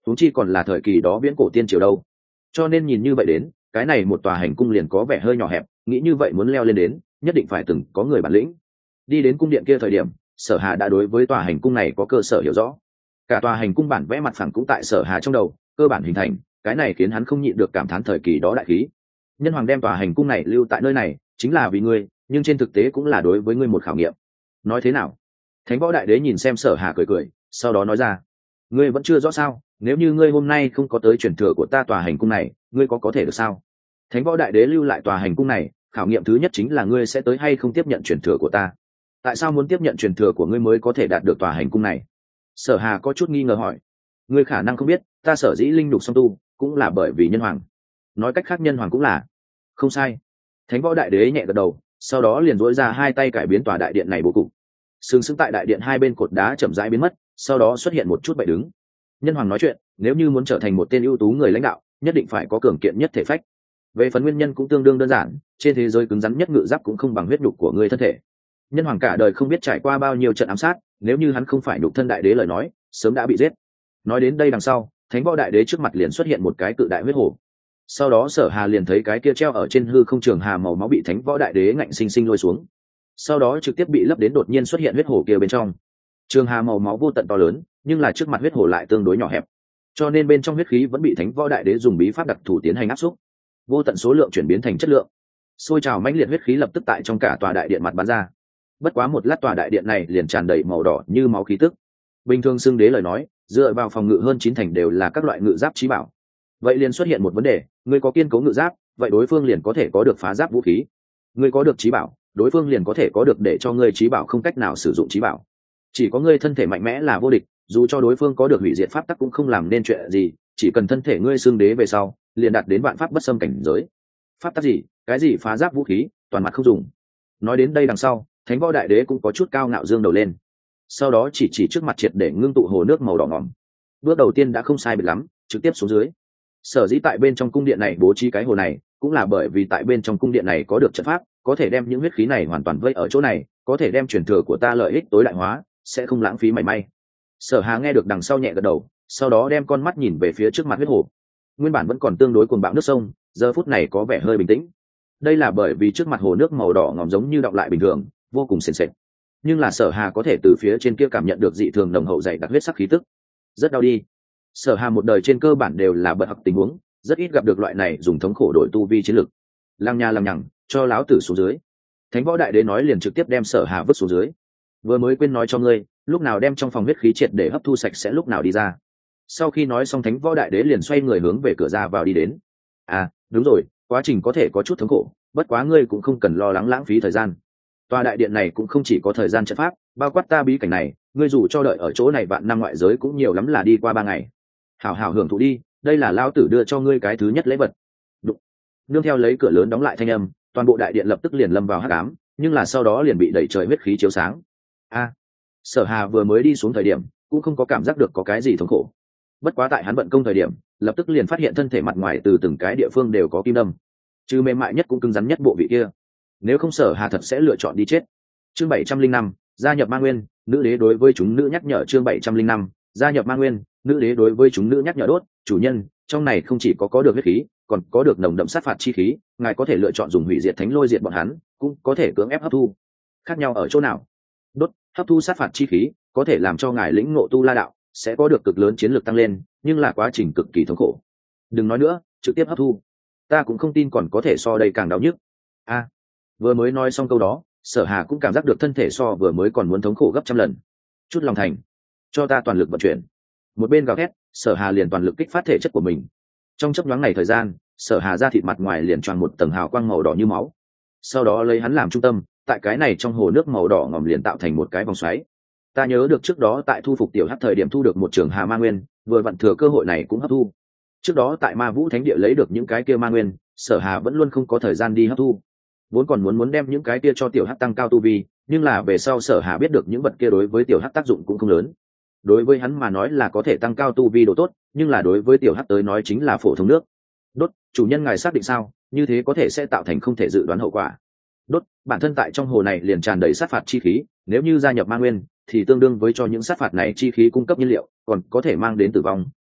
huống chi còn là thời kỳ đó viễn cổ tiên triều đâu. Cho nên nhìn như vậy đến, cái này một tòa hành cung liền có vẻ hơi nhỏ hẹp, nghĩ như vậy muốn leo lên đến, nhất định phải từng có người bản lĩnh. Đi đến cung điện kia thời điểm, Sở Hà đã đối với tòa hành cung này có cơ sở hiểu rõ. Cả tòa hành cung bản vẽ mặt phẳng cũng tại Sở Hà trong đầu cơ bản hình thành, cái này khiến hắn không nhịn được cảm thán thời kỳ đó đại khí. Nhân hoàng đem tòa hành cung này lưu tại nơi này chính là vì ngươi, nhưng trên thực tế cũng là đối với ngươi một khảo nghiệm. Nói thế nào? Thánh Võ Đại Đế nhìn xem Sở Hà cười cười, sau đó nói ra: ngươi vẫn chưa rõ sao? Nếu như ngươi hôm nay không có tới truyền thừa của ta tòa hành cung này, ngươi có có thể được sao? Thánh Võ Đại Đế lưu lại tòa hành cung này, khảo nghiệm thứ nhất chính là ngươi sẽ tới hay không tiếp nhận truyền thừa của ta. Tại sao muốn tiếp nhận truyền thừa của ngươi mới có thể đạt được tòa hành cung này? Sở Hà có chút nghi ngờ hỏi. Ngươi khả năng không biết, ta sở dĩ linh đục song tu cũng là bởi vì nhân hoàng. Nói cách khác nhân hoàng cũng là. Không sai. Thánh Võ Đại Đế nhẹ gật đầu, sau đó liền duỗi ra hai tay cải biến tòa đại điện này bố cục. Sừng sững tại đại điện hai bên cột đá chậm rãi biến mất, sau đó xuất hiện một chút bậy đứng. Nhân hoàng nói chuyện, nếu như muốn trở thành một tên ưu tú người lãnh đạo, nhất định phải có cường kiện nhất thể phách. Về phần nguyên nhân cũng tương đương đơn giản, trên thế giới cứng rắn nhất ngự giáp cũng không bằng huyết nhục của người thân thể. Nhân hoàng cả đời không biết trải qua bao nhiêu trận ám sát, nếu như hắn không phải nhục thân đại đế lời nói, sớm đã bị giết. Nói đến đây đằng sau, Thánh Võ Đại Đế trước mặt liền xuất hiện một cái cự đại huyết hổ. Sau đó Sở Hà liền thấy cái kia treo ở trên hư không trường hà màu máu bị Thánh Võ Đại Đế ngạnh sinh sinh lôi xuống, sau đó trực tiếp bị lấp đến đột nhiên xuất hiện huyết hổ kia bên trong. Trường hà màu máu vô tận to lớn, nhưng là trước mặt huyết hổ lại tương đối nhỏ hẹp, cho nên bên trong huyết khí vẫn bị Thánh Võ Đại Đế dùng bí pháp đặc thù tiến hành áp xúc, vô tận số lượng chuyển biến thành chất lượng, xôi trào mãnh liệt huyết khí lập tức tại trong cả tòa đại điện mặt bắn ra. Bất quá một lát tòa đại điện này liền tràn đầy màu đỏ như máu khí tức. Bình thường xưng đế lời nói, dựa vào phòng ngự hơn chín thành đều là các loại ngự giáp chí bảo. Vậy liền xuất hiện một vấn đề, ngươi có kiên cố ngự giáp, vậy đối phương liền có thể có được phá giáp vũ khí. Ngươi có được chí bảo, đối phương liền có thể có được để cho ngươi chí bảo không cách nào sử dụng chí bảo. Chỉ có ngươi thân thể mạnh mẽ là vô địch, dù cho đối phương có được hủy diệt pháp tắc cũng không làm nên chuyện gì, chỉ cần thân thể ngươi xưng đế về sau, liền đạt đến vạn pháp bất xâm cảnh giới. Pháp tắc gì, cái gì phá giáp vũ khí, toàn mặt không dùng. Nói đến đây đằng sau, Thánh Võ Đại Đế cũng có chút cao ngạo dương đầu lên, sau đó chỉ chỉ trước mặt triệt để ngưng tụ hồ nước màu đỏ ngỏm. Bước đầu tiên đã không sai biệt lắm, trực tiếp xuống dưới. Sở dĩ tại bên trong cung điện này bố trí cái hồ này, cũng là bởi vì tại bên trong cung điện này có được trận pháp, có thể đem những huyết khí này hoàn toàn vây ở chỗ này, có thể đem truyền thừa của ta lợi ích tối đại hóa, sẽ không lãng phí mảy may. Sở Hà nghe được đằng sau nhẹ gật đầu, sau đó đem con mắt nhìn về phía trước mặt huyết hồ. Nguyên bản vẫn còn tương đối cuồng bạo nước sông, giờ phút này có vẻ hơi bình tĩnh. Đây là bởi vì trước mặt hồ nước màu đỏ ngòm giống như đọng lại bình thường, vô cùng sền sệt. Nhưng là Sở Hà có thể từ phía trên kia cảm nhận được dị thường nồng hậu dày đặc huyết sắc khí tức. Rất đau đi. Sở Hà một đời trên cơ bản đều là bật học tình huống, rất ít gặp được loại này dùng thống khổ đổi tu vi chiến lực. Lăng nha lăng nhằng, cho láo tử xuống dưới. Thánh Võ Đại Đế nói liền trực tiếp đem Sở Hà vứt xuống dưới. Vừa mới quên nói cho ngươi, lúc nào đem trong phòng huyết khí triệt để hấp thu sạch sẽ lúc nào đi ra. Sau khi nói xong Thánh Võ Đại Đế liền xoay người hướng về cửa ra vào đi đến. À, đúng rồi, quá trình có thể có chút thống khổ, bất quá ngươi cũng không cần lo lắng lãng phí thời gian. Tòa đại điện này cũng không chỉ có thời gian trận pháp, bao quát ta bí cảnh này, ngươi dù cho đợi ở chỗ này vạn năm ngoại giới cũng nhiều lắm là đi qua ba ngày. Hảo hảo hưởng thụ đi, đây là lao tử đưa cho ngươi cái thứ nhất lễ vật. Đụng. Nương theo lấy cửa lớn đóng lại thanh âm, toàn bộ đại điện lập tức liền lâm vào hắc ám, nhưng là sau đó liền bị đẩy trời huyết khí chiếu sáng. A, Sở Hà vừa mới đi xuống thời điểm, cũng không có cảm giác được có cái gì thống khổ. Bất quá tại hắn vận công thời điểm, lập tức liền phát hiện thân thể mặt ngoài từ từng cái địa phương đều có kim đâm, chứ mềm mại nhất cũng cứng rắn nhất bộ vị kia. Nếu không Sở Hà thật sẽ lựa chọn đi chết. Chương bảy trăm linh năm, gia nhập Ma Nguyên, nữ đế đối với chúng nữ nhắc nhở. Chương bảy trăm linh năm, gia nhập Ma Nguyên, nữ đế đối với chúng nữ nhắc nhở. Đốt, chủ nhân, trong này không chỉ có có được huyết khí, còn có được nồng đậm sát phạt chi khí, ngài có thể lựa chọn dùng hủy diệt thánh lôi diệt bọn hắn, cũng có thể cưỡng ép hấp thu. Khác nhau ở chỗ nào? Đốt, hấp thu sát phạt chi khí, có thể làm cho ngài lĩnh ngộ tu la đạo, sẽ có được cực lớn chiến lược tăng lên, nhưng là quá trình cực kỳ thống khổ. Đừng nói nữa, trực tiếp hấp thu. Ta cũng không tin còn có thể so đây càng đau nhức. A, vừa mới nói xong câu đó, Sở Hà cũng cảm giác được thân thể so vừa mới còn muốn thống khổ gấp trăm lần. Chút lòng thành, cho ta toàn lực vận chuyển. Một bên gào thét, Sở Hà liền toàn lực kích phát thể chất của mình. Trong chớp nhoáng này thời gian, Sở Hà ra thịt mặt ngoài liền tròn một tầng hào quang màu đỏ như máu. Sau đó lấy hắn làm trung tâm, tại cái này trong hồ nước màu đỏ ngòm liền tạo thành một cái vòng xoáy. Ta nhớ được trước đó tại thu phục tiểu hắc thời điểm thu được một trường hà ma nguyên, vừa vặn thừa cơ hội này cũng hấp thu. Trước đó tại Ma Vũ Thánh Địa lấy được những cái kia ma nguyên, Sở Hà vẫn luôn không có thời gian đi hấp thu. Vốn còn muốn muốn đem những cái kia cho tiểu hắc tăng cao tu vi, nhưng là về sau Sở Hà biết được những vật kia đối với tiểu hắc tác dụng cũng không lớn. Đối với hắn mà nói là có thể tăng cao tu vi độ tốt, nhưng là đối với tiểu hắc tới nói chính là phổ thông nước. Đốt, chủ nhân ngài xác định sao? Như thế có thể sẽ tạo thành không thể dự đoán hậu quả. Đốt, bản thân tại trong hồ này liền tràn đầy sát phạt chi khí, nếu như gia nhập ma nguyên, thì tương đương với cho những sát phạt này chi khí cung cấp nhiên liệu, còn có thể mang đến tử vong,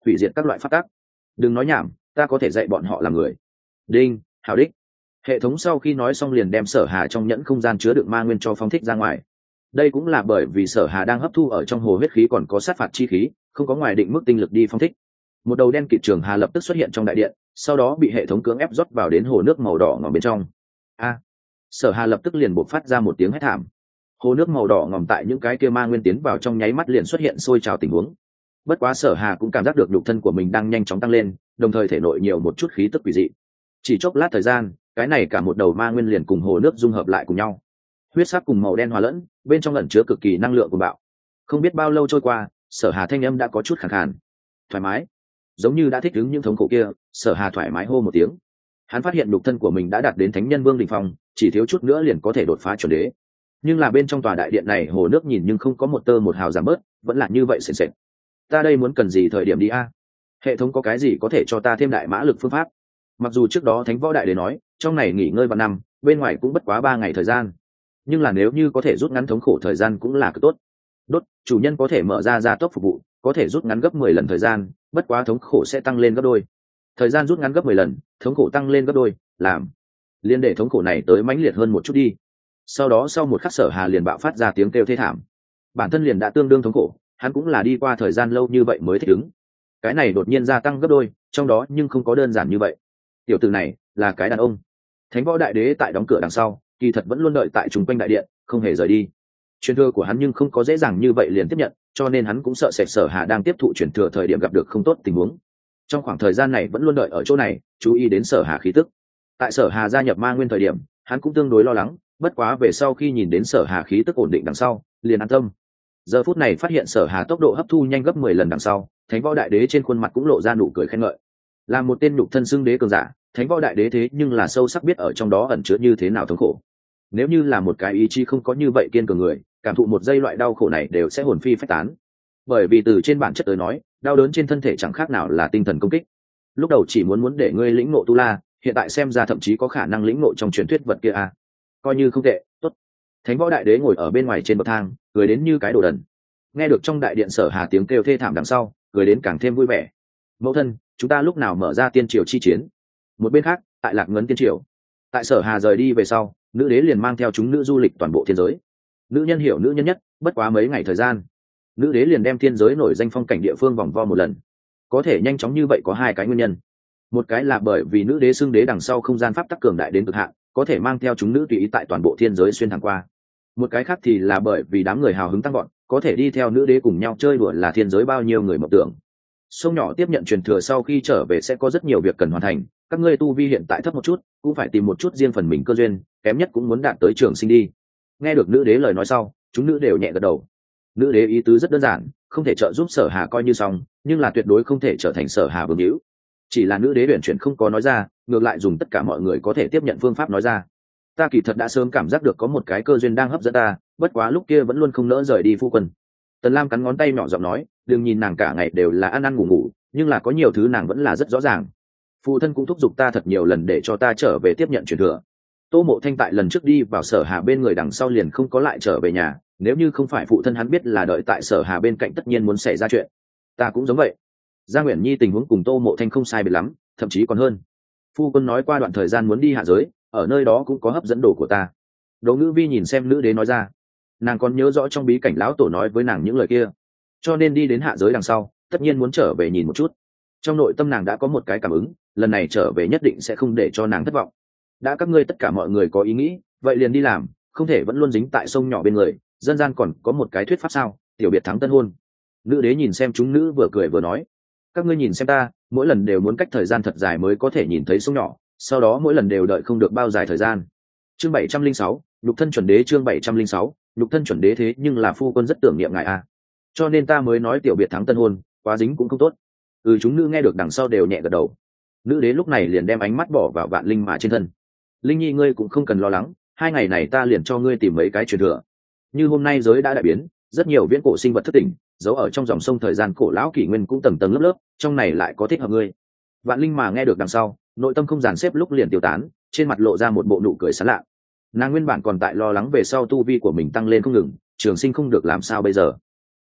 hủy diệt các loại pháp tắc. Đừng nói nhảm, ta có thể dạy bọn họ làm người. Đinh, hảo đích. Hệ thống sau khi nói xong liền đem Sở Hà trong nhẫn không gian chứa đựng ma nguyên cho phóng thích ra ngoài. Đây cũng là bởi vì Sở Hà đang hấp thu ở trong hồ huyết khí còn có sát phạt chi khí, không có ngoài định mức tinh lực đi phóng thích. Một đầu đen kịt trường hà lập tức xuất hiện trong đại điện, sau đó bị hệ thống cưỡng ép rót vào đến hồ nước màu đỏ ngòm bên trong. A! Sở Hà lập tức liền bộc phát ra một tiếng hét thảm. Hồ nước màu đỏ ngòm tại những cái kia ma nguyên tiến vào trong nháy mắt liền xuất hiện sôi trào tình huống. Bất quá Sở Hà cũng cảm giác được nhục thân của mình đang nhanh chóng tăng lên, đồng thời thể nội nhiều một chút khí tức quỷ dị. Chỉ chốc lát thời gian, cái này cả một đầu ma nguyên liền cùng hồ nước dung hợp lại cùng nhau. Huyết sắc cùng màu đen hòa lẫn, bên trong ẩn chứa cực kỳ năng lượng của bạo. Không biết bao lâu trôi qua, Sở Hà thanh âm đã có chút khàn khàn. Thoải mái, giống như đã thích ứng những thống khổ kia. Sở Hà thoải mái hô một tiếng. Hắn phát hiện nhục thân của mình đã đạt đến thánh nhân vương đỉnh phong, chỉ thiếu chút nữa liền có thể đột phá chuẩn đế. Nhưng là bên trong tòa đại điện này hồ nước nhìn nhưng không có một tơ một hào giảm bớt, vẫn là như vậy sền sệt. Ta đây muốn cần gì thời điểm đi a? Hệ thống có cái gì có thể cho ta thêm đại mã lực phương pháp? Mặc dù trước đó Thánh Võ Đại Đế nói, trong này nghỉ ngơi vạn năm, bên ngoài cũng bất quá ba ngày thời gian. Nhưng là nếu như có thể rút ngắn thống khổ thời gian cũng là cực tốt. Đốt, chủ nhân có thể mở ra gia tốc phục vụ, có thể rút ngắn gấp mười lần thời gian, bất quá thống khổ sẽ tăng lên gấp đôi. Thời gian rút ngắn gấp mười lần, thống khổ tăng lên gấp đôi, làm liên để thống khổ này tới mãnh liệt hơn một chút đi. Sau đó sau một khắc Sở Hà liền bạo phát ra tiếng kêu thê thảm. Bản thân liền đã tương đương thống khổ, hắn cũng là đi qua thời gian lâu như vậy mới thích ứng. Cái này đột nhiên gia tăng gấp đôi, trong đó nhưng không có đơn giản như vậy. Tiểu tử này là cái đàn ông. Thánh Võ Đại Đế tại đóng cửa đằng sau, kỳ thật vẫn luôn đợi tại trung quanh đại điện, không hề rời đi. Truyền thừa của hắn nhưng không có dễ dàng như vậy liền tiếp nhận, cho nên hắn cũng sợ sệt Sở Hà đang tiếp thụ truyền thừa thời điểm gặp được không tốt tình huống. Trong khoảng thời gian này vẫn luôn đợi ở chỗ này, chú ý đến Sở Hà khí tức. Tại Sở Hà gia nhập ma nguyên thời điểm, hắn cũng tương đối lo lắng, bất quá về sau khi nhìn đến Sở Hà khí tức ổn định đằng sau, liền an tâm. Giờ phút này phát hiện Sở Hà tốc độ hấp thu nhanh gấp mười lần đằng sau, Thánh Võ Đại Đế trên khuôn mặt cũng lộ ra nụ cười khen ngợi. Là một tên nhục thân xưng đế cường giả, Thánh Võ Đại Đế thế nhưng là sâu sắc biết ở trong đó ẩn chứa như thế nào thống khổ. Nếu như là một cái ý chí không có như vậy kiên cường người, cảm thụ một giây loại đau khổ này đều sẽ hồn phi phách tán. Bởi vì từ trên bản chất tới nói, đau đớn trên thân thể chẳng khác nào là tinh thần công kích. Lúc đầu chỉ muốn muốn để ngươi lĩnh ngộ tu la, hiện tại xem ra thậm chí có khả năng lĩnh ngộ trong truyền thuyết vật kia à. Coi như không tệ, tốt. Thánh Võ Đại Đế ngồi ở bên ngoài trên bậc thang, cười đến như cái đồ đần. Nghe được trong đại điện Sở Hà tiếng kêu thê thảm đằng sau, cười đến càng thêm vui vẻ. Mẫu thân, chúng ta lúc nào mở ra tiên triều chi chiến? Một bên khác, tại Lạc Ngấn tiên triều, tại Sở Hà rời đi về sau, nữ đế liền mang theo chúng nữ du lịch toàn bộ thiên giới. Nữ nhân hiểu nữ nhân nhất, bất quá mấy ngày thời gian, nữ đế liền đem thiên giới nổi danh phong cảnh địa phương vòng vo một lần. Có thể nhanh chóng như vậy có hai cái nguyên nhân. Một cái là bởi vì nữ đế xưng đế đằng sau không gian pháp tắc cường đại đến cực hạn, có thể mang theo chúng nữ tùy ý tại toàn bộ thiên giới xuyên thẳng qua. Một cái khác thì là bởi vì đám người hào hứng tăng gọn, có thể đi theo nữ đế cùng nhau chơi đùa là thiên giới bao nhiêu người mộng tưởng. Sông nhỏ tiếp nhận truyền thừa sau khi trở về sẽ có rất nhiều việc cần hoàn thành, các ngươi tu vi hiện tại thấp một chút, cũng phải tìm một chút riêng phần mình cơ duyên, kém nhất cũng muốn đạt tới trường sinh đi. Nghe được nữ đế lời nói sau, chúng nữ đều nhẹ gật đầu. Nữ đế ý tứ rất đơn giản, không thể trợ giúp Sở Hà coi như xong, nhưng là tuyệt đối không thể trở thành Sở Hà vương hữu. Chỉ là nữ đế huyền chuyển không có nói ra, ngược lại dùng tất cả mọi người có thể tiếp nhận phương pháp nói ra. Ta kỳ thật đã sớm cảm giác được có một cái cơ duyên đang hấp dẫn ta, bất quá lúc kia vẫn luôn không nỡ rời đi phu quân. Tần Lam cắn ngón tay nhỏ giọng nói, đừng nhìn nàng cả ngày đều là ăn ăn ngủ ngủ, nhưng là có nhiều thứ nàng vẫn là rất rõ ràng. Phụ thân cũng thúc giục ta thật nhiều lần để cho ta trở về tiếp nhận truyền thừa. Tô Mộ Thanh tại lần trước đi vào Sở Hà bên người đằng sau liền không có lại trở về nhà, nếu như không phải phụ thân hắn biết là đợi tại Sở Hà bên cạnh tất nhiên muốn xảy ra chuyện. Ta cũng giống vậy. Giang Uyển Nhi tình huống cùng Tô Mộ Thanh không sai biệt lắm, thậm chí còn hơn. Phu quân nói qua đoạn thời gian muốn đi hạ giới, ở nơi đó cũng có hấp dẫn đồ của ta. Đỗ Ngữ Vi nhìn xem nữ đế nói ra, nàng còn nhớ rõ trong bí cảnh lão tổ nói với nàng những lời kia, cho nên đi đến hạ giới đằng sau, tất nhiên muốn trở về nhìn một chút. Trong nội tâm nàng đã có một cái cảm ứng, lần này trở về nhất định sẽ không để cho nàng thất vọng. Đã các ngươi tất cả mọi người có ý nghĩ, vậy liền đi làm, không thể vẫn luôn dính tại sông nhỏ bên người. Dân gian còn có một cái thuyết pháp sao, tiểu biệt thắng tân hôn. Nữ đế nhìn xem chúng nữ vừa cười vừa nói, các ngươi nhìn xem ta, mỗi lần đều muốn cách thời gian thật dài mới có thể nhìn thấy sông nhỏ, sau đó mỗi lần đều đợi không được bao dài thời gian. Chương bảy trăm linh sáu, nhục thân chuẩn đế. Chương bảy trăm linh sáu, nhục thân chuẩn đế. Thế nhưng là phu quân rất tưởng niệm ngài a, cho nên ta mới nói tiểu biệt thắng tân hôn, quá dính cũng không tốt. Ừ, chúng nữ nghe được đằng sau đều nhẹ gật đầu. Nữ đế lúc này liền đem ánh mắt bỏ vào Vạn Linh Mã trên thân. Linh Nhi ngươi cũng không cần lo lắng, hai ngày này ta liền cho ngươi tìm mấy cái truyền thừa. Như hôm nay giới đã đại biến, rất nhiều viễn cổ sinh vật thất tỉnh, giấu ở trong dòng sông thời gian cổ lão kỷ nguyên cũng tầng tầng lớp lớp, trong này lại có thích hợp ngươi. Vạn Linh Mà nghe được đằng sau, nội tâm không dàn xếp lúc liền tiêu tán, trên mặt lộ ra một bộ nụ cười sán lạ. Nàng nguyên bản còn tại lo lắng về sau tu vi của mình tăng lên không ngừng, trường sinh không được làm sao bây giờ.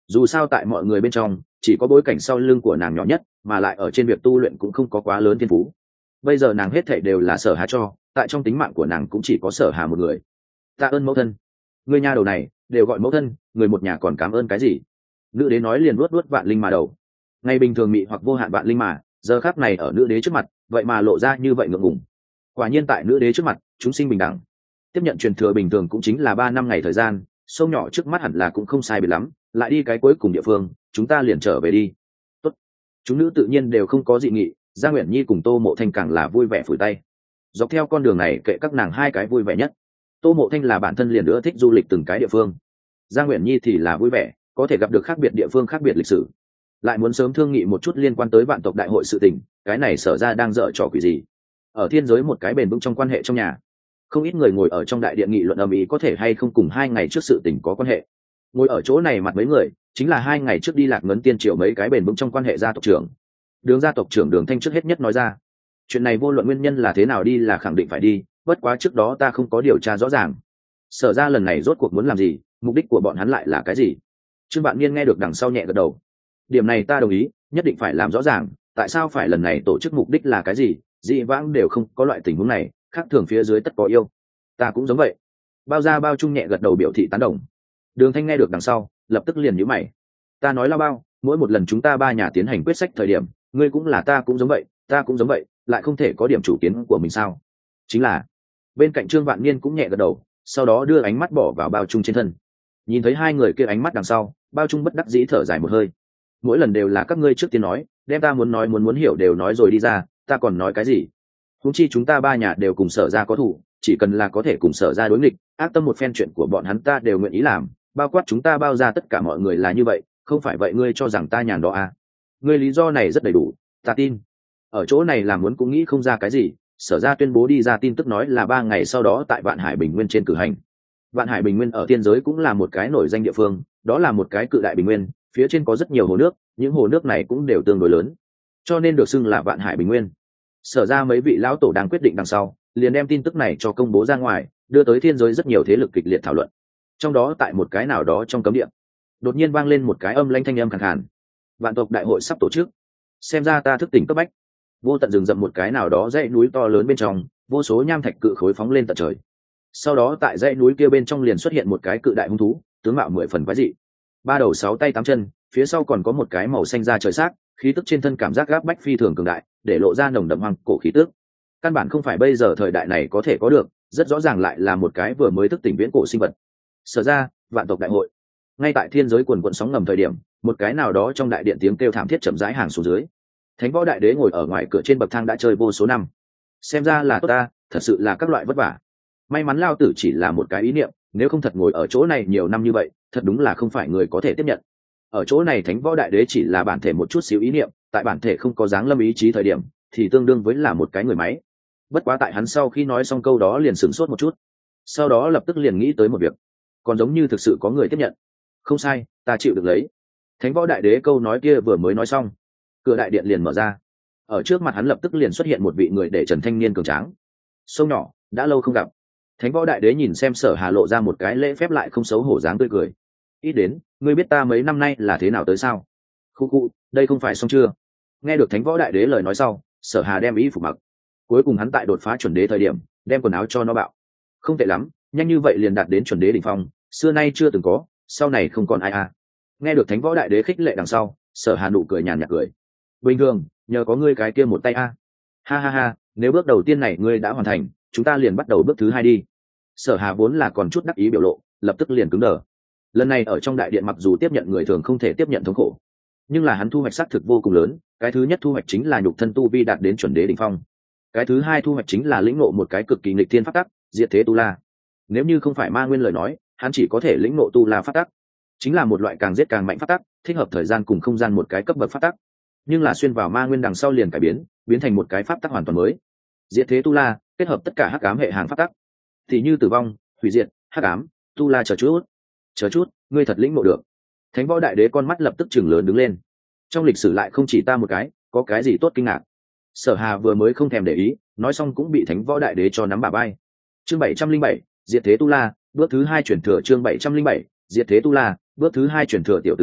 dù sao tại mọi người bên trong chỉ có bối cảnh sau lưng của nàng nhỏ nhất, mà lại ở trên việc tu luyện cũng không có quá lớn thiên phú. Bây giờ nàng hết thảy đều là Sở Hà cho, tại trong tính mạng của nàng cũng chỉ có Sở Hà một người. Tạ ơn mẫu thân. Người nhà đầu này đều gọi mẫu thân, người một nhà còn cảm ơn cái gì? Nữ đế nói liền luốt luốt Vạn Linh Mà đầu. Ngày bình thường mị hoặc vô hạn Vạn Linh Mà, giờ khắc này ở nữ đế trước mặt, vậy mà lộ ra như vậy ngượng ngùng. Quả nhiên tại nữ đế trước mặt, chúng sinh bình đẳng. Tiếp nhận truyền thừa bình thường cũng chính là ba năm ngày thời gian, sông nhỏ trước mắt hẳn là cũng không sai biệt lắm, lại đi cái cuối cùng địa phương, chúng ta liền trở về đi. Tốt. Chúng nữ tự nhiên đều không có dị nghị, Gia Nguyễn Nhi cùng Tô Mộ Thanh càng là vui vẻ phủi tay. Dọc theo con đường này kệ các nàng hai cái vui vẻ nhất. Tô Mộ Thanh là bản thân liền nữa thích du lịch từng cái địa phương. Gia Nguyễn Nhi thì là vui vẻ, có thể gặp được khác biệt địa phương khác biệt lịch sử. Lại muốn sớm thương nghị một chút liên quan tới vạn tộc đại hội sự tình, cái này Sở ra đang dở trò quỷ gì? Ở thiên giới một cái bền vững trong quan hệ trong nhà, không ít người ngồi ở trong đại điện nghị luận ầm ĩ có thể hay không cùng hai ngày trước sự tình có quan hệ. Ngồi ở chỗ này mặt mấy người chính là hai ngày trước đi Lạc Ngấn Tiên Triều mấy cái bền vững trong quan hệ gia tộc trưởng. Đường gia tộc trưởng Đường Thanh trước hết nhất nói ra, chuyện này vô luận nguyên nhân là thế nào đi là khẳng định phải đi, bất quá trước đó ta không có điều tra rõ ràng. Sở ra lần này rốt cuộc muốn làm gì, mục đích của bọn hắn lại là cái gì? Trương Vạn Niên nghe được đằng sau nhẹ gật đầu. Điểm này ta đồng ý, nhất định phải làm rõ ràng, tại sao phải lần này tổ chức mục đích là cái gì, dị vãng đều không có loại tình huống này, khác thường phía dưới tất có yêu. Ta cũng giống vậy. Bao Gia Bao Trung nhẹ gật đầu biểu thị tán đồng. Đường Thanh nghe được đằng sau, lập tức liền nhíu mày. Ta nói Lao Bao, mỗi một lần chúng ta ba nhà tiến hành quyết sách thời điểm, ngươi cũng là ta cũng giống vậy, ta cũng giống vậy, lại không thể có điểm chủ kiến của mình sao? Chính là. Bên cạnh Trương Vạn Niên cũng nhẹ gật đầu, sau đó đưa ánh mắt bỏ vào Bao Trung trên thân. Nhìn thấy hai người kia ánh mắt đằng sau, Bao Trung bất đắc dĩ thở dài một hơi. Mỗi lần đều là các ngươi trước tiên nói, đem ta muốn nói muốn muốn hiểu đều nói rồi đi ra, ta còn nói cái gì? Huống chi chúng ta ba nhà đều cùng Sở ra có thủ, chỉ cần là có thể cùng Sở ra đối nghịch, ác tâm một phen chuyện của bọn hắn ta đều nguyện ý làm, bao quát chúng ta bao ra tất cả mọi người là như vậy, không phải vậy ngươi cho rằng ta nhàn đó à? Ngươi lý do này rất đầy đủ, ta tin. Ở chỗ này làm muốn cũng nghĩ không ra cái gì, Sở ra tuyên bố đi ra tin tức nói là ba ngày sau đó tại Vạn Hải Bình Nguyên trên cử hành. Vạn Hải Bình Nguyên ở tiên giới cũng là một cái nổi danh địa phương, đó là một cái cự đại bình nguyên, phía trên có rất nhiều hồ nước, những hồ nước này cũng đều tương đối lớn, cho nên được xưng là Vạn Hải Bình Nguyên. Sở ra mấy vị lão tổ đang quyết định đằng sau, liền đem tin tức này cho công bố ra ngoài, đưa tới thiên giới rất nhiều thế lực kịch liệt thảo luận. Trong đó tại một cái nào đó trong cấm địa, đột nhiên vang lên một cái âm lãnh thanh âm khàn khàn. Vạn tộc đại hội sắp tổ chức, xem ra ta thức tỉnh cấp bách. Vô tận rừng rậm một cái nào đó dãy núi to lớn bên trong, vô số nham thạch cự khối phóng lên tận trời. Sau đó tại dãy núi kia bên trong liền xuất hiện một cái cự đại hung thú, tướng mạo mười phần quái dị, ba đầu sáu tay tám chân, phía sau còn có một cái màu xanh da trời xác, khí tức trên thân cảm giác gáp bách phi thường cường đại, để lộ ra nồng đậm hoang cổ khí tức. Căn bản không phải bây giờ thời đại này có thể có được, rất rõ ràng lại là một cái vừa mới thức tỉnh viễn cổ sinh vật. Sở ra, vạn tộc đại hội. Ngay tại thiên giới quần quận sóng ngầm thời điểm, một cái nào đó trong đại điện tiếng kêu thảm thiết chậm rãi hàng xuống dưới. Thánh Võ Đại Đế ngồi ở ngoài cửa trên bậc thang đã chơi vô số năm. Xem ra là tốt ta, thật sự là các loại vất vả. May mắn lao tử chỉ là một cái ý niệm, nếu không thật ngồi ở chỗ này nhiều năm như vậy, thật đúng là không phải người có thể tiếp nhận. Ở chỗ này Thánh Võ Đại Đế chỉ là bản thể một chút xíu ý niệm, tại bản thể không có dáng lâm ý chí thời điểm, thì tương đương với là một cái người máy. Bất quá tại hắn sau khi nói xong câu đó liền sửng sốt một chút, sau đó lập tức liền nghĩ tới một việc, còn giống như thực sự có người tiếp nhận. Không sai, ta chịu được lấy. Thánh Võ Đại Đế câu nói kia vừa mới nói xong, cửa đại điện liền mở ra, ở trước mặt hắn lập tức liền xuất hiện một vị người để trần thanh niên cường tráng. Sông nhỏ, đã lâu không gặp. Thánh Võ Đại Đế nhìn xem Sở Hà lộ ra một cái lễ phép lại không xấu hổ dáng tươi cười. Ít đến, ngươi biết ta mấy năm nay là thế nào tới sao? Khu khu, đây không phải xong chưa? Nghe được Thánh Võ Đại Đế lời nói sau, Sở Hà đem ý phục mặc. Cuối cùng hắn tại đột phá chuẩn đế thời điểm, đem quần áo cho nó bạo. Không tệ lắm, nhanh như vậy liền đạt đến chuẩn đế đỉnh phong, xưa nay chưa từng có, sau này không còn ai à. Nghe được Thánh Võ Đại Đế khích lệ đằng sau, Sở Hà nụ cười nhàn nhạt cười. Bình thường, nhờ có ngươi cái kia một tay a. Ha ha ha, nếu bước đầu tiên này ngươi đã hoàn thành, chúng ta liền bắt đầu bước thứ hai đi. Sở Hà vốn là còn chút đắc ý biểu lộ, lập tức liền cứng đờ. Lần này ở trong đại điện mặc dù tiếp nhận người thường không thể tiếp nhận thống khổ, nhưng là hắn thu hoạch xác thực vô cùng lớn. Cái thứ nhất thu hoạch chính là nhục thân tu vi đạt đến chuẩn đế đỉnh phong. Cái thứ hai thu hoạch chính là lĩnh ngộ một cái cực kỳ nghịch thiên pháp tắc, diệt thế tu la. Nếu như không phải ma nguyên lời nói, hắn chỉ có thể lĩnh ngộ tu la pháp tắc, chính là một loại càng giết càng mạnh pháp tắc, thích hợp thời gian cùng không gian một cái cấp bậc pháp tắc. Nhưng là xuyên vào ma nguyên đằng sau liền cải biến, biến thành một cái pháp tắc hoàn toàn mới. Diệt thế tu la kết hợp tất cả hắc ám hệ hàng pháp tắc, thì như tử vong, hủy diệt, hắc ám, tu la chờ chút, chờ chút, ngươi thật lĩnh ngộ được. Thánh Võ Đại Đế con mắt lập tức chừng lớn đứng lên. Trong lịch sử lại không chỉ ta một cái, có cái gì tốt kinh ngạc? Sở Hà vừa mới không thèm để ý, nói xong cũng bị Thánh Võ Đại Đế cho nắm bả vai. Chương bảy trăm linh bảy, diệt thế tu la, bước thứ hai chuyển thừa. Chương bảy trăm linh bảy, diệt thế tu la, bước thứ hai chuyển thừa. Tiểu tử túi,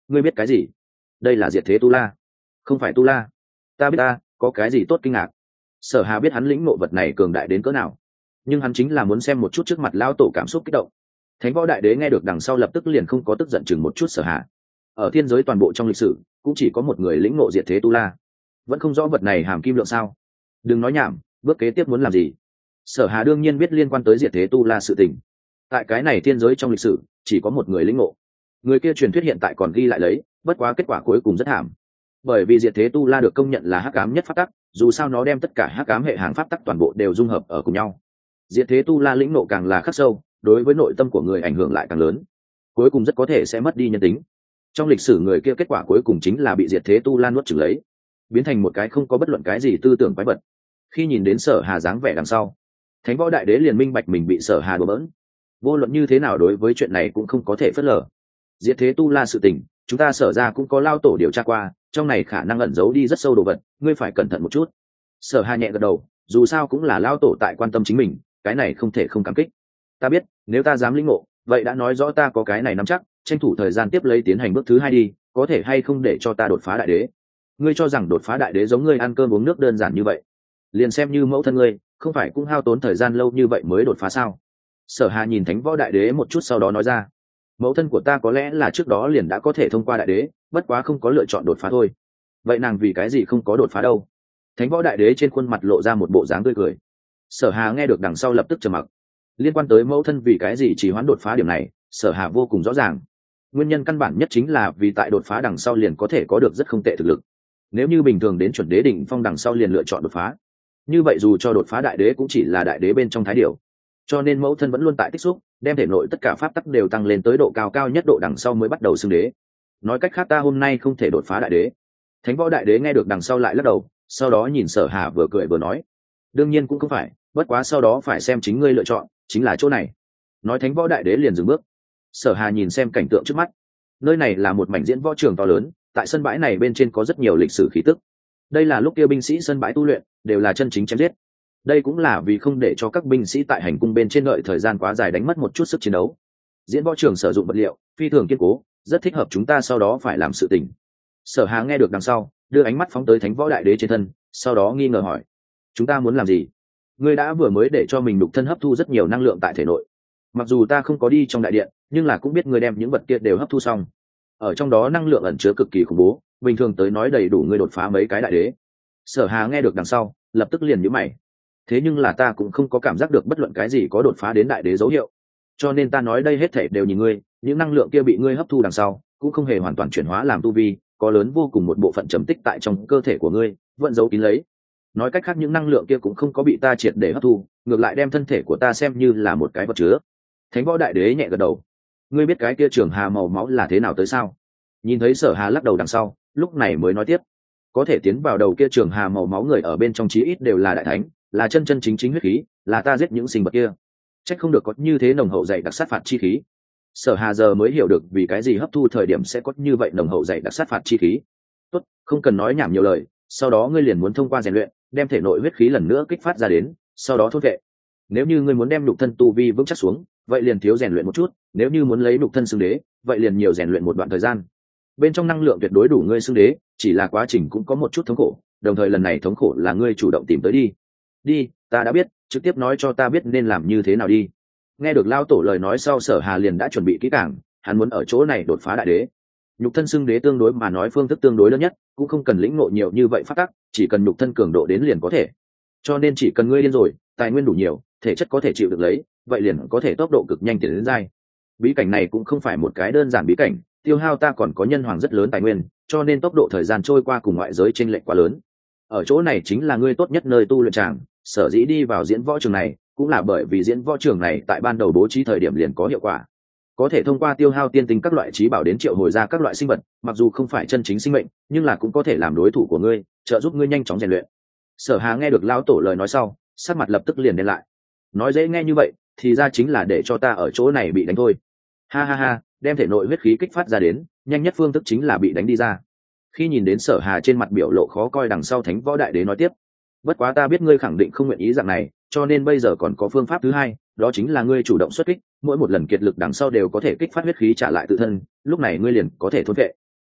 ngươi biết cái gì? Đây là diệt thế tu la. Không phải tu la. Ta biết ta, có cái gì tốt kinh ngạc? Sở Hà biết hắn lĩnh ngộ vật này cường đại đến cỡ nào, nhưng hắn chính là muốn xem một chút trước mặt lao tổ cảm xúc kích động. Thánh Võ Đại Đế nghe được đằng sau lập tức liền không có tức giận chừng một chút Sở Hà. Ở thiên giới toàn bộ trong lịch sử cũng chỉ có một người lĩnh ngộ diệt thế tu la, vẫn không rõ vật này hàm kim lượng sao? Đừng nói nhảm, bước kế tiếp muốn làm gì? Sở Hà đương nhiên biết liên quan tới diệt thế tu la sự tình. Tại cái này thiên giới trong lịch sử chỉ có một người lĩnh ngộ, người kia truyền thuyết hiện tại còn ghi lại lấy, bất quá kết quả cuối cùng rất thảm. Bởi vì diệt thế tu la được công nhận là hắc ám nhất pháp tắc, dù sao nó đem tất cả hắc ám hệ hàng pháp tắc toàn bộ đều dung hợp ở cùng nhau. Diệt thế tu la lĩnh ngộ càng là khắc sâu, đối với nội tâm của người ảnh hưởng lại càng lớn, cuối cùng rất có thể sẽ mất đi nhân tính. Trong lịch sử người kia kết quả cuối cùng chính là bị diệt thế tu la nuốt chửng lấy, biến thành một cái không có bất luận cái gì tư tưởng quái vật. Khi nhìn đến Sở Hà dáng vẻ đằng sau, Thánh Võ Đại Đế liền minh bạch mình bị Sở Hà đùa bỡn. Vô luận như thế nào đối với chuyện này cũng không có thể phớt lờ. Diệt thế tu la sự tình, chúng ta Sở ra cũng có lao tổ điều tra qua, trong này khả năng ẩn giấu đi rất sâu đồ vật, ngươi phải cẩn thận một chút. Sở Hà nhẹ gật đầu, dù sao cũng là lao tổ tại quan tâm chính mình, cái này không thể không cảm kích. Ta biết, nếu ta dám lĩnh ngộ, vậy đã nói rõ ta có cái này nắm chắc, tranh thủ thời gian tiếp lấy tiến hành bước thứ hai đi, có thể hay không để cho ta đột phá đại đế? Ngươi cho rằng đột phá đại đế giống ngươi ăn cơm uống nước đơn giản như vậy? Liền xem như mẫu thân ngươi, không phải cũng hao tốn thời gian lâu như vậy mới đột phá sao? Sở Hà nhìn Thánh Võ Đại Đế một chút sau đó nói ra, mẫu thân của ta có lẽ là trước đó liền đã có thể thông qua đại đế, bất quá không có lựa chọn đột phá thôi. Vậy nàng vì cái gì không có đột phá đâu? Thánh Võ Đại Đế trên khuôn mặt lộ ra một bộ dáng tươi cười. Sở Hà nghe được đằng sau lập tức trầm mặc. Liên quan tới mẫu thân vì cái gì chỉ hoãn đột phá điểm này, Sở Hà vô cùng rõ ràng. Nguyên nhân căn bản nhất chính là vì tại đột phá đằng sau liền có thể có được rất không tệ thực lực. Nếu như bình thường đến chuẩn đế đỉnh phong đằng sau liền lựa chọn đột phá, như vậy dù cho đột phá đại đế cũng chỉ là đại đế bên trong thái điều. Cho nên mẫu thân vẫn luôn tại tích xúc, đem thể nội tất cả pháp tắc đều tăng lên tới độ cao cao nhất độ đằng sau mới bắt đầu xưng đế. Nói cách khác ta hôm nay không thể đột phá đại đế. Thánh Võ Đại Đế nghe được đằng sau lại lắc đầu, sau đó nhìn Sở Hà vừa cười vừa nói, đương nhiên cũng không phải, bất quá sau đó phải xem chính ngươi lựa chọn, chính là chỗ này. Nói Thánh Võ Đại Đế liền dừng bước. Sở Hà nhìn xem cảnh tượng trước mắt, nơi này là một mảnh diễn võ trường to lớn, tại sân bãi này bên trên có rất nhiều lịch sử khí tức. Đây là lúc kia binh sĩ sân bãi tu luyện, đều là chân chính chém giết. Đây cũng là vì không để cho các binh sĩ tại hành cung bên trên đợi thời gian quá dài đánh mất một chút sức chiến đấu. Diễn võ trường sử dụng vật liệu phi thường kiên cố, rất thích hợp chúng ta sau đó phải làm sự tình. Sở Hà nghe được đằng sau, đưa ánh mắt phóng tới Thánh Võ Đại Đế trên thân, sau đó nghi ngờ hỏi, chúng ta muốn làm gì? Ngươi đã vừa mới để cho mình đục thân hấp thu rất nhiều năng lượng tại thể nội. Mặc dù ta không có đi trong đại điện, nhưng là cũng biết ngươi đem những vật kia đều hấp thu xong. Ở trong đó năng lượng ẩn chứa cực kỳ khủng bố, bình thường tới nói đầy đủ ngươi đột phá mấy cái đại đế. Sở Hà nghe được đằng sau, lập tức liền nhíu mày. Thế nhưng là ta cũng không có cảm giác được bất luận cái gì có đột phá đến đại đế dấu hiệu, cho nên ta nói đây hết thảy đều nhìn ngươi, những năng lượng kia bị ngươi hấp thu đằng sau cũng không hề hoàn toàn chuyển hóa làm tu vi, có lớn vô cùng một bộ phận trầm tích tại trong cơ thể của ngươi, vẫn giấu kín lấy. Nói cách khác những năng lượng kia cũng không có bị ta triệt để hấp thu, ngược lại đem thân thể của ta xem như là một cái vật chứa. Thánh Võ Đại Đế nhẹ gật đầu. Ngươi biết cái kia trường hà màu máu là thế nào tới sao? Nhìn thấy Sở Hà lắc đầu đằng sau, lúc này mới nói tiếp, có thể tiến vào đầu kia trường hà màu máu người ở bên trong chí ít đều là đại thánh, là chân chân chính chính huyết khí, là ta giết những sinh vật kia. Trách không được có như thế nồng hậu dày đặc sát phạt chi khí. Sở Hà giờ mới hiểu được vì cái gì hấp thu thời điểm sẽ có như vậy nồng hậu dày đặc sát phạt chi khí. Tốt, không cần nói nhảm nhiều lời, sau đó ngươi liền muốn thông qua rèn luyện, đem thể nội huyết khí lần nữa kích phát ra đến, sau đó thốt vệ. Nếu như ngươi muốn đem nhục thân tu vi vững chắc xuống, vậy liền thiếu rèn luyện một chút, nếu như muốn lấy nhục thân xưng đế, vậy liền nhiều rèn luyện một đoạn thời gian. Bên trong năng lượng tuyệt đối đủ ngươi xưng đế, chỉ là quá trình cũng có một chút thống khổ, đồng thời lần này thống khổ là ngươi chủ động tìm tới đi. Đi, ta đã biết, trực tiếp nói cho ta biết nên làm như thế nào đi. Nghe được lao tổ lời nói sau, Sở Hà liền đã chuẩn bị kỹ càng, hắn muốn ở chỗ này đột phá đại đế. Nhục thân xưng đế tương đối mà nói phương thức tương đối đơn nhất, cũng không cần lĩnh ngộ nhiều như vậy phát tắc, chỉ cần nhục thân cường độ đến liền có thể. Cho nên chỉ cần ngươi điên rồi, tài nguyên đủ nhiều, thể chất có thể chịu được lấy, vậy liền có thể tốc độ cực nhanh tiến đến giai. Bí cảnh này cũng không phải một cái đơn giản bí cảnh, tiêu hao ta còn có nhân hoàng rất lớn tài nguyên, cho nên tốc độ thời gian trôi qua cùng ngoại giới chênh lệch quá lớn. Ở chỗ này chính là ngươi tốt nhất nơi tu luyện tràng, sở dĩ đi vào diễn võ trường này cũng là bởi vì diễn võ trường này tại ban đầu bố trí thời điểm liền có hiệu quả, có thể thông qua tiêu hao tiên tinh các loại trí bảo đến triệu hồi ra các loại sinh vật, mặc dù không phải chân chính sinh mệnh nhưng là cũng có thể làm đối thủ của ngươi, trợ giúp ngươi nhanh chóng rèn luyện. Sở Hà nghe được lão tổ lời nói sau, sắc mặt lập tức liền đen lại. Nói dễ nghe như vậy thì ra chính là để cho ta ở chỗ này bị đánh thôi. Ha ha ha, đem thể nội huyết khí kích phát ra đến, nhanh nhất phương thức chính là bị đánh đi ra. Khi nhìn đến Sở Hà trên mặt biểu lộ khó coi đằng sau, Thánh Võ Đại Đế nói tiếp, bất quá ta biết ngươi khẳng định không nguyện ý dạng này, cho nên bây giờ còn có phương pháp thứ hai, đó chính là ngươi chủ động xuất kích, mỗi một lần kiệt lực đằng sau đều có thể kích phát huyết khí trả lại tự thân, lúc này ngươi liền có thể thôn vệ.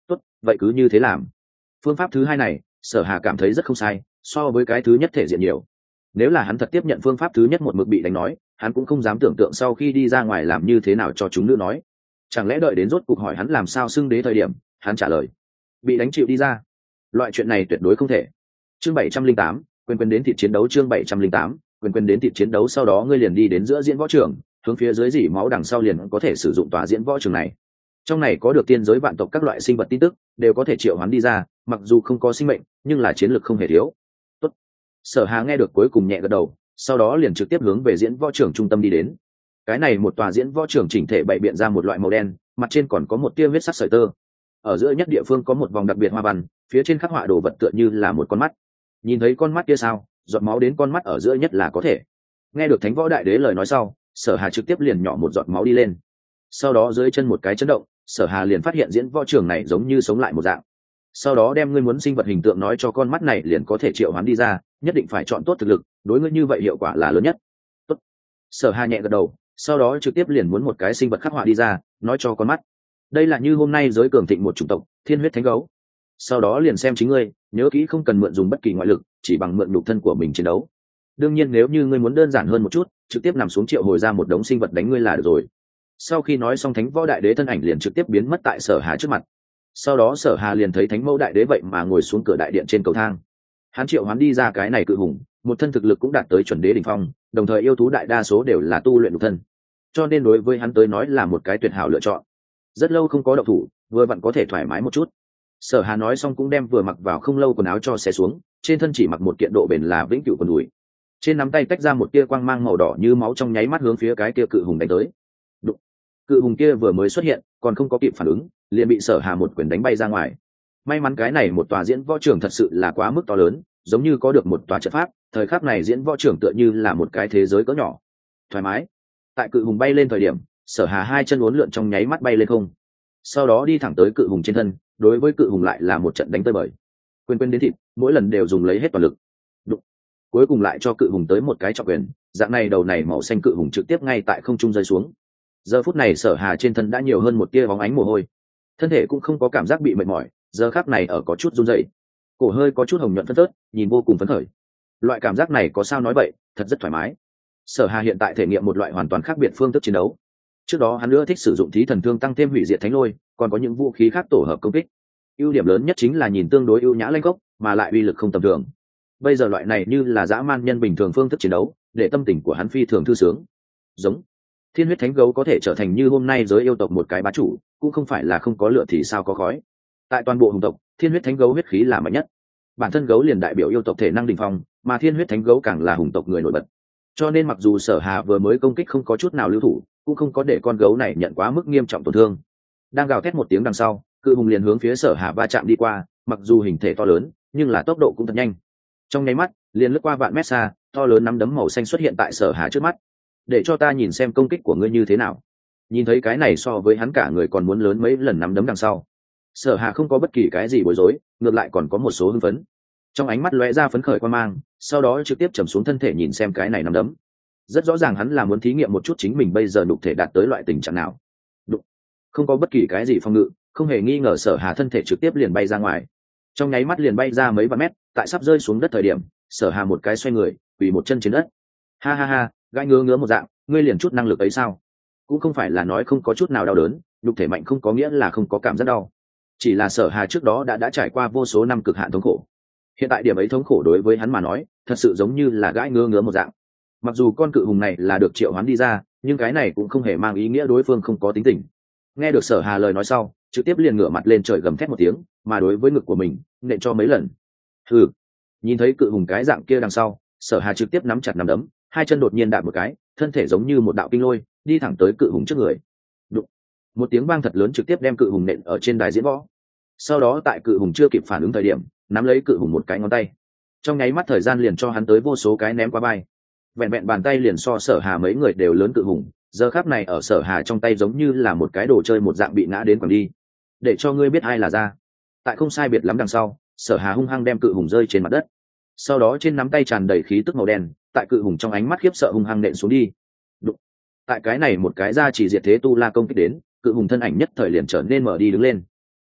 tốt, vậy cứ như thế làm. Phương pháp thứ hai này Sở Hà cảm thấy rất không sai, so với cái thứ nhất thể diện nhiều. Nếu là hắn thật tiếp nhận phương pháp thứ nhất một mực bị đánh nói, hắn cũng không dám tưởng tượng sau khi đi ra ngoài làm như thế nào cho chúng nữ nói. Chẳng lẽ đợi đến rốt cuộc hỏi hắn làm sao xưng đế thời điểm, hắn trả lời bị đánh chịu đi ra. Loại chuyện này tuyệt đối không thể. Chương bảy trăm linh tám, quyền quyền đến thịt chiến đấu. Chương bảy trăm linh tám, quyền quyền đến thịt chiến đấu. Sau đó ngươi liền đi đến giữa diễn võ trường, hướng phía dưới dỉ máu đằng sau liền có thể sử dụng tòa diễn võ trường này. Trong này có được tiên giới vạn tộc các loại sinh vật tin tức, đều có thể triệu hoán đi ra, mặc dù không có sinh mệnh, nhưng là chiến lược không hề thiếu. Tốt. Sở Hà nghe được cuối cùng nhẹ gật đầu, sau đó liền trực tiếp hướng về diễn võ trường trung tâm đi đến. Cái này một tòa diễn võ trường chỉnh thể bày biện ra một loại màu đen, mặt trên còn có một tia huyết sắc sợi tơ. Ở giữa nhất địa phương có một vòng đặc biệt hoa văn, phía trên khắc họa đồ vật tựa như là một con mắt. Nhìn thấy con mắt kia sao, giọt máu đến con mắt ở giữa nhất là có thể. Nghe được Thánh Võ Đại Đế lời nói sau, Sở Hà trực tiếp liền nhỏ một giọt máu đi lên. Sau đó dưới chân một cái chấn động, Sở Hà liền phát hiện diễn võ trường này giống như sống lại một dạng. Sau đó đem ngươi muốn sinh vật hình tượng nói cho con mắt này liền có thể triệu hoán đi ra, nhất định phải chọn tốt thực lực, đối ngươi như vậy hiệu quả là lớn nhất. Tốt. Sở Hà nhẹ gật đầu, sau đó trực tiếp liền muốn một cái sinh vật khắc họa đi ra, nói cho con mắt. Đây là như hôm nay giới cường thịnh một chủng tộc, Thiên huyết thánh gấu. Sau đó liền xem chính ngươi, nhớ kỹ không cần mượn dùng bất kỳ ngoại lực, chỉ bằng mượn nhục thân của mình chiến đấu. Đương nhiên nếu như ngươi muốn đơn giản hơn một chút, trực tiếp nằm xuống triệu hồi ra một đống sinh vật đánh ngươi là được rồi. Sau khi nói xong, Thánh Võ Đại Đế thân ảnh liền trực tiếp biến mất tại Sở Hà trước mặt. Sau đó Sở Hà liền thấy Thánh Mẫu Đại Đế vậy mà ngồi xuống cửa đại điện trên cầu thang. Hắn triệu hoán đi ra cái này cự hùng, một thân thực lực cũng đạt tới chuẩn đế đỉnh phong, đồng thời yêu thú đại đa số đều là tu luyện nhục thân, cho nên đối với hắn tới nói là một cái tuyệt hảo lựa chọn. Rất lâu không có động thủ, vừa vặn có thể thoải mái một chút. Sở Hà nói xong cũng đem vừa mặc vào không lâu quần áo cho xé xuống, trên thân chỉ mặc một kiện độ bền là vĩnh cửu quần đùi. Trên nắm tay tách ra một tia quang mang màu đỏ như máu, trong nháy mắt hướng phía cái kia cự hùng đánh tới. Đụng. Cự hùng kia vừa mới xuất hiện, còn không có kịp phản ứng, liền bị Sở Hà một quyền đánh bay ra ngoài. May mắn cái này một tòa diễn võ trường thật sự là quá mức to lớn, giống như có được một tòa trận pháp, thời khắc này diễn võ trường tựa như là một cái thế giới cỡ nhỏ. Thoải mái. Tại cự hùng bay lên thời điểm, Sở Hà hai chân uốn lượn trong nháy mắt bay lên không, sau đó đi thẳng tới cự hùng trên thân, đối với cự hùng lại là một trận đánh tơi bời, quyền quyền đến thịt, mỗi lần đều dùng lấy hết toàn lực. Đụng. Cuối cùng lại cho cự hùng tới một cái trọng quyền, dạng này đầu này màu xanh cự hùng trực tiếp ngay tại không trung rơi xuống. Giờ phút này Sở Hà trên thân đã nhiều hơn một tia bóng ánh mồ hôi, thân thể cũng không có cảm giác bị mệt mỏi, giờ khắc này ở có chút run rẩy, cổ hơi có chút hồng nhuận phân phớt, nhìn vô cùng phấn khởi. Loại cảm giác này có sao nói vậy, thật rất thoải mái. Sở Hà hiện tại thể nghiệm một loại hoàn toàn khác biệt phương thức chiến đấu. Trước đó hắn nữa thích sử dụng thí thần thương tăng thêm hủy diệt thánh lôi, còn có những vũ khí khác tổ hợp công kích. Ưu điểm lớn nhất chính là nhìn tương đối ưu nhã lanh gốc, mà lại uy lực không tầm thường. Bây giờ loại này như là dã man nhân bình thường phương thức chiến đấu, để tâm tình của hắn phi thường thư sướng. Giống Thiên huyết thánh gấu có thể trở thành như hôm nay giới yêu tộc một cái bá chủ, cũng không phải là không có lửa thì sao có khói. Tại toàn bộ hùng tộc, thiên huyết thánh gấu huyết khí là mạnh nhất. Bản thân gấu liền đại biểu yêu tộc thể năng đỉnh phong, mà thiên huyết thánh gấu càng là hùng tộc người nổi bật. Cho nên mặc dù Sở Hà vừa mới công kích không có chút nào lưu thủ, cũng không có để con gấu này nhận quá mức nghiêm trọng tổn thương. Đang gào thét một tiếng đằng sau, cự hùng liền hướng phía Sở Hà va chạm đi qua, mặc dù hình thể to lớn, nhưng là tốc độ cũng thật nhanh. Trong nháy mắt, liền lướt qua vạn mét xa, to lớn nắm đấm màu xanh xuất hiện tại Sở Hà trước mắt. Để cho ta nhìn xem công kích của ngươi như thế nào. Nhìn thấy cái này so với hắn cả người còn muốn lớn mấy lần nắm đấm đằng sau, Sở Hà không có bất kỳ cái gì bối rối, ngược lại còn có một số hưng phấn. Trong ánh mắt lóe ra phấn khởi quan mang, sau đó trực tiếp trầm xuống thân thể nhìn xem cái này nắm đấm. Rất rõ ràng hắn là muốn thí nghiệm một chút chính mình bây giờ nhục thể đạt tới loại tình trạng nào. Đụng. Không có bất kỳ cái gì phòng ngự, không hề nghi ngờ Sở Hà thân thể trực tiếp liền bay ra ngoài. Trong nháy mắt liền bay ra mấy vạn mét, tại sắp rơi xuống đất thời điểm, Sở Hà một cái xoay người, quỳ một chân trên đất. Ha ha ha, gãi ngứa ngứa một dạng, ngươi liền chút năng lực ấy sao? Cũng không phải là nói không có chút nào đau đớn, nhục thể mạnh không có nghĩa là không có cảm giác đau. Chỉ là Sở Hà trước đó đã đã trải qua vô số năm cực hạn thống khổ. Hiện tại điểm ấy thống khổ đối với hắn mà nói, thật sự giống như là gãi ngứa ngứa một dạng. Mặc dù con cự hùng này là được triệu hoán đi ra, nhưng cái này cũng không hề mang ý nghĩa đối phương không có tính tình. Nghe được Sở Hà lời nói sau, trực tiếp liền ngửa mặt lên trời gầm thét một tiếng, mà đối với ngực của mình nện cho mấy lần. Hừ. Nhìn thấy cự hùng cái dạng kia đằng sau, Sở Hà trực tiếp nắm chặt nắm đấm, hai chân đột nhiên đạp một cái, thân thể giống như một đạo kinh lôi, đi thẳng tới cự hùng trước người. Đụng. Một tiếng vang thật lớn trực tiếp đem cự hùng nện ở trên đài diễn võ. Sau đó tại cự hùng chưa kịp phản ứng thời điểm, nắm lấy cự hùng một cái ngón tay, trong nháy mắt thời gian liền cho hắn tới vô số cái ném qua bay. Vẹn vẹn bàn tay liền so Sở Hà mấy người đều lớn cự hùng, giờ khắc này ở Sở Hà trong tay giống như là một cái đồ chơi một dạng bị ngã đến quẳng đi. Để cho ngươi biết ai là ra. Tại không sai biệt lắm đằng sau, Sở Hà hung hăng đem cự hùng rơi trên mặt đất. Sau đó trên nắm tay tràn đầy khí tức màu đen, tại cự hùng trong ánh mắt khiếp sợ hung hăng nện xuống đi. Đụng. Tại cái này một cái ra chỉ diệt thế tu la công kích đến, cự hùng thân ảnh nhất thời liền trở nên mở đi đứng lên.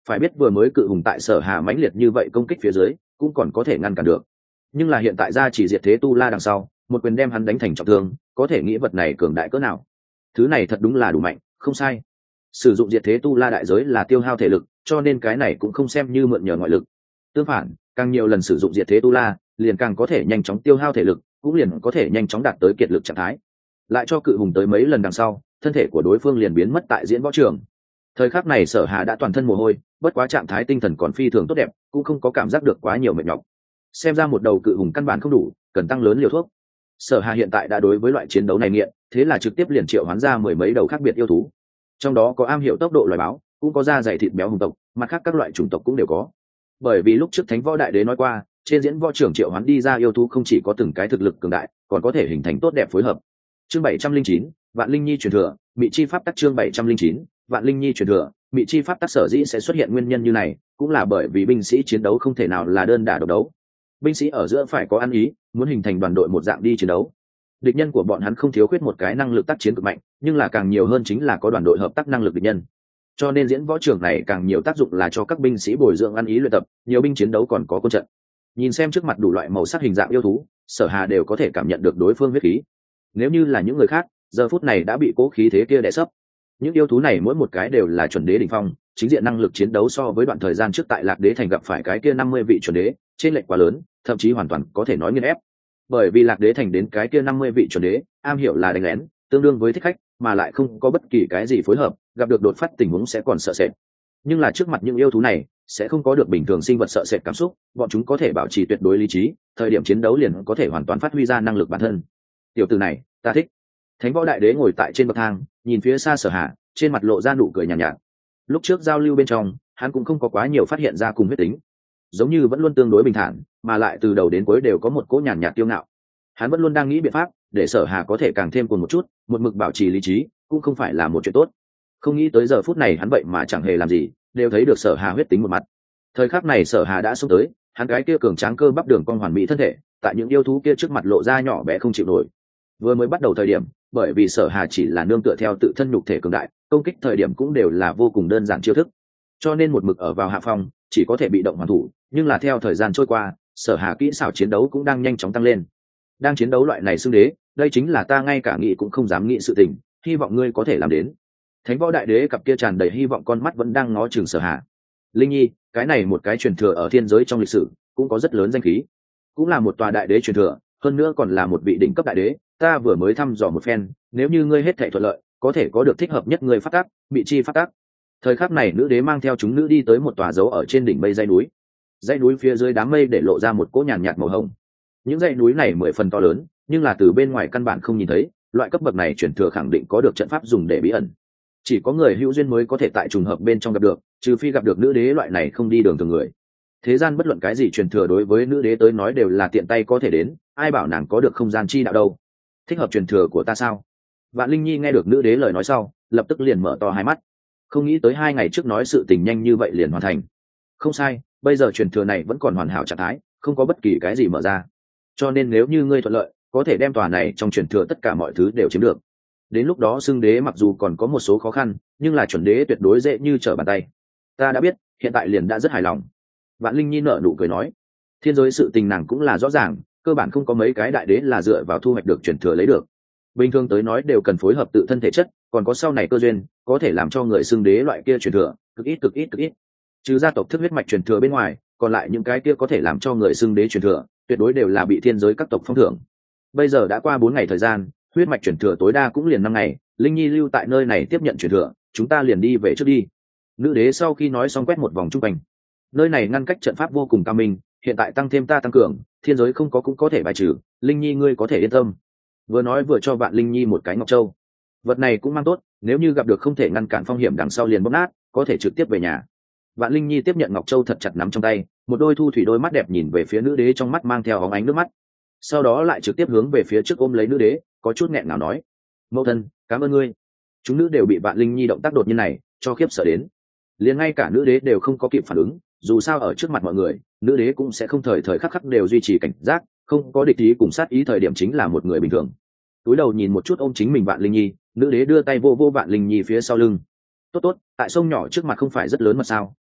Phải biết vừa mới cự hùng tại Sở Hà mãnh liệt như vậy công kích phía dưới cũng còn có thể ngăn cản được, nhưng là hiện tại ra chỉ diệt thế tu la đằng sau một quyền đem hắn đánh thành trọng thương, có thể nghĩ vật này cường đại cỡ nào. Thứ này thật đúng là đủ mạnh, không sai. Sử dụng diệt thế tu la đại giới là tiêu hao thể lực, cho nên cái này cũng không xem như mượn nhờ ngoại lực. Tương phản, càng nhiều lần sử dụng diệt thế tu la liền càng có thể nhanh chóng tiêu hao thể lực, cũng liền có thể nhanh chóng đạt tới kiệt lực trạng thái. Lại cho cự hùng tới mấy lần đằng sau, thân thể của đối phương liền biến mất tại diễn võ trường. Thời khắc này Sở Hà đã toàn thân mồ hôi, bất quá trạng thái tinh thần còn phi thường tốt đẹp, cũng không có cảm giác được quá nhiều mệt nhọc. Xem ra một đầu cự hùng căn bản không đủ, cần tăng lớn liều thuốc. Sở Hà hiện tại đã đối với loại chiến đấu này nghiện, thế là trực tiếp liền triệu hoán ra mười mấy đầu khác biệt yêu thú. Trong đó có am hiểu tốc độ loài báo, cũng có da dày thịt béo hùng tộc, mặt khác các loại chủng tộc cũng đều có. Bởi vì lúc trước Thánh Võ Đại Đế nói qua, trên diễn võ trưởng triệu hoán đi ra yêu thú không chỉ có từng cái thực lực cường đại, còn có thể hình thành tốt đẹp phối hợp. Chương bảy trăm linh chín, Vạn Linh Nhi truyền thừa, Mị chi pháp tắc. Chương bảy trăm linh chín, Vạn Linh Nhi truyền thừa, Mị chi pháp tắc. Sở dĩ sẽ xuất hiện nguyên nhân như này, cũng là bởi vì binh sĩ chiến đấu không thể nào là đơn đả độc đấu. Binh sĩ ở giữa phải có ăn ý, muốn hình thành đoàn đội một dạng đi chiến đấu. Địch nhân của bọn hắn không thiếu khuyết một cái năng lực tác chiến cực mạnh, nhưng là càng nhiều hơn chính là có đoàn đội hợp tác năng lực địch nhân. Cho nên diễn võ trường này càng nhiều tác dụng là cho các binh sĩ bồi dưỡng ăn ý luyện tập, nhiều binh chiến đấu còn có quân trận. Nhìn xem trước mặt đủ loại màu sắc hình dạng yêu thú, Sở Hà đều có thể cảm nhận được đối phương huyết khí. Nếu như là những người khác, giờ phút này đã bị cố khí thế kia đè sấp. Những yêu thú này mỗi một cái đều là chuẩn đế đỉnh phong, chính diện năng lực chiến đấu so với đoạn thời gian trước tại Lạc Đế thành gặp phải cái kia năm mươi vị chuẩn đế, trên lệch quá lớn, thậm chí hoàn toàn có thể nói nghiền ép. Bởi vì Lạc Đế thành đến cái kia năm mươi vị chuẩn đế, am hiểu là đánh lén, tương đương với thích khách, mà lại không có bất kỳ cái gì phối hợp, gặp được đột phát tình huống sẽ còn sợ sệt. Nhưng là trước mặt những yêu thú này, sẽ không có được bình thường sinh vật sợ sệt cảm xúc, bọn chúng có thể bảo trì tuyệt đối lý trí, thời điểm chiến đấu liền có thể hoàn toàn phát huy ra năng lực bản thân. Tiểu tử này, ta thích. Thánh Võ Đại Đế ngồi tại trên bậc thang, nhìn phía xa Sở Hà, trên mặt lộ ra nụ cười nhàn nhạt, nhạt. Lúc trước giao lưu bên trong, hắn cũng không có quá nhiều phát hiện ra cùng huyết tính, giống như vẫn luôn tương đối bình thản, mà lại từ đầu đến cuối đều có một cỗ nhàn nhạt tiêu ngạo. Hắn vẫn luôn đang nghĩ biện pháp để Sở Hà có thể càng thêm cùng một chút, một mực bảo trì lý trí, cũng không phải là một chuyện tốt. Không nghĩ tới giờ phút này hắn vậy mà chẳng hề làm gì, đều thấy được Sở Hà huyết tính một mặt. Thời khắc này Sở Hà đã xông tới, hắn cái kia cường tráng cơ bắp đường cong hoàn mỹ thân thể, tại những yêu thú kia trước mặt lộ ra nhỏ bé không chịu nổi. Vừa mới bắt đầu thời điểm, bởi vì Sở Hà chỉ là nương tựa theo tự thân nhục thể cường đại, công kích thời điểm cũng đều là vô cùng đơn giản chiêu thức, cho nên một mực ở vào hạ phong, chỉ có thể bị động hoàn thủ. Nhưng là theo thời gian trôi qua, Sở Hà kỹ xảo chiến đấu cũng đang nhanh chóng tăng lên. Đang chiến đấu loại này xưng đế, đây chính là ta ngay cả nghĩ cũng không dám nghĩ sự tình, hy vọng ngươi có thể làm đến. Thánh Võ Đại Đế cặp kia tràn đầy hy vọng con mắt vẫn đang ngó chừng Sở Hà. Linh Nhi, cái này một cái truyền thừa ở thiên giới trong lịch sử cũng có rất lớn danh khí, cũng là một tòa đại đế truyền thừa, hơn nữa còn là một vị đỉnh cấp đại đế. Ta vừa mới thăm dò một phen, nếu như ngươi hết thảy thuận lợi, có thể có được thích hợp nhất ngươi phát tác, Mị chi phát tác. Thời khắc này nữ đế mang theo chúng nữ đi tới một tòa dấu ở trên đỉnh mây dãy núi. Dãy núi phía dưới đám mây để lộ ra một cỗ nhàn nhạt màu hồng. Những dãy núi này mười phần to lớn, nhưng là từ bên ngoài căn bản không nhìn thấy, loại cấp bậc này truyền thừa khẳng định có được trận pháp dùng để bí ẩn. Chỉ có người hữu duyên mới có thể tại trùng hợp bên trong gặp được, trừ phi gặp được nữ đế loại này không đi đường thường người. Thế gian bất luận cái gì truyền thừa đối với nữ đế tới nói đều là tiện tay có thể đến, ai bảo nàng có được không gian chi đạo đâu. Thích hợp truyền thừa của ta sao? Vạn Linh Nhi nghe được nữ đế lời nói sau, lập tức liền mở to hai mắt. Không nghĩ tới hai ngày trước nói sự tình nhanh như vậy liền hoàn thành. Không sai, bây giờ truyền thừa này vẫn còn hoàn hảo trạng thái, không có bất kỳ cái gì mở ra. Cho nên nếu như ngươi thuận lợi, có thể đem tòa này trong truyền thừa tất cả mọi thứ đều chiếm được. Đến lúc đó xưng đế mặc dù còn có một số khó khăn, nhưng là chuẩn đế tuyệt đối dễ như trở bàn tay. Ta đã biết, hiện tại liền đã rất hài lòng. Vạn Linh Nhi nở nụ cười nói, thiên giới sự tình nàng cũng là rõ ràng, cơ bản không có mấy cái đại đế là dựa vào thu hoạch được truyền thừa lấy được. Bình thường tới nói đều cần phối hợp tự thân thể chất, còn có sau này cơ duyên, có thể làm cho người xưng đế loại kia truyền thừa, cực ít cực ít cực ít. Trừ gia tộc thức huyết mạch truyền thừa bên ngoài, còn lại những cái kia có thể làm cho người xưng đế truyền thừa, tuyệt đối đều là bị thiên giới các tộc phong thưởng. Bây giờ đã qua bốn ngày thời gian, huyết mạch truyền thừa tối đa cũng liền năm ngày, Linh Nhi lưu tại nơi này tiếp nhận truyền thừa, chúng ta liền đi về trước đi. Nữ đế sau khi nói xong quét một vòng chung quanh. Nơi này ngăn cách trận pháp vô cùng cao minh, hiện tại tăng thêm ta tăng cường, thiên giới không có cũng có thể bài trừ, Linh Nhi ngươi có thể yên tâm. Vừa nói vừa cho Vạn Linh Nhi một cái ngọc châu. Vật này cũng mang tốt, nếu như gặp được không thể ngăn cản phong hiểm đằng sau liền bóp nát, có thể trực tiếp về nhà. Vạn Linh Nhi tiếp nhận ngọc châu thật chặt nắm trong tay, một đôi thu thủy đôi mắt đẹp nhìn về phía nữ đế, trong mắt mang theo óng ánh nước mắt. Sau đó lại trực tiếp hướng về phía trước ôm lấy nữ đế, có chút nghẹn ngào nói: "Mẫu thân, cảm ơn ngươi." Chúng nữ đều bị Vạn Linh Nhi động tác đột nhiên này cho khiếp sợ đến, liền ngay cả nữ đế đều không có kịp phản ứng. Dù sao ở trước mặt mọi người, nữ đế cũng sẽ không thời thời khắc khắc đều duy trì cảnh giác, không có địch ý cùng sát ý thời điểm chính là một người bình thường. Túi đầu nhìn một chút ôm chính mình Vạn Linh Nhi, nữ đế đưa tay vô vô Vạn Linh Nhi phía sau lưng. "Tốt tốt, tại sông nhỏ trước mặt không phải rất lớn mà sao,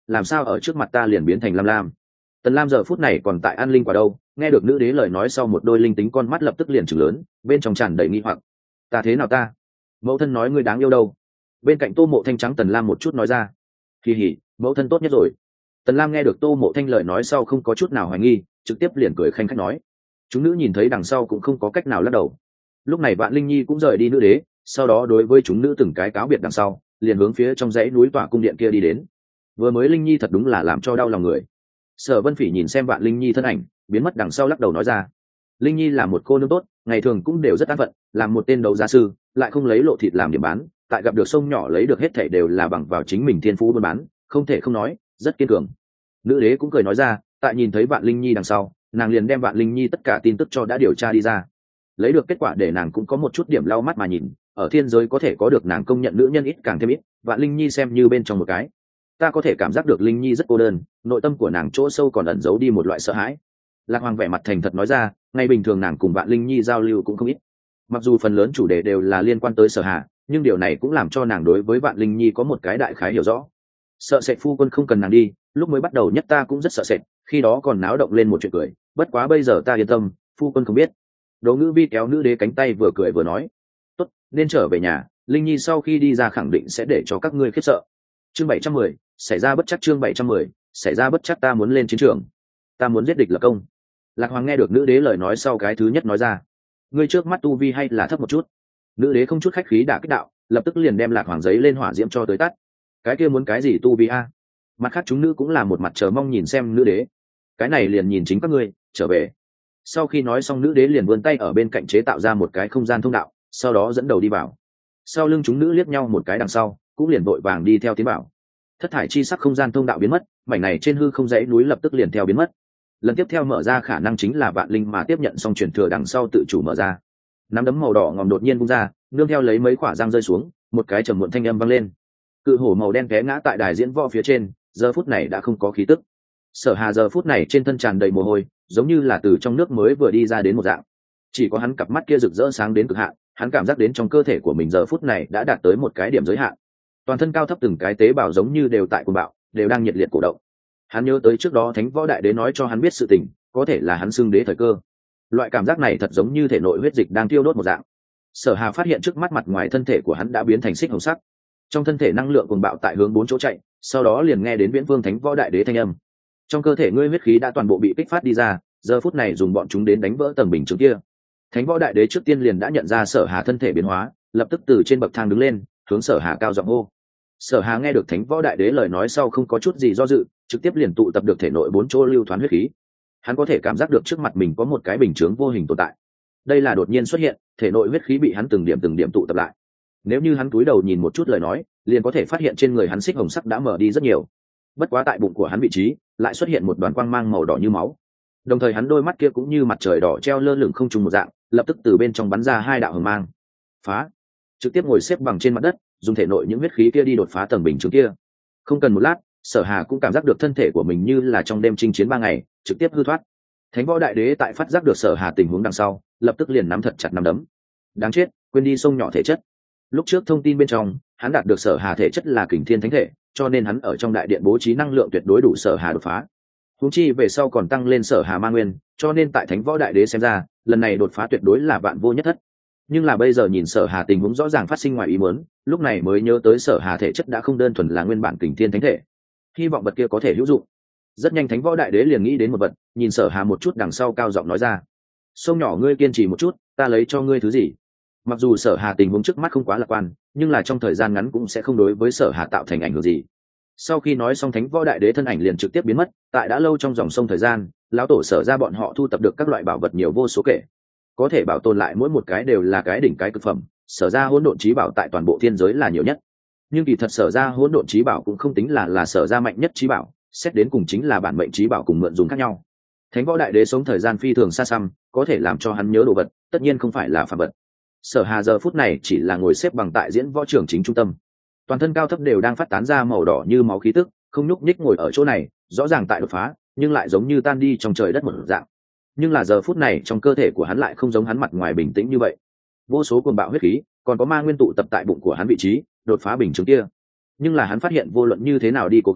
làm sao ở trước mặt ta liền biến thành lam lam. Tần Lam giờ phút này còn tại an linh quả đâu, nghe được nữ đế lời nói sau một đôi linh tính con mắt lập tức liền trừng lớn, bên trong tràn đầy nghi hoặc. Ta thế nào ta? Mẫu thân nói ngươi đáng yêu đâu? Bên cạnh Tô Mộ Thanh trắng Tần Lam một chút nói ra. Kỳ hỉ, mẫu thân tốt nhất rồi. Tần Lam nghe được Tô Mộ Thanh lời nói sau không có chút nào hoài nghi, trực tiếp liền cười khanh khách nói. Chúng nữ nhìn thấy đằng sau cũng không có cách nào lắc đầu. Lúc này Vạn Linh Nhi cũng rời đi nữ đế, sau đó đối với chúng nữ từng cái cáo biệt đằng sau, liền hướng phía trong dãy núi tỏa cung điện kia đi đến. Vừa mới Linh Nhi thật đúng là làm cho đau lòng người. Sở Vân Phỉ nhìn xem Vạn Linh Nhi thân ảnh biến mất đằng sau lắc đầu nói ra. Linh Nhi là một cô nương tốt, ngày thường cũng đều rất an phận, làm một tên đấu giá sư, lại không lấy lộ thịt làm điểm bán, tại gặp được sông nhỏ lấy được hết thảy đều là bằng vào chính mình thiên phú buôn bán, không thể không nói, rất kiên cường. Nữ đế cũng cười nói ra, tại nhìn thấy Vạn Linh Nhi đằng sau, nàng liền đem Vạn Linh Nhi tất cả tin tức cho đã điều tra đi ra. Lấy được kết quả để nàng cũng có một chút điểm lau mắt mà nhìn, ở thiên giới có thể có được nàng công nhận nữ nhân ít càng thêm ít, Vạn Linh Nhi xem như bên trong một cái. Ta có thể cảm giác được Linh Nhi rất cô đơn, nội tâm của nàng chỗ sâu còn ẩn giấu đi một loại sợ hãi. Lạc Hoàng vẻ mặt thành thật nói ra, ngày bình thường nàng cùng Vạn Linh Nhi giao lưu cũng không ít. Mặc dù phần lớn chủ đề đều là liên quan tới Sở Hà, nhưng điều này cũng làm cho nàng đối với Vạn Linh Nhi có một cái đại khái hiểu rõ. Sợ sệt phu quân không cần nàng đi, lúc mới bắt đầu nhất ta cũng rất sợ sệt, khi đó còn náo động lên một chuyện cười, bất quá bây giờ ta yên tâm, phu quân không biết. Đỗ Ngữ Vi kéo nữ đế cánh tay vừa cười vừa nói, tốt, nên trở về nhà, Linh Nhi sau khi đi ra khẳng định sẽ để cho các ngươi khiếp sợ. Chương bảy trăm mười, xảy ra bất chắc. Chương bảy trăm mười, xảy ra bất chắc. Ta muốn lên chiến trường, ta muốn giết địch lập công. Lạc Hoàng nghe được nữ đế lời nói sau cái thứ nhất nói ra, ngươi trước mắt tu vi hay là thấp một chút. Nữ đế không chút khách khí đả kích đạo, lập tức liền đem Lạc Hoàng giấy lên hỏa diễm cho tới tắt. Cái kia muốn cái gì tu vi a? Mặt khác chúng nữ cũng là một mặt chờ mong nhìn xem nữ đế. Cái này liền nhìn chính các ngươi, trở về. Sau khi nói xong nữ đế liền vươn tay ở bên cạnh chế tạo ra một cái không gian thông đạo, sau đó dẫn đầu đi vào. Sau lưng chúng nữ liếc nhau một cái đằng sau, cũng liền vội vàng đi theo tiến bảo. Thất thải chi sắc không gian thông đạo biến mất, mảnh này trên hư không dãy núi lập tức liền theo biến mất. Lần tiếp theo mở ra khả năng chính là Vạn Linh mà tiếp nhận xong truyền thừa đằng sau tự chủ mở ra. Nắm đấm màu đỏ ngòm đột nhiên bung ra, nương theo lấy mấy quả răng rơi xuống, một cái trầm muộn thanh âm vang lên. Cự hổ màu đen té ngã tại đài diễn võ phía trên, giờ phút này đã không có khí tức. Sở Hà giờ phút này trên thân tràn đầy mồ hôi, giống như là từ trong nước mới vừa đi ra đến một dạng. Chỉ có hắn cặp mắt kia rực rỡ sáng đến cực hạn, hắn cảm giác đến trong cơ thể của mình giờ phút này đã đạt tới một cái điểm giới hạn. Toàn thân cao thấp từng cái tế bào giống như đều tại cuồng bạo, đều đang nhiệt liệt cổ động. Hắn nhớ tới trước đó Thánh Võ Đại Đế nói cho hắn biết sự tình, có thể là hắn xưng đế thời cơ. Loại cảm giác này thật giống như thể nội huyết dịch đang tiêu đốt một dạng. Sở Hà phát hiện trước mắt mặt ngoài thân thể của hắn đã biến thành xích hồng sắc, trong thân thể năng lượng cuồng bạo tại hướng bốn chỗ chạy, sau đó liền nghe đến Viễn Vương Thánh Võ Đại Đế thanh âm. Trong cơ thể ngươi huyết khí đã toàn bộ bị kích phát đi ra, giờ phút này dùng bọn chúng đến đánh vỡ tầng bình chướng kia. Thánh Võ Đại Đế trước tiên liền đã nhận ra Sở Hà thân thể biến hóa, lập tức từ trên bậc thang đứng lên, hướng Sở Hà cao giọng hô. Sở Hà nghe được Thánh Võ Đại Đế lời nói sau không có chút gì do dự, trực tiếp liền tụ tập được thể nội bốn chỗ lưu thoán huyết khí. Hắn có thể cảm giác được trước mặt mình có một cái bình chướng vô hình tồn tại. Đây là đột nhiên xuất hiện, thể nội huyết khí bị hắn từng điểm từng điểm tụ tập lại. Nếu như hắn cúi đầu nhìn một chút lời nói, liền có thể phát hiện trên người hắn xích hồng sắc đã mở đi rất nhiều. Bất quá tại bụng của hắn vị trí, lại xuất hiện một đoàn quang mang màu đỏ như máu. Đồng thời hắn đôi mắt kia cũng như mặt trời đỏ treo lơ lửng không trùng một dạng, lập tức từ bên trong bắn ra hai đạo hồng mang. Phá! Trực tiếp ngồi xếp bằng trên mặt đất, dùng thể nội những huyết khí kia đi đột phá tầng bình chướng kia. Không cần một lát, Sở Hà cũng cảm giác được thân thể của mình như là trong đêm chinh chiến ba ngày, trực tiếp hư thoát. Thánh Võ Đại Đế tại phát giác được Sở Hà tình huống đằng sau, lập tức liền nắm thật chặt nắm đấm. Đáng chết, quên đi sông nhỏ thể chất. Lúc trước thông tin bên trong, hắn đạt được Sở Hà thể chất là Kình Thiên Thánh Thể, cho nên hắn ở trong đại điện bố trí năng lượng tuyệt đối đủ Sở Hà đột phá. Huống chi về sau còn tăng lên Sở Hà ma nguyên, cho nên tại Thánh Võ Đại Đế xem ra, lần này đột phá tuyệt đối là vạn vô nhất thất. Nhưng là bây giờ nhìn Sở Hà tình huống rõ ràng phát sinh ngoài ý muốn, lúc này mới nhớ tới Sở Hà thể chất đã không đơn thuần là nguyên bản Kình Thiên Thánh Thể. Hy vọng vật kia có thể hữu dụng. Rất nhanh Thánh Võ Đại Đế liền nghĩ đến một vật, nhìn Sở Hà một chút đằng sau cao giọng nói ra: "Sông nhỏ ngươi kiên trì một chút, ta lấy cho ngươi thứ gì?" Mặc dù Sở Hà tình huống trước mắt không quá lạc quan, nhưng là trong thời gian ngắn cũng sẽ không đối với Sở Hà tạo thành ảnh hưởng gì. Sau khi nói xong, Thánh Võ Đại Đế thân ảnh liền trực tiếp biến mất, tại đã lâu trong dòng sông thời gian, lão tổ Sở ra bọn họ thu tập được các loại bảo vật nhiều vô số kể. Có thể bảo tồn lại mỗi một cái đều là cái đỉnh cái cực phẩm, Sở ra hỗn độn chí bảo tại toàn bộ thiên giới là nhiều nhất. Nhưng kỳ thật Sở ra hỗn độn chí bảo cũng không tính là là Sở ra mạnh nhất chí bảo, xét đến cùng chính là bản mệnh chí bảo cùng mượn dùng khác nhau. Thánh Võ Đại Đế sống thời gian phi thường xa xăm, có thể làm cho hắn nhớ đồ vật, tất nhiên không phải là phàm vật. Sở Hà giờ phút này chỉ là ngồi xếp bằng tại diễn võ trường chính trung tâm, toàn thân cao thấp đều đang phát tán ra màu đỏ như máu khí tức, không nhúc nhích ngồi ở chỗ này, rõ ràng tại đột phá, nhưng lại giống như tan đi trong trời đất một dạng. Nhưng là giờ phút này trong cơ thể của hắn lại không giống hắn mặt ngoài bình tĩnh như vậy, vô số cuồng bạo huyết khí, còn có ma nguyên tụ tập tại bụng của hắn vị trí, đột phá bình chứng kia. Nhưng là hắn phát hiện vô luận như thế nào đi cố gắng,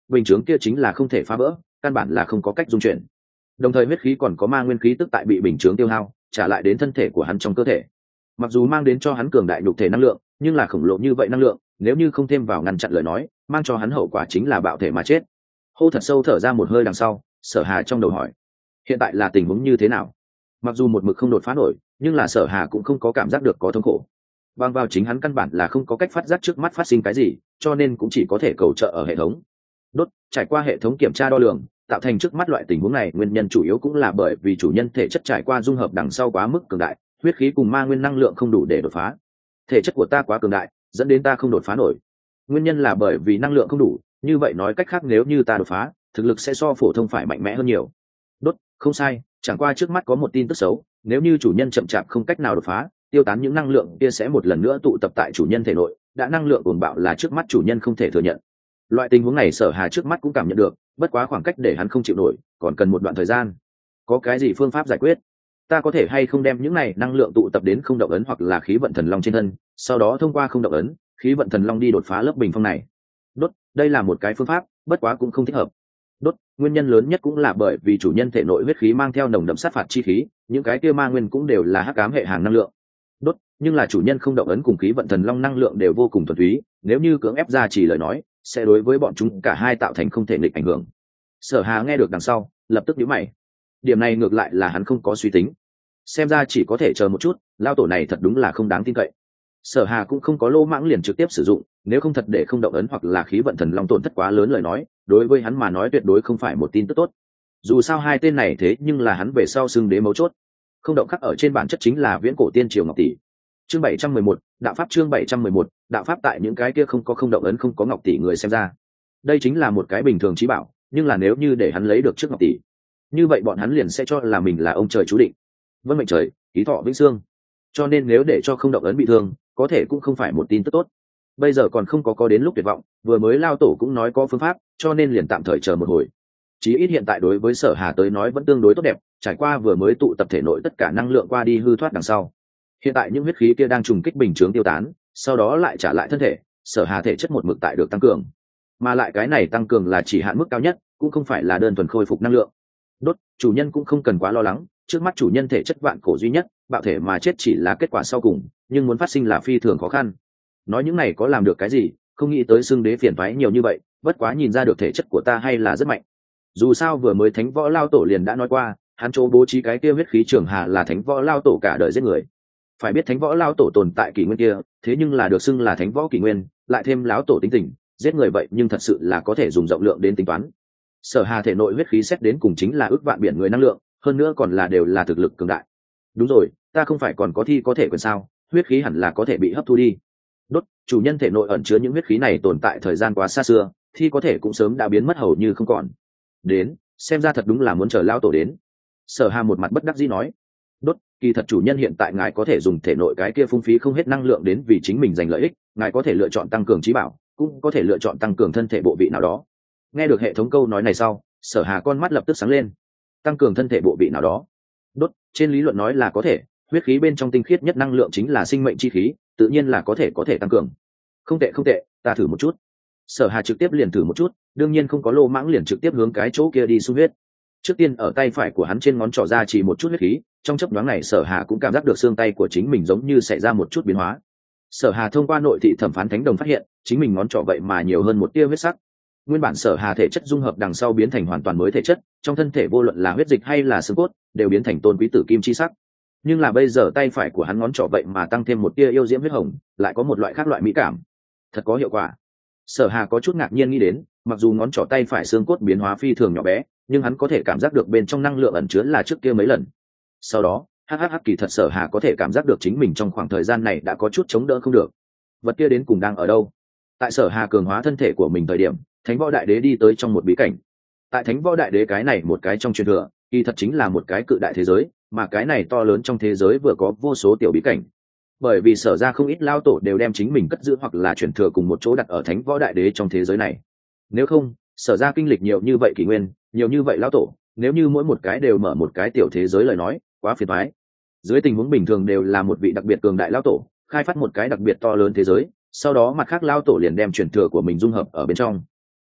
bình chướng kia chính là không thể phá vỡ, căn bản là không có cách dung chuyển. Đồng thời huyết khí còn có ma nguyên khí tức tại bị bình chướng tiêu hao trả lại đến thân thể của hắn trong cơ thể, mặc dù mang đến cho hắn cường đại nhục thể năng lượng, nhưng là khổng lồ như vậy năng lượng nếu như không thêm vào ngăn chặn lời nói, mang cho hắn hậu quả chính là bạo thể mà chết. Hô thật sâu thở ra một hơi đằng sau, Sở Hà trong đầu hỏi, hiện tại là tình huống như thế nào? Mặc dù một mực không đột phá nổi, nhưng là Sở Hà cũng không có cảm giác được có thống khổ. Bằng vào chính hắn căn bản là không có cách phát giác trước mắt phát sinh cái gì, cho nên cũng chỉ có thể cầu trợ ở hệ thống. Đốt, trải qua hệ thống kiểm tra đo lường, tạo thành trước mắt loại tình huống này nguyên nhân chủ yếu cũng là bởi vì chủ nhân thể chất trải qua dung hợp đằng sau quá mức cường đại, huyết khí cùng ma nguyên năng lượng không đủ để đột phá. Thể chất của ta quá cường đại, dẫn đến ta không đột phá nổi. Nguyên nhân là bởi vì năng lượng không đủ, như vậy nói cách khác nếu như ta đột phá, thực lực sẽ so phổ thông phải mạnh mẽ hơn nhiều. Đốt, không sai, chẳng qua trước mắt có một tin tức xấu, nếu như chủ nhân chậm chạp không cách nào đột phá, tiêu tán những năng lượng kia sẽ một lần nữa tụ tập tại chủ nhân thể nội, đã năng lượng cuồng bạo là trước mắt chủ nhân không thể thừa nhận. Loại tình huống này Sở Hà trước mắt cũng cảm nhận được, bất quá khoảng cách để hắn không chịu nổi, còn cần một đoạn thời gian. Có cái gì phương pháp giải quyết? Ta có thể hay không đem những này năng lượng tụ tập đến không động ấn hoặc là khí vận thần long trên thân, sau đó thông qua không động ấn, khí vận thần long đi đột phá lớp bình phong này? Đốt, đây là một cái phương pháp, bất quá cũng không thích hợp. Đốt, nguyên nhân lớn nhất cũng là bởi vì chủ nhân thể nội huyết khí mang theo nồng đậm sát phạt chi khí, những cái kia ma nguyên cũng đều là hắc ám hệ hàng năng lượng. Đốt, nhưng là chủ nhân không động ấn cùng khí vận thần long năng lượng đều vô cùng thuần túy, nếu như cưỡng ép ra chỉ lời nói, sẽ đối với bọn chúng cả hai tạo thành không thể nghịch ảnh hưởng. Sở Hà nghe được đằng sau, lập tức nhíu mày. Điểm này ngược lại là hắn không có suy tính, xem ra chỉ có thể chờ một chút, lao tổ này thật đúng là không đáng tin cậy. Sở Hà cũng không có lô mãng liền trực tiếp sử dụng, nếu không thật để không động ấn hoặc là khí vận thần long tổn thất quá lớn lời nói, đối với hắn mà nói tuyệt đối không phải một tin tức tốt. Dù sao hai tên này thế nhưng là hắn về sau xưng đế mấu chốt. Không động khắc ở trên bản chất chính là viễn cổ tiên triều ngọc tỷ. Chương bảy trăm mười một, đạo pháp chương bảy trăm mười một, đạo pháp tại những cái kia không có không động ấn không có ngọc tỷ người xem ra, đây chính là một cái bình thường trí bảo, nhưng là nếu như để hắn lấy được trước ngọc tỷ, như vậy bọn hắn liền sẽ cho là mình là ông trời chú định. Vân mệnh trời, ký thọ vĩnh xương. Cho nên nếu để cho không động ấn bị thương, có thể cũng không phải một tin tức tốt. Bây giờ còn không có có đến lúc tuyệt vọng, vừa mới lao tổ cũng nói có phương pháp, cho nên liền tạm thời chờ một hồi. Chí ít hiện tại đối với Sở Hà tới nói vẫn tương đối tốt đẹp, trải qua vừa mới tụ tập thể nội tất cả năng lượng qua đi hư thoát đằng sau. Hiện tại những huyết khí kia đang trùng kích bình chướng tiêu tán, sau đó lại trả lại thân thể, Sở Hà thể chất một mực tại được tăng cường. Mà lại cái này tăng cường là chỉ hạn mức cao nhất, cũng không phải là đơn thuần khôi phục năng lượng. Đốt, chủ nhân cũng không cần quá lo lắng, trước mắt chủ nhân thể chất vạn cổ duy nhất, bạo thể mà chết chỉ là kết quả sau cùng, nhưng muốn phát sinh là phi thường khó khăn. Nói những này có làm được cái gì, không nghĩ tới xưng đế phiền toái nhiều như vậy, bất quá nhìn ra được thể chất của ta hay là rất mạnh. Dù sao vừa mới thánh võ lao tổ liền đã nói qua, hắn chỗ bố trí cái kia huyết khí trường hà là thánh võ lao tổ cả đời giết người. Phải biết thánh võ lao tổ tồn tại kỷ nguyên kia, thế nhưng là được xưng là thánh võ kỷ nguyên, lại thêm lão tổ tính tình, giết người vậy nhưng thật sự là có thể dùng rộng lượng đến tính toán. Sở Hà thể nội huyết khí xét đến cùng chính là ước vạn biển người năng lượng, hơn nữa còn là đều là thực lực cường đại. Đúng rồi, ta không phải còn có thi có thể quyền sao, huyết khí hẳn là có thể bị hấp thu đi. Đốt, chủ nhân thể nội ẩn chứa những huyết khí này tồn tại thời gian quá xa xưa, thi có thể cũng sớm đã biến mất hầu như không còn. Đến, xem ra thật đúng là muốn chờ lao tổ đến. Sở Hà một mặt bất đắc dĩ nói. Đốt, kỳ thật chủ nhân hiện tại ngài có thể dùng thể nội cái kia phung phí không hết năng lượng đến vì chính mình giành lợi ích, ngài có thể lựa chọn tăng cường trí bảo, cũng có thể lựa chọn tăng cường thân thể bộ vị nào đó. Nghe được hệ thống câu nói này sau, Sở Hà con mắt lập tức sáng lên. Tăng cường thân thể bộ vị nào đó? Đốt, trên lý luận nói là có thể, huyết khí bên trong tinh khiết nhất năng lượng chính là sinh mệnh chi khí, tự nhiên là có thể có thể tăng cường. Không tệ không tệ, ta thử một chút. Sở Hà trực tiếp liền thử một chút, đương nhiên không có lô mãng liền trực tiếp hướng cái chỗ kia đi xung huyết. Trước tiên ở tay phải của hắn trên ngón trỏ ra chỉ một chút huyết khí, trong chớp nhoáng này Sở Hà cũng cảm giác được xương tay của chính mình giống như xảy ra một chút biến hóa. Sở Hà thông qua nội thị thẩm phán thánh đồng phát hiện, chính mình ngón trỏ vậy mà nhiều hơn một tia huyết sắc. Nguyên bản Sở Hà thể chất dung hợp đằng sau biến thành hoàn toàn mới thể chất, trong thân thể vô luận là huyết dịch hay là xương cốt, đều biến thành tôn quý tử kim chi sắc. Nhưng là bây giờ tay phải của hắn ngón trỏ vậy mà tăng thêm một tia yêu diễm huyết hồng, lại có một loại khác loại mỹ cảm. Thật có hiệu quả. Sở Hà có chút ngạc nhiên nghĩ đến, mặc dù ngón trỏ tay phải xương cốt biến hóa phi thường nhỏ bé, nhưng hắn có thể cảm giác được bên trong năng lượng ẩn chứa là trước kia mấy lần. Sau đó, hắc hắc hắc kỳ thật Sở Hà có thể cảm giác được chính mình trong khoảng thời gian này đã có chút chống đỡ không được. Vật kia đến cùng đang ở đâu? Tại Sở Hà cường hóa thân thể của mình thời điểm, Thánh Võ Đại Đế đi tới trong một bí cảnh. Tại Thánh Võ Đại Đế cái này một cái trong truyền thừa, kỳ thật chính là một cái cự đại thế giới, mà cái này to lớn trong thế giới vừa có vô số tiểu bí cảnh. Bởi vì Sở ra không ít lao tổ đều đem chính mình cất giữ hoặc là truyền thừa cùng một chỗ đặt ở Thánh Võ Đại Đế trong thế giới này. Nếu không, Sở ra kinh lịch nhiều như vậy kỷ nguyên, nhiều như vậy lao tổ, nếu như mỗi một cái đều mở một cái tiểu thế giới lời nói, quá phiền toái. Dưới tình huống bình thường đều là một vị đặc biệt cường đại lao tổ, khai phát một cái đặc biệt to lớn thế giới, sau đó mặt khác lao tổ liền đem truyền thừa của mình dung hợp ở bên trong.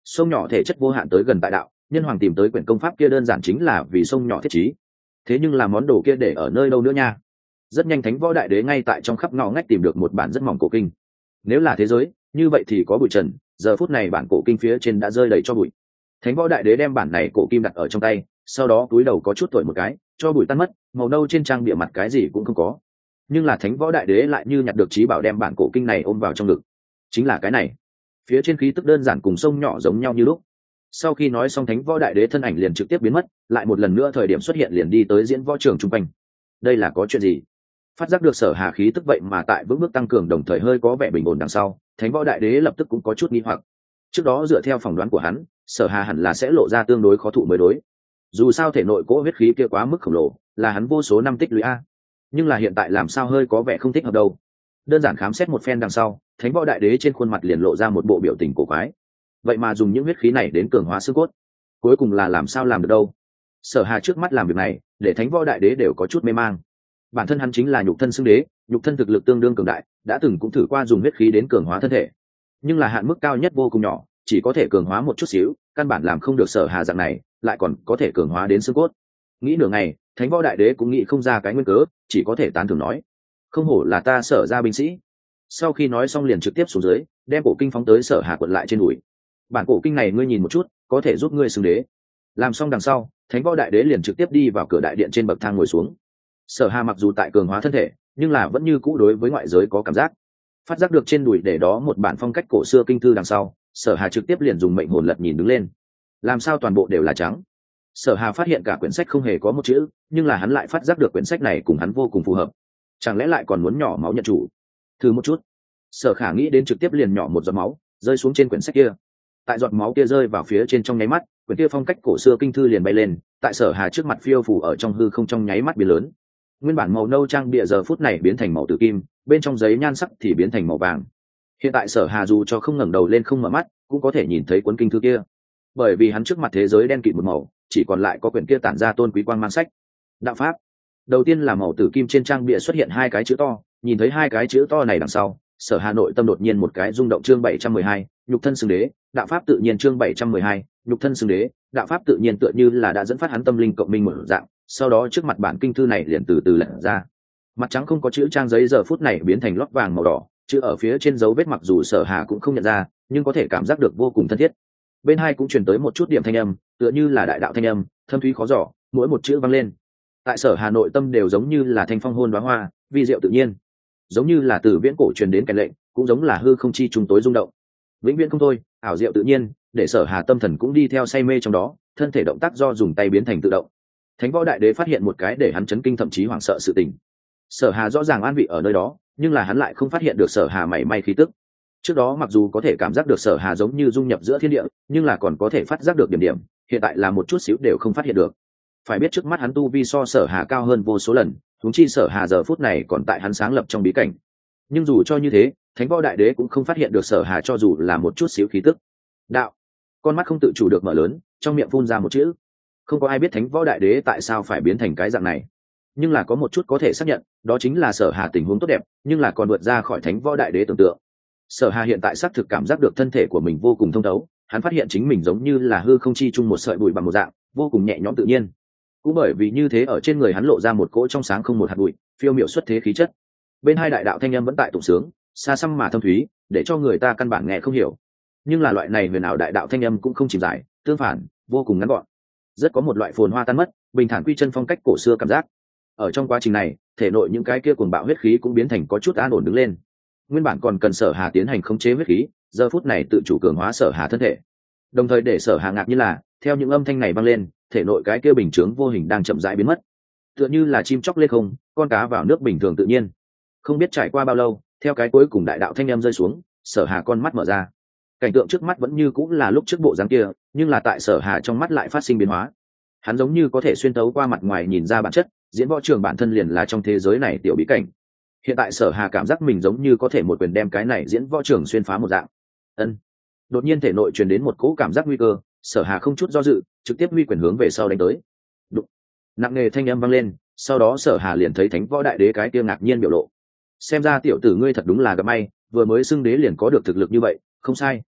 Sông nhỏ thể chất vô hạn tới gần tại đạo, nhân hoàng tìm tới quyển công pháp kia đơn giản chính là vì sông nhỏ thiết trí. Thế nhưng là món đồ kia để ở nơi đâu nữa nha? Rất nhanh Thánh Võ Đại Đế ngay tại trong khắp ngõ ngách tìm được một bản rất mỏng cổ kinh. Nếu là thế giới như vậy thì có bụi trần, giờ phút này bản cổ kinh phía trên đã rơi đầy cho bụi. Thánh Võ Đại Đế đem bản này cổ kim đặt ở trong tay, sau đó túi đầu có chút thổi một cái, cho bụi tan mất, màu nâu trên trang bìa mặt cái gì cũng không có. Nhưng là Thánh Võ Đại Đế lại như nhặt được trí bảo đem bản cổ kinh này ôm vào trong ngực. Chính là cái này. Phía trên khí tức đơn giản cùng sông nhỏ giống nhau như lúc. Sau khi nói xong, Thánh Võ Đại Đế thân ảnh liền trực tiếp biến mất, lại một lần nữa thời điểm xuất hiện liền đi tới diễn võ trường trung quanh. Đây là có chuyện gì? Phát giác được Sở Hà khí tức vậy mà tại vững bước tăng cường, đồng thời hơi có vẻ bình ổn đằng sau, Thánh Võ Đại Đế lập tức cũng có chút nghi hoặc. Trước đó dựa theo phỏng đoán của hắn, Sở Hà hẳn là sẽ lộ ra tương đối khó thụ mới đối. Dù sao thể nội cỗ huyết khí kia quá mức khổng lồ, là hắn vô số năm tích lũy a. Nhưng là hiện tại làm sao hơi có vẻ không thích hợp đâu. Đơn giản khám xét một phen đằng sau, Thánh Võ Đại Đế trên khuôn mặt liền lộ ra một bộ biểu tình cổ quái. Vậy mà dùng những huyết khí này đến cường hóa xương cốt, cuối cùng là làm sao làm được đâu? Sở Hà trước mắt làm việc này, để Thánh Võ Đại Đế đều có chút mê mang. Bản thân hắn chính là nhục thân xưng đế, nhục thân thực lực tương đương cường đại, đã từng cũng thử qua dùng huyết khí đến cường hóa thân thể, nhưng là hạn mức cao nhất vô cùng nhỏ, chỉ có thể cường hóa một chút xíu, căn bản làm không được Sở Hà dạng này, lại còn có thể cường hóa đến xương cốt. Nghĩ nửa ngày, Thánh Võ Đại Đế cũng nghĩ không ra cái nguyên cớ, chỉ có thể tán thưởng nói: không hổ là ta Sở gia binh sĩ. Sau khi nói xong liền trực tiếp xuống dưới, đem cổ kinh phóng tới Sở Hà quật lại trên đùi. Bản cổ kinh này ngươi nhìn một chút, có thể giúp ngươi xưng đế. Làm xong đằng sau, Thánh Võ Đại Đế liền trực tiếp đi vào cửa đại điện trên bậc thang ngồi xuống. Sở Hà mặc dù tại cường hóa thân thể, nhưng là vẫn như cũ đối với ngoại giới có cảm giác. Phát giác được trên đùi để đó một bản phong cách cổ xưa kinh thư đằng sau, Sở Hà trực tiếp liền dùng mệnh hồn lật nhìn đứng lên. Làm sao toàn bộ đều là trắng? Sở Hà phát hiện cả quyển sách không hề có một chữ, nhưng là hắn lại phát giác được quyển sách này cùng hắn vô cùng phù hợp. Chẳng lẽ lại còn muốn nhỏ máu nhận chủ? Thử một chút. Sở Khả nghĩ đến trực tiếp liền nhỏ một giọt máu, rơi xuống trên quyển sách kia. Tại giọt máu kia rơi vào phía trên trong nháy mắt, quyển kia phong cách cổ xưa kinh thư liền bay lên, tại Sở Hà trước mặt phiêu phù ở trong hư không trong nháy mắt biến lớn. Nguyên bản màu nâu trang bìa giờ phút này biến thành màu tử kim, bên trong giấy nhan sắc thì biến thành màu vàng. Hiện tại Sở Hà dù cho không ngẩng đầu lên không mở mắt, cũng có thể nhìn thấy cuốn kinh thư kia. Bởi vì hắn trước mặt thế giới đen kịt một màu, chỉ còn lại có quyển kia tản ra tôn quý quang mang sách. Đạo pháp. Đầu tiên là màu tử kim trên trang bìa xuất hiện hai cái chữ to, nhìn thấy hai cái chữ to này đằng sau, Sở Hà nội tâm đột nhiên một cái rung động. Chương bảy trăm mười hai, nhục thân xưng đế, đạo pháp tự nhiên. Chương bảy trăm mười hai, nhục thân xưng đế, đạo pháp tự nhiên, tựa như là đã dẫn phát hắn tâm linh cộng minh một dạng. Sau đó trước mặt bản kinh thư này liền từ từ lật ra. Mặt trắng không có chữ trang giấy giờ phút này biến thành lót vàng màu đỏ, chữ ở phía trên dấu vết mặc dù Sở Hà cũng không nhận ra, nhưng có thể cảm giác được vô cùng thân thiết. Bên hai cũng truyền tới một chút điểm thanh âm, tựa như là đại đạo thanh âm, thâm thúy khó dò, mỗi một chữ vang lên. Tại Sở Hà nội tâm đều giống như là thanh phong hôn đóa hoa, vi diệu tự nhiên. Giống như là từ viễn cổ truyền đến cái lệnh, cũng giống là hư không chi trùng tối rung động. Vĩnh viễn không thôi, ảo diệu tự nhiên, để Sở Hà tâm thần cũng đi theo say mê trong đó, thân thể động tác do dùng tay biến thành tự động. Thánh Võ Đại Đế phát hiện một cái để hắn chấn kinh thậm chí hoảng sợ sự tình. Sở Hà rõ ràng an vị ở nơi đó, nhưng là hắn lại không phát hiện được Sở Hà mảy may khí tức. Trước đó mặc dù có thể cảm giác được Sở Hà giống như dung nhập giữa thiên địa, nhưng là còn có thể phát giác được điểm điểm, hiện tại là một chút xíu đều không phát hiện được. Phải biết trước mắt hắn tu vi so Sở Hà cao hơn vô số lần, huống chi Sở Hà giờ phút này còn tại hắn sáng lập trong bí cảnh. Nhưng dù cho như thế, Thánh Võ Đại Đế cũng không phát hiện được Sở Hà cho dù là một chút xíu khí tức. Đạo. Con mắt không tự chủ được mở lớn, trong miệng phun ra một chữ. Không có ai biết Thánh Võ Đại Đế tại sao phải biến thành cái dạng này, nhưng là có một chút có thể xác nhận, đó chính là Sở Hà tình huống tốt đẹp, nhưng là còn vượt ra khỏi Thánh Võ Đại Đế tưởng tượng. Sở Hà hiện tại xác thực cảm giác được thân thể của mình vô cùng thông thấu, hắn phát hiện chính mình giống như là hư không chi chung một sợi bụi bằng một dạng, vô cùng nhẹ nhõm tự nhiên. Cũng bởi vì như thế, ở trên người hắn lộ ra một cỗ trong sáng không một hạt bụi, phiêu miểu xuất thế khí chất. Bên hai đại đạo thanh âm vẫn tại tụng sướng, xa xăm mà thâm thúy, để cho người ta căn bản nghe không hiểu. Nhưng là loại này huyền ảo đại đạo thanh âm cũng không chìm dài, tương phản, vô cùng ngắn gọn. Rất có một loại phồn hoa tan mất, bình thản quy chân phong cách cổ xưa cảm giác. Ở trong quá trình này, thể nội những cái kia cuồng bạo huyết khí cũng biến thành có chút an ổn đứng lên. Nguyên bản còn cần Sở Hà tiến hành khống chế huyết khí, giờ phút này tự chủ cường hóa Sở Hà thân thể. Đồng thời để Sở Hà ngạc như là, theo những âm thanh này vang lên, thể nội cái kia bình chướng vô hình đang chậm rãi biến mất. Tựa như là chim chóc lên không, con cá vào nước bình thường tự nhiên. Không biết trải qua bao lâu, theo cái cuối cùng đại đạo thanh âm rơi xuống, Sở Hà con mắt mở ra. Cảnh tượng trước mắt vẫn như cũng là lúc trước bộ dáng kia, nhưng là tại Sở Hà trong mắt lại phát sinh biến hóa. Hắn giống như có thể xuyên tấu qua mặt ngoài nhìn ra bản chất, diễn võ trường bản thân liền là trong thế giới này tiểu bí cảnh. Hiện tại Sở Hà cảm giác mình giống như có thể một quyền đem cái này diễn võ trường xuyên phá một dạng. Ân. Đột nhiên thể nội truyền đến một cỗ cảm giác nguy cơ, Sở Hà không chút do dự, trực tiếp huy quyền hướng về sau đánh tới. Đụng. Nặng nề thanh âm vang lên, sau đó Sở Hà liền thấy Thánh Võ Đại Đế cái kia ngạc nhiên biểu lộ. Xem ra tiểu tử ngươi thật đúng là gặp may, vừa mới xưng đế liền có được thực lực như vậy, không sai.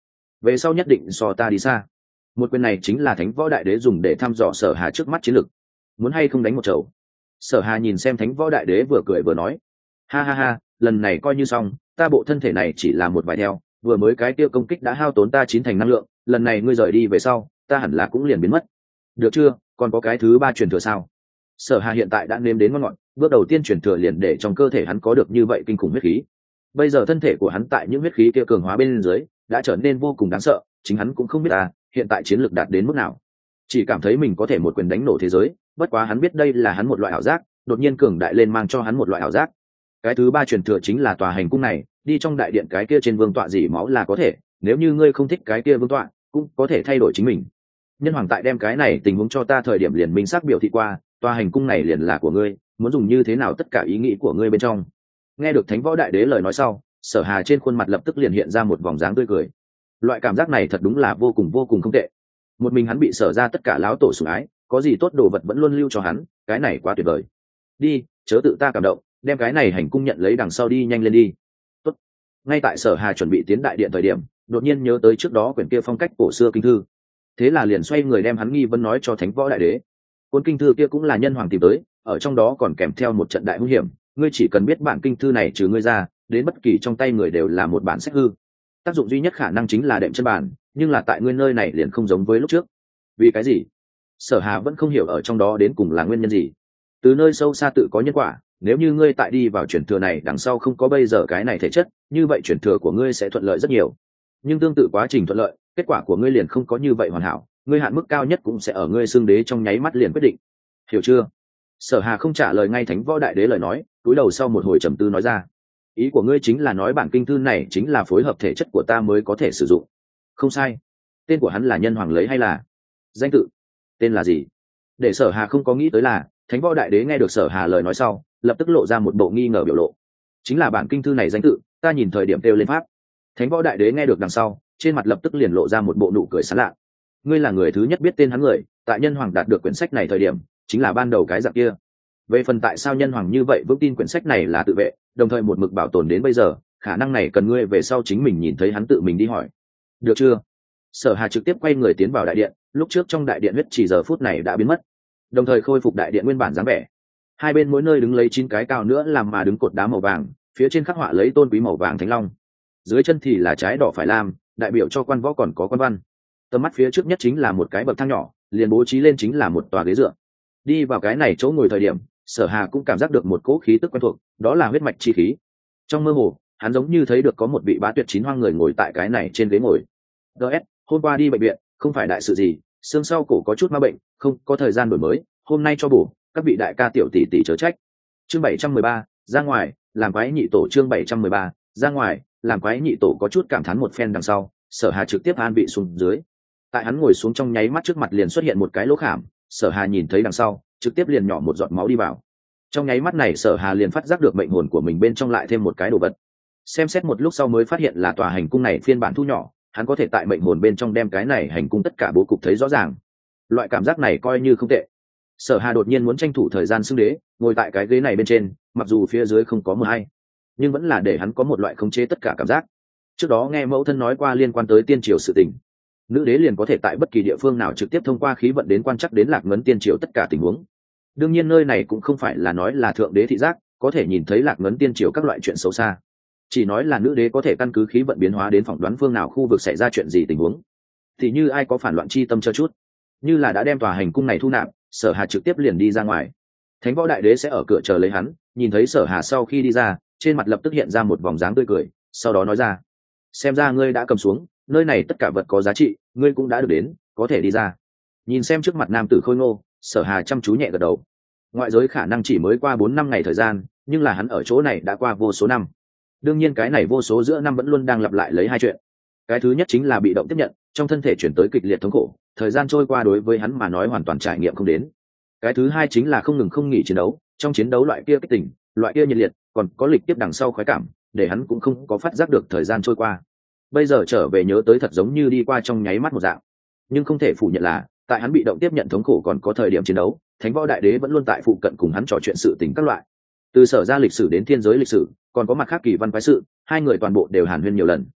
về sau nhất định so ta đi xa. Một quyền này chính là Thánh Võ Đại Đế dùng để thăm dò Sở Hà trước mắt chiến lực, muốn hay không đánh một chầu. Sở Hà nhìn xem Thánh Võ Đại Đế vừa cười vừa nói, ha ha ha, lần này coi như xong, ta bộ thân thể này chỉ là một vài theo, vừa mới cái tiêu công kích đã hao tốn ta chín thành năng lượng, lần này ngươi rời đi về sau, ta hẳn là cũng liền biến mất. Được chưa, còn có cái thứ ba truyền thừa sao? Sở Hà hiện tại đã nếm đến ngon ngọt, bước đầu tiên truyền thừa liền để trong cơ thể hắn có được như vậy kinh khủng huyết khí. Bây giờ thân thể của hắn tại những huyết khí kia cường hóa bên dưới, đã trở nên vô cùng đáng sợ, chính hắn cũng không biết à, hiện tại chiến lược đạt đến mức nào. Chỉ cảm thấy mình có thể một quyền đánh nổ thế giới, bất quá hắn biết đây là hắn một loại ảo giác, đột nhiên cường đại lên mang cho hắn một loại ảo giác. Cái thứ ba truyền thừa chính là tòa hành cung này, đi trong đại điện cái kia trên vương tọa dỉ máu là có thể, nếu như ngươi không thích cái kia vương tọa, cũng có thể thay đổi chính mình. Nhân hoàng tại đem cái này tình huống cho ta thời điểm liền minh xác biểu thị qua, tòa hành cung này liền là của ngươi, muốn dùng như thế nào tất cả ý nghĩ của ngươi bên trong. Nghe được Thánh Võ Đại Đế lời nói sau, Sở Hà trên khuôn mặt lập tức liền hiện ra một vòng dáng tươi cười. Loại cảm giác này thật đúng là vô cùng vô cùng không tệ. Một mình hắn bị Sở ra tất cả lão tổ sủng ái, có gì tốt đồ vật vẫn luôn lưu cho hắn, cái này quá tuyệt vời. Đi, chớ tự ta cảm động, đem cái này hành cung nhận lấy đằng sau đi nhanh lên đi. Tốt. Ngay tại Sở Hà chuẩn bị tiến đại điện thời điểm, đột nhiên nhớ tới trước đó quyển kia phong cách cổ xưa kinh thư, thế là liền xoay người đem hắn nghi vấn nói cho Thánh Võ Đại Đế. Cuốn kinh thư kia cũng là nhân hoàng tìm tới, ở trong đó còn kèm theo một trận đại hung hiểm, ngươi chỉ cần biết bản kinh thư này trừ ngươi ra, đến bất kỳ trong tay người đều là một bản sách hư. Tác dụng duy nhất khả năng chính là đệm chân bản, nhưng là tại ngươi nơi này liền không giống với lúc trước. Vì cái gì? Sở Hà vẫn không hiểu ở trong đó đến cùng là nguyên nhân gì. Từ nơi sâu xa tự có nhân quả, nếu như ngươi tại đi vào truyền thừa này đằng sau không có bây giờ cái này thể chất, như vậy truyền thừa của ngươi sẽ thuận lợi rất nhiều. Nhưng tương tự quá trình thuận lợi, kết quả của ngươi liền không có như vậy hoàn hảo, ngươi hạn mức cao nhất cũng sẽ ở ngươi xương đế trong nháy mắt liền quyết định. Hiểu chưa? Sở Hà không trả lời ngay Thánh Võ Đại Đế lời nói, cúi đầu sau một hồi trầm tư nói ra, ý của ngươi chính là nói bản kinh thư này chính là phối hợp thể chất của ta mới có thể sử dụng. Không sai. Tên của hắn là nhân hoàng lấy hay là danh tự? Tên là gì? Để Sở Hà không có nghĩ tới là, Thánh Võ Đại Đế nghe được Sở Hà lời nói sau, lập tức lộ ra một bộ nghi ngờ biểu lộ. Chính là bản kinh thư này danh tự, ta nhìn thời điểm kêu lên pháp. Thánh Võ Đại Đế nghe được đằng sau, trên mặt lập tức liền lộ ra một bộ nụ cười sảng lạ. Ngươi là người thứ nhất biết tên hắn người, tại nhân hoàng đạt được quyển sách này thời điểm, chính là ban đầu cái dạng kia. Về phần tại sao nhân hoàng như vậy vững tin quyển sách này là tự vệ, đồng thời một mực bảo tồn đến bây giờ, khả năng này cần ngươi về sau chính mình nhìn thấy hắn tự mình đi hỏi. Được chưa? Sở Hà trực tiếp quay người tiến vào đại điện, lúc trước trong đại điện huyết chỉ giờ phút này đã biến mất, đồng thời khôi phục đại điện nguyên bản dáng vẻ. Hai bên mỗi nơi đứng lấy chín cái cao nữa làm mà đứng cột đá màu vàng, phía trên khắc họa lấy tôn quý màu vàng thánh long, dưới chân thì là trái đỏ phải lam, đại biểu cho quan võ còn có quan văn. Tầm mắt phía trước nhất chính là một cái bậc thang nhỏ, liền bố trí lên chính là một tòa ghế dựa. Đi vào cái này chỗ ngồi thời điểm, Sở Hà cũng cảm giác được một cỗ khí tức quen thuộc, đó là huyết mạch chi khí. Trong mơ hồ, hắn giống như thấy được có một vị bá tuyệt chín hoang người ngồi tại cái này trên ghế ngồi. ds hôm qua đi bệnh viện, không phải đại sự gì, xương sau cổ có chút ma bệnh, không có thời gian đổi mới, hôm nay cho bổ, các vị đại ca tiểu tỷ tỷ chớ trách. Chương bảy trăm mười ba, ra ngoài, làm quái nhị tổ. Chương bảy trăm mười ba, ra ngoài, làm quái nhị tổ có chút cảm thán một phen đằng sau, Sở Hà trực tiếp an vị xuống dưới. Tại hắn ngồi xuống trong nháy mắt trước mặt liền xuất hiện một cái lỗ khảm, Sở Hà nhìn thấy đằng sau, trực tiếp liền nhỏ một giọt máu đi vào. Trong nháy mắt này Sở Hà liền phát giác được mệnh hồn của mình bên trong lại thêm một cái đồ vật. Xem xét một lúc sau mới phát hiện là tòa hành cung này phiên bản thu nhỏ, hắn có thể tại mệnh hồn bên trong đem cái này hành cung tất cả bố cục thấy rõ ràng. Loại cảm giác này coi như không tệ. Sở Hà đột nhiên muốn tranh thủ thời gian xưng đế, ngồi tại cái ghế này bên trên, mặc dù phía dưới không có mưa hay, nhưng vẫn là để hắn có một loại khống chế tất cả cảm giác. Trước đó nghe mẫu thân nói qua liên quan tới tiên triều sự tình, nữ đế liền có thể tại bất kỳ địa phương nào trực tiếp thông qua khí vận đến quan chắc đến Lạc Ngấn tiên triều tất cả tình huống. Đương nhiên nơi này cũng không phải là nói là thượng đế thị giác có thể nhìn thấy Lạc Ngấn tiên triều các loại chuyện xấu xa, chỉ nói là nữ đế có thể căn cứ khí vận biến hóa đến phỏng đoán phương nào khu vực xảy ra chuyện gì tình huống. Thì như ai có phản loạn chi tâm cho chút, như là đã đem tòa hành cung này thu nạp, Sở Hà trực tiếp liền đi ra ngoài. Thánh Võ Đại Đế sẽ ở cửa chờ lấy hắn, nhìn thấy Sở Hà sau khi đi ra, trên mặt lập tức hiện ra một vòng dáng tươi cười, sau đó nói ra: xem ra ngươi đã cầm xuống, nơi này tất cả vật có giá trị, ngươi cũng đã được đến, có thể đi ra. Nhìn xem trước mặt nam tử khôi ngô, Sở Hà chăm chú nhẹ gật đầu. Ngoại giới khả năng chỉ mới qua bốn năm ngày thời gian, nhưng là hắn ở chỗ này đã qua vô số năm. Đương nhiên cái này vô số giữa năm vẫn luôn đang lặp lại lấy hai chuyện. Cái thứ nhất chính là bị động tiếp nhận, trong thân thể chuyển tới kịch liệt thống khổ, thời gian trôi qua đối với hắn mà nói hoàn toàn trải nghiệm không đến. Cái thứ hai chính là không ngừng không nghỉ chiến đấu, trong chiến đấu loại kia kích tỉnh, loại kia nhiệt liệt, còn có lịch tiếp đằng sau khoái cảm, để hắn cũng không có phát giác được thời gian trôi qua. Bây giờ trở về nhớ tới thật giống như đi qua trong nháy mắt một dạng. Nhưng không thể phủ nhận là, tại hắn bị động tiếp nhận thống khổ còn có thời điểm chiến đấu, Thánh Võ Đại Đế vẫn luôn tại phụ cận cùng hắn trò chuyện sự tình các loại. Từ Sở ra lịch sử đến thiên giới lịch sử, còn có mặt khác kỳ văn quái sự, hai người toàn bộ đều hàn huyên nhiều lần.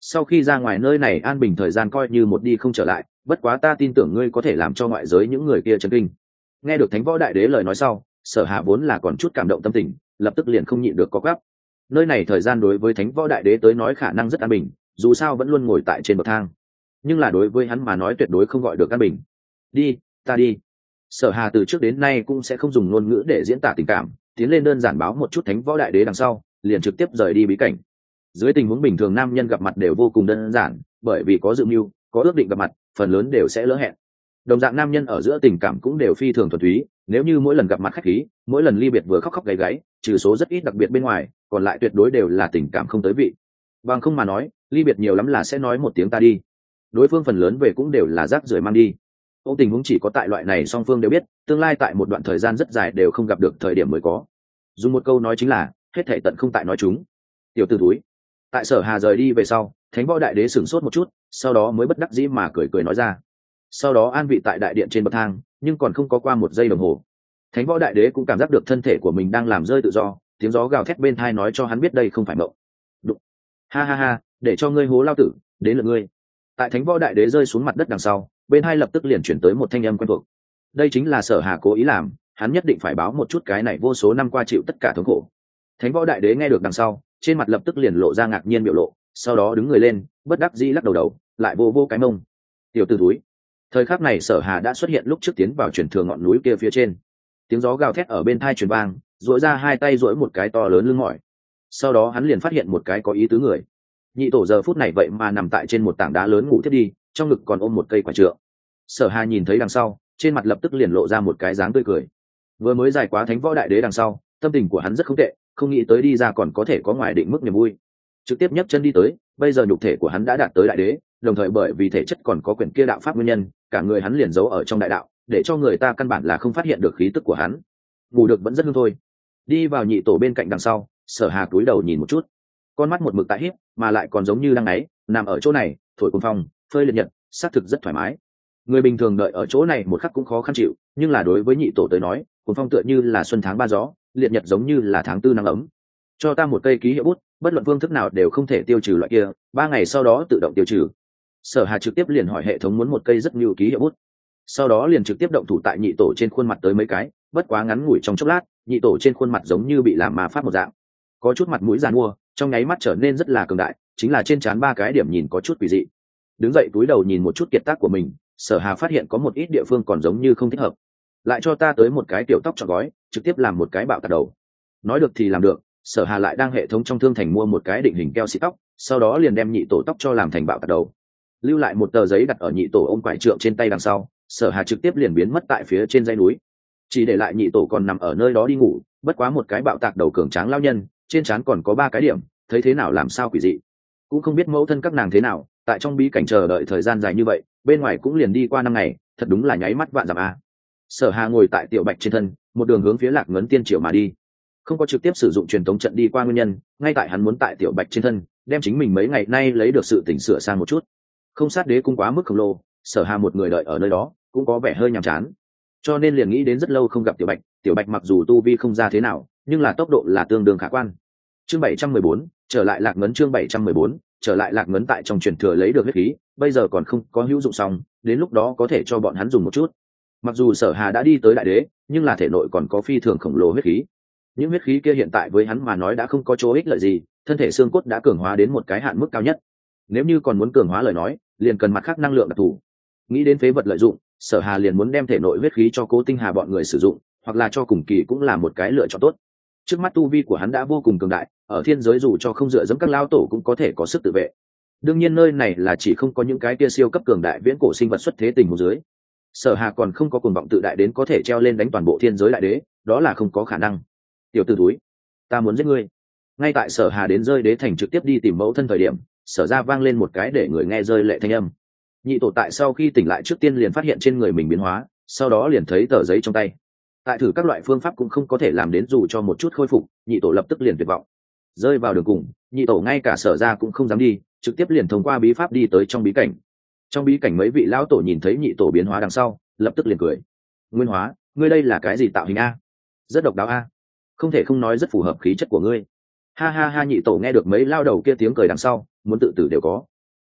sau khi ra ngoài nơi này an bình thời gian coi như một đi không trở lại, bất quá ta tin tưởng ngươi có thể làm cho ngoại giới những người kia chấn kinh. Nghe được thánh võ đại đế lời nói sau, Sở Hà vốn là còn chút cảm động tâm tình, lập tức liền không nhịn được có gấp. Nơi này thời gian đối với thánh võ đại đế tới nói khả năng rất an bình, dù sao vẫn luôn ngồi tại trên bậc thang, nhưng là đối với hắn mà nói tuyệt đối không gọi được an bình. Đi, ta đi. Sở Hà từ trước đến nay cũng sẽ không dùng ngôn ngữ để diễn tả tình cảm, tiến lên đơn giản báo một chút thánh võ đại đế đằng sau, liền trực tiếp rời đi bí cảnh. Dưới tình huống bình thường nam nhân gặp mặt đều vô cùng đơn giản, bởi vì có dự mưu, có ước định gặp mặt, phần lớn đều sẽ lỡ hẹn. Đồng dạng nam nhân ở giữa tình cảm cũng đều phi thường thuần túy, nếu như mỗi lần gặp mặt khách khí, mỗi lần ly biệt vừa khóc khóc gáy gáy, trừ số rất ít đặc biệt bên ngoài, còn lại tuyệt đối đều là tình cảm không tới vị. Bằng không mà nói, ly biệt nhiều lắm là sẽ nói một tiếng ta đi. Đối phương phần lớn về cũng đều là rác rưởi mang đi. Ông tình huống chỉ có tại loại này song phương đều biết, tương lai tại một đoạn thời gian rất dài đều không gặp được thời điểm mới có. Dùng một câu nói chính là, hết thảy tận không tại nói chúng. Tiểu tử túi. Tại Sở Hà rời đi về sau, Thánh Võ Đại Đế sửng sốt một chút, sau đó mới bất đắc dĩ mà cười cười nói ra. Sau đó an vị tại đại điện trên bậc thang, nhưng còn không có qua một giây đồng hồ, Thánh Võ Đại Đế cũng cảm giác được thân thể của mình đang làm rơi tự do, tiếng gió gào thét bên tai nói cho hắn biết đây không phải mộng. Đụng. Ha ha ha, để cho ngươi hố lao tử, đến lượt ngươi. Tại Thánh Võ Đại Đế rơi xuống mặt đất đằng sau, bên hai lập tức liền chuyển tới một thanh âm quen thuộc. Đây chính là Sở Hà cố ý làm, hắn nhất định phải báo một chút cái này vô số năm qua chịu tất cả thống khổ. Thánh Võ Đại Đế nghe được đằng sau, trên mặt lập tức liền lộ ra ngạc nhiên biểu lộ, sau đó đứng người lên, bất đắc dĩ lắc đầu đầu, lại vô vô cái mông. Tiểu tử túi. Thời khắc này Sở Hà đã xuất hiện lúc trước tiến vào truyền thừa ngọn núi kia phía trên. Tiếng gió gào thét ở bên tai truyền vang, duỗi ra hai tay duỗi một cái to lớn lưng mỏi. Sau đó hắn liền phát hiện một cái có ý tứ người. Nhị tổ giờ phút này vậy mà nằm tại trên một tảng đá lớn ngủ thiết đi, trong ngực còn ôm một cây quả trượng. Sở Hà nhìn thấy đằng sau, trên mặt lập tức liền lộ ra một cái dáng tươi cười. Vừa mới giải quá Thánh Võ Đại Đế đằng sau, tâm tình của hắn rất không tệ, không nghĩ tới đi ra còn có thể có ngoài định mức niềm vui. Trực tiếp nhấc chân đi tới, bây giờ nhục thể của hắn đã đạt tới đại đế, đồng thời bởi vì thể chất còn có quyển kia đạo pháp nguyên nhân, cả người hắn liền giấu ở trong đại đạo, để cho người ta căn bản là không phát hiện được khí tức của hắn. Ngủ được vẫn rất hương thôi. Đi vào nhị tổ bên cạnh đằng sau, Sở Hà cúi đầu nhìn một chút, con mắt một mực tại híp, mà lại còn giống như đang ngáy, nằm ở chỗ này, thổi cuồng phong, phơi liệt nhật, xác thực rất thoải mái. Người bình thường đợi ở chỗ này một khắc cũng khó khăn chịu, nhưng là đối với nhị tổ tới nói, cuồng phong tựa như là xuân tháng ba gió, liệt nhật giống như là tháng tư nắng ấm. Cho ta một cây ký hiệu bút, bất luận phương thức nào đều không thể tiêu trừ loại kia, ba ngày sau đó tự động tiêu trừ. Sở Hà trực tiếp liền hỏi hệ thống muốn một cây rất nhiều ký hiệu bút, sau đó liền trực tiếp động thủ tại nhị tổ trên khuôn mặt tới mấy cái, bất quá ngắn ngủi trong chốc lát, nhị tổ trên khuôn mặt giống như bị làm ma pháp một dạng, có chút mặt mũi giàn mua, trong nháy mắt trở nên rất là cường đại, chính là trên trán ba cái điểm nhìn có chút quỷ dị. Đứng dậy túi đầu nhìn một chút kiệt tác của mình, Sở Hà phát hiện có một ít địa phương còn giống như không thích hợp. Lại cho ta tới một cái tiểu tóc trọn gói, trực tiếp làm một cái bạo tạc đầu. Nói được thì làm được, Sở Hà lại đang hệ thống trong thương thành mua một cái định hình keo xịt tóc, sau đó liền đem nhị tổ tóc cho làm thành bạo tạc đầu, lưu lại một tờ giấy đặt ở nhị tổ ôm quải trượng trên tay đằng sau. Sở Hà trực tiếp liền biến mất tại phía trên dãy núi, chỉ để lại nhị tổ còn nằm ở nơi đó đi ngủ. Bất quá một cái bạo tạc đầu cường tráng lao nhân, trên trán còn có ba cái điểm, thấy thế nào làm sao quỷ dị. Cũng không biết mẫu thân các nàng thế nào, tại trong bí cảnh chờ đợi thời gian dài như vậy, bên ngoài cũng liền đi qua năm ngày, thật đúng là nháy mắt vạn dặm a. Sở Hà ngồi tại tiểu bạch trên thân, một đường hướng phía Lạc Ngấn Tiên Triều mà đi, không có trực tiếp sử dụng truyền tống trận đi qua nguyên nhân, ngay tại hắn muốn tại tiểu bạch trên thân đem chính mình mấy ngày nay lấy được sự tỉnh sửa sang một chút. Không sát đế cung quá mức khổng lồ, Sở Hà một người đợi ở nơi đó cũng có vẻ hơi nhàm chán, cho nên liền nghĩ đến rất lâu không gặp tiểu bạch. Tiểu bạch mặc dù tu vi không ra thế nào, nhưng là tốc độ là tương đương khả quan. Chương bảy trăm mười bốn, trở lại Lạc Ngấn. Chương bảy trăm mười bốn, trở lại Lạc Ngấn. Tại trong truyền thừa lấy được huyết khí, bây giờ còn không có hữu dụng xong, đến lúc đó có thể cho bọn hắn dùng một chút. Mặc dù Sở Hà đã đi tới đại đế, nhưng là thể nội còn có phi thường khổng lồ huyết khí. Những huyết khí kia hiện tại với hắn mà nói đã không có chỗ ích lợi gì, thân thể xương cốt đã cường hóa đến một cái hạn mức cao nhất. Nếu như còn muốn cường hóa lời nói, liền cần mặt khác năng lượng đặc thù. Nghĩ đến phế vật lợi dụng, Sở Hà liền muốn đem thể nội huyết khí cho Cố Tinh Hà bọn người sử dụng, hoặc là cho Cùng Kỳ cũng là một cái lựa chọn tốt. Trước mắt tu vi của hắn đã vô cùng cường đại, ở thiên giới dù cho không dựa dẫm các lao tổ cũng có thể có sức tự vệ. Đương nhiên nơi này là chỉ không có những cái kia siêu cấp cường đại viễn cổ sinh vật xuất thế tình huống dưới. Sở Hà còn không có cuồng vọng tự đại đến có thể treo lên đánh toàn bộ thiên giới đại đế, đó là không có khả năng. Tiểu tử túi, ta muốn giết ngươi. Ngay tại Sở Hà đến rơi đế thành trực tiếp đi tìm mẫu thân thời điểm, Sở ra vang lên một cái để người nghe rơi lệ thanh âm. Nhị tổ tại sau khi tỉnh lại trước tiên liền phát hiện trên người mình biến hóa, sau đó liền thấy tờ giấy trong tay. Tại thử các loại phương pháp cũng không có thể làm đến dù cho một chút khôi phục, nhị tổ lập tức liền tuyệt vọng. Rơi vào đường cùng, nhị tổ ngay cả Sở ra cũng không dám đi, trực tiếp liền thông qua bí pháp đi tới trong bí cảnh. Trong bí cảnh mấy vị lão tổ nhìn thấy nhị tổ biến hóa đằng sau, lập tức liền cười. Nguyên hóa, ngươi đây là cái gì tạo hình a? Rất độc đáo a, không thể không nói rất phù hợp khí chất của ngươi. Ha ha ha, nhị tổ nghe được mấy lao đầu kia tiếng cười đằng sau, muốn tự tử đều có.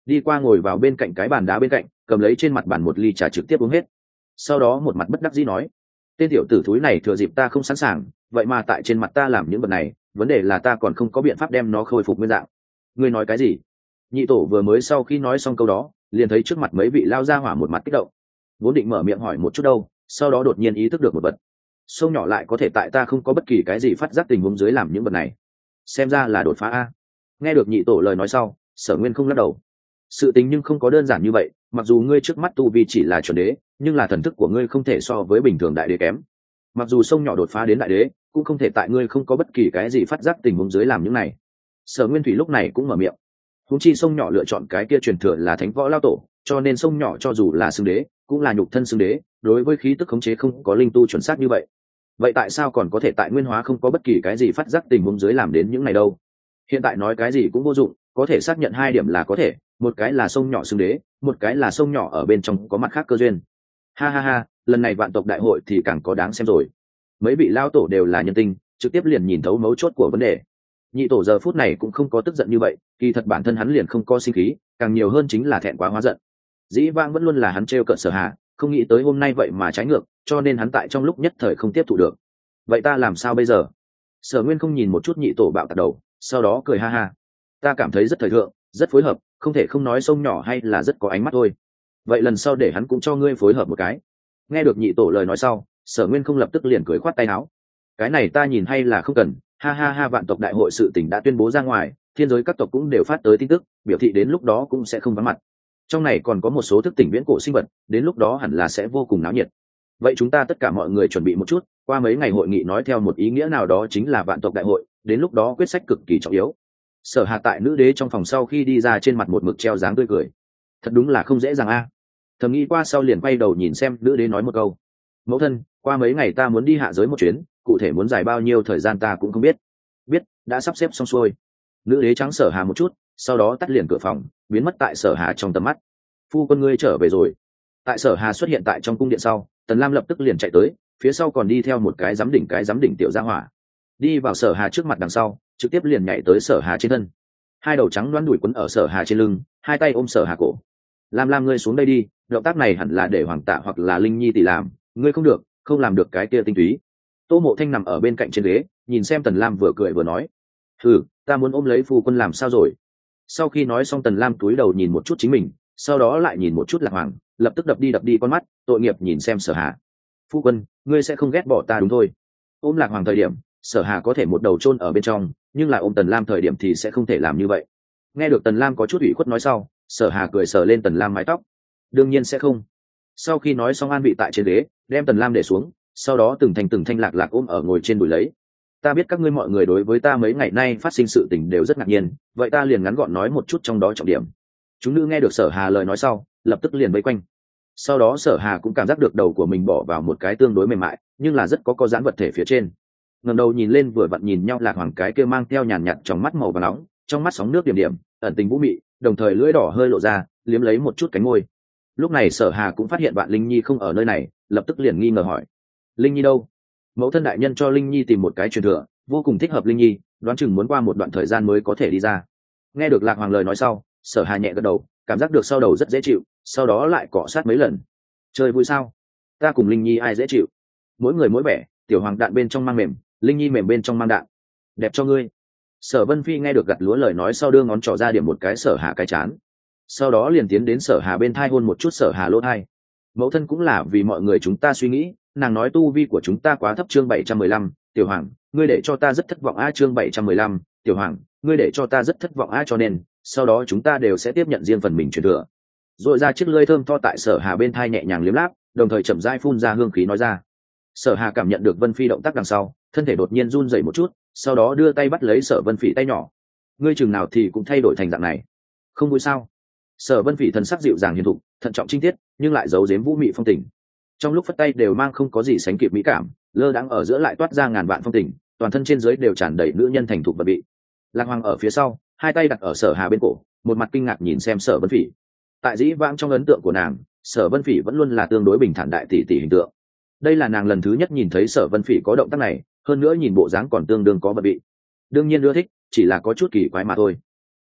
đi qua ngồi vào bên cạnh cái bàn đá bên cạnh, cầm lấy trên mặt bàn một ly trà trực tiếp uống hết. Sau đó một mặt bất đắc dĩ nói, tên tiểu tử thúi này thừa dịp ta không sẵn sàng, vậy mà tại trên mặt ta làm những vật này, vấn đề là ta còn không có biện pháp đem nó khôi phục nguyên dạng. Ngươi nói cái gì? Nhị tổ vừa mới sau khi nói xong câu đó, liền thấy trước mặt mấy vị lao ra hỏa một mặt kích động, vốn định mở miệng hỏi một chút đâu, sau đó đột nhiên ý thức được một vật. Sông nhỏ lại có thể tại ta không có bất kỳ cái gì phát giác tình huống dưới làm những vật này, xem ra là đột phá a. Nghe được nhị tổ lời nói sau, Sở Nguyên không lắc đầu. Sự tình nhưng không có đơn giản như vậy, mặc dù ngươi trước mắt tu vi chỉ là chuẩn đế, nhưng là thần thức của ngươi không thể so với bình thường đại đế kém. Mặc dù sông nhỏ đột phá đến đại đế, cũng không thể tại ngươi không có bất kỳ cái gì phát giác tình huống dưới làm những này. Sở Nguyên Thủy lúc này cũng mở miệng. Huống chi sông nhỏ lựa chọn cái kia truyền thừa là thánh võ lao tổ, cho nên sông nhỏ cho dù là xưng đế, cũng là nhục thân xưng đế, đối với khí tức khống chế không có linh tu chuẩn xác như vậy. Vậy tại sao còn có thể tại nguyên hóa không có bất kỳ cái gì phát giác tình huống dưới làm đến những này đâu? Hiện tại nói cái gì cũng vô dụng, có thể xác nhận hai điểm là có thể, một cái là sông nhỏ xưng đế, một cái là sông nhỏ ở bên trong có mặt khác cơ duyên. Ha ha ha, lần này vạn tộc đại hội thì càng có đáng xem rồi. Mấy vị lao tổ đều là nhân tinh, trực tiếp liền nhìn thấu mấu chốt của vấn đề. Nhị tổ giờ phút này cũng không có tức giận như vậy, kỳ thật bản thân hắn liền không có sinh khí, càng nhiều hơn chính là thẹn quá hóa giận. Dĩ vãng vẫn luôn là hắn trêu cợt Sở Hà, không nghĩ tới hôm nay vậy mà trái ngược, cho nên hắn tại trong lúc nhất thời không tiếp thụ được. Vậy ta làm sao bây giờ? Sở Nguyên không nhìn một chút nhị tổ bạo tạc đầu, sau đó cười ha ha. Ta cảm thấy rất thời thượng, rất phối hợp, không thể không nói sông nhỏ hay là rất có ánh mắt thôi. Vậy lần sau để hắn cũng cho ngươi phối hợp một cái. Nghe được nhị tổ lời nói sau, Sở Nguyên không lập tức liền cười khoát tay áo. Cái này ta nhìn hay là không cần, ha ha ha, vạn tộc đại hội sự tình đã tuyên bố ra ngoài, thiên giới các tộc cũng đều phát tới tin tức, biểu thị đến lúc đó cũng sẽ không vắng mặt. Trong này còn có một số thức tỉnh viễn cổ sinh vật, đến lúc đó hẳn là sẽ vô cùng náo nhiệt. Vậy chúng ta tất cả mọi người chuẩn bị một chút, qua mấy ngày hội nghị nói theo một ý nghĩa nào đó chính là vạn tộc đại hội, đến lúc đó quyết sách cực kỳ trọng yếu. Sở Hà tại nữ đế trong phòng sau khi đi ra, trên mặt một mực treo dáng tươi cười. Thật đúng là không dễ dàng a. Thầm nghĩ qua sau liền quay đầu nhìn xem nữ đế nói một câu, mẫu thân, qua mấy ngày ta muốn đi hạ giới một chuyến, cụ thể muốn dài bao nhiêu thời gian ta cũng không biết. Biết, đã sắp xếp xong xuôi. Nữ đế trắng Sở Hà một chút, sau đó tắt liền cửa phòng, biến mất tại Sở Hà trong tầm mắt. Phu quân ngươi trở về rồi. Tại Sở Hà xuất hiện tại trong cung điện sau, Tần Lam lập tức liền chạy tới, phía sau còn đi theo một cái giám đỉnh cái giám đỉnh tiểu gia hỏa. Đi vào Sở Hà trước mặt đằng sau, trực tiếp liền nhảy tới Sở Hà trên thân. Hai đầu trắng loáng đuổi quấn ở Sở Hà trên lưng, hai tay ôm Sở Hà cổ. Lam Lam ngươi xuống đây đi, động tác này hẳn là để Hoàng Tạ hoặc là Linh Nhi tỷ làm, ngươi không được, không làm được cái kia tinh túy. Tô Mộ Thanh nằm ở bên cạnh trên ghế, nhìn xem Tần Lam vừa cười vừa nói, ừ, ta muốn ôm lấy phu quân làm sao rồi. Sau khi nói xong, Tần Lam túi đầu nhìn một chút chính mình, sau đó lại nhìn một chút Lạc Hoàng, lập tức đập đi đập đi con mắt, tội nghiệp nhìn xem Sở Hà. Phu quân, ngươi sẽ không ghét bỏ ta đúng thôi. Ôm Lạc Hoàng thời điểm, Sở Hà có thể một đầu chôn ở bên trong, nhưng là ôm Tần Lam thời điểm thì sẽ không thể làm như vậy. Nghe được Tần Lam có chút ủy khuất nói sau, Sở Hà cười sờ lên Tần Lam mái tóc. Đương nhiên sẽ không. Sau khi nói xong, an vị tại trên ghế, đem Tần Lam để xuống, sau đó từng thành từng thanh lạc lạc ôm ở ngồi trên đùi lấy. Ta biết các ngươi mọi người đối với ta mấy ngày nay phát sinh sự tình đều rất ngạc nhiên, vậy ta liền ngắn gọn nói một chút trong đó trọng điểm. Chúng nữ nghe được Sở Hà lời nói sau, lập tức liền vây quanh. Sau đó Sở Hà cũng cảm giác được đầu của mình bỏ vào một cái tương đối mềm mại, nhưng là rất có có giãn vật thể phía trên. Ngẩng đầu nhìn lên, vừa vặn nhìn nhau, Lạc Hoàng cái kia mang theo nhàn nhạt trong mắt màu vàng nóng, trong mắt sóng nước điểm điểm, ẩn tình vũ mị, đồng thời lưỡi đỏ hơi lộ ra, liếm lấy một chút cánh môi. Lúc này Sở Hà cũng phát hiện bạn Linh Nhi không ở nơi này, lập tức liền nghi ngờ hỏi, Linh Nhi đâu? Mẫu thân đại nhân cho Linh Nhi tìm một cái truyền thừa, vô cùng thích hợp Linh Nhi, đoán chừng muốn qua một đoạn thời gian mới có thể đi ra. Nghe được Lạc Hoàng lời nói sau, Sở Hà nhẹ gật đầu, cảm giác được sau đầu rất dễ chịu, sau đó lại cọ sát mấy lần. Chơi vui sao? Ta cùng Linh Nhi ai dễ chịu? Mỗi người mỗi vẻ, tiểu hoàng đạn bên trong mang mềm, Linh Nhi mềm bên trong mang đạn. Đẹp cho ngươi. Sở Vân Phi nghe được gặt lúa lời nói sau, đưa ngón trỏ ra điểm một cái Sở Hà cái chán, sau đó liền tiến đến Sở Hà bên thai hôn một chút Sở Hà lỗ thai. Mẫu thân cũng là vì mọi người chúng ta suy nghĩ, nàng nói tu vi của chúng ta quá thấp. Chương bảy trăm mười lăm, tiểu hoàng, ngươi để cho ta rất thất vọng a. Chương bảy trăm mười lăm, tiểu hoàng, ngươi để cho ta rất thất vọng a, cho nên sau đó chúng ta đều sẽ tiếp nhận riêng phần mình truyền thừa. Rồi ra chiếc lưỡi thơm tho tại Sở Hà bên thai nhẹ nhàng liếm láp, đồng thời chậm rãi phun ra hương khí nói ra. Sở Hà cảm nhận được Vân Phi động tác đằng sau, thân thể đột nhiên run rẩy một chút, sau đó đưa tay bắt lấy Sở Vân Phỉ tay nhỏ. Ngươi chừng nào thì cũng thay đổi thành dạng này, không vui sao? Sở Vân Phỉ thần sắc dịu dàng hiền thục, thận trọng trinh tiết, nhưng lại giấu giếm vũ mị phong tình. Trong lúc phất tay đều mang không có gì sánh kịp mỹ cảm, lơ đãng ở giữa lại toát ra ngàn vạn phong tình, toàn thân trên dưới đều tràn đầy nữ nhân thành thục và bị. Lạc Hoàng ở phía sau, hai tay đặt ở Sở Hà bên cổ, một mặt kinh ngạc nhìn xem Sở Vân Phỉ. Tại dĩ vãng trong ấn tượng của nàng, Sở Vân Phỉ vẫn luôn là tương đối bình thản đại tỷ tỷ hình tượng. Đây là nàng lần thứ nhất nhìn thấy Sở Vân Phỉ có động tác này, hơn nữa nhìn bộ dáng còn tương đương có bận bị. Đương nhiên ưa thích, chỉ là có chút kỳ quái mà thôi.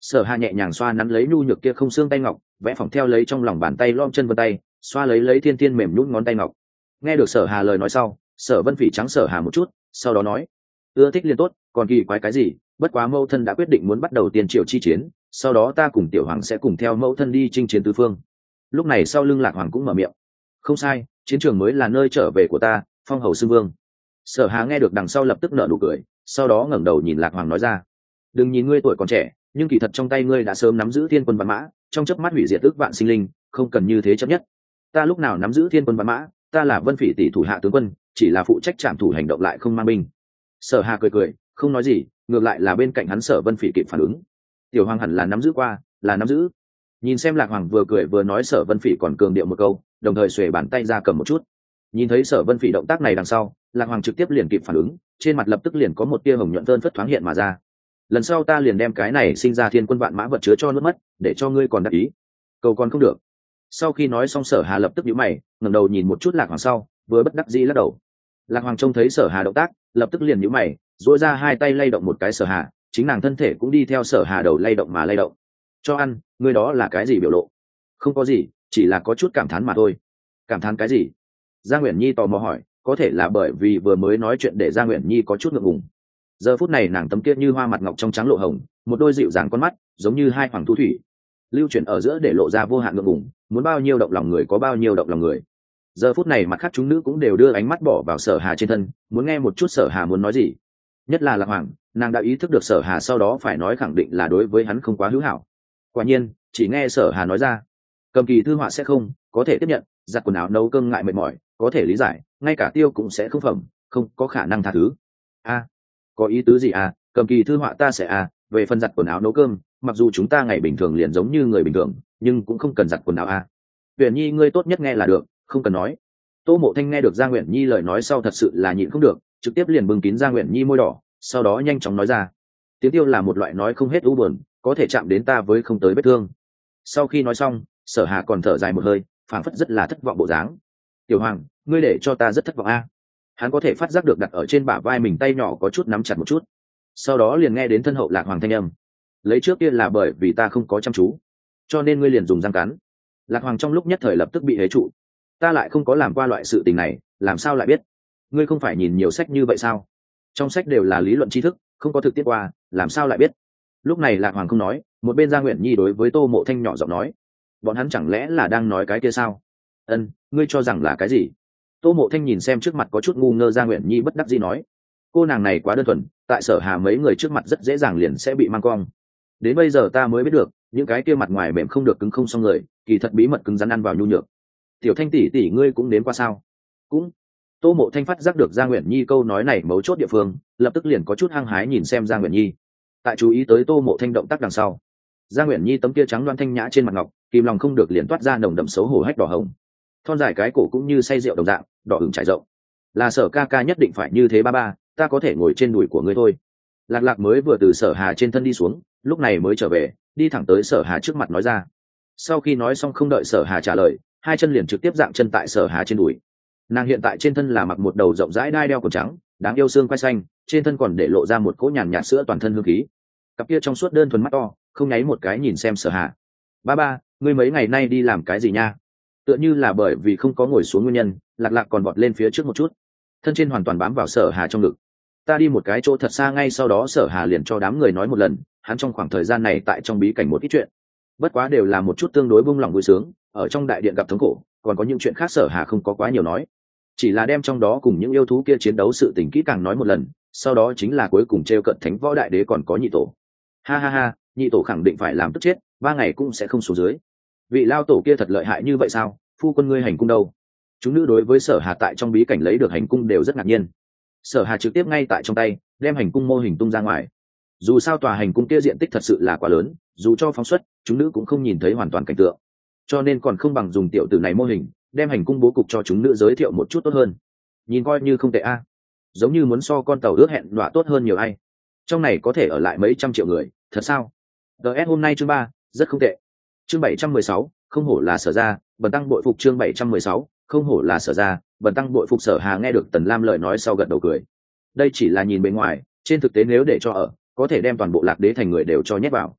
Sở Hà nhẹ nhàng xoa nắn lấy nhu nhược kia không xương tay ngọc, vẽ phỏng theo lấy trong lòng bàn tay lom chân vân tay, xoa lấy lấy thiên thiên mềm nhũn ngón tay ngọc. Nghe được Sở Hà lời nói sau, Sở Vân Phỉ trắng Sở Hà một chút, sau đó nói: ưa thích liền tốt, còn kỳ quái cái gì, bất quá mẫu thân đã quyết định muốn bắt đầu tiền triệu chi chiến, sau đó ta cùng tiểu hoàng sẽ cùng theo mẫu thân đi chinh chiến tứ phương. Lúc này sau lưng Lạc Hoàng cũng mở miệng: không sai, chiến trường mới là nơi trở về của ta, phong hầu xưng vương. Sở Hà nghe được đằng sau lập tức nở nụ cười, sau đó ngẩng đầu nhìn Lạc Hoàng nói ra: đừng nhìn ngươi tuổi còn trẻ, nhưng kỳ thật trong tay ngươi đã sớm nắm giữ thiên quân vạn mã, trong chớp mắt hủy diệt ước vạn sinh linh, không cần như thế chấp nhất. Ta lúc nào nắm giữ thiên quân vạn mã, ta là Vân Phỉ tỷ thủ hạ tướng quân, chỉ là phụ trách trảm thủ hành động lại không mang binh. Sở Hà cười cười, không nói gì, ngược lại là bên cạnh hắn Sở Vân Phỉ kịp phản ứng: tiểu hoàng hẳn là nắm giữ qua, là nắm giữ. Nhìn xem Lạc Hoàng vừa cười vừa nói, Sở Vân Phỉ còn cường điệu một câu, đồng thời xuề bàn tay ra cầm một chút. Nhìn thấy Sở Vân Phỉ động tác này đằng sau, Lạc Hoàng trực tiếp liền kịp phản ứng, trên mặt lập tức liền có một tia hồng nhuận tơn phất thoáng hiện mà ra. Lần sau ta liền đem cái này sinh ra thiên quân vạn mã vật chứa cho nuốt mất, để cho ngươi còn đắc ý. Cầu còn không được. Sau khi nói xong, Sở Hà lập tức nhíu mày, ngẩng đầu nhìn một chút Lạc Hoàng sau, vừa bất đắc dĩ lắc đầu. Lạc Hoàng trông thấy Sở Hà động tác, lập tức liền nhíu mày, duỗi ra hai tay lay động một cái Sở Hà, chính nàng thân thể cũng đi theo Sở Hà đầu lay động mà lay động. Cho ăn, ngươi đó là cái gì biểu lộ? Không có gì, chỉ là có chút cảm thán mà thôi. Cảm thán cái gì? Gia Nguyễn Nhi tò mò hỏi, có thể là bởi vì vừa mới nói chuyện để Gia Nguyễn Nhi có chút ngượng ngùng. Giờ phút này nàng tấm kia như hoa mặt ngọc trong trắng lộ hồng, một đôi dịu dàng con mắt giống như hai hoàng thu thủy lưu chuyển ở giữa để lộ ra vô hạn ngượng ngùng, muốn bao nhiêu động lòng người có bao nhiêu động lòng người. Giờ phút này mặt khác chúng nữ cũng đều đưa ánh mắt bỏ vào Sở Hà trên thân, muốn nghe một chút Sở Hà muốn nói gì. Nhất là Lạc Hoàng, nàng đã ý thức được Sở Hà sau đó phải nói khẳng định là đối với hắn không quá hữu hảo. Quả nhiên, chỉ nghe Sở Hà nói ra: cầm kỳ thư họa sẽ không, có thể tiếp nhận, giặt quần áo nấu cơm ngại mệt mỏi, có thể lý giải, ngay cả tiêu cũng sẽ không phẩm, không có khả năng tha thứ. A, có ý tứ gì à? Cầm kỳ thư họa ta sẽ à, về phần giặt quần áo nấu cơm, mặc dù chúng ta ngày bình thường liền giống như người bình thường, nhưng cũng không cần giặt quần áo à. Uyển Nhi ngươi tốt nhất nghe là được, không cần nói. Tô Mộ Thanh nghe được Gia Uyển Nhi lời nói sau thật sự là nhịn không được, trực tiếp liền bưng kín Gia Uyển Nhi môi đỏ, sau đó nhanh chóng nói ra: tiếng tiêu là một loại nói không hết u buồn, có thể chạm đến ta với không tới vết thương. Sau khi nói xong, Sở Hà còn thở dài một hơi, phảng phất rất là thất vọng bộ dáng. Tiểu Hoàng, ngươi để cho ta rất thất vọng a. À. Hắn có thể phát giác được đặt ở trên bả vai mình tay nhỏ có chút nắm chặt một chút, sau đó liền nghe đến thân hậu Lạc Hoàng thanh âm: lấy trước kia là bởi vì ta không có chăm chú, cho nên ngươi liền dùng răng cắn. Lạc Hoàng trong lúc nhất thời lập tức bị hế trụ. Ta lại không có làm qua loại sự tình này, làm sao lại biết? Ngươi không phải nhìn nhiều sách như vậy sao? Trong sách đều là lý luận tri thức, không có thực tiễn qua, làm sao lại biết? Lúc này Lạc Hoàng không nói, một bên Gia Nguyễn Nhi đối với Tô Mộ Thanh nhỏ giọng nói: bọn hắn chẳng lẽ là đang nói cái kia sao? Ân, ngươi cho rằng là cái gì? Tô Mộ Thanh nhìn xem trước mặt có chút ngu ngơ Gia Nguyễn Nhi bất đắc dĩ nói: cô nàng này quá đơn thuần, tại Sở Hà mấy người trước mặt rất dễ dàng liền sẽ bị mang cong. Đến bây giờ ta mới biết được, những cái kia mặt ngoài mềm không được cứng không xong người, kỳ thật bí mật cứng rắn ăn vào nhu nhược. Tiểu Thanh tỷ tỷ ngươi cũng đến qua sao? Cũng. Tô Mộ Thanh phát giác được Gia Nguyễn Nhi câu nói này mấu chốt địa phương, lập tức liền có chút hăng hái nhìn xem Gia Nguyễn Nhi. Tại chú ý tới Tô Mộ Thanh động tác đằng sau, Gia Nguyễn Nhi tấm kia trắng loan thanh nhã trên mặt ngọc, kìm lòng không được liền toát ra nồng đậm xấu hổ hách đỏ hồng. Thon dài cái cổ cũng như say rượu đồng dạng, đỏ ửng trải rộng. Là Sở ca ca nhất định phải như thế ba ba, ta có thể ngồi trên đùi của ngươi thôi. Lạc Lạc mới vừa từ Sở Hà trên thân đi xuống, lúc này mới trở về, đi thẳng tới Sở Hà trước mặt nói ra. Sau khi nói xong không đợi Sở Hà trả lời, hai chân liền trực tiếp dạng chân tại Sở Hà trên đùi. Nàng hiện tại trên thân là mặc một đầu rộng rãi đai đeo cổ trắng, đáng yêu xương quai xanh, trên thân còn để lộ ra một cỗ nhàn nhạt sữa toàn thân hương khí. Cặp kia trong suốt đơn thuần mắt to, không nháy một cái nhìn xem Sở Hà. Ba ba, ngươi mấy ngày nay đi làm cái gì nha? Tựa như là bởi vì không có ngồi xuống nguyên nhân, Lạc Lạc còn vọt lên phía trước một chút, thân trên hoàn toàn bám vào Sở Hà trong ngực. Ta đi một cái chỗ thật xa, ngay sau đó Sở Hà liền cho đám người nói một lần, hắn trong khoảng thời gian này tại trong bí cảnh một ít chuyện, bất quá đều là một chút tương đối buông lòng vui sướng, ở trong đại điện gặp thống khổ, còn có những chuyện khác Sở Hà không có quá nhiều nói, chỉ là đem trong đó cùng những yêu thú kia chiến đấu sự tình kỹ càng nói một lần, sau đó chính là cuối cùng treo cận Thánh Võ Đại Đế còn có nhị tổ. Ha ha ha, nhị tổ khẳng định phải làm tức chết, ba ngày cũng sẽ không xuống dưới. Vị lao tổ kia thật lợi hại như vậy sao? Phu quân ngươi hành cung đâu? Chúng nữ đối với Sở Hà tại trong bí cảnh lấy được hành cung đều rất ngạc nhiên. Sở Hà trực tiếp ngay tại trong tay đem hành cung mô hình tung ra ngoài. Dù sao tòa hành cung kia diện tích thật sự là quá lớn, dù cho phóng xuất, chúng nữ cũng không nhìn thấy hoàn toàn cảnh tượng, cho nên còn không bằng dùng tiểu tử này mô hình đem hành cung bố cục cho chúng nữ giới thiệu một chút tốt hơn. Nhìn coi như không tệ a, giống như muốn so con tàu ước hẹn đọa tốt hơn nhiều ai. Trong này có thể ở lại mấy trăm triệu người, thật sao? ds hôm nay chương ba rất không tệ. Chương bảy trăm mười sáu, không hổ là Sở ra, bần tăng bội phục. Chương bảy trăm mười sáu, không hổ là Sở ra, bần tăng bội phục. Sở Hà nghe được Tần Lam lời nói sau gật đầu cười. Đây chỉ là nhìn bên ngoài, trên thực tế nếu để cho ở, có thể đem toàn bộ Lạc Đế thành người đều cho nhét vào.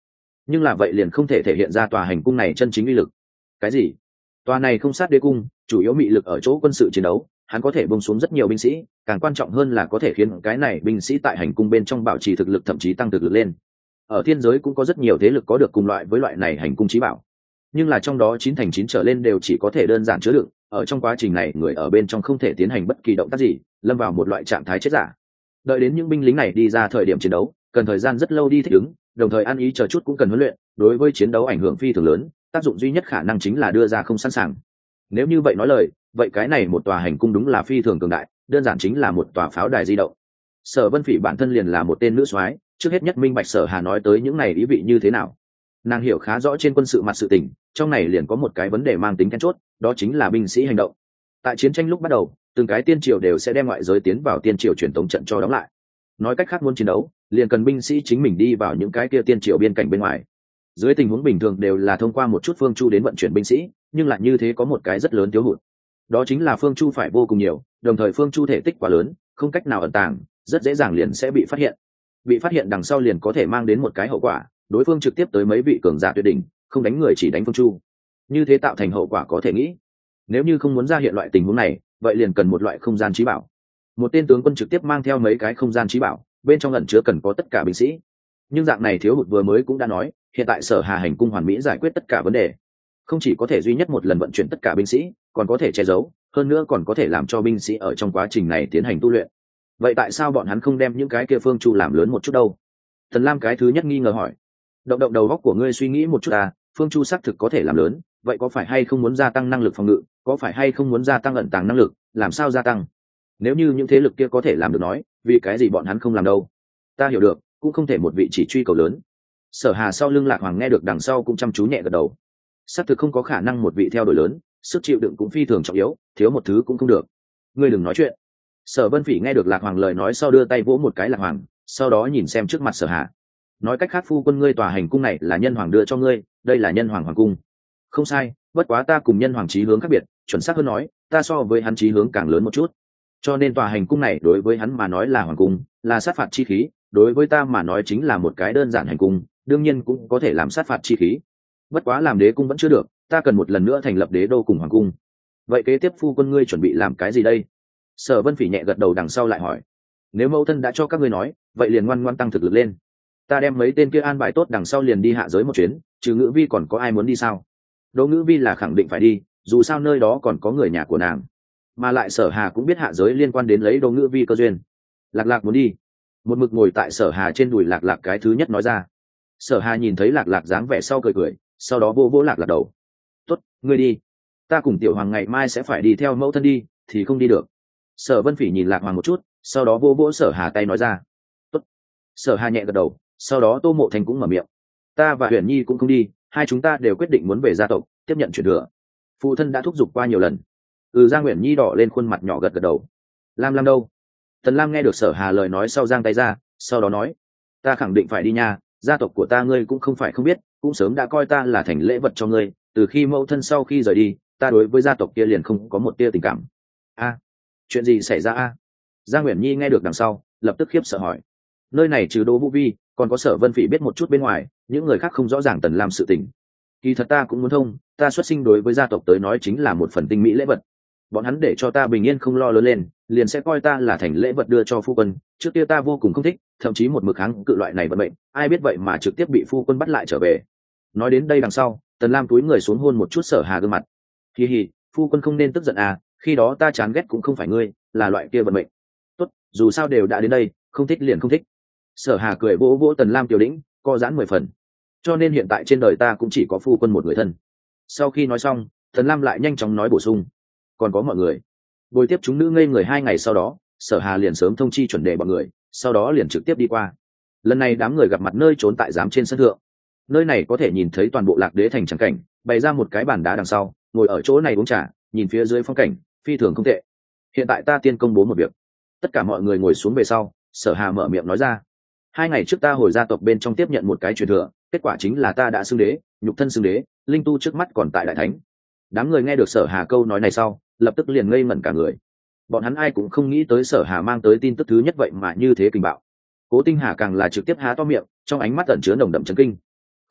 nhưng là vậy liền không thể thể hiện ra tòa hành cung này chân chính uy lực. Cái gì? Tòa này không sát đế cung chủ yếu mị lực ở chỗ quân sự chiến đấu, hắn có thể bông xuống rất nhiều binh sĩ, càng quan trọng hơn là có thể khiến cái này binh sĩ tại hành cung bên trong bảo trì thực lực, thậm chí tăng thực lực lên. Ở thiên giới cũng có rất nhiều thế lực có được cùng loại với loại này hành cung chí bảo, nhưng là trong đó chín thành chín trở lên đều chỉ có thể đơn giản chứa đựng, ở trong quá trình này người ở bên trong không thể tiến hành bất kỳ động tác gì, lâm vào một loại trạng thái chết giả. Đợi đến những binh lính này đi ra thời điểm chiến đấu, cần thời gian rất lâu đi thích ứng, đồng thời ăn ý chờ chút cũng cần huấn luyện, đối với chiến đấu ảnh hưởng phi thường lớn, tác dụng duy nhất khả năng chính là đưa ra không sẵn sàng. Nếu như vậy nói lời, vậy cái này một tòa hành cung đúng là phi thường cường đại, đơn giản chính là một tòa pháo đài di động. Sở Vân Phỉ bản thân liền là một tên nữ soái, trước hết nhất minh bạch Sở Hà nói tới những này ý vị như thế nào. Nàng hiểu khá rõ trên quân sự mặt sự tình, trong này liền có một cái vấn đề mang tính then chốt, đó chính là binh sĩ hành động. Tại chiến tranh lúc bắt đầu, từng cái tiên triều đều sẽ đem ngoại giới tiến vào tiên triều truyền thống trận cho đóng lại. Nói cách khác, muốn chiến đấu, liền cần binh sĩ chính mình đi vào những cái kia tiên triều biên cảnh bên ngoài. Dưới tình huống bình thường đều là thông qua một chút phương chu đến vận chuyển binh sĩ, nhưng lại như thế có một cái rất lớn thiếu hụt. Đó chính là phương chu phải vô cùng nhiều, đồng thời phương chu thể tích quá lớn, không cách nào ẩn tàng, rất dễ dàng liền sẽ bị phát hiện. Bị phát hiện đằng sau liền có thể mang đến một cái hậu quả, đối phương trực tiếp tới mấy vị cường giả tuyệt đỉnh, không đánh người chỉ đánh phương chu. Như thế tạo thành hậu quả có thể nghĩ. Nếu như không muốn ra hiện loại tình huống này, vậy liền cần một loại không gian trí bảo. Một tên tướng quân trực tiếp mang theo mấy cái không gian trí bảo, bên trong ẩn chứa cần có tất cả binh sĩ. Nhưng dạng này thiếu hụt vừa mới cũng đã nói, hiện tại Sở Hà hành cung hoàn mỹ giải quyết tất cả vấn đề. Không chỉ có thể duy nhất một lần vận chuyển tất cả binh sĩ, còn có thể che giấu, hơn nữa còn có thể làm cho binh sĩ ở trong quá trình này tiến hành tu luyện. Vậy tại sao bọn hắn không đem những cái kia phương chu làm lớn một chút đâu? Tần Lam cái thứ nhất nghi ngờ hỏi. Động động đầu óc của ngươi suy nghĩ một chút à, phương chu xác thực có thể làm lớn, vậy có phải hay không muốn gia tăng năng lực phòng ngự, có phải hay không muốn gia tăng ẩn tàng năng lực, làm sao gia tăng? Nếu như những thế lực kia có thể làm được nói, vì cái gì bọn hắn không làm đâu? Ta hiểu được, cũng không thể một vị chỉ truy cầu lớn. Sở Hà sau lưng Lạc Hoàng nghe được đằng sau cũng chăm chú nhẹ gật đầu. Xác thực không có khả năng một vị theo đuổi lớn, sức chịu đựng cũng phi thường trọng yếu, thiếu một thứ cũng không được. Ngươi đừng nói chuyện. Sở Vân Phỉ nghe được Lạc Hoàng lời nói sau đưa tay vỗ một cái Lạc Hoàng, sau đó nhìn xem trước mặt Sở Hà. Nói cách khác, phu quân ngươi tòa hành cung này là nhân hoàng đưa cho ngươi, đây là nhân hoàng hoàng cung. Không sai, bất quá ta cùng nhân hoàng chí hướng khác biệt, chuẩn xác hơn nói, ta so với hắn chí hướng càng lớn một chút. Cho nên tòa hành cung này đối với hắn mà nói là hoàng cung, là sát phạt chi khí, đối với ta mà nói chính là một cái đơn giản hành cung, đương nhiên cũng có thể làm sát phạt chi khí. Bất quá làm đế cung vẫn chưa được, ta cần một lần nữa thành lập đế đô cùng hoàng cung. Vậy kế tiếp phu quân ngươi chuẩn bị làm cái gì đây? Sở Vân Phỉ nhẹ gật đầu đằng sau lại hỏi. Nếu mẫu thân đã cho các ngươi nói, vậy liền ngoan ngoãn tăng thực lực lên. Ta đem mấy tên kia an bài tốt đằng sau liền đi hạ giới một chuyến, trừ Ngữ Vi còn có ai muốn đi sao? Đỗ Ngữ Vi là khẳng định phải đi, dù sao nơi đó còn có người nhà của nàng. Mà lại Sở Hà cũng biết hạ giới liên quan đến lấy Đỗ Ngữ Vi cơ duyên. Lạc Lạc muốn đi. Một mực ngồi tại Sở Hà trên đùi Lạc Lạc cái thứ nhất nói ra. Sở Hà nhìn thấy Lạc Lạc dáng vẻ sau cười cười, sau đó vô vỗ Lạc Lạc đầu. Tốt, ngươi đi. Ta cùng Tiểu Hoàng ngày mai sẽ phải đi theo mẫu thân đi, thì không đi được. Sở Vân Phỉ nhìn Lạc Hoàng một chút, sau đó vô vỗ Sở Hà tay nói ra. Tốt. Sở Hà nhẹ gật đầu, sau đó Tô Mộ Thành cũng mở miệng. Ta và Huyền Nhi cũng không đi, hai chúng ta đều quyết định muốn về gia tộc, tiếp nhận truyền thừa. Phụ thân đã thúc giục qua nhiều lần. Ừ, Giang Uyển Nhi đỏ lên khuôn mặt nhỏ gật gật đầu. Lam Lam đâu? Tần Lam nghe được Sở Hà lời nói sau giang tay ra, sau đó nói, ta khẳng định phải đi nha, gia tộc của ta ngươi cũng không phải không biết, cũng sớm đã coi ta là thành lễ vật cho ngươi, từ khi mẫu thân sau khi rời đi, ta đối với gia tộc kia liền không có một tia tình cảm. A, chuyện gì xảy ra a? Giang Uyển Nhi nghe được đằng sau, lập tức khiếp sợ hỏi. Nơi này trừ Đỗ Vũ Vi, còn có Sở Vân Phỉ biết một chút bên ngoài, những người khác không rõ ràng Tần Lam sự tình. Kỳ thật ta cũng muốn thông, ta xuất sinh đối với gia tộc tới nói chính là một phần tinh mỹ lễ vật. Bọn hắn để cho ta bình yên không lo lớn lên, liền sẽ coi ta là thành lễ vật đưa cho phu quân. Trước kia ta vô cùng không thích, thậm chí một mực kháng cự loại này vận mệnh, ai biết vậy mà trực tiếp bị phu quân bắt lại trở về. Nói đến đây đằng sau, Tần Lam cúi người xuống hôn một chút Sở Hà gương mặt. Hi hi, phu quân không nên tức giận à, khi đó ta chán ghét cũng không phải ngươi, là loại kia vận mệnh. Tốt, dù sao đều đã đến đây, không thích liền không thích. Sở Hà cười vỗ vỗ Tần Lam tiểu đĩnh, co giãn mười phần. Cho nên hiện tại trên đời ta cũng chỉ có phu quân một người thân. Sau khi nói xong, Tần Lam lại nhanh chóng nói bổ sung, còn có mọi người. Buổi tiếp chúng nữ ngây người hai ngày sau đó, Sở Hà liền sớm thông chi chuẩn đề bọn người, sau đó liền trực tiếp đi qua. Lần này đám người gặp mặt nơi trốn tại giám trên sân thượng. Nơi này có thể nhìn thấy toàn bộ Lạc Đế thành trắng cảnh, bày ra một cái bàn đá đằng sau, ngồi ở chỗ này uống trà, nhìn phía dưới phong cảnh, phi thường không tệ. Hiện tại ta tiên công bố một việc. Tất cả mọi người ngồi xuống về sau, Sở Hà mở miệng nói ra. Hai ngày trước ta hồi gia tộc bên trong tiếp nhận một cái truyền thừa, kết quả chính là ta đã xưng đế, nhục thân xưng đế, linh tu trước mắt còn tại đại thánh. Đám người nghe được Sở Hà câu nói này sau, lập tức liền ngây ngẩn cả người. Bọn hắn ai cũng không nghĩ tới Sở Hà mang tới tin tức thứ nhất vậy mà như thế kinh bạo. Cố Tinh Hà càng là trực tiếp há to miệng, trong ánh mắt ẩn chứa nồng đậm chấn kinh.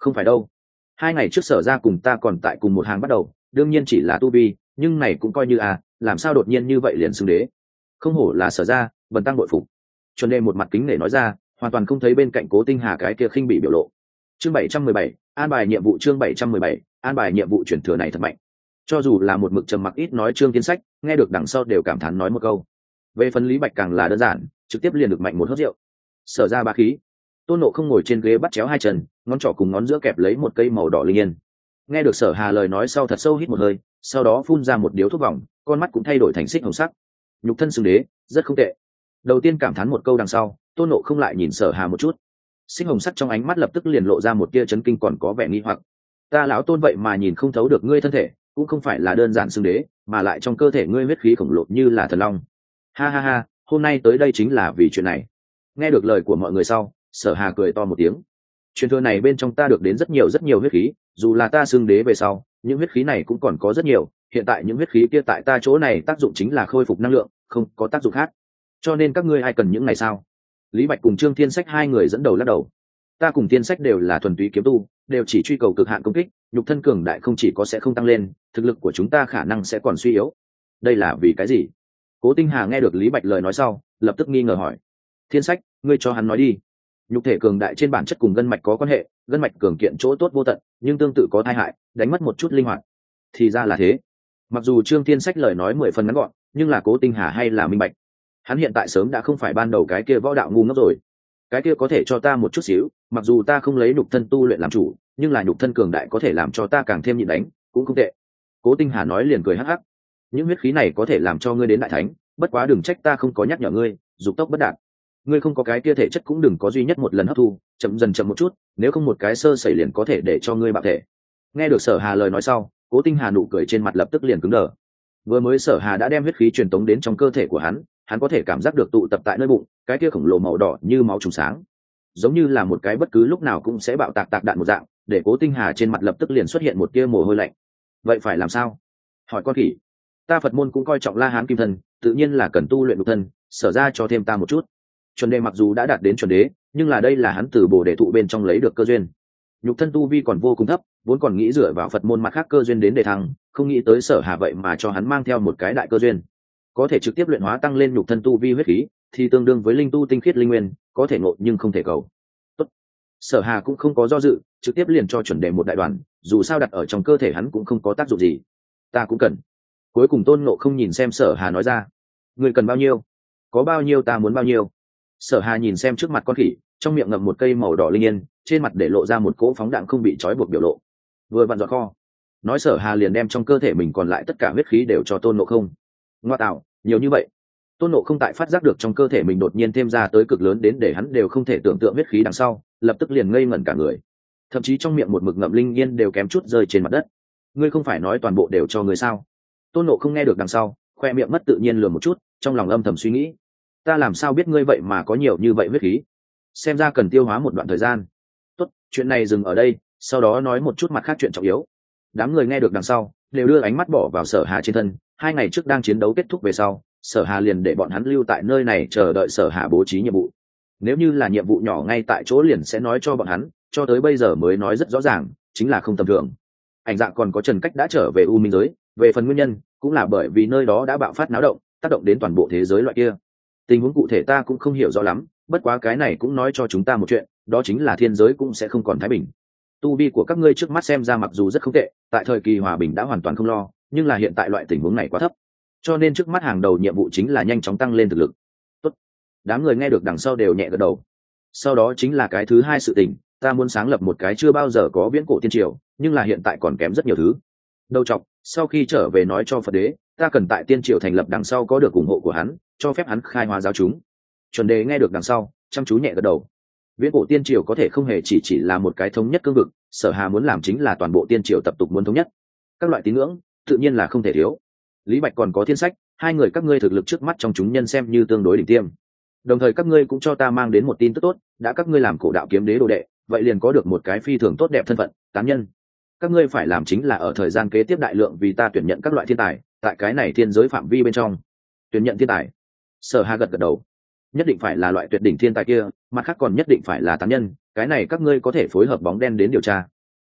Không phải đâu, hai ngày trước sở ra cùng ta còn tại cùng một hàng bắt đầu, đương nhiên chỉ là tu vi, nhưng này cũng coi như à, làm sao đột nhiên như vậy liền xưng đế. Không hổ là sở ra, bần tăng bội phục. Chuẩn Đề một mặt kính nể nói ra, hoàn toàn không thấy bên cạnh Cố Tinh Hà cái kia khinh bị biểu lộ. Chương bảy trăm mười bảy, an bài nhiệm vụ. Chương bảy trăm mười bảy, an bài nhiệm vụ. Chuyển thừa này thật mạnh. Cho dù là một mực trầm mặc ít nói Trương Thiên Sách, nghe được đằng sau đều cảm thán nói một câu. Về phần Lý Bạch càng là đơn giản, trực tiếp liền được mạnh một hớp rượu. Sở ra ba khí. Tôn Nộ không ngồi trên ghế bắt chéo hai chân, ngón trỏ cùng ngón giữa kẹp lấy một cây màu đỏ linh yên. Nghe được Sở Hà lời nói sau thật sâu hít một hơi, sau đó phun ra một điếu thuốc vòng, con mắt cũng thay đổi thành xích hồng sắc. Nhục thân xưng đế, rất không tệ. Đầu tiên cảm thán một câu đằng sau, Tôn Nộ không lại nhìn Sở Hà một chút. Xích hồng sắc trong ánh mắt lập tức liền lộ ra một tia chấn kinh còn có vẻ nghi hoặc. Ta lão Tôn vậy mà nhìn không thấu được ngươi thân thể, cũng không phải là đơn giản xưng đế, mà lại trong cơ thể ngươi huyết khí khổng lồ như là thần long. Ha ha ha, hôm nay tới đây chính là vì chuyện này. Nghe được lời của mọi người sau, Sở Hà cười to một tiếng. Truyền thừa này bên trong ta được đến rất nhiều rất nhiều huyết khí, dù là ta xưng đế về sau, những huyết khí này cũng còn có rất nhiều, hiện tại những huyết khí kia tại ta chỗ này tác dụng chính là khôi phục năng lượng, không có tác dụng khác. Cho nên các ngươi ai cần những này sao? Lý Bạch cùng Trương Thiên Sách hai người dẫn đầu lắc đầu. Ta cùng Thiên Sách đều là thuần túy kiếm tu, đều chỉ truy cầu cực hạn công kích, nhục thân cường đại không chỉ có sẽ không tăng lên, thực lực của chúng ta khả năng sẽ còn suy yếu. Đây là vì cái gì? Cố Tinh Hà nghe được Lý Bạch lời nói sau, lập tức nghi ngờ hỏi. Thiên Sách, ngươi cho hắn nói đi. Nhục thể cường đại trên bản chất cùng gân mạch có quan hệ, gân mạch cường kiện chỗ tốt vô tận, nhưng tương tự có tai hại, đánh mất một chút linh hoạt. Thì ra là thế. Mặc dù Trương Thiên Sách lời nói mười phần ngắn gọn, nhưng là Cố Tinh Hà hay là minh bạch. Hắn hiện tại sớm đã không phải ban đầu cái kia võ đạo ngu ngốc rồi. Cái kia có thể cho ta một chút xíu, mặc dù ta không lấy nhục thân tu luyện làm chủ, nhưng là nhục thân cường đại có thể làm cho ta càng thêm nhịn đánh, cũng không tệ. Cố Tinh Hà nói liền cười hắc hắc. Những huyết khí này có thể làm cho ngươi đến đại thánh, bất quá đừng trách ta không có nhắc nhở ngươi, dục tốc bất đạt. Ngươi không có cái kia thể chất cũng đừng có duy nhất một lần hấp thu, chậm dần chậm một chút, nếu không một cái sơ sẩy liền có thể để cho ngươi bạo thể. Nghe được Sở Hà lời nói sau, Cố Tinh Hà nụ cười trên mặt lập tức liền cứng đờ. Vừa mới Sở Hà đã đem huyết khí truyền tống đến trong cơ thể của hắn, hắn có thể cảm giác được tụ tập tại nơi bụng, cái kia khổng lồ màu đỏ như máu trùng sáng, giống như là một cái bất cứ lúc nào cũng sẽ bạo tạc tạc đạn một dạng, để Cố Tinh Hà trên mặt lập tức liền xuất hiện một tia mồ hôi lạnh. Vậy phải làm sao? Hỏi con khỉ. Ta Phật môn cũng coi trọng La Hán kim thân, tự nhiên là cần tu luyện nhục thân, Sở ra cho thêm ta một chút. Chuẩn Đề mặc dù đã đạt đến chuẩn đế, nhưng là đây là hắn từ Bồ Đề thụ bên trong lấy được cơ duyên. Nhục thân tu vi còn vô cùng thấp, vốn còn nghĩ dựa vào Phật môn mặt khác cơ duyên đến để thăng, không nghĩ tới Sở Hà vậy mà cho hắn mang theo một cái đại cơ duyên, có thể trực tiếp luyện hóa tăng lên nhục thân tu vi huyết khí, thì tương đương với linh tu tinh khiết linh nguyên, có thể ngộ nhưng không thể cầu. Tốt. Sở Hà cũng không có do dự, trực tiếp liền cho Chuẩn Đề một đại đoàn, dù sao đặt ở trong cơ thể hắn cũng không có tác dụng gì. Ta cũng cần. Cuối cùng Tôn Ngộ không nhìn xem Sở Hà nói ra, người cần bao nhiêu? Có bao nhiêu ta muốn bao nhiêu. Sở Hà nhìn xem trước mặt con khỉ, trong miệng ngậm một cây màu đỏ linh yên, trên mặt để lộ ra một cỗ phóng đạn không bị trói buộc biểu lộ. Vừa vặn dọn kho. Nói Sở Hà liền đem trong cơ thể mình còn lại tất cả huyết khí đều cho Tôn Ngộ không. Ngoa tạo, nhiều như vậy. Tôn Ngộ không tại phát giác được trong cơ thể mình đột nhiên thêm ra tới cực lớn đến để hắn đều không thể tưởng tượng huyết khí đằng sau, lập tức liền ngây ngẩn cả người. Thậm chí trong miệng một mực ngậm linh yên đều kém chút rơi trên mặt đất. Ngươi không phải nói toàn bộ đều cho ngươi sao? Tôn Ngộ không nghe được đằng sau, khoe miệng mất tự nhiên lườm một chút, trong lòng âm thầm suy nghĩ, ta làm sao biết ngươi vậy mà có nhiều như vậy huyết khí? Xem ra cần tiêu hóa một đoạn thời gian. Tốt, chuyện này dừng ở đây, sau đó nói một chút mặt khác chuyện trọng yếu. Đám người nghe được đằng sau đều đưa ánh mắt bỏ vào Sở Hà trên thân. Hai ngày trước đang chiến đấu kết thúc về sau, Sở Hà liền để bọn hắn lưu tại nơi này chờ đợi Sở Hà bố trí nhiệm vụ. Nếu như là nhiệm vụ nhỏ ngay tại chỗ liền sẽ nói cho bọn hắn, cho tới bây giờ mới nói rất rõ ràng, chính là không tầm thường. Ảnh Dạng còn có Trần Cách đã trở về U Minh giới, về phần nguyên nhân cũng là bởi vì nơi đó đã bạo phát náo động, tác động đến toàn bộ thế giới loại kia. Tình huống cụ thể ta cũng không hiểu rõ lắm, bất quá cái này cũng nói cho chúng ta một chuyện, đó chính là thiên giới cũng sẽ không còn thái bình. Tu vi của các ngươi trước mắt xem ra mặc dù rất không tệ, tại thời kỳ hòa bình đã hoàn toàn không lo, nhưng là hiện tại loại tình huống này quá thấp, cho nên trước mắt hàng đầu nhiệm vụ chính là nhanh chóng tăng lên thực lực. Tốt. Đám người nghe được đằng sau đều nhẹ gật đầu. Sau đó chính là cái thứ hai sự tình, ta muốn sáng lập một cái chưa bao giờ có viễn cổ tiên triều, nhưng là hiện tại còn kém rất nhiều thứ. Đầu trọc, sau khi trở về nói cho Phật đế, ta cần tại tiên triều thành lập đằng sau có được ủng hộ của hắn, cho phép hắn khai hóa giáo chúng. Chuẩn Đề nghe được đằng sau, chăm chú nhẹ gật đầu. Viễn cổ tiên triều có thể không hề chỉ chỉ là một cái thống nhất cương vực, Sở Hà muốn làm chính là toàn bộ tiên triều tập tục muốn thống nhất. Các loại tín ngưỡng, tự nhiên là không thể thiếu. Lý Bạch còn có Thiên Sách, hai người các ngươi thực lực trước mắt trong chúng nhân xem như tương đối đỉnh tiêm. Đồng thời các ngươi cũng cho ta mang đến một tin tức tốt, đã các ngươi làm cổ đạo kiếm đế đồ đệ, vậy liền có được một cái phi thường tốt đẹp thân phận, tán nhân. Các ngươi phải làm chính là ở thời gian kế tiếp đại lượng vì ta tuyển nhận các loại thiên tài, tại cái này thiên giới phạm vi bên trong. Tuyển nhận thiên tài. Sở Hà gật gật đầu. Nhất định phải là loại tuyệt đỉnh thiên tài kia, mặt khác còn nhất định phải là tán nhân, cái này các ngươi có thể phối hợp bóng đen đến điều tra.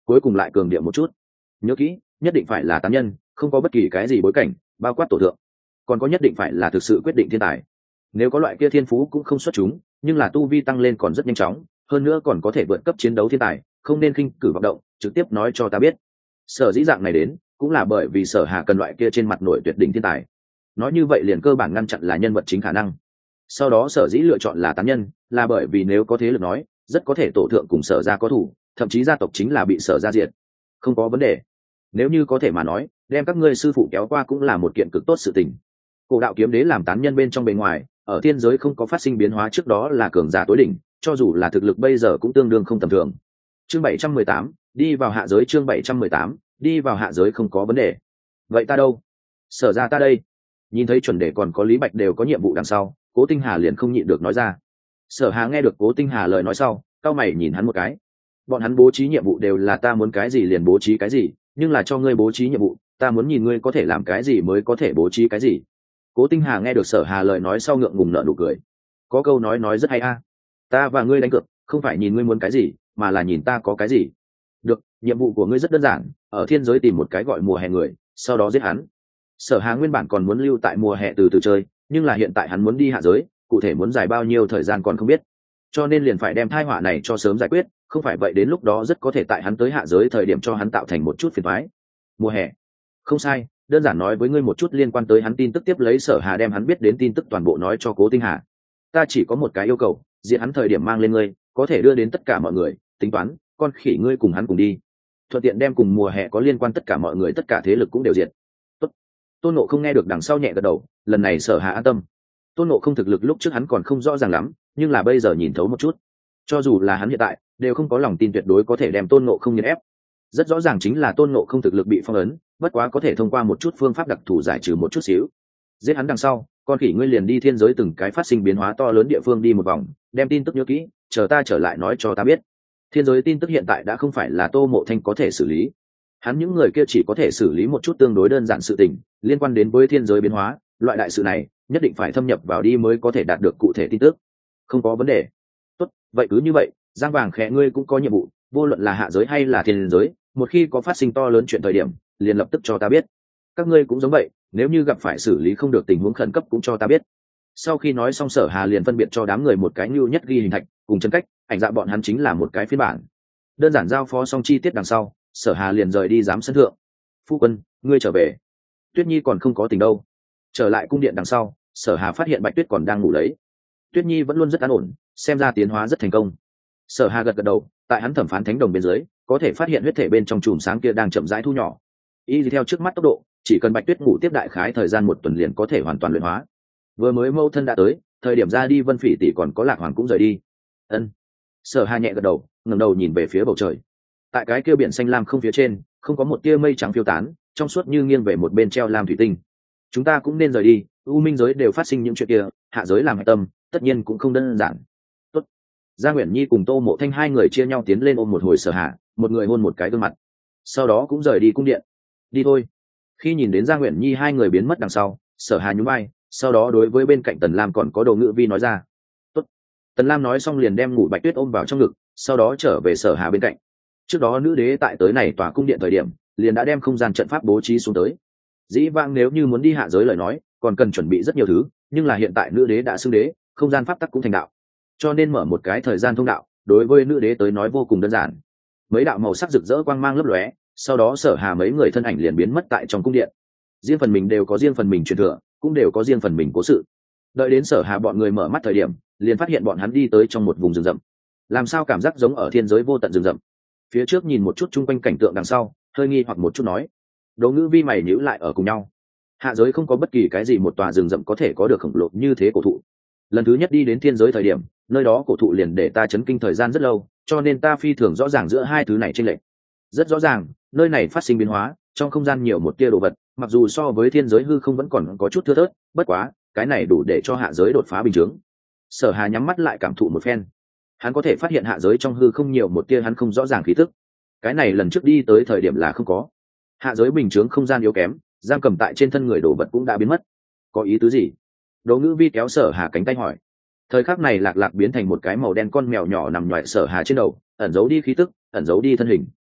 cuối cùng lại cường điệu một chút, nhớ kỹ, nhất định phải là tán nhân, không có bất kỳ cái gì bối cảnh, bao quát tổ thượng, còn có nhất định phải là thực sự quyết định thiên tài. Nếu có loại kia thiên phú cũng không xuất chúng, nhưng là tu vi tăng lên còn rất nhanh chóng, hơn nữa còn có thể vượt cấp chiến đấu thiên tài, không nên khinh cử vọng động, trực tiếp nói cho ta biết. Sở dĩ dạng này đến cũng là bởi vì Sở Hà cần loại kia trên mặt nổi tuyệt đỉnh thiên tài. Nói như vậy liền cơ bản ngăn chặn là nhân vật chính khả năng. Sau đó Sở dĩ lựa chọn là tán nhân, là bởi vì nếu có thế lực nói, rất có thể tổ thượng cùng Sở gia có thủ, thậm chí gia tộc chính là bị Sở gia diệt. Không có vấn đề. Nếu như có thể mà nói, đem các ngươi sư phụ kéo qua cũng là một kiện cực tốt sự tình. Cổ đạo kiếm đế làm tán nhân bên trong bề ngoài, ở thiên giới không có phát sinh biến hóa trước đó là cường giả tối đỉnh, cho dù là thực lực bây giờ cũng tương đương không tầm thường. Chương bảy trăm mười tám, đi vào hạ giới. Chương bảy trăm mười tám, đi vào hạ giới không có vấn đề. Vậy ta đâu? Sở ra ta đây. Nhìn thấy chuẩn đề còn có Lý Bạch đều có nhiệm vụ đằng sau, Cố Tinh Hà liền không nhịn được nói ra. Sở Hà nghe được Cố Tinh Hà lời nói sau, cao mày nhìn hắn một cái. Bọn hắn bố trí nhiệm vụ đều là ta muốn cái gì liền bố trí cái gì, nhưng là cho ngươi bố trí nhiệm vụ, ta muốn nhìn ngươi có thể làm cái gì mới có thể bố trí cái gì. Cố Tinh Hà nghe được Sở Hà lời nói sau ngượng ngùng nở nụ cười. Có câu nói nói rất hay a, ta và ngươi đánh cược, không phải nhìn ngươi muốn cái gì, mà là nhìn ta có cái gì. Được, nhiệm vụ của ngươi rất đơn giản, ở thiên giới tìm một cái gọi mùa hè người, sau đó giết hắn. Sở Hà nguyên bản còn muốn lưu tại mùa hè từ từ chơi, nhưng là hiện tại hắn muốn đi hạ giới, cụ thể muốn dài bao nhiêu thời gian còn không biết, cho nên liền phải đem tai họa này cho sớm giải quyết, không phải vậy đến lúc đó rất có thể tại hắn tới hạ giới thời điểm cho hắn tạo thành một chút phiền toái. Mùa hè, không sai, đơn giản nói với ngươi một chút liên quan tới hắn tin tức. Tiếp lấy Sở Hà đem hắn biết đến tin tức toàn bộ nói cho Cố Tinh Hà. Ta chỉ có một cái yêu cầu, diện hắn thời điểm mang lên ngươi, có thể đưa đến tất cả mọi người, tính toán, con khỉ ngươi cùng hắn cùng đi, thuận tiện đem cùng mùa hè có liên quan tất cả mọi người, tất cả thế lực cũng đều diệt. Tốt. Tôn Ngộ không nghe được đằng sau nhẹ gật đầu, lần này Sở Hà an tâm. Tôn Ngộ không thực lực lúc trước hắn còn không rõ ràng lắm, nhưng là bây giờ nhìn thấu một chút, cho dù là hắn hiện tại đều không có lòng tin tuyệt đối có thể đem Tôn Ngộ không nghiền ép. Rất rõ ràng chính là Tôn Ngộ không thực lực bị phong ấn, bất quá có thể thông qua một chút phương pháp đặc thù giải trừ một chút xíu. Giết hắn đằng sau, con khỉ ngươi liền đi thiên giới từng cái phát sinh biến hóa to lớn địa phương đi một vòng, đem tin tức nhớ kỹ, chờ ta trở lại nói cho ta biết. Thiên giới tin tức hiện tại đã không phải là Tô Mộ Thanh có thể xử lý, hắn những người kia chỉ có thể xử lý một chút tương đối đơn giản sự tình liên quan đến với thiên giới biến hóa, loại đại sự này nhất định phải thâm nhập vào đi mới có thể đạt được cụ thể tin tức. Không có vấn đề. Tốt, vậy cứ như vậy, Giang Vàng Khẽ ngươi cũng có nhiệm vụ, vô luận là hạ giới hay là thiên giới, một khi có phát sinh to lớn chuyện thời điểm, liền lập tức cho ta biết. Các ngươi cũng giống vậy, nếu như gặp phải xử lý không được tình huống khẩn cấp cũng cho ta biết. Sau khi nói xong, Sở Hà liền phân biệt cho đám người một cái nhu nhất ghi hình thạch cùng chân cách, ảnh dạ bọn hắn chính là một cái phiên bản. Đơn giản giao phó xong chi tiết đằng sau, Sở Hà liền rời đi giám sân thượng. Phu quân, ngươi trở về. Tuyết Nhi còn không có tình đâu. Trở lại cung điện đằng sau, Sở Hà phát hiện Bạch Tuyết còn đang ngủ lấy. Tuyết Nhi vẫn luôn rất an ổn, xem ra tiến hóa rất thành công. Sở Hà gật gật đầu, tại hắn thẩm phán thánh đồng bên dưới, có thể phát hiện huyết thể bên trong chùm sáng kia đang chậm rãi thu nhỏ. Y theo trước mắt tốc độ, chỉ cần Bạch Tuyết ngủ tiếp đại khái thời gian một tuần liền có thể hoàn toàn luyện hóa. Vừa mới mâu thân đã tới, thời điểm ra đi Vân Phỉ tỷ còn có Lạc Hoàng cũng rời đi. Ân. Sở Hà nhẹ gật đầu, ngẩng đầu nhìn về phía bầu trời. Tại cái kia biển xanh lam không phía trên, không có một tia mây trắng phiêu tán, trong suốt như nghiêng về một bên treo lam thủy tinh. Chúng ta cũng nên rời đi, u minh giới đều phát sinh những chuyện kia, hạ giới làm hạch tâm, tất nhiên cũng không đơn giản. Tốt. Gia Nguyễn Nhi cùng Tô Mộ Thanh hai người chia nhau tiến lên ôm một hồi Sở Hà, một người hôn một cái gương mặt, sau đó cũng rời đi cung điện. Đi thôi. Khi nhìn đến Gia Nguyễn Nhi hai người biến mất đằng sau, Sở Hà nhún vai, sau đó đối với bên cạnh Tần Lam còn có Đồ Ngữ Vi nói ra. Tốt. Tần Lam nói xong liền đem Ngủ Bạch Tuyết ôm vào trong ngực, sau đó trở về Sở Hà bên cạnh. Trước đó nữ đế tại tới này tòa cung điện thời điểm, liền đã đem không gian trận pháp bố trí xuống tới. Dĩ vãng nếu như muốn đi hạ giới lời nói, còn cần chuẩn bị rất nhiều thứ, nhưng là hiện tại nữ đế đã xưng đế, không gian pháp tắc cũng thành đạo, cho nên mở một cái thời gian thông đạo, đối với nữ đế tới nói vô cùng đơn giản. Mấy đạo màu sắc rực rỡ quang mang lấp lóe, sau đó Sở Hà mấy người thân ảnh liền biến mất tại trong cung điện. Riêng phần mình đều có riêng phần mình truyền thừa, cũng đều có riêng phần mình cố sự. Đợi đến Sở Hà bọn người mở mắt thời điểm, liền phát hiện bọn hắn đi tới trong một vùng rừng rậm. Làm sao cảm giác giống ở thiên giới vô tận rừng rậm? Phía trước nhìn một chút chung quanh cảnh tượng đằng sau, hơi nghi hoặc một chút nói. Đỗ Ngữ Vi mày nhíu lại ở cùng nhau. Hạ giới không có bất kỳ cái gì một tòa rừng rậm có thể có được khổng lồ như thế cổ thụ. Lần thứ nhất đi đến thiên giới thời điểm, nơi đó cổ thụ liền để ta chấn kinh thời gian rất lâu, cho nên ta phi thường rõ ràng giữa hai thứ này chênh lệch. Rất rõ ràng, nơi này phát sinh biến hóa, trong không gian nhiều một tia đồ vật, mặc dù so với thiên giới hư không vẫn còn có chút thưa thớt, bất quá, cái này đủ để cho hạ giới đột phá bình thường. Sở Hà nhắm mắt lại cảm thụ một phen. Hắn có thể phát hiện hạ giới trong hư không nhiều một tia hắn không rõ ràng khí tức. Cái này lần trước đi tới thời điểm là không có. Hạ giới bình thường không gian yếu kém, giam cầm tại trên thân người đồ vật cũng đã biến mất. Có ý tứ gì? Đỗ Ngữ Vi kéo Sở Hà cánh tay hỏi. Thời khắc này Lạc Lạc biến thành một cái màu đen con mèo nhỏ nằm nhòi Sở Hà trên đầu, ẩn giấu đi khí tức, ẩn giấu đi thân hình.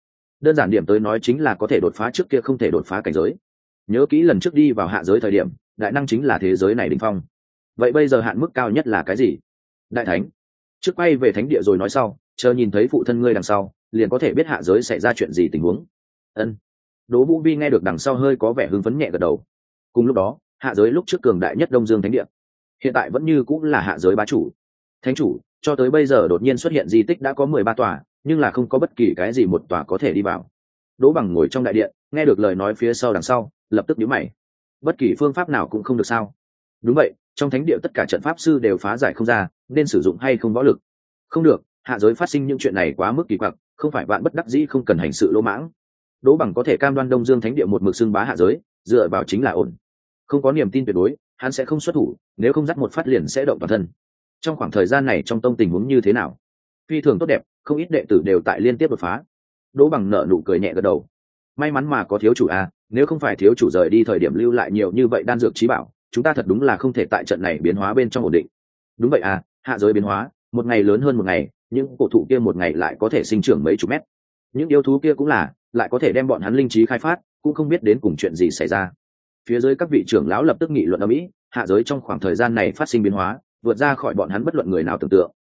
đơn giản điểm tới nói chính là có thể đột phá trước kia không thể đột phá cảnh giới. Nhớ kỹ lần trước đi vào hạ giới thời điểm, đại năng chính là thế giới này đỉnh phong. Vậy bây giờ hạn mức cao nhất là cái gì? Đại thánh. Trước quay về thánh địa rồi nói sau, chờ nhìn thấy phụ thân ngươi đằng sau liền có thể biết hạ giới xảy ra chuyện gì tình huống. Ân. Đỗ Vũ Vi nghe được đằng sau hơi có vẻ hưng phấn nhẹ gật đầu. Cùng lúc đó, hạ giới lúc trước cường đại nhất Đông Dương thánh địa, hiện tại vẫn như cũng là hạ giới bá chủ. Thánh chủ, cho tới bây giờ đột nhiên xuất hiện di tích đã có mười ba tòa, nhưng là không có bất kỳ cái gì một tòa có thể đi vào. Đỗ Bằng ngồi trong đại điện, nghe được lời nói phía sau đằng sau, lập tức nhíu mày. Bất kỳ phương pháp nào cũng không được sao? Đúng vậy, trong thánh địa tất cả trận pháp sư đều phá giải không ra, nên sử dụng hay không võ lực? Không được, hạ giới phát sinh những chuyện này quá mức kỳ quặc, không phải vạn bất đắc dĩ không cần hành sự lỗ mãng. Đỗ Bằng có thể cam đoan Đông Dương thánh địa một mực xưng bá hạ giới, dựa vào chính là ổn. Không có niềm tin tuyệt đối, hắn sẽ không xuất thủ, nếu không dắt một phát liền sẽ động toàn thân. Trong khoảng thời gian này trong tông tình huống như thế nào? Phi thường tốt đẹp, không ít đệ tử đều tại liên tiếp đột phá. Đỗ Bằng nở nụ cười nhẹ gật đầu. May mắn mà có thiếu chủ à, nếu không phải thiếu chủ rời đi thời điểm lưu lại nhiều như vậy đan dược trí bảo, chúng ta thật đúng là không thể tại trận này biến hóa bên trong ổn định. Đúng vậy à, hạ giới biến hóa, một ngày lớn hơn một ngày, những cổ thụ kia một ngày lại có thể sinh trưởng mấy chục mét. Những yêu thú kia cũng là, lại có thể đem bọn hắn linh trí khai phát, cũng không biết đến cùng chuyện gì xảy ra. Phía dưới các vị trưởng lão lập tức nghị luận ầm ĩ, hạ giới trong khoảng thời gian này phát sinh biến hóa, vượt ra khỏi bọn hắn bất luận người nào tưởng tượng.